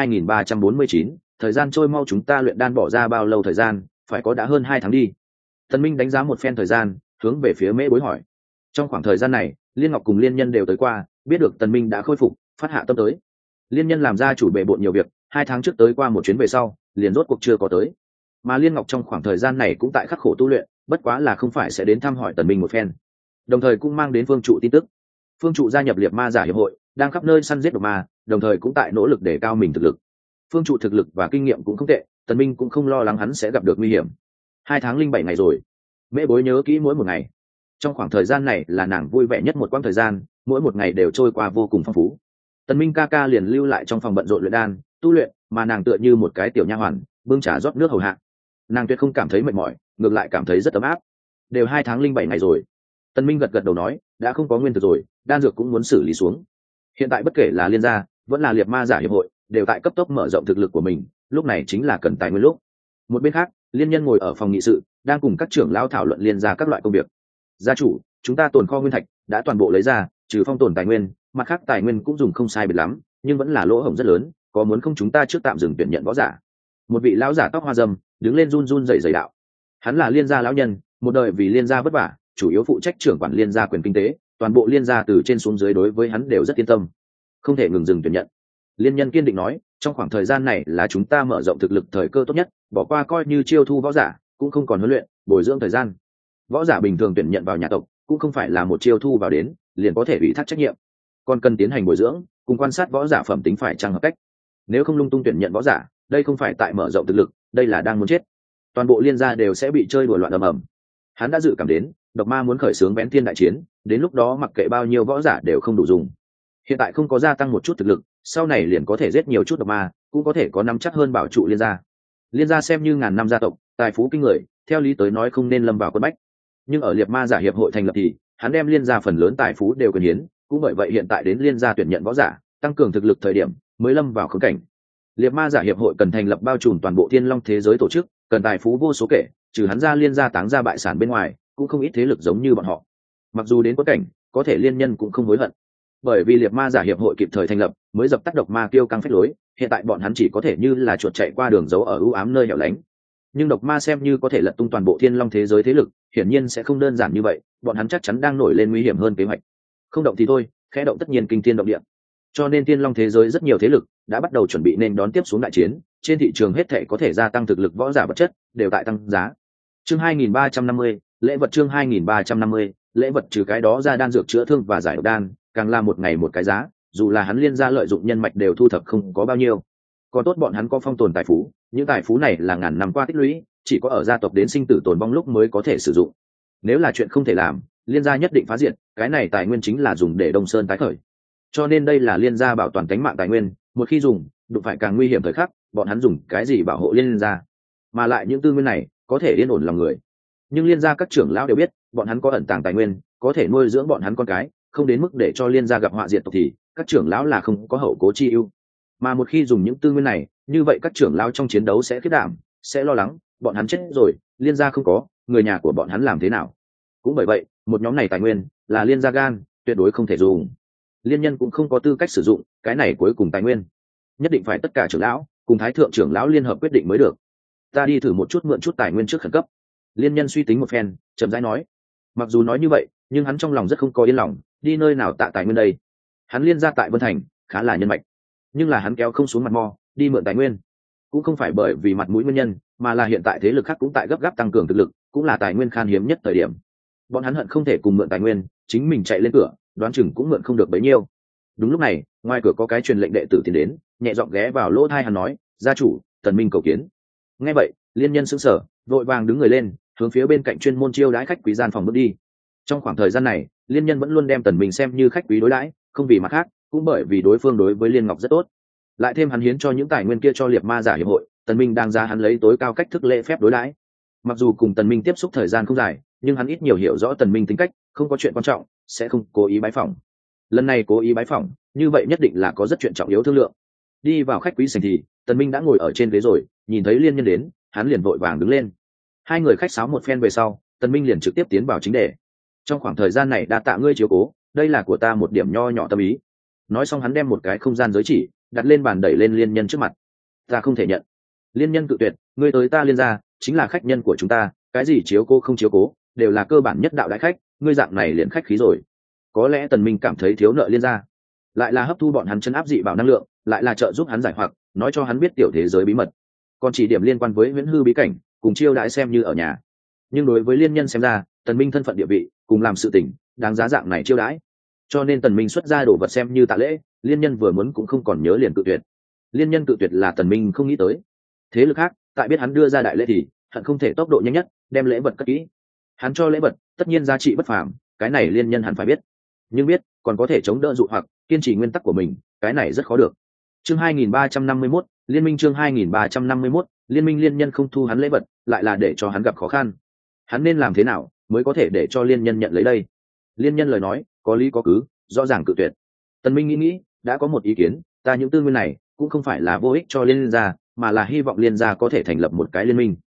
2349, thời gian trôi mau. Chúng ta luyện đan bỏ ra bao lâu thời gian? Phải có đã hơn 2 tháng đi. Tần Minh đánh giá một phen thời gian, hướng về phía Mễ Bối hỏi. Trong khoảng thời gian này, Liên Ngọc cùng Liên Nhân đều tới qua, biết được Tần Minh đã khôi phục, phát hạ tâm tới. Liên Nhân làm ra chủ bệ bộn nhiều việc, 2 tháng trước tới qua một chuyến về sau, liền rốt cuộc chưa có tới. Mà Liên Ngọc trong khoảng thời gian này cũng tại khắc khổ tu luyện, bất quá là không phải sẽ đến thăm hỏi Tần Minh một phen. Đồng thời cũng mang đến Phương Trụ tin tức. Phương Trụ gia nhập Liệt Ma giả hiệp hội, đang khắp nơi săn giết độc ma, đồng thời cũng tại nỗ lực để cao mình thực lực. Phương Trụ thực lực và kinh nghiệm cũng không tệ, Tần Minh cũng không lo lắng hắn sẽ gặp được nguy hiểm. 2 tháng linh 7 ngày rồi. Mễ Bối nhớ kỹ mỗi một ngày. Trong khoảng thời gian này là nàng vui vẻ nhất một quãng thời gian, mỗi một ngày đều trôi qua vô cùng phong phú. Tần Minh ca ca liền lưu lại trong phòng bận rộn luyện đan, tu luyện, mà nàng tựa như một cái tiểu nha hoàn, bưng trà rót nước hầu hạ. Nàng tuyệt không cảm thấy mệt mỏi, ngược lại cảm thấy rất ấm áp. Đều 2 tháng linh 7 ngày rồi. Tần Minh gật gật đầu nói, đã không có nguyên thực rồi, đan dược cũng muốn xử lý xuống. Hiện tại bất kể là Liên gia, vẫn là Liệt Ma giả hiệp hội, đều tại cấp tốc mở rộng thực lực của mình, lúc này chính là cần tài nguyên lúc. Một bên khác, Liên Nhân ngồi ở phòng nghị sự, đang cùng các trưởng lão thảo luận liên gia các loại công việc. Gia chủ, chúng ta tồn kho nguyên thạch đã toàn bộ lấy ra, trừ phong tồn tài nguyên, mặt khác tài nguyên cũng dùng không sai biệt lắm, nhưng vẫn là lỗ hổng rất lớn, có muốn không chúng ta trước tạm dừng tuyển nhận võ giả. Một vị lão giả tóc hoa râm đứng lên run run rẩy rẩy đạo. Hắn là Liên gia lão nhân, một đời vì Liên gia vất vả, chủ yếu phụ trách trưởng quản Liên gia quyền kinh tế, toàn bộ Liên gia từ trên xuống dưới đối với hắn đều rất yên tâm, không thể ngừng dừng tuyển nhận. Liên Nhân kiên định nói, trong khoảng thời gian này là chúng ta mở rộng thực lực thời cơ tốt nhất, bỏ qua coi như chiêu thu võ giả cũng không còn huấn luyện bồi dưỡng thời gian. Võ giả bình thường tuyển nhận vào nhà tộc cũng không phải là một chiêu thu vào đến liền có thể ủy thác trách nhiệm, còn cần tiến hành bồi dưỡng cùng quan sát võ giả phẩm tính phải chăng hợp cách. Nếu không lung tung tuyển nhận võ giả, đây không phải tại mở rộng thực lực, đây là đang muốn chết. Toàn bộ Liên gia đều sẽ bị chơi đùa loạn ầm ầm. Hắn đã dự cảm đến độc ma muốn khởi xướng bén thiên đại chiến, đến lúc đó mặc kệ bao nhiêu võ giả đều không đủ dùng. Hiện tại không có gia tăng một chút thực lực, sau này liền có thể giết nhiều chút độc ma, cũng có thể có nắm chắc hơn bảo trụ Liên gia. Liên gia xem như ngàn năm gia tộc, tài phú kinh người, theo lý tới nói không nên lâm vào quân bách. Nhưng ở Liệt Ma giả hiệp hội thành lập thì hắn đem Liên gia phần lớn tài phú đều quyền hiến, cũng bởi vậy hiện tại đến Liên gia tuyển nhận võ giả, tăng cường thực lực thời điểm mới lâm vào khốn cảnh. Liệt Ma giả hiệp hội cần thành lập bao trùm toàn bộ Thiên Long thế giới tổ chức, cần tài phú vô số kể, trừ hắn ra Liên gia táng ra bại sản bên ngoài, cũng không ít thế lực giống như bọn họ. Mặc dù đến quất cảnh, có thể Liên Nhân cũng không hối hận, bởi vì Liệt Ma giả hiệp hội kịp thời thành lập, mới dập tắt độc ma kiêu căng phách lối. Hiện tại bọn hắn chỉ có thể như là chuột chạy qua đường giấu ở u ám nơi hẻo lánh. Nhưng độc ma xem như có thể lật tung toàn bộ Thiên Long thế giới thế lực, hiển nhiên sẽ không đơn giản như vậy, bọn hắn chắc chắn đang nổi lên nguy hiểm hơn kế hoạch. Không động thì thôi, khẽ động tất nhiên kinh thiên động địa. Cho nên Thiên Long thế giới rất nhiều thế lực đã bắt đầu chuẩn bị nên đón tiếp xuống đại chiến, trên thị trường hết thảy có thể gia tăng thực lực võ giả vật chất đều tại tăng giá. Chương 2350, lễ vật. Chương 2350, lễ vật. Trừ cái đó ra đan dược chữa thương và giải độc đan, càng là một ngày một cái giá, dù là hắn Liên gia lợi dụng nhân mạch đều thu thập không có bao nhiêu. Còn tốt bọn hắn có phong tồn tài phú, những tài phú này là ngàn năm qua tích lũy, chỉ có ở gia tộc đến sinh tử tồn vong lúc mới có thể sử dụng. Nếu là chuyện không thể làm, Liên gia nhất định phá diệt, cái này tài nguyên chính là dùng để Đông Sơn tái khởi. Cho nên đây là Liên gia bảo toàn tính mạng tài nguyên, một khi dùng, đụng phải càng nguy hiểm thời khắc, bọn hắn dùng cái gì bảo hộ Liên gia? Mà lại những tư nguyên này có thể yên ổn lòng người. Nhưng Liên gia các trưởng lão đều biết, bọn hắn có ẩn tàng tài nguyên, có thể nuôi dưỡng bọn hắn con cái, không đến mức để cho Liên gia gặp họa diệt tộc thì các trưởng lão là không có hậu cố chi ưu. Mà một khi dùng những tư nguyên này, như vậy các trưởng lão trong chiến đấu sẽ khiết đảm, sẽ lo lắng, bọn hắn chết rồi, Liên gia không có, người nhà của bọn hắn làm thế nào? Cũng bởi vậy, một nhóm này tài nguyên là Liên gia gan, tuyệt đối không thể dùng. Liên Nhân cũng không có tư cách sử dụng cái này cuối cùng tài nguyên, nhất định phải tất cả trưởng lão cùng thái thượng trưởng lão liên hợp quyết định mới được. Ta đi thử một chút mượn chút tài nguyên trước khẩn cấp. Liên Nhân suy tính một phen, chậm rãi nói. Mặc dù nói như vậy, nhưng hắn trong lòng rất không có yên lòng, đi nơi nào tạ tài nguyên đây? Hắn Liên gia tại Vân Thành khá là nhân mạch, nhưng là hắn kéo không xuống mặt mo đi mượn tài nguyên, cũng không phải bởi vì mặt mũi nguyên nhân, mà là hiện tại thế lực khác cũng tại gấp gáp tăng cường thực lực, cũng là tài nguyên khan hiếm nhất thời điểm. Bọn hắn hận không thể cùng mượn tài nguyên, chính mình chạy lên cửa, đoán chừng cũng mượn không được bấy nhiêu. Đúng lúc này, ngoài cửa có cái truyền lệnh đệ tử tiến đến, nhẹ giọng ghé vào lỗ tai hắn nói, gia chủ, Tần Minh cầu kiến. Nghe vậy, Liên Nhân sững sờ, vội vàng đứng người lên, hướng phía bên cạnh chuyên môn chiêu đãi khách quý gian phòng bước đi. Trong khoảng thời gian này, liên nhân vẫn luôn đem Tần Minh xem như khách quý đối đãi, không vì mặt khác, cũng bởi vì đối phương đối với Liên Ngọc rất tốt. Lại thêm hắn hiến cho những tài nguyên kia cho Liệt Ma Giả hiệp hội, Tần Minh đang ra hắn lấy tối cao cách thức lễ phép đối đãi. Mặc dù cùng Tần Minh tiếp xúc thời gian không dài, nhưng hắn ít nhiều hiểu rõ Tần Minh tính cách, không có chuyện quan trọng sẽ không cố ý bái phỏng. Lần này cố ý bái phỏng, như vậy nhất định là có rất chuyện trọng yếu thương lượng. Đi vào khách quý sảnh thì Tần Minh đã ngồi ở trên ghế rồi, nhìn thấy liên nhân đến, hắn liền vội vàng đứng lên. Hai người khách sáo một phen về sau, Tần Minh liền trực tiếp tiến vào chính đề. Trong khoảng thời gian này đa tạ ngươi chiếu cố, đây là của ta một điểm nho nhỏ tâm ý. Nói xong hắn đem một cái không gian giới chỉ đặt lên bàn đẩy lên liên nhân trước mặt. Ta không thể nhận. Liên nhân cự tuyệt, ngươi tới ta liên gia chính là khách nhân của chúng ta, cái gì chiếu cố không chiếu cố đều là cơ bản nhất đạo đại khách, ngươi dạng này liền khách khí rồi. Có lẽ Tần Minh cảm thấy thiếu nợ liên gia, lại là hấp thu bọn hắn chân áp dị bảo năng lượng, lại là trợ giúp hắn giải hoặc nói cho hắn biết tiểu thế giới bí mật, còn chỉ điểm liên quan với huyễn hư bí cảnh cùng chiêu đãi xem như ở nhà. Nhưng đối với liên nhân xem ra, Tần Minh thân phận địa vị cùng làm sự tình đáng giá dạng này chiêu đãi, cho nên Tần Minh xuất ra đồ vật xem như tạ lễ, liên nhân vừa muốn cũng không còn nhớ liền cự tuyệt. Liên nhân cự tuyệt là Tần Minh không nghĩ tới. Thế lực khác tại biết hắn đưa ra đại lễ thì hận không thể tốc độ nhanh nhất đem lễ vật cất kỹ. Hắn cho lễ vật tất nhiên giá trị bất phàm, cái này liên nhân hẳn phải biết. Nhưng biết còn có thể chống đỡ dụ hoặc kiên trì nguyên tắc của mình, cái này rất khó được. Chương 2351, liên minh chương 2351, liên minh liên nhân không thu hắn lễ vật, lại là để cho hắn gặp khó khăn. Hắn nên làm thế nào mới có thể để cho liên nhân nhận lấy đây? Liên nhân lời nói có lý có cứ, rõ ràng cự tuyệt. Tần Minh nghĩ đã có một ý kiến, ta những tư nguyên này cũng không phải là vô ích cho liên gia, mà là hy vọng liên gia có thể thành lập một cái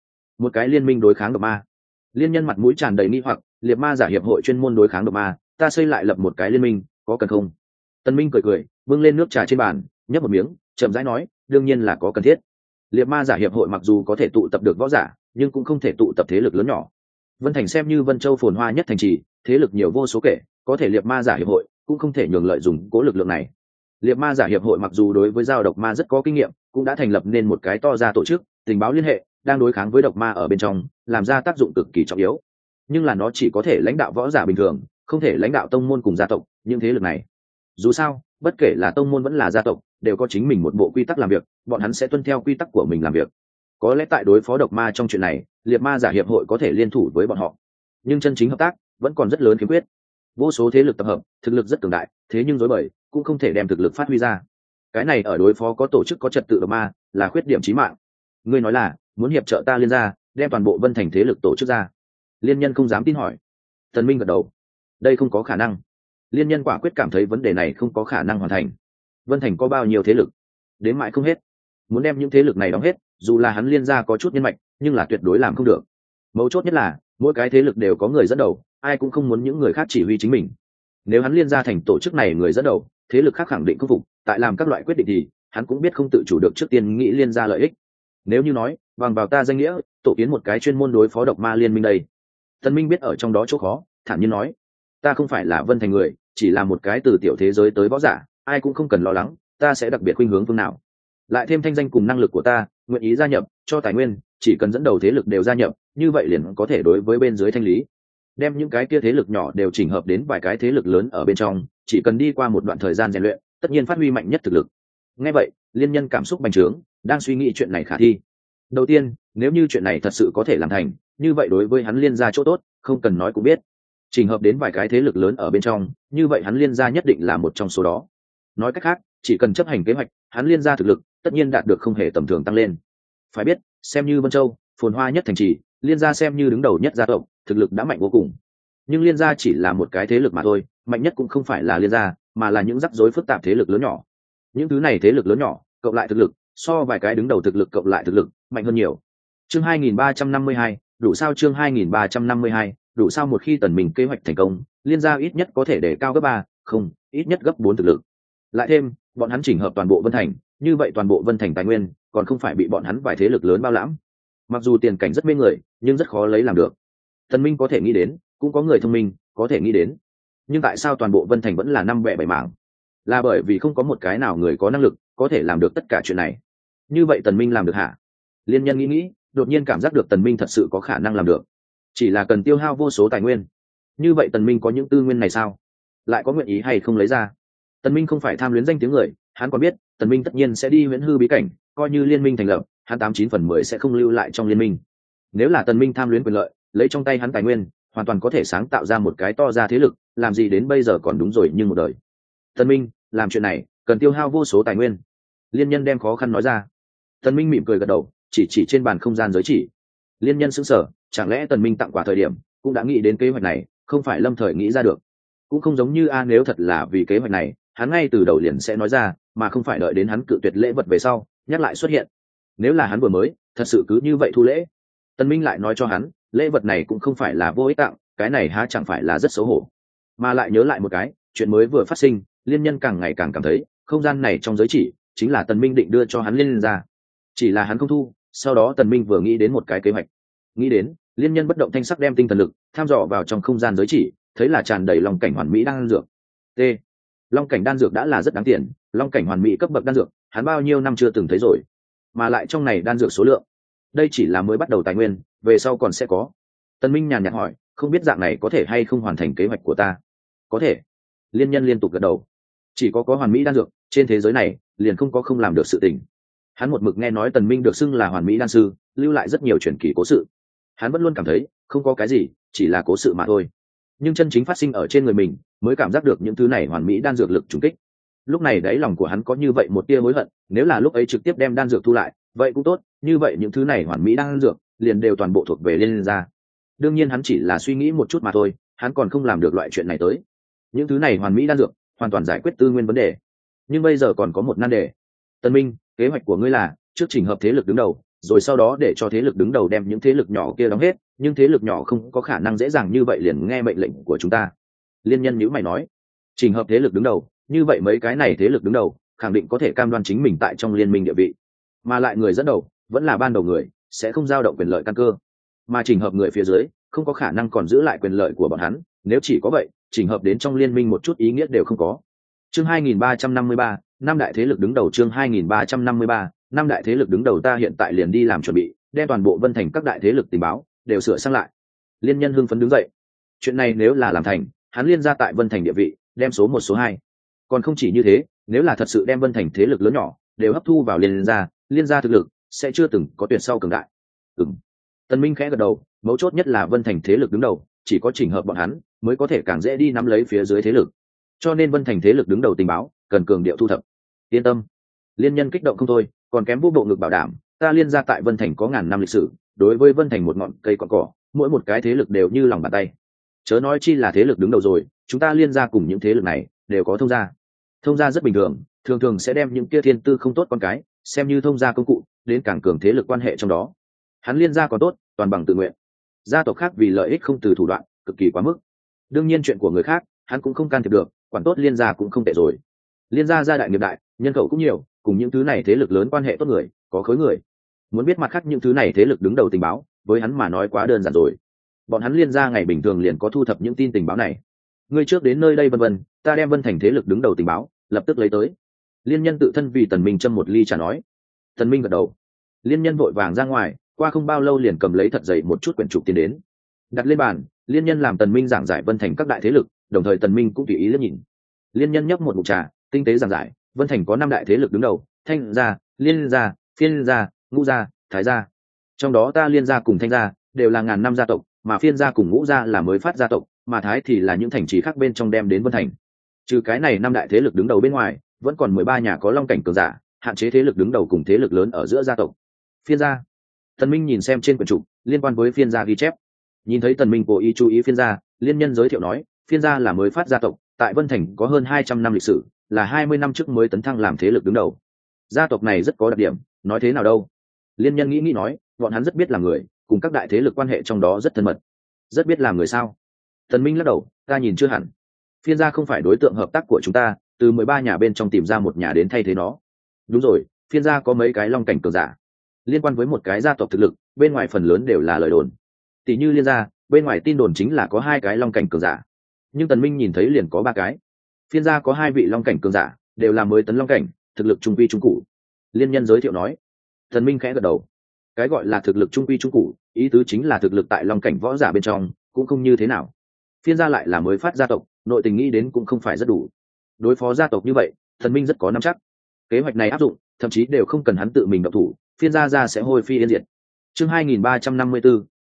liên minh đối kháng độc ma. Liên nhân mặt mũi tràn đầy nghi hoặc, Liệt Ma Giả hiệp hội chuyên môn đối kháng độc ma, ta xây lại lập một cái liên minh, có cần không? Tần Minh cười cười, bưng lên nước trà trên bàn, nhấp một miếng, chậm rãi nói, đương nhiên là có cần thiết. Liệt Ma Giả hiệp hội mặc dù có thể tụ tập được võ giả, nhưng cũng không thể tụ tập thế lực lớn nhỏ. Vân Thành xem như Vân Châu phồn hoa nhất thành trì, thế lực nhiều vô số kể, có thể Liệt Ma Giả hiệp hội cũng không thể nhường lợi dụng cố lực lượng này. Liệt Ma Giả hiệp hội mặc dù đối với giao độc ma rất có kinh nghiệm, cũng đã thành lập nên một cái to ra tổ chức, tình báo liên hệ, đang đối kháng với độc ma ở bên trong, làm ra tác dụng cực kỳ trọng yếu. Nhưng là nó chỉ có thể lãnh đạo võ giả bình thường, không thể lãnh đạo tông môn cùng gia tộc, những thế lực này. Dù sao, bất kể là tông môn vẫn là gia tộc, đều có chính mình một bộ quy tắc làm việc, bọn hắn sẽ tuân theo quy tắc của mình làm việc. Có lẽ tại đối phó độc ma trong chuyện này, Liệt Ma Giả hiệp hội có thể liên thủ với bọn họ, nhưng chân chính hợp tác vẫn còn rất lớn khiếm khuyết. Vô số thế lực tập hợp, thực lực rất cường đại, thế nhưng rối bời cũng không thể đem thực lực phát huy ra. Cái này ở đối phó có tổ chức có trật tự độc ma là khuyết điểm chí mạng. Ngươi nói là muốn hiệp trợ ta liên gia, đem toàn bộ Vân Thành thế lực tổ chức ra? Liên nhân không dám tin hỏi. Tần Minh gật đầu, đây không có khả năng. Liên nhân quả quyết cảm thấy vấn đề này không có khả năng hoàn thành. Vân Thành có bao nhiêu thế lực, đến mãi không hết. Muốn đem những thế lực này đóng hết, dù là hắn liên gia có chút nhân mạch, nhưng là tuyệt đối làm không được. Mấu chốt nhất là mỗi cái thế lực đều có người dẫn đầu, ai cũng không muốn những người khác chỉ huy chính mình. Nếu hắn liên gia thành tổ chức này người dẫn đầu, thế lực khác khẳng định không phục, tại làm các loại quyết định thì hắn cũng biết không tự chủ được trước tiên nghĩ liên gia lợi ích. Nếu như nói bằng vào ta danh nghĩa tổ kiến một cái chuyên môn đối phó độc ma liên minh đây. Tần Minh biết ở trong đó chỗ khó, thản nhiên nói, ta không phải là Vân Thành người, chỉ là một cái từ tiểu thế giới tới võ giả, ai cũng không cần lo lắng, ta sẽ đặc biệt khuynh hướng phương nào. Lại thêm thanh danh cùng năng lực của ta, nguyện ý gia nhập, cho tài nguyên, chỉ cần dẫn đầu thế lực đều gia nhập, như vậy liền có thể đối với bên dưới thanh lý, đem những cái kia thế lực nhỏ đều chỉnh hợp đến vài cái thế lực lớn ở bên trong, chỉ cần đi qua một đoạn thời gian rèn luyện, tất nhiên phát huy mạnh nhất thực lực. Nghe vậy, liên nhân cảm xúc bành trướng, đang suy nghĩ chuyện này khả thi. Đầu tiên, nếu như chuyện này thật sự có thể làm thành, như vậy đối với hắn liên gia chỗ tốt, không cần nói cũng biết. Chỉnh hợp đến vài cái thế lực lớn ở bên trong, như vậy hắn liên gia nhất định là một trong số đó. Nói cách khác, chỉ cần chấp hành kế hoạch, hắn liên gia thực lực tất nhiên đạt được không hề tầm thường tăng lên. Phải biết, xem như Vân Châu phồn hoa nhất thành trì, liên gia xem như đứng đầu nhất gia tộc, thực lực đã mạnh vô cùng. Nhưng liên gia chỉ là một cái thế lực mà thôi, mạnh nhất cũng không phải là liên gia, mà là những rắc rối phức tạp thế lực lớn nhỏ. Những thứ này thế lực lớn nhỏ cộng lại thực lực, so vài cái đứng đầu thực lực cộng lại thực lực mạnh hơn nhiều. Chương 2352, đủ sao? Chương 2352, đủ sao? Một khi Tần Minh kế hoạch thành công, liên gia ít nhất có thể để cao gấp 3, không, ít nhất gấp 4 thực lực. Lại thêm, bọn hắn chỉnh hợp toàn bộ Vân Thành, như vậy toàn bộ Vân Thành tài nguyên còn không phải bị bọn hắn vài thế lực lớn bao lãm. Mặc dù tiền cảnh rất mê người, nhưng rất khó lấy làm được. Tần Minh có thể nghĩ đến, cũng có người thông minh có thể nghĩ đến. Nhưng tại sao toàn bộ Vân Thành vẫn là năm bẻ bảy mảng? Là bởi vì không có một cái nào người có năng lực có thể làm được tất cả chuyện này. Như vậy Tần Minh làm được hả? Liên nhân nghĩ, đột nhiên cảm giác được Tần Minh thật sự có khả năng làm được. Chỉ là cần tiêu hao vô số tài nguyên. Như vậy Tần Minh có những tư nguyên này sao? Lại có nguyện ý hay không lấy ra? Tần Minh không phải tham luyến danh tiếng người, hắn còn biết Tần Minh tất nhiên sẽ đi huyễn hư bí cảnh, coi như liên minh thành lập, hắn 89/10 sẽ không lưu lại trong liên minh. Nếu là Tần Minh tham luyến quyền lợi, lấy trong tay hắn tài nguyên hoàn toàn có thể sáng tạo ra một cái to ra thế lực, làm gì đến bây giờ còn đúng rồi như một đời. Tần Minh làm chuyện này cần tiêu hao vô số tài nguyên. Liên Nhân đem khó khăn nói ra. Tần Minh mỉm cười gật đầu, chỉ trên bàn không gian giới chỉ. Liên Nhân sững sờ, chẳng lẽ Tần Minh tặng quà thời điểm cũng đã nghĩ đến kế hoạch này, không phải lâm thời nghĩ ra được. Cũng không giống như nếu thật là vì kế hoạch này, hắn ngay từ đầu liền sẽ nói ra, mà không phải đợi đến hắn cự tuyệt lễ vật về sau nhắc lại xuất hiện. Nếu là hắn vừa mới thật sự cứ như vậy thu lễ, Tần Minh lại nói cho hắn lễ vật này cũng không phải là vô ích tặng, cái này há chẳng phải là rất xấu hổ. Mà lại nhớ lại một cái chuyện mới vừa phát sinh, Liên Nhân càng ngày càng cảm thấy không gian này trong giới chỉ chính là Tần Minh định đưa cho hắn Liên ra, chỉ là hắn không thu. Sau đó Tần Minh vừa nghĩ đến một cái kế hoạch, nghĩ đến Liên Nhân bất động thanh sắc đem tinh thần lực tham dò vào trong không gian giới chỉ, thấy là tràn đầy long cảnh hoàn mỹ đan dược. T. Long cảnh đan dược đã là rất đáng tiền, long cảnh hoàn mỹ cấp bậc đan dược hắn bao nhiêu năm chưa từng thấy rồi, mà lại trong này đan dược số lượng, đây chỉ là mới bắt đầu tài nguyên, về sau còn sẽ có. Tần Minh nhàn nhạt hỏi, không biết dạng này có thể hay không hoàn thành kế hoạch của ta? Có thể. Liên Nhân liên tục gật đầu. Chỉ có hoàn mỹ đan dược trên thế giới này liền không có không làm được sự tình. Hắn một mực nghe nói Tần Minh được xưng là hoàn mỹ đan sư, lưu lại rất nhiều truyền kỳ cố sự. Hắn vẫn luôn cảm thấy không có cái gì, chỉ là cố sự mà thôi. Nhưng chân chính phát sinh ở trên người mình mới cảm giác được những thứ này hoàn mỹ đan dược lực trùng kích. Lúc này đáy lòng của hắn có như vậy một tia hối hận, nếu là lúc ấy trực tiếp đem đan dược thu lại vậy cũng tốt, như vậy những thứ này hoàn mỹ đan dược liền đều toàn bộ thuộc về Liên gia. Đương nhiên hắn chỉ là suy nghĩ một chút mà thôi, hắn còn không làm được loại chuyện này tới. Những thứ này hoàn mỹ đan dược hoàn toàn giải quyết tư nguyên vấn đề, nhưng bây giờ còn có một nan đề. Tần Minh, kế hoạch của ngươi là trước chỉnh hợp thế lực đứng đầu, rồi sau đó để cho thế lực đứng đầu đem những thế lực nhỏ kia đóng hết, nhưng thế lực nhỏ không có khả năng dễ dàng như vậy liền nghe mệnh lệnh của chúng ta. Liên Nhân nhíu mày nói, chỉnh hợp thế lực đứng đầu, như vậy mấy cái này thế lực đứng đầu khẳng định có thể cam đoan chính mình tại trong liên minh địa vị, mà lại người dẫn đầu vẫn là ban đầu người, sẽ không dao động quyền lợi căn cơ, mà chỉnh hợp người phía dưới không có khả năng còn giữ lại quyền lợi của bọn hắn, nếu chỉ có vậy chỉnh hợp đến trong liên minh một chút ý nghĩa đều không có. Chương 2353, năm đại thế lực đứng đầu. Chương 2353, năm đại thế lực đứng đầu. Ta hiện tại liền đi làm chuẩn bị, đem toàn bộ Vân Thành các đại thế lực tình báo đều sửa sang lại. Liên Nhân hưng phấn đứng dậy. Chuyện này nếu là làm thành, hắn Liên gia tại Vân Thành địa vị đem số 1 số 2. Còn không chỉ như thế, nếu là thật sự đem Vân Thành thế lực lớn nhỏ đều hấp thu vào Liên gia thực lực sẽ chưa từng có tuyệt sau cường đại. Tần Minh khẽ gật đầu, mấu chốt nhất là Vân Thành thế lực đứng đầu, chỉ có chỉnh hợp bọn hắn mới có thể càng dễ đi nắm lấy phía dưới thế lực. Cho nên Vân Thành thế lực đứng đầu tình báo cần cường điệu thu thập. Yên tâm. Liên Nhân kích động không thôi, còn kém vô bộ ngực bảo đảm, ta Liên gia tại Vân Thành có ngàn năm lịch sử, đối với Vân Thành một ngọn cây cọn cỏ, mỗi một cái thế lực đều như lòng bàn tay. Chớ nói chi là thế lực đứng đầu rồi, chúng ta Liên gia cùng những thế lực này đều có thông gia. Thông gia rất bình thường, thường thường sẽ đem những kia thiên tư không tốt con cái xem như thông gia công cụ, đến càng cường thế lực quan hệ trong đó. Hắn Liên gia còn tốt, toàn bằng tự nguyện. Gia tộc khác vì lợi ích không từ thủ đoạn, cực kỳ quá mức. Đương nhiên chuyện của người khác hắn cũng không can thiệp được, quản tốt Liên gia cũng không tệ rồi. Liên gia gia đại nghiệp đại, nhân khẩu cũng nhiều, cùng những thứ này thế lực lớn quan hệ tốt người, có khối người. Muốn biết mặt khác những thứ này thế lực đứng đầu tình báo, với hắn mà nói quá đơn giản rồi. Bọn hắn Liên gia ngày bình thường liền có thu thập những tin tình báo này. Ngươi trước đến nơi đây vân vân, ta đem Vân Thành thế lực đứng đầu tình báo lập tức lấy tới. Liên Nhân tự thân vì Tần Minh châm một ly trà nói. Tần Minh gật đầu. Liên Nhân vội vàng ra ngoài, qua không bao lâu liền cầm lấy thật dày một chút quyển trục tiền đến, đặt lên bàn. Liên Nhân làm Tần Minh giảng giải Vân Thành các đại thế lực, đồng thời Tần Minh cũng tùy ý liếc nhìn. Liên Nhân nhấp một ngụm trà, tinh tế giảng giải, Vân Thành có 5 đại thế lực đứng đầu, Thanh gia, Liên gia, Phiên gia, Ngũ gia, Thái gia. Trong đó ta Liên gia cùng Thanh gia đều là ngàn năm gia tộc, mà Phiên gia cùng Ngũ gia là mới phát gia tộc, mà Thái thì là những thành trì khác bên trong đem đến Vân Thành. Trừ cái này 5 đại thế lực đứng đầu bên ngoài, vẫn còn 13 nhà có long cảnh cường giả, hạn chế thế lực đứng đầu cùng thế lực lớn ở giữa gia tộc. Phiên gia. Tần Minh nhìn xem trên quyển trục liên quan với Phiên gia ghi chép, nhìn thấy Tần Minh cố ý chú ý Phiên gia, Liên Nhân giới thiệu nói, Phiên gia là mới phát gia tộc, tại Vân Thành có hơn 200 năm lịch sử, là 20 năm trước mới tấn thăng làm thế lực đứng đầu. Gia tộc này rất có đặc điểm, nói thế nào đâu? Liên Nhân nghĩ nói, bọn hắn rất biết làm người, cùng các đại thế lực quan hệ trong đó rất thân mật. Rất biết làm người sao? Tần Minh lắc đầu, ta nhìn chưa hẳn. Phiên gia không phải đối tượng hợp tác của chúng ta, từ 13 nhà bên trong tìm ra một nhà đến thay thế nó. Đúng rồi, Phiên gia có mấy cái long cảnh cường giả. Liên quan với một cái gia tộc thực lực, bên ngoài phần lớn đều là lời đồn. Tỷ như Liên gia, bên ngoài tin đồn chính là có 2 cái long cảnh cường giả, nhưng Tần Minh nhìn thấy liền có 3 cái. Phiên gia có 2 vị long cảnh cường giả, đều là mới tấn long cảnh, thực lực trung quy trung cụ. Liên Nhân giới thiệu nói. Tần Minh khẽ gật đầu. Cái gọi là thực lực trung quy trung cụ, ý tứ chính là thực lực tại long cảnh võ giả bên trong cũng không như thế nào. Phiên gia lại là mới phát gia tộc, nội tình nghĩ đến cũng không phải rất đủ. Đối phó gia tộc như vậy, Tần Minh rất có nắm chắc. Kế hoạch này áp dụng, thậm chí đều không cần hắn tự mình động thủ, Phiên gia sẽ hôi phi yên diệt. Chương 2354,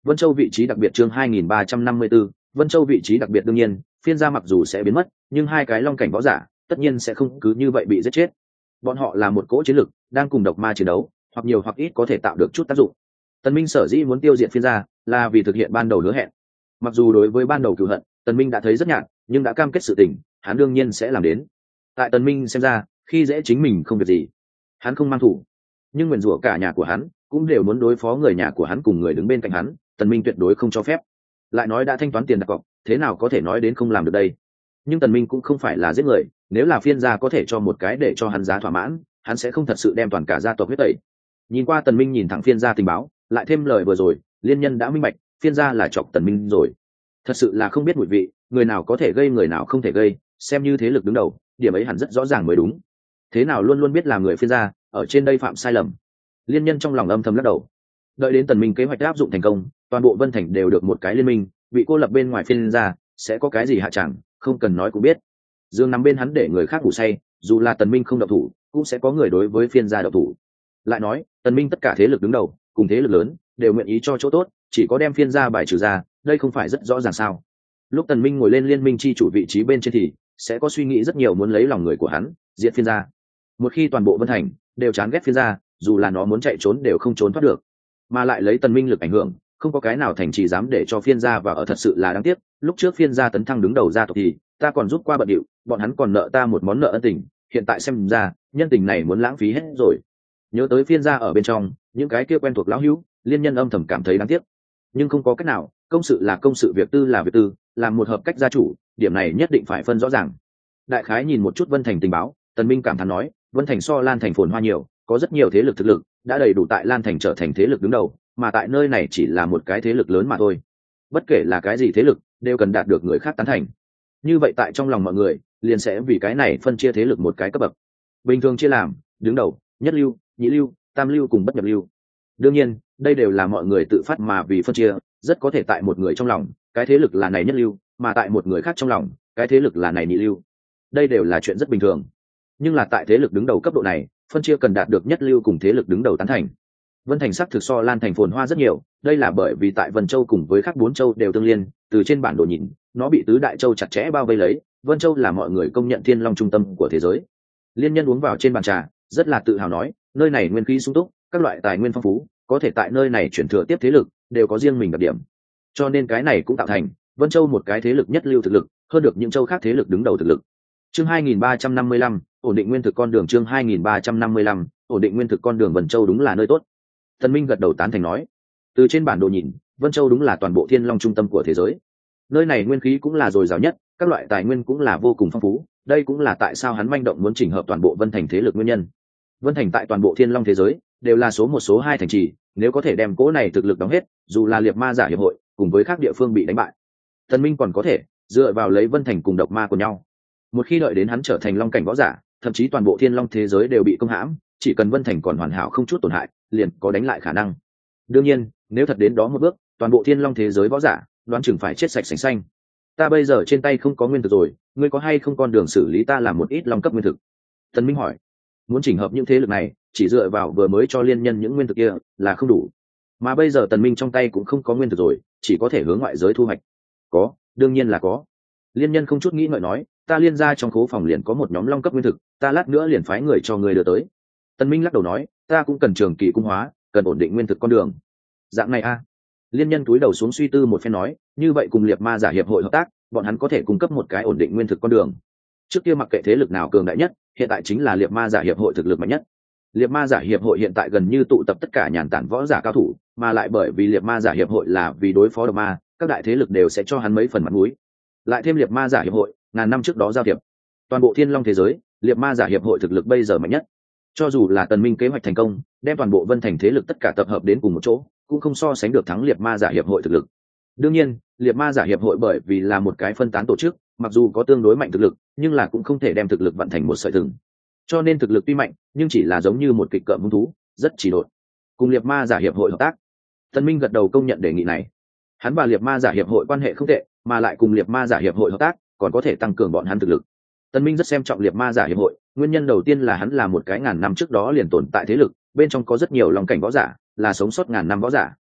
Vân Châu vị trí đặc biệt chương 2354, Vân Châu vị trí đặc biệt đương nhiên, phiên gia mặc dù sẽ biến mất, nhưng hai cái long cảnh võ giả tất nhiên sẽ không cứ như vậy bị giết chết. Bọn họ là một cỗ chiến lực, đang cùng độc ma chiến đấu, hoặc nhiều hoặc ít có thể tạo được chút tác dụng. Tần Minh sở dĩ muốn tiêu diệt phiên gia, là vì thực hiện ban đầu hứa hẹn. Mặc dù đối với ban đầu cửu hận, Tần Minh đã thấy rất nhạt, nhưng đã cam kết sự tình, hắn đương nhiên sẽ làm đến. Tại Tần Minh xem ra, khi dễ chính mình không việc gì, hắn không mang thủ, nhưng nguyền rủa cả nhà của hắn, cũng đều muốn đối phó người nhà của hắn cùng người đứng bên cạnh hắn, Tần Minh tuyệt đối không cho phép. Lại nói đã thanh toán tiền đặt cọc, thế nào có thể nói đến không làm được đây? Nhưng Tần Minh cũng không phải là giết người, nếu là phiên gia có thể cho một cái để cho hắn giá thỏa mãn, hắn sẽ không thật sự đem toàn cả gia tộc huyết tẩy. Nhìn qua Tần Minh nhìn thẳng phiên gia tình báo, lại thêm lời vừa rồi, liên nhân đã minh bạch, phiên gia là chọc Tần Minh rồi. Thật sự là không biết mùi vị, người nào có thể gây người nào không thể gây, xem như thế lực đứng đầu, điểm ấy hẳn rất rõ ràng mới đúng. Thế nào luôn luôn biết làm người phiên gia, ở trên đây phạm sai lầm. Liên nhân trong lòng âm thầm lắc đầu. Đợi đến Tần Minh kế hoạch áp dụng thành công, toàn bộ Vân Thành đều được một cái liên minh, bị cô lập bên ngoài phiên gia, sẽ có cái gì hạ chẳng, không cần nói cũng biết. Dương nằm bên hắn để người khác ngủ say, dù là Tần Minh không động thủ, cũng sẽ có người đối với phiên gia động thủ. Lại nói, Tần Minh tất cả thế lực đứng đầu, cùng thế lực lớn, đều nguyện ý cho chỗ tốt, chỉ có đem phiên gia bài trừ ra, đây không phải rất rõ ràng sao? Lúc Tần Minh ngồi lên liên minh chi chủ vị trí bên trên thì sẽ có suy nghĩ rất nhiều muốn lấy lòng người của hắn, diệt phiên gia. Một khi toàn bộ Vân Thành đều chán ghét phiên gia, dù là nó muốn chạy trốn đều không trốn thoát được. Mà lại lấy Tần Minh lực ảnh hưởng, không có cái nào thành trì dám để cho phiên gia vào ở, thật sự là đáng tiếc. Lúc trước phiên gia tấn thăng đứng đầu gia tộc thì ta còn giúp qua bận điệu, bọn hắn còn nợ ta một món nợ ân tình, hiện tại xem ra nhân tình này muốn lãng phí hết rồi. Nhớ tới phiên gia ở bên trong những cái kia quen thuộc lão hữu, liên nhân âm thầm cảm thấy đáng tiếc. Nhưng không có cách nào, công sự là công sự, việc tư là việc tư, làm một hợp cách gia chủ, điểm này nhất định phải phân rõ ràng. Đại khái nhìn một chút Vân Thành tình báo, Tần Minh cảm thán nói, Vân Thành so Lan Thành phồn hoa nhiều, có rất nhiều thế lực thực lực đã đầy đủ tại Lan Thành trở thành thế lực đứng đầu, mà tại nơi này chỉ là một cái thế lực lớn mà thôi. Bất kể là cái gì thế lực, đều cần đạt được người khác tán thành. Như vậy tại trong lòng mọi người, liền sẽ vì cái này phân chia thế lực một cái cấp bậc. Bình thường chia làm đứng đầu, nhất lưu, nhị lưu, tam lưu cùng bất nhập lưu. Đương nhiên, đây đều là mọi người tự phát mà vì phân chia, rất có thể tại một người trong lòng, cái thế lực là này nhất lưu, mà tại một người khác trong lòng, cái thế lực là này nhị lưu. Đây đều là chuyện rất bình thường. Nhưng là tại thế lực đứng đầu cấp độ này, phân chia cần đạt được nhất lưu cùng thế lực đứng đầu tán thành. Vân Thành sắc thực so Lan Thành phồn hoa rất nhiều, đây là bởi vì tại Vân Châu cùng với các 4 châu đều tương liên, từ trên bản đồ nhìn, nó bị tứ đại châu chặt chẽ bao vây lấy, Vân Châu là mọi người công nhận thiên long trung tâm của thế giới. Liên nhân uống vào trên bàn trà, rất là tự hào nói, nơi này nguyên khí sung túc, các loại tài nguyên phong phú, có thể tại nơi này chuyển thừa tiếp thế lực, đều có riêng mình đặc điểm. Cho nên cái này cũng tạo thành Vân Châu một cái thế lực nhất lưu thực lực, hơn được những châu khác thế lực đứng đầu thực lực. Chương 2355, ổn định nguyên thực con đường chương 2355, ổn định nguyên thực con đường Vân Châu đúng là nơi tốt. Tần Minh gật đầu tán thành nói, từ trên bản đồ nhìn, Vân Châu đúng là toàn bộ thiên long trung tâm của thế giới. Nơi này nguyên khí cũng là dồi dào nhất, các loại tài nguyên cũng là vô cùng phong phú, đây cũng là tại sao hắn manh động muốn chỉnh hợp toàn bộ Vân Thành thế lực nguyên nhân. Vân Thành tại toàn bộ thiên long thế giới đều là số một số hai thành trì, nếu có thể đem cỗ này thực lực đóng hết, dù là liệt ma giả hiệp hội cùng với các địa phương bị đánh bại, Tần Minh còn có thể dựa vào lấy Vân Thành cùng độc ma của nhau. Một khi đợi đến hắn trở thành long cảnh võ giả, thậm chí toàn bộ thiên long thế giới đều bị công hãm, chỉ cần Vân Thành còn hoàn hảo không chút tổn hại, liền có đánh lại khả năng. Đương nhiên, nếu thật đến đó một bước, toàn bộ thiên long thế giới võ giả đoán chừng phải chết sạch sành xanh. Ta bây giờ trên tay không có nguyên thực rồi, ngươi có hay không con đường xử lý ta làm một ít long cấp nguyên thực? Tần Minh hỏi. Muốn chỉnh hợp những thế lực này, chỉ dựa vào vừa mới cho liên nhân những nguyên thực kia là không đủ, mà bây giờ Tần Minh trong tay cũng không có nguyên thực rồi, chỉ có thể hướng ngoại giới thu hoạch. Có, đương nhiên là có. Liên nhân không chút nghĩ ngợi nói, ta liên gia trong khố phòng liền có một nhóm long cấp nguyên thực, ta lát nữa liền phái người cho người đưa tới. Tần Minh lắc đầu nói, ta cũng cần trường kỳ cung hóa, cần ổn định nguyên thực con đường. Dạng này a? Liên nhân túi đầu xuống suy tư một phen nói, như vậy cùng liệt ma giả hiệp hội hợp tác, bọn hắn có thể cung cấp một cái ổn định nguyên thực con đường. Trước kia mặc kệ thế lực nào cường đại nhất, hiện tại chính là liệt ma giả hiệp hội thực lực mạnh nhất. Liệt ma giả hiệp hội hiện tại gần như tụ tập tất cả nhàn tản võ giả cao thủ, mà lại bởi vì liệt ma giả hiệp hội là vì đối phó độc ma, các đại thế lực đều sẽ cho hắn mấy phần mặt mũi. Lại thêm liệt ma giả hiệp hội ngàn năm trước đó giao thiệp, toàn bộ thiên long thế giới, liệt ma giả hiệp hội thực lực bây giờ mạnh nhất. Cho dù là Tần Minh kế hoạch thành công, đem toàn bộ Vân Thành thế lực tất cả tập hợp đến cùng một chỗ, cũng không so sánh được thắng liệt ma giả hiệp hội thực lực. Đương nhiên, liệt ma giả hiệp hội bởi vì là một cái phân tán tổ chức, mặc dù có tương đối mạnh thực lực, nhưng là cũng không thể đem thực lực vận thành một sợi thừng. Cho nên thực lực tuy mạnh, nhưng chỉ là giống như một kịch cợm hung thú, rất chỉ độn. Cùng liệt ma giả hiệp hội hợp tác, Tần Minh gật đầu công nhận đề nghị này. Hắn và liệt ma giả hiệp hội quan hệ không tệ, mà lại cùng liệt ma giả hiệp hội hợp tác, còn có thể tăng cường bọn hắn thực lực. Tần Minh rất xem trọng liệt ma giả hiệp hội, nguyên nhân đầu tiên là hắn là một cái ngàn năm trước đó liền tồn tại thế lực, bên trong có rất nhiều long cảnh võ giả, là sống sót ngàn năm võ giả.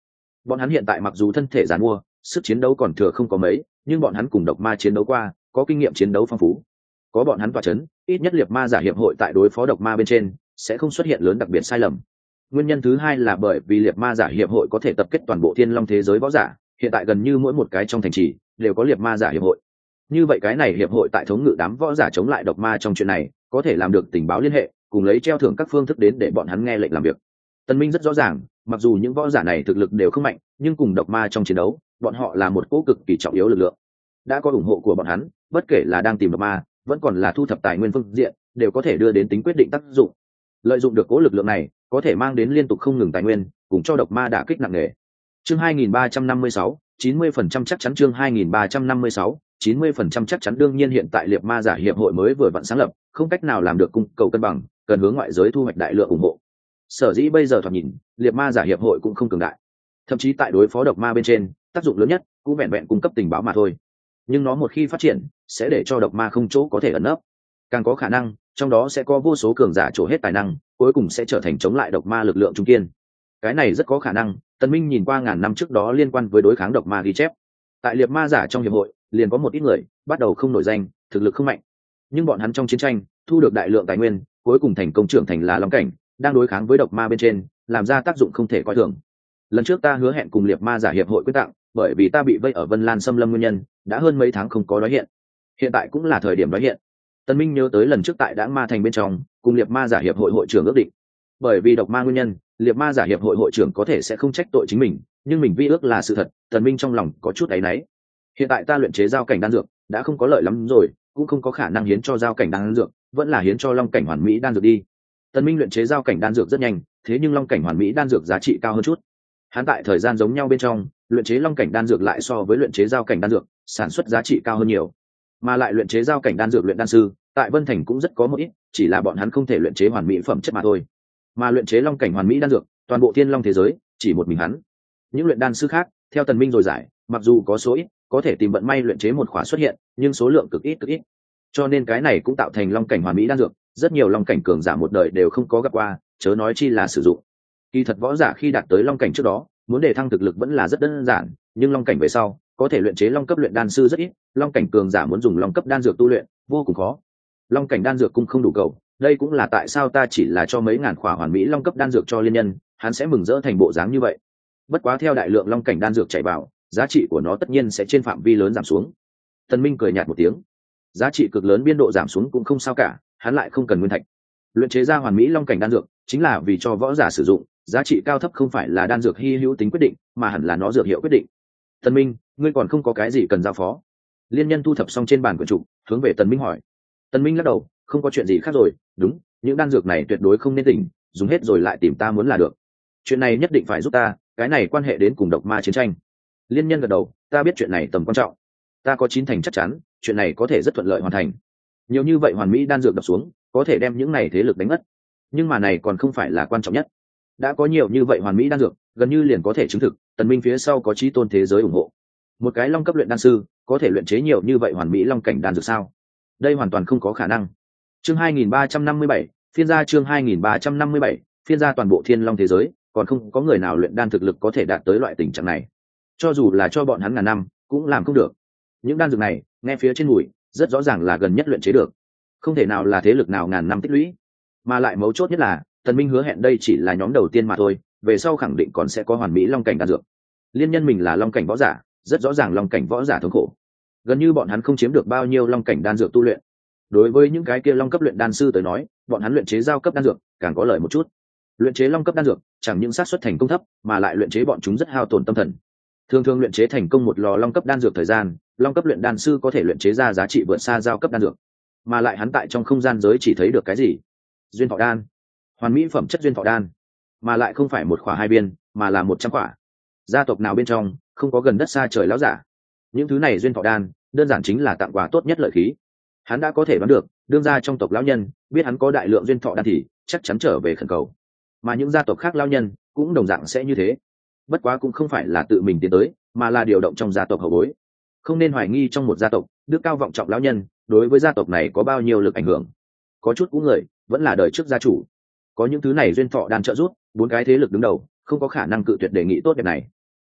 Bọn hắn hiện tại mặc dù thân thể giàn mua, sức chiến đấu còn thừa không có mấy, nhưng bọn hắn cùng độc ma chiến đấu qua, có kinh nghiệm chiến đấu phong phú. Có bọn hắn tọa chấn, ít nhất liệt ma giả hiệp hội tại đối phó độc ma bên trên sẽ không xuất hiện lớn đặc biệt sai lầm. Nguyên nhân thứ hai là bởi vì liệt ma giả hiệp hội có thể tập kết toàn bộ thiên long thế giới võ giả, hiện tại gần như mỗi một cái trong thành trì đều có liệt ma giả hiệp hội. Như vậy cái này hiệp hội tại thống ngự đám võ giả chống lại độc ma trong chuyện này, có thể làm được tình báo liên hệ, cùng lấy treo thưởng các phương thức đến để bọn hắn nghe lệnh làm việc. Tân Minh rất rõ ràng, mặc dù những võ giả này thực lực đều không mạnh, nhưng cùng độc ma trong chiến đấu, bọn họ là một cỗ cực kỳ trọng yếu lực lượng. Đã có ủng hộ của bọn hắn, bất kể là đang tìm độc ma, vẫn còn là thu thập tài nguyên phương diện, đều có thể đưa đến tính quyết định tác dụng. Lợi dụng được cỗ lực lượng này, có thể mang đến liên tục không ngừng tài nguyên, cùng cho độc ma đả kích nặng nề. Chương 2356, 90% chắc chắn. Chương 2356, 90% chắc chắn. Đương nhiên hiện tại liệt ma giả hiệp hội mới vừa vặn sáng lập, không cách nào làm được cung cầu cân bằng, cần hướng ngoại giới thu hoạch đại lượng ủng hộ. Sở dĩ bây giờ thoạt nhìn, liệt ma giả hiệp hội cũng không cường đại, thậm chí tại đối phó độc ma bên trên, tác dụng lớn nhất cũng vẹn vẹn cung cấp tình báo mà thôi. Nhưng nó một khi phát triển, sẽ để cho độc ma không chỗ có thể ẩn nấp, càng có khả năng trong đó sẽ có vô số cường giả trổ hết tài năng, cuối cùng sẽ trở thành chống lại độc ma lực lượng trung kiên. Cái này rất có khả năng. Tần Minh nhìn qua ngàn năm trước đó liên quan với đối kháng độc ma ghi chép, tại liệt ma giả trong hiệp hội liền có một ít người bắt đầu không nổi danh, thực lực không mạnh, nhưng bọn hắn trong chiến tranh thu được đại lượng tài nguyên, cuối cùng thành công trưởng thành là long cảnh, đang đối kháng với độc ma bên trên làm ra tác dụng không thể coi thường. Lần trước ta hứa hẹn cùng liệt ma giả hiệp hội quyết tặng, bởi vì ta bị vây ở Vân Lan Xâm Lâm nguyên nhân, đã hơn mấy tháng không có nói hiện. Hiện tại cũng là thời điểm nói hiện. Tần Minh nhớ tới lần trước tại Đãng Ma Thành bên trong, cùng liệt ma giả hiệp hội hội trưởng ước định, bởi vì độc ma nguyên nhân, liệt ma giả hiệp hội hội trưởng có thể sẽ không trách tội chính mình, nhưng mình vi ước là sự thật. Tần Minh trong lòng có chút áy náy. Hiện tại ta luyện chế giao cảnh đan dược đã không có lợi lắm rồi, cũng không có khả năng hiến cho giao cảnh đan dược, vẫn là hiến cho long cảnh hoàn mỹ đan dược đi. Tần Minh luyện chế giao cảnh đan dược rất nhanh, thế nhưng long cảnh hoàn mỹ đan dược giá trị cao hơn chút. Hắn tại thời gian giống nhau bên trong, luyện chế long cảnh đan dược lại so với luyện chế giao cảnh đan dược, sản xuất giá trị cao hơn nhiều. Mà lại luyện chế giao cảnh đan dược luyện đan sư, tại Vân Thành cũng rất có một ít, chỉ là bọn hắn không thể luyện chế hoàn mỹ phẩm chất mà thôi. Mà luyện chế long cảnh hoàn mỹ đan dược, toàn bộ thiên long thế giới, chỉ một mình hắn. Những luyện đan sư khác, theo Tần Minh rồi giải, mặc dù có số ít, có thể tìm vận may luyện chế một khóa xuất hiện, nhưng số lượng cực ít. Cho nên cái này cũng tạo thành long cảnh hoàn mỹ đan dược, rất nhiều long cảnh cường giả một đời đều không có gặp qua, chớ nói chi là sử dụng. Kỳ thật võ giả khi đạt tới long cảnh trước đó, muốn đề thăng thực lực vẫn là rất đơn giản, nhưng long cảnh về sau, có thể luyện chế long cấp luyện đan sư rất ít, long cảnh cường giả muốn dùng long cấp đan dược tu luyện, vô cùng khó. Long cảnh đan dược cũng không đủ cầu, đây cũng là tại sao ta chỉ là cho mấy ngàn khỏa hoàn mỹ long cấp đan dược cho liên nhân, hắn sẽ mừng rỡ thành bộ dáng như vậy. Bất quá theo đại lượng long cảnh đan dược chảy vào, giá trị của nó tất nhiên sẽ trên phạm vi lớn giảm xuống. Tần Minh cười nhạt một tiếng, giá trị cực lớn biên độ giảm xuống cũng không sao cả, hắn lại không cần nguyên thạch. Luyện chế ra hoàn mỹ long cảnh đan dược chính là vì cho võ giả sử dụng, giá trị cao thấp không phải là đan dược hy hữu tính quyết định, mà hẳn là nó dược hiệu quyết định. Tần Minh, ngươi còn không có cái gì cần giao phó? Liên nhân thu thập xong trên bàn quyển trục, hướng về Tần Minh hỏi. Tần Minh lắc đầu, không có chuyện gì khác rồi. Đúng, những đan dược này tuyệt đối không nên tỉnh, dùng hết rồi lại tìm ta muốn là được. Chuyện này nhất định phải giúp ta, cái này quan hệ đến cùng độc ma chiến tranh. Liên nhân gật đầu, ta biết chuyện này tầm quan trọng, ta có 9 thành chắc chắn, chuyện này có thể rất thuận lợi hoàn thành. Nhiều như vậy hoàn mỹ đan dược đập xuống, có thể đem những này thế lực đánh mất. Nhưng mà này còn không phải là quan trọng nhất. Đã có nhiều như vậy hoàn mỹ đan dược, gần như liền có thể chứng thực, Tần Minh phía sau có chí tôn thế giới ủng hộ. Một cái long cấp luyện đan sư, có thể luyện chế nhiều như vậy hoàn mỹ long cảnh đan dược sao? Đây hoàn toàn không có khả năng. Chương 2357, phiên gia. Chương 2357, phiên gia. Toàn bộ thiên long thế giới, còn không có người nào luyện đan thực lực có thể đạt tới loại tình trạng này. Cho dù là cho bọn hắn ngàn năm, cũng làm không được. Những đan dược này, nghe phía trên mùi, rất rõ ràng là gần nhất luyện chế được, không thể nào là thế lực nào ngàn năm tích lũy. Mà lại mấu chốt nhất là, Tần Minh hứa hẹn đây chỉ là nhóm đầu tiên mà thôi, về sau khẳng định còn sẽ có hoàn mỹ long cảnh đan dược. Liên nhân mình là long cảnh võ giả, rất rõ ràng long cảnh võ giả thống khổ, gần như bọn hắn không chiếm được bao nhiêu long cảnh đan dược tu luyện. Đối với những cái kia long cấp luyện đan sư tới nói, bọn hắn luyện chế giao cấp đan dược càng có lợi một chút. Luyện chế long cấp đan dược chẳng những xác suất thành công thấp, mà lại luyện chế bọn chúng rất hao tổn tâm thần. Thường thường luyện chế thành công một lò long cấp đan dược thời gian, long cấp luyện đan sư có thể luyện chế ra giá trị vượt xa giao cấp đan dược. Mà lại hắn tại trong không gian giới chỉ thấy được cái gì? Duyên thọ đan, hoàn mỹ phẩm chất duyên thọ đan, mà lại không phải một khỏa 2 viên, mà là 100 khỏa. Gia tộc nào bên trong không có gần đất xa trời lão giả? Những thứ này duyên thọ đan đơn giản chính là tặng quà tốt nhất lợi khí. Hắn đã có thể đoán được, đương gia trong tộc lão nhân biết hắn có đại lượng duyên thọ đan thì chắc chắn trở về khẩn cầu. Mà những gia tộc khác lão nhân cũng đồng dạng sẽ như thế. Bất quá cũng không phải là tự mình tiến tới, mà là điều động trong gia tộc hậu bối. Không nên hoài nghi trong một gia tộc đức cao vọng trọng lão nhân đối với gia tộc này có bao nhiêu lực ảnh hưởng. Có chút cũ người vẫn là đời trước gia chủ, có những thứ này duyên thọ đan trợ giúp, 4 cái thế lực đứng đầu không có khả năng cự tuyệt đề nghị tốt đẹp này.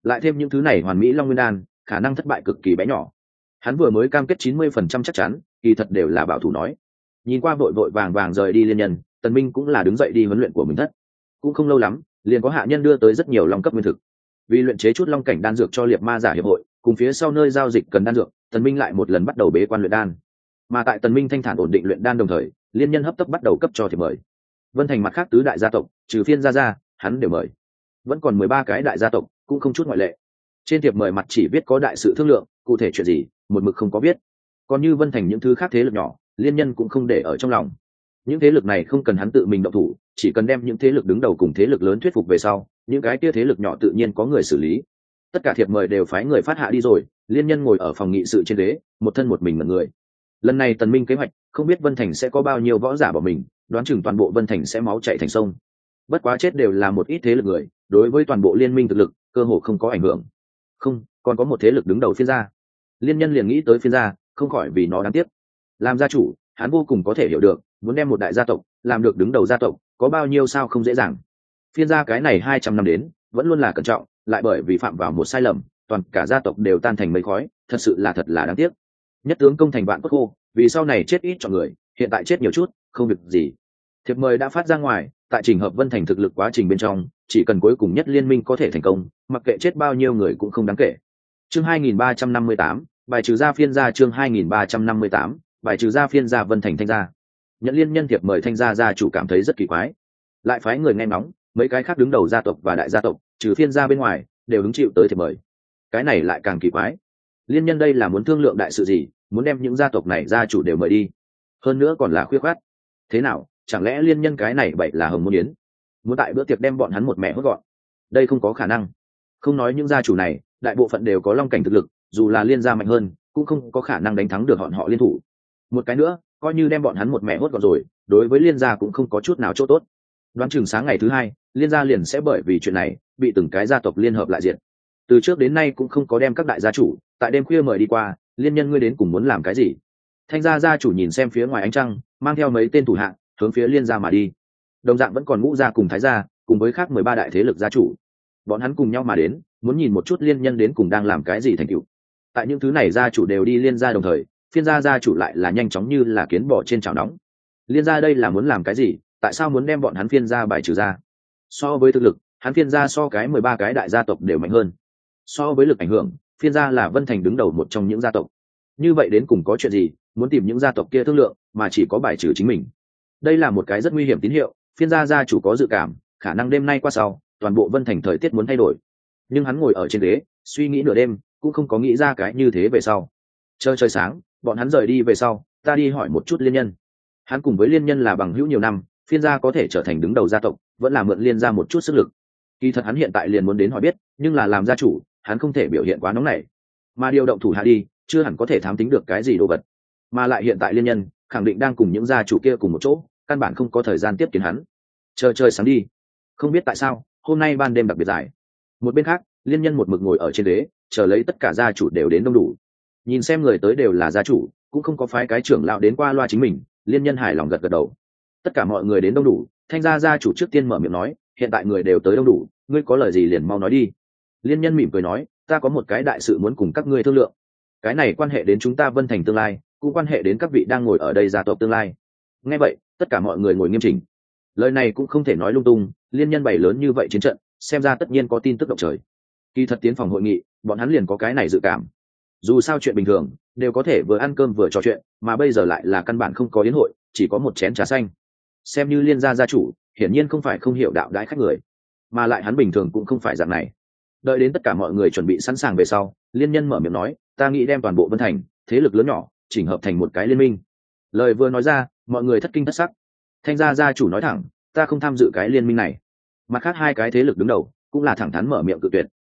lại thêm những thứ này hoàn mỹ long nguyên đan, khả năng thất bại cực kỳ bé nhỏ. Hắn vừa mới cam kết 90% chắc chắn, kỳ thật đều là bảo thủ nói. Nhìn qua vội vội vàng vàng rời đi Liên Nhân, Tần Minh cũng là đứng dậy đi huấn luyện của mình thất. Cũng không lâu lắm, liền có hạ nhân đưa tới rất nhiều long cấp nguyên thực. Vì luyện chế chút long cảnh đan dược cho liệt ma giả hiệp hội, cùng phía sau nơi giao dịch cần đan dược, Tần Minh lại một lần bắt đầu bế quan luyện đan. Mà tại Tần Minh thanh thản ổn định luyện đan đồng thời, Liên Nhân hấp tấp bắt đầu cấp cho thiệp mời. Vân Thành mặt khác tứ đại gia tộc, trừ Phiên gia ra, hắn đều mời. Vẫn còn 13 cái đại gia tộc, cũng không chút ngoại lệ. Trên thiệp mời mặt chỉ viết có đại sự thương lượng, cụ thể chuyện gì, một mực không có viết. Còn như Vân Thành những thứ khác thế lực nhỏ, Liên Nhân cũng không để ở trong lòng. Những thế lực này không cần hắn tự mình động thủ, chỉ cần đem những thế lực đứng đầu cùng thế lực lớn thuyết phục về sau, những cái kia thế lực nhỏ tự nhiên có người xử lý. Tất cả thiệp mời đều phái người phát hạ đi rồi, Liên Nhân ngồi ở phòng nghị sự trên ghế, một thân một mình một người. Lần này Tần Minh kế hoạch, không biết Vân Thành sẽ có bao nhiêu võ giả bỏ mình, đoán chừng toàn bộ Vân Thành sẽ máu chảy thành sông. Bất quá chết đều là một ít thế lực người, đối với toàn bộ liên minh thực lực, cơ hồ không có ảnh hưởng. Không, còn có một thế lực đứng đầu Phiên gia. Liên Nhân liền nghĩ tới Phiên gia, không khỏi vì nó đáng tiếc. Làm gia chủ, hắn vô cùng có thể hiểu được, muốn đem một đại gia tộc làm được đứng đầu gia tộc, có bao nhiêu sao không dễ dàng. Phiên gia cái này 200 năm đến, vẫn luôn là cẩn trọng, lại bởi vì phạm vào một sai lầm, toàn cả gia tộc đều tan thành mây khói, thật là đáng tiếc. Nhất tướng công thành vạn cốt khô, vì sau này chết ít chọn người, hiện tại chết nhiều chút, không việc gì. Thiệp mời đã phát ra ngoài, tại trình hợp Vân Thành thực lực quá trình bên trong, chỉ cần cuối cùng nhất liên minh có thể thành công, mặc kệ chết bao nhiêu người cũng không đáng kể. Chương 2358, bài trừ gia Phiên gia. Chương 2358, bài trừ gia Phiên gia Vân Thành Thanh gia. Nhận Liên Nhân thiệp mời Thanh gia gia chủ cảm thấy rất kỳ quái, lại phái người nghe ngóng, mấy cái khác đứng đầu gia tộc và đại gia tộc, trừ Phiên gia bên ngoài, đều hứng chịu tới thiệp mời. Cái này lại càng kỳ quái. Liên Nhân đây là muốn thương lượng đại sự gì, muốn đem những gia tộc này gia chủ đều mời đi, hơn nữa còn là khuya khoát. Thế nào, chẳng lẽ Liên Nhân cái này bậy là hồng môn yến, muốn tại bữa tiệc đem bọn hắn một mẹ hốt gọn? Đây không có khả năng. Không nói những gia chủ này, đại bộ phận đều có long cảnh thực lực, dù là Liên gia mạnh hơn, cũng không có khả năng đánh thắng được họ liên thủ. Một cái nữa, coi như đem bọn hắn một mẹ hốt gọn rồi, đối với Liên gia cũng không có chút nào chỗ tốt. Đoán chừng sáng ngày thứ hai, Liên gia liền sẽ bởi vì chuyện này bị từng cái gia tộc liên hợp lại diệt. Từ trước đến nay cũng không có đem các đại gia chủ tại đêm khuya mời đi qua. Liên Nhân ngươi đến cùng muốn làm cái gì? Thanh gia gia chủ nhìn xem phía ngoài ánh trăng, mang theo mấy tên thủ hạ hướng phía Liên gia mà đi. Đồng dạng vẫn còn Ngũ gia cùng Thái gia, cùng với khác 13 đại thế lực gia chủ, bọn hắn cùng nhau mà đến, muốn nhìn một chút Liên Nhân đến cùng đang làm cái gì thành tựu. Tại những thứ này gia chủ đều đi Liên gia đồng thời, Phiên gia gia chủ lại là nhanh chóng như là kiến bò trên chảo nóng. Liên gia đây là muốn làm cái gì? Tại sao muốn đem bọn hắn Phiên gia bài trừ ra? So với thực lực, hắn Phiên gia so cái 13 cái đại gia tộc đều mạnh hơn. So với lực ảnh hưởng, Phiên gia là Vân Thành đứng đầu một trong những gia tộc. Như vậy đến cùng có chuyện gì, muốn tìm những gia tộc kia thương lượng, mà chỉ có bài trừ chính mình. Đây là một cái rất nguy hiểm tín hiệu. Phiên gia gia chủ có dự cảm, khả năng đêm nay qua sau, toàn bộ Vân Thành thời tiết muốn thay đổi. Nhưng hắn ngồi ở trên ghế, suy nghĩ nửa đêm, cũng không có nghĩ ra cái như thế về sau. Trời sáng, bọn hắn rời đi về sau, ta đi hỏi một chút Liên Nhân. Hắn cùng với Liên Nhân là bằng hữu nhiều năm, Phiên gia có thể trở thành đứng đầu gia tộc, vẫn là mượn Liên gia một chút sức lực. Kỳ thật hắn hiện tại liền muốn đến hỏi biết, nhưng là làm gia chủ, hắn không thể biểu hiện quá nóng nảy, mà điều động thủ hạ đi, chưa hẳn có thể thám tính được cái gì đồ vật. Mà lại hiện tại Liên Nhân khẳng định đang cùng những gia chủ kia cùng một chỗ, căn bản không có thời gian tiếp kiến hắn. Trời sáng đi. Không biết tại sao, hôm nay ban đêm đặc biệt dài. Một bên khác, Liên Nhân một mực ngồi ở trên ghế, chờ lấy tất cả gia chủ đều đến đông đủ. Nhìn xem người tới đều là gia chủ, cũng không có phái cái trưởng lão đến qua loa chính mình, Liên Nhân hài lòng gật gật đầu. Tất cả mọi người đến đông đủ, Thanh gia gia chủ trước tiên mở miệng nói, hiện tại người đều tới đông đủ, ngươi có lời gì liền mau nói đi. Liên Nhân mỉm cười nói, ta có một cái đại sự muốn cùng các ngươi thương lượng. Cái này quan hệ đến chúng ta Vân Thành tương lai, cũng quan hệ đến các vị đang ngồi ở đây gia tộc tương lai. Nghe vậy, tất cả mọi người ngồi nghiêm chỉnh. Lời này cũng không thể nói lung tung, Liên Nhân bày lớn như vậy chiến trận, xem ra tất nhiên có tin tức động trời. Kỳ thật tiến phòng hội nghị, bọn hắn liền có cái này dự cảm. Dù sao chuyện bình thường đều có thể vừa ăn cơm vừa trò chuyện, mà bây giờ lại là căn bản không có yến hội, chỉ có một chén trà xanh. Xem như Liên gia gia chủ, hiển nhiên không phải không hiểu đạo đãi khách người, mà lại hắn bình thường cũng không phải dạng này. Đợi đến tất cả mọi người chuẩn bị sẵn sàng về sau, Liên Nhân mở miệng nói, ta nghĩ đem toàn bộ Vân Thành thế lực lớn nhỏ chỉnh hợp thành một cái liên minh. Lời vừa nói ra, mọi người thất kinh thất sắc. Thanh gia gia chủ nói thẳng, ta không tham dự cái liên minh này. Mặt khác hai cái thế lực đứng đầu cũng là thẳng thắn mở miệng cự tuyệt.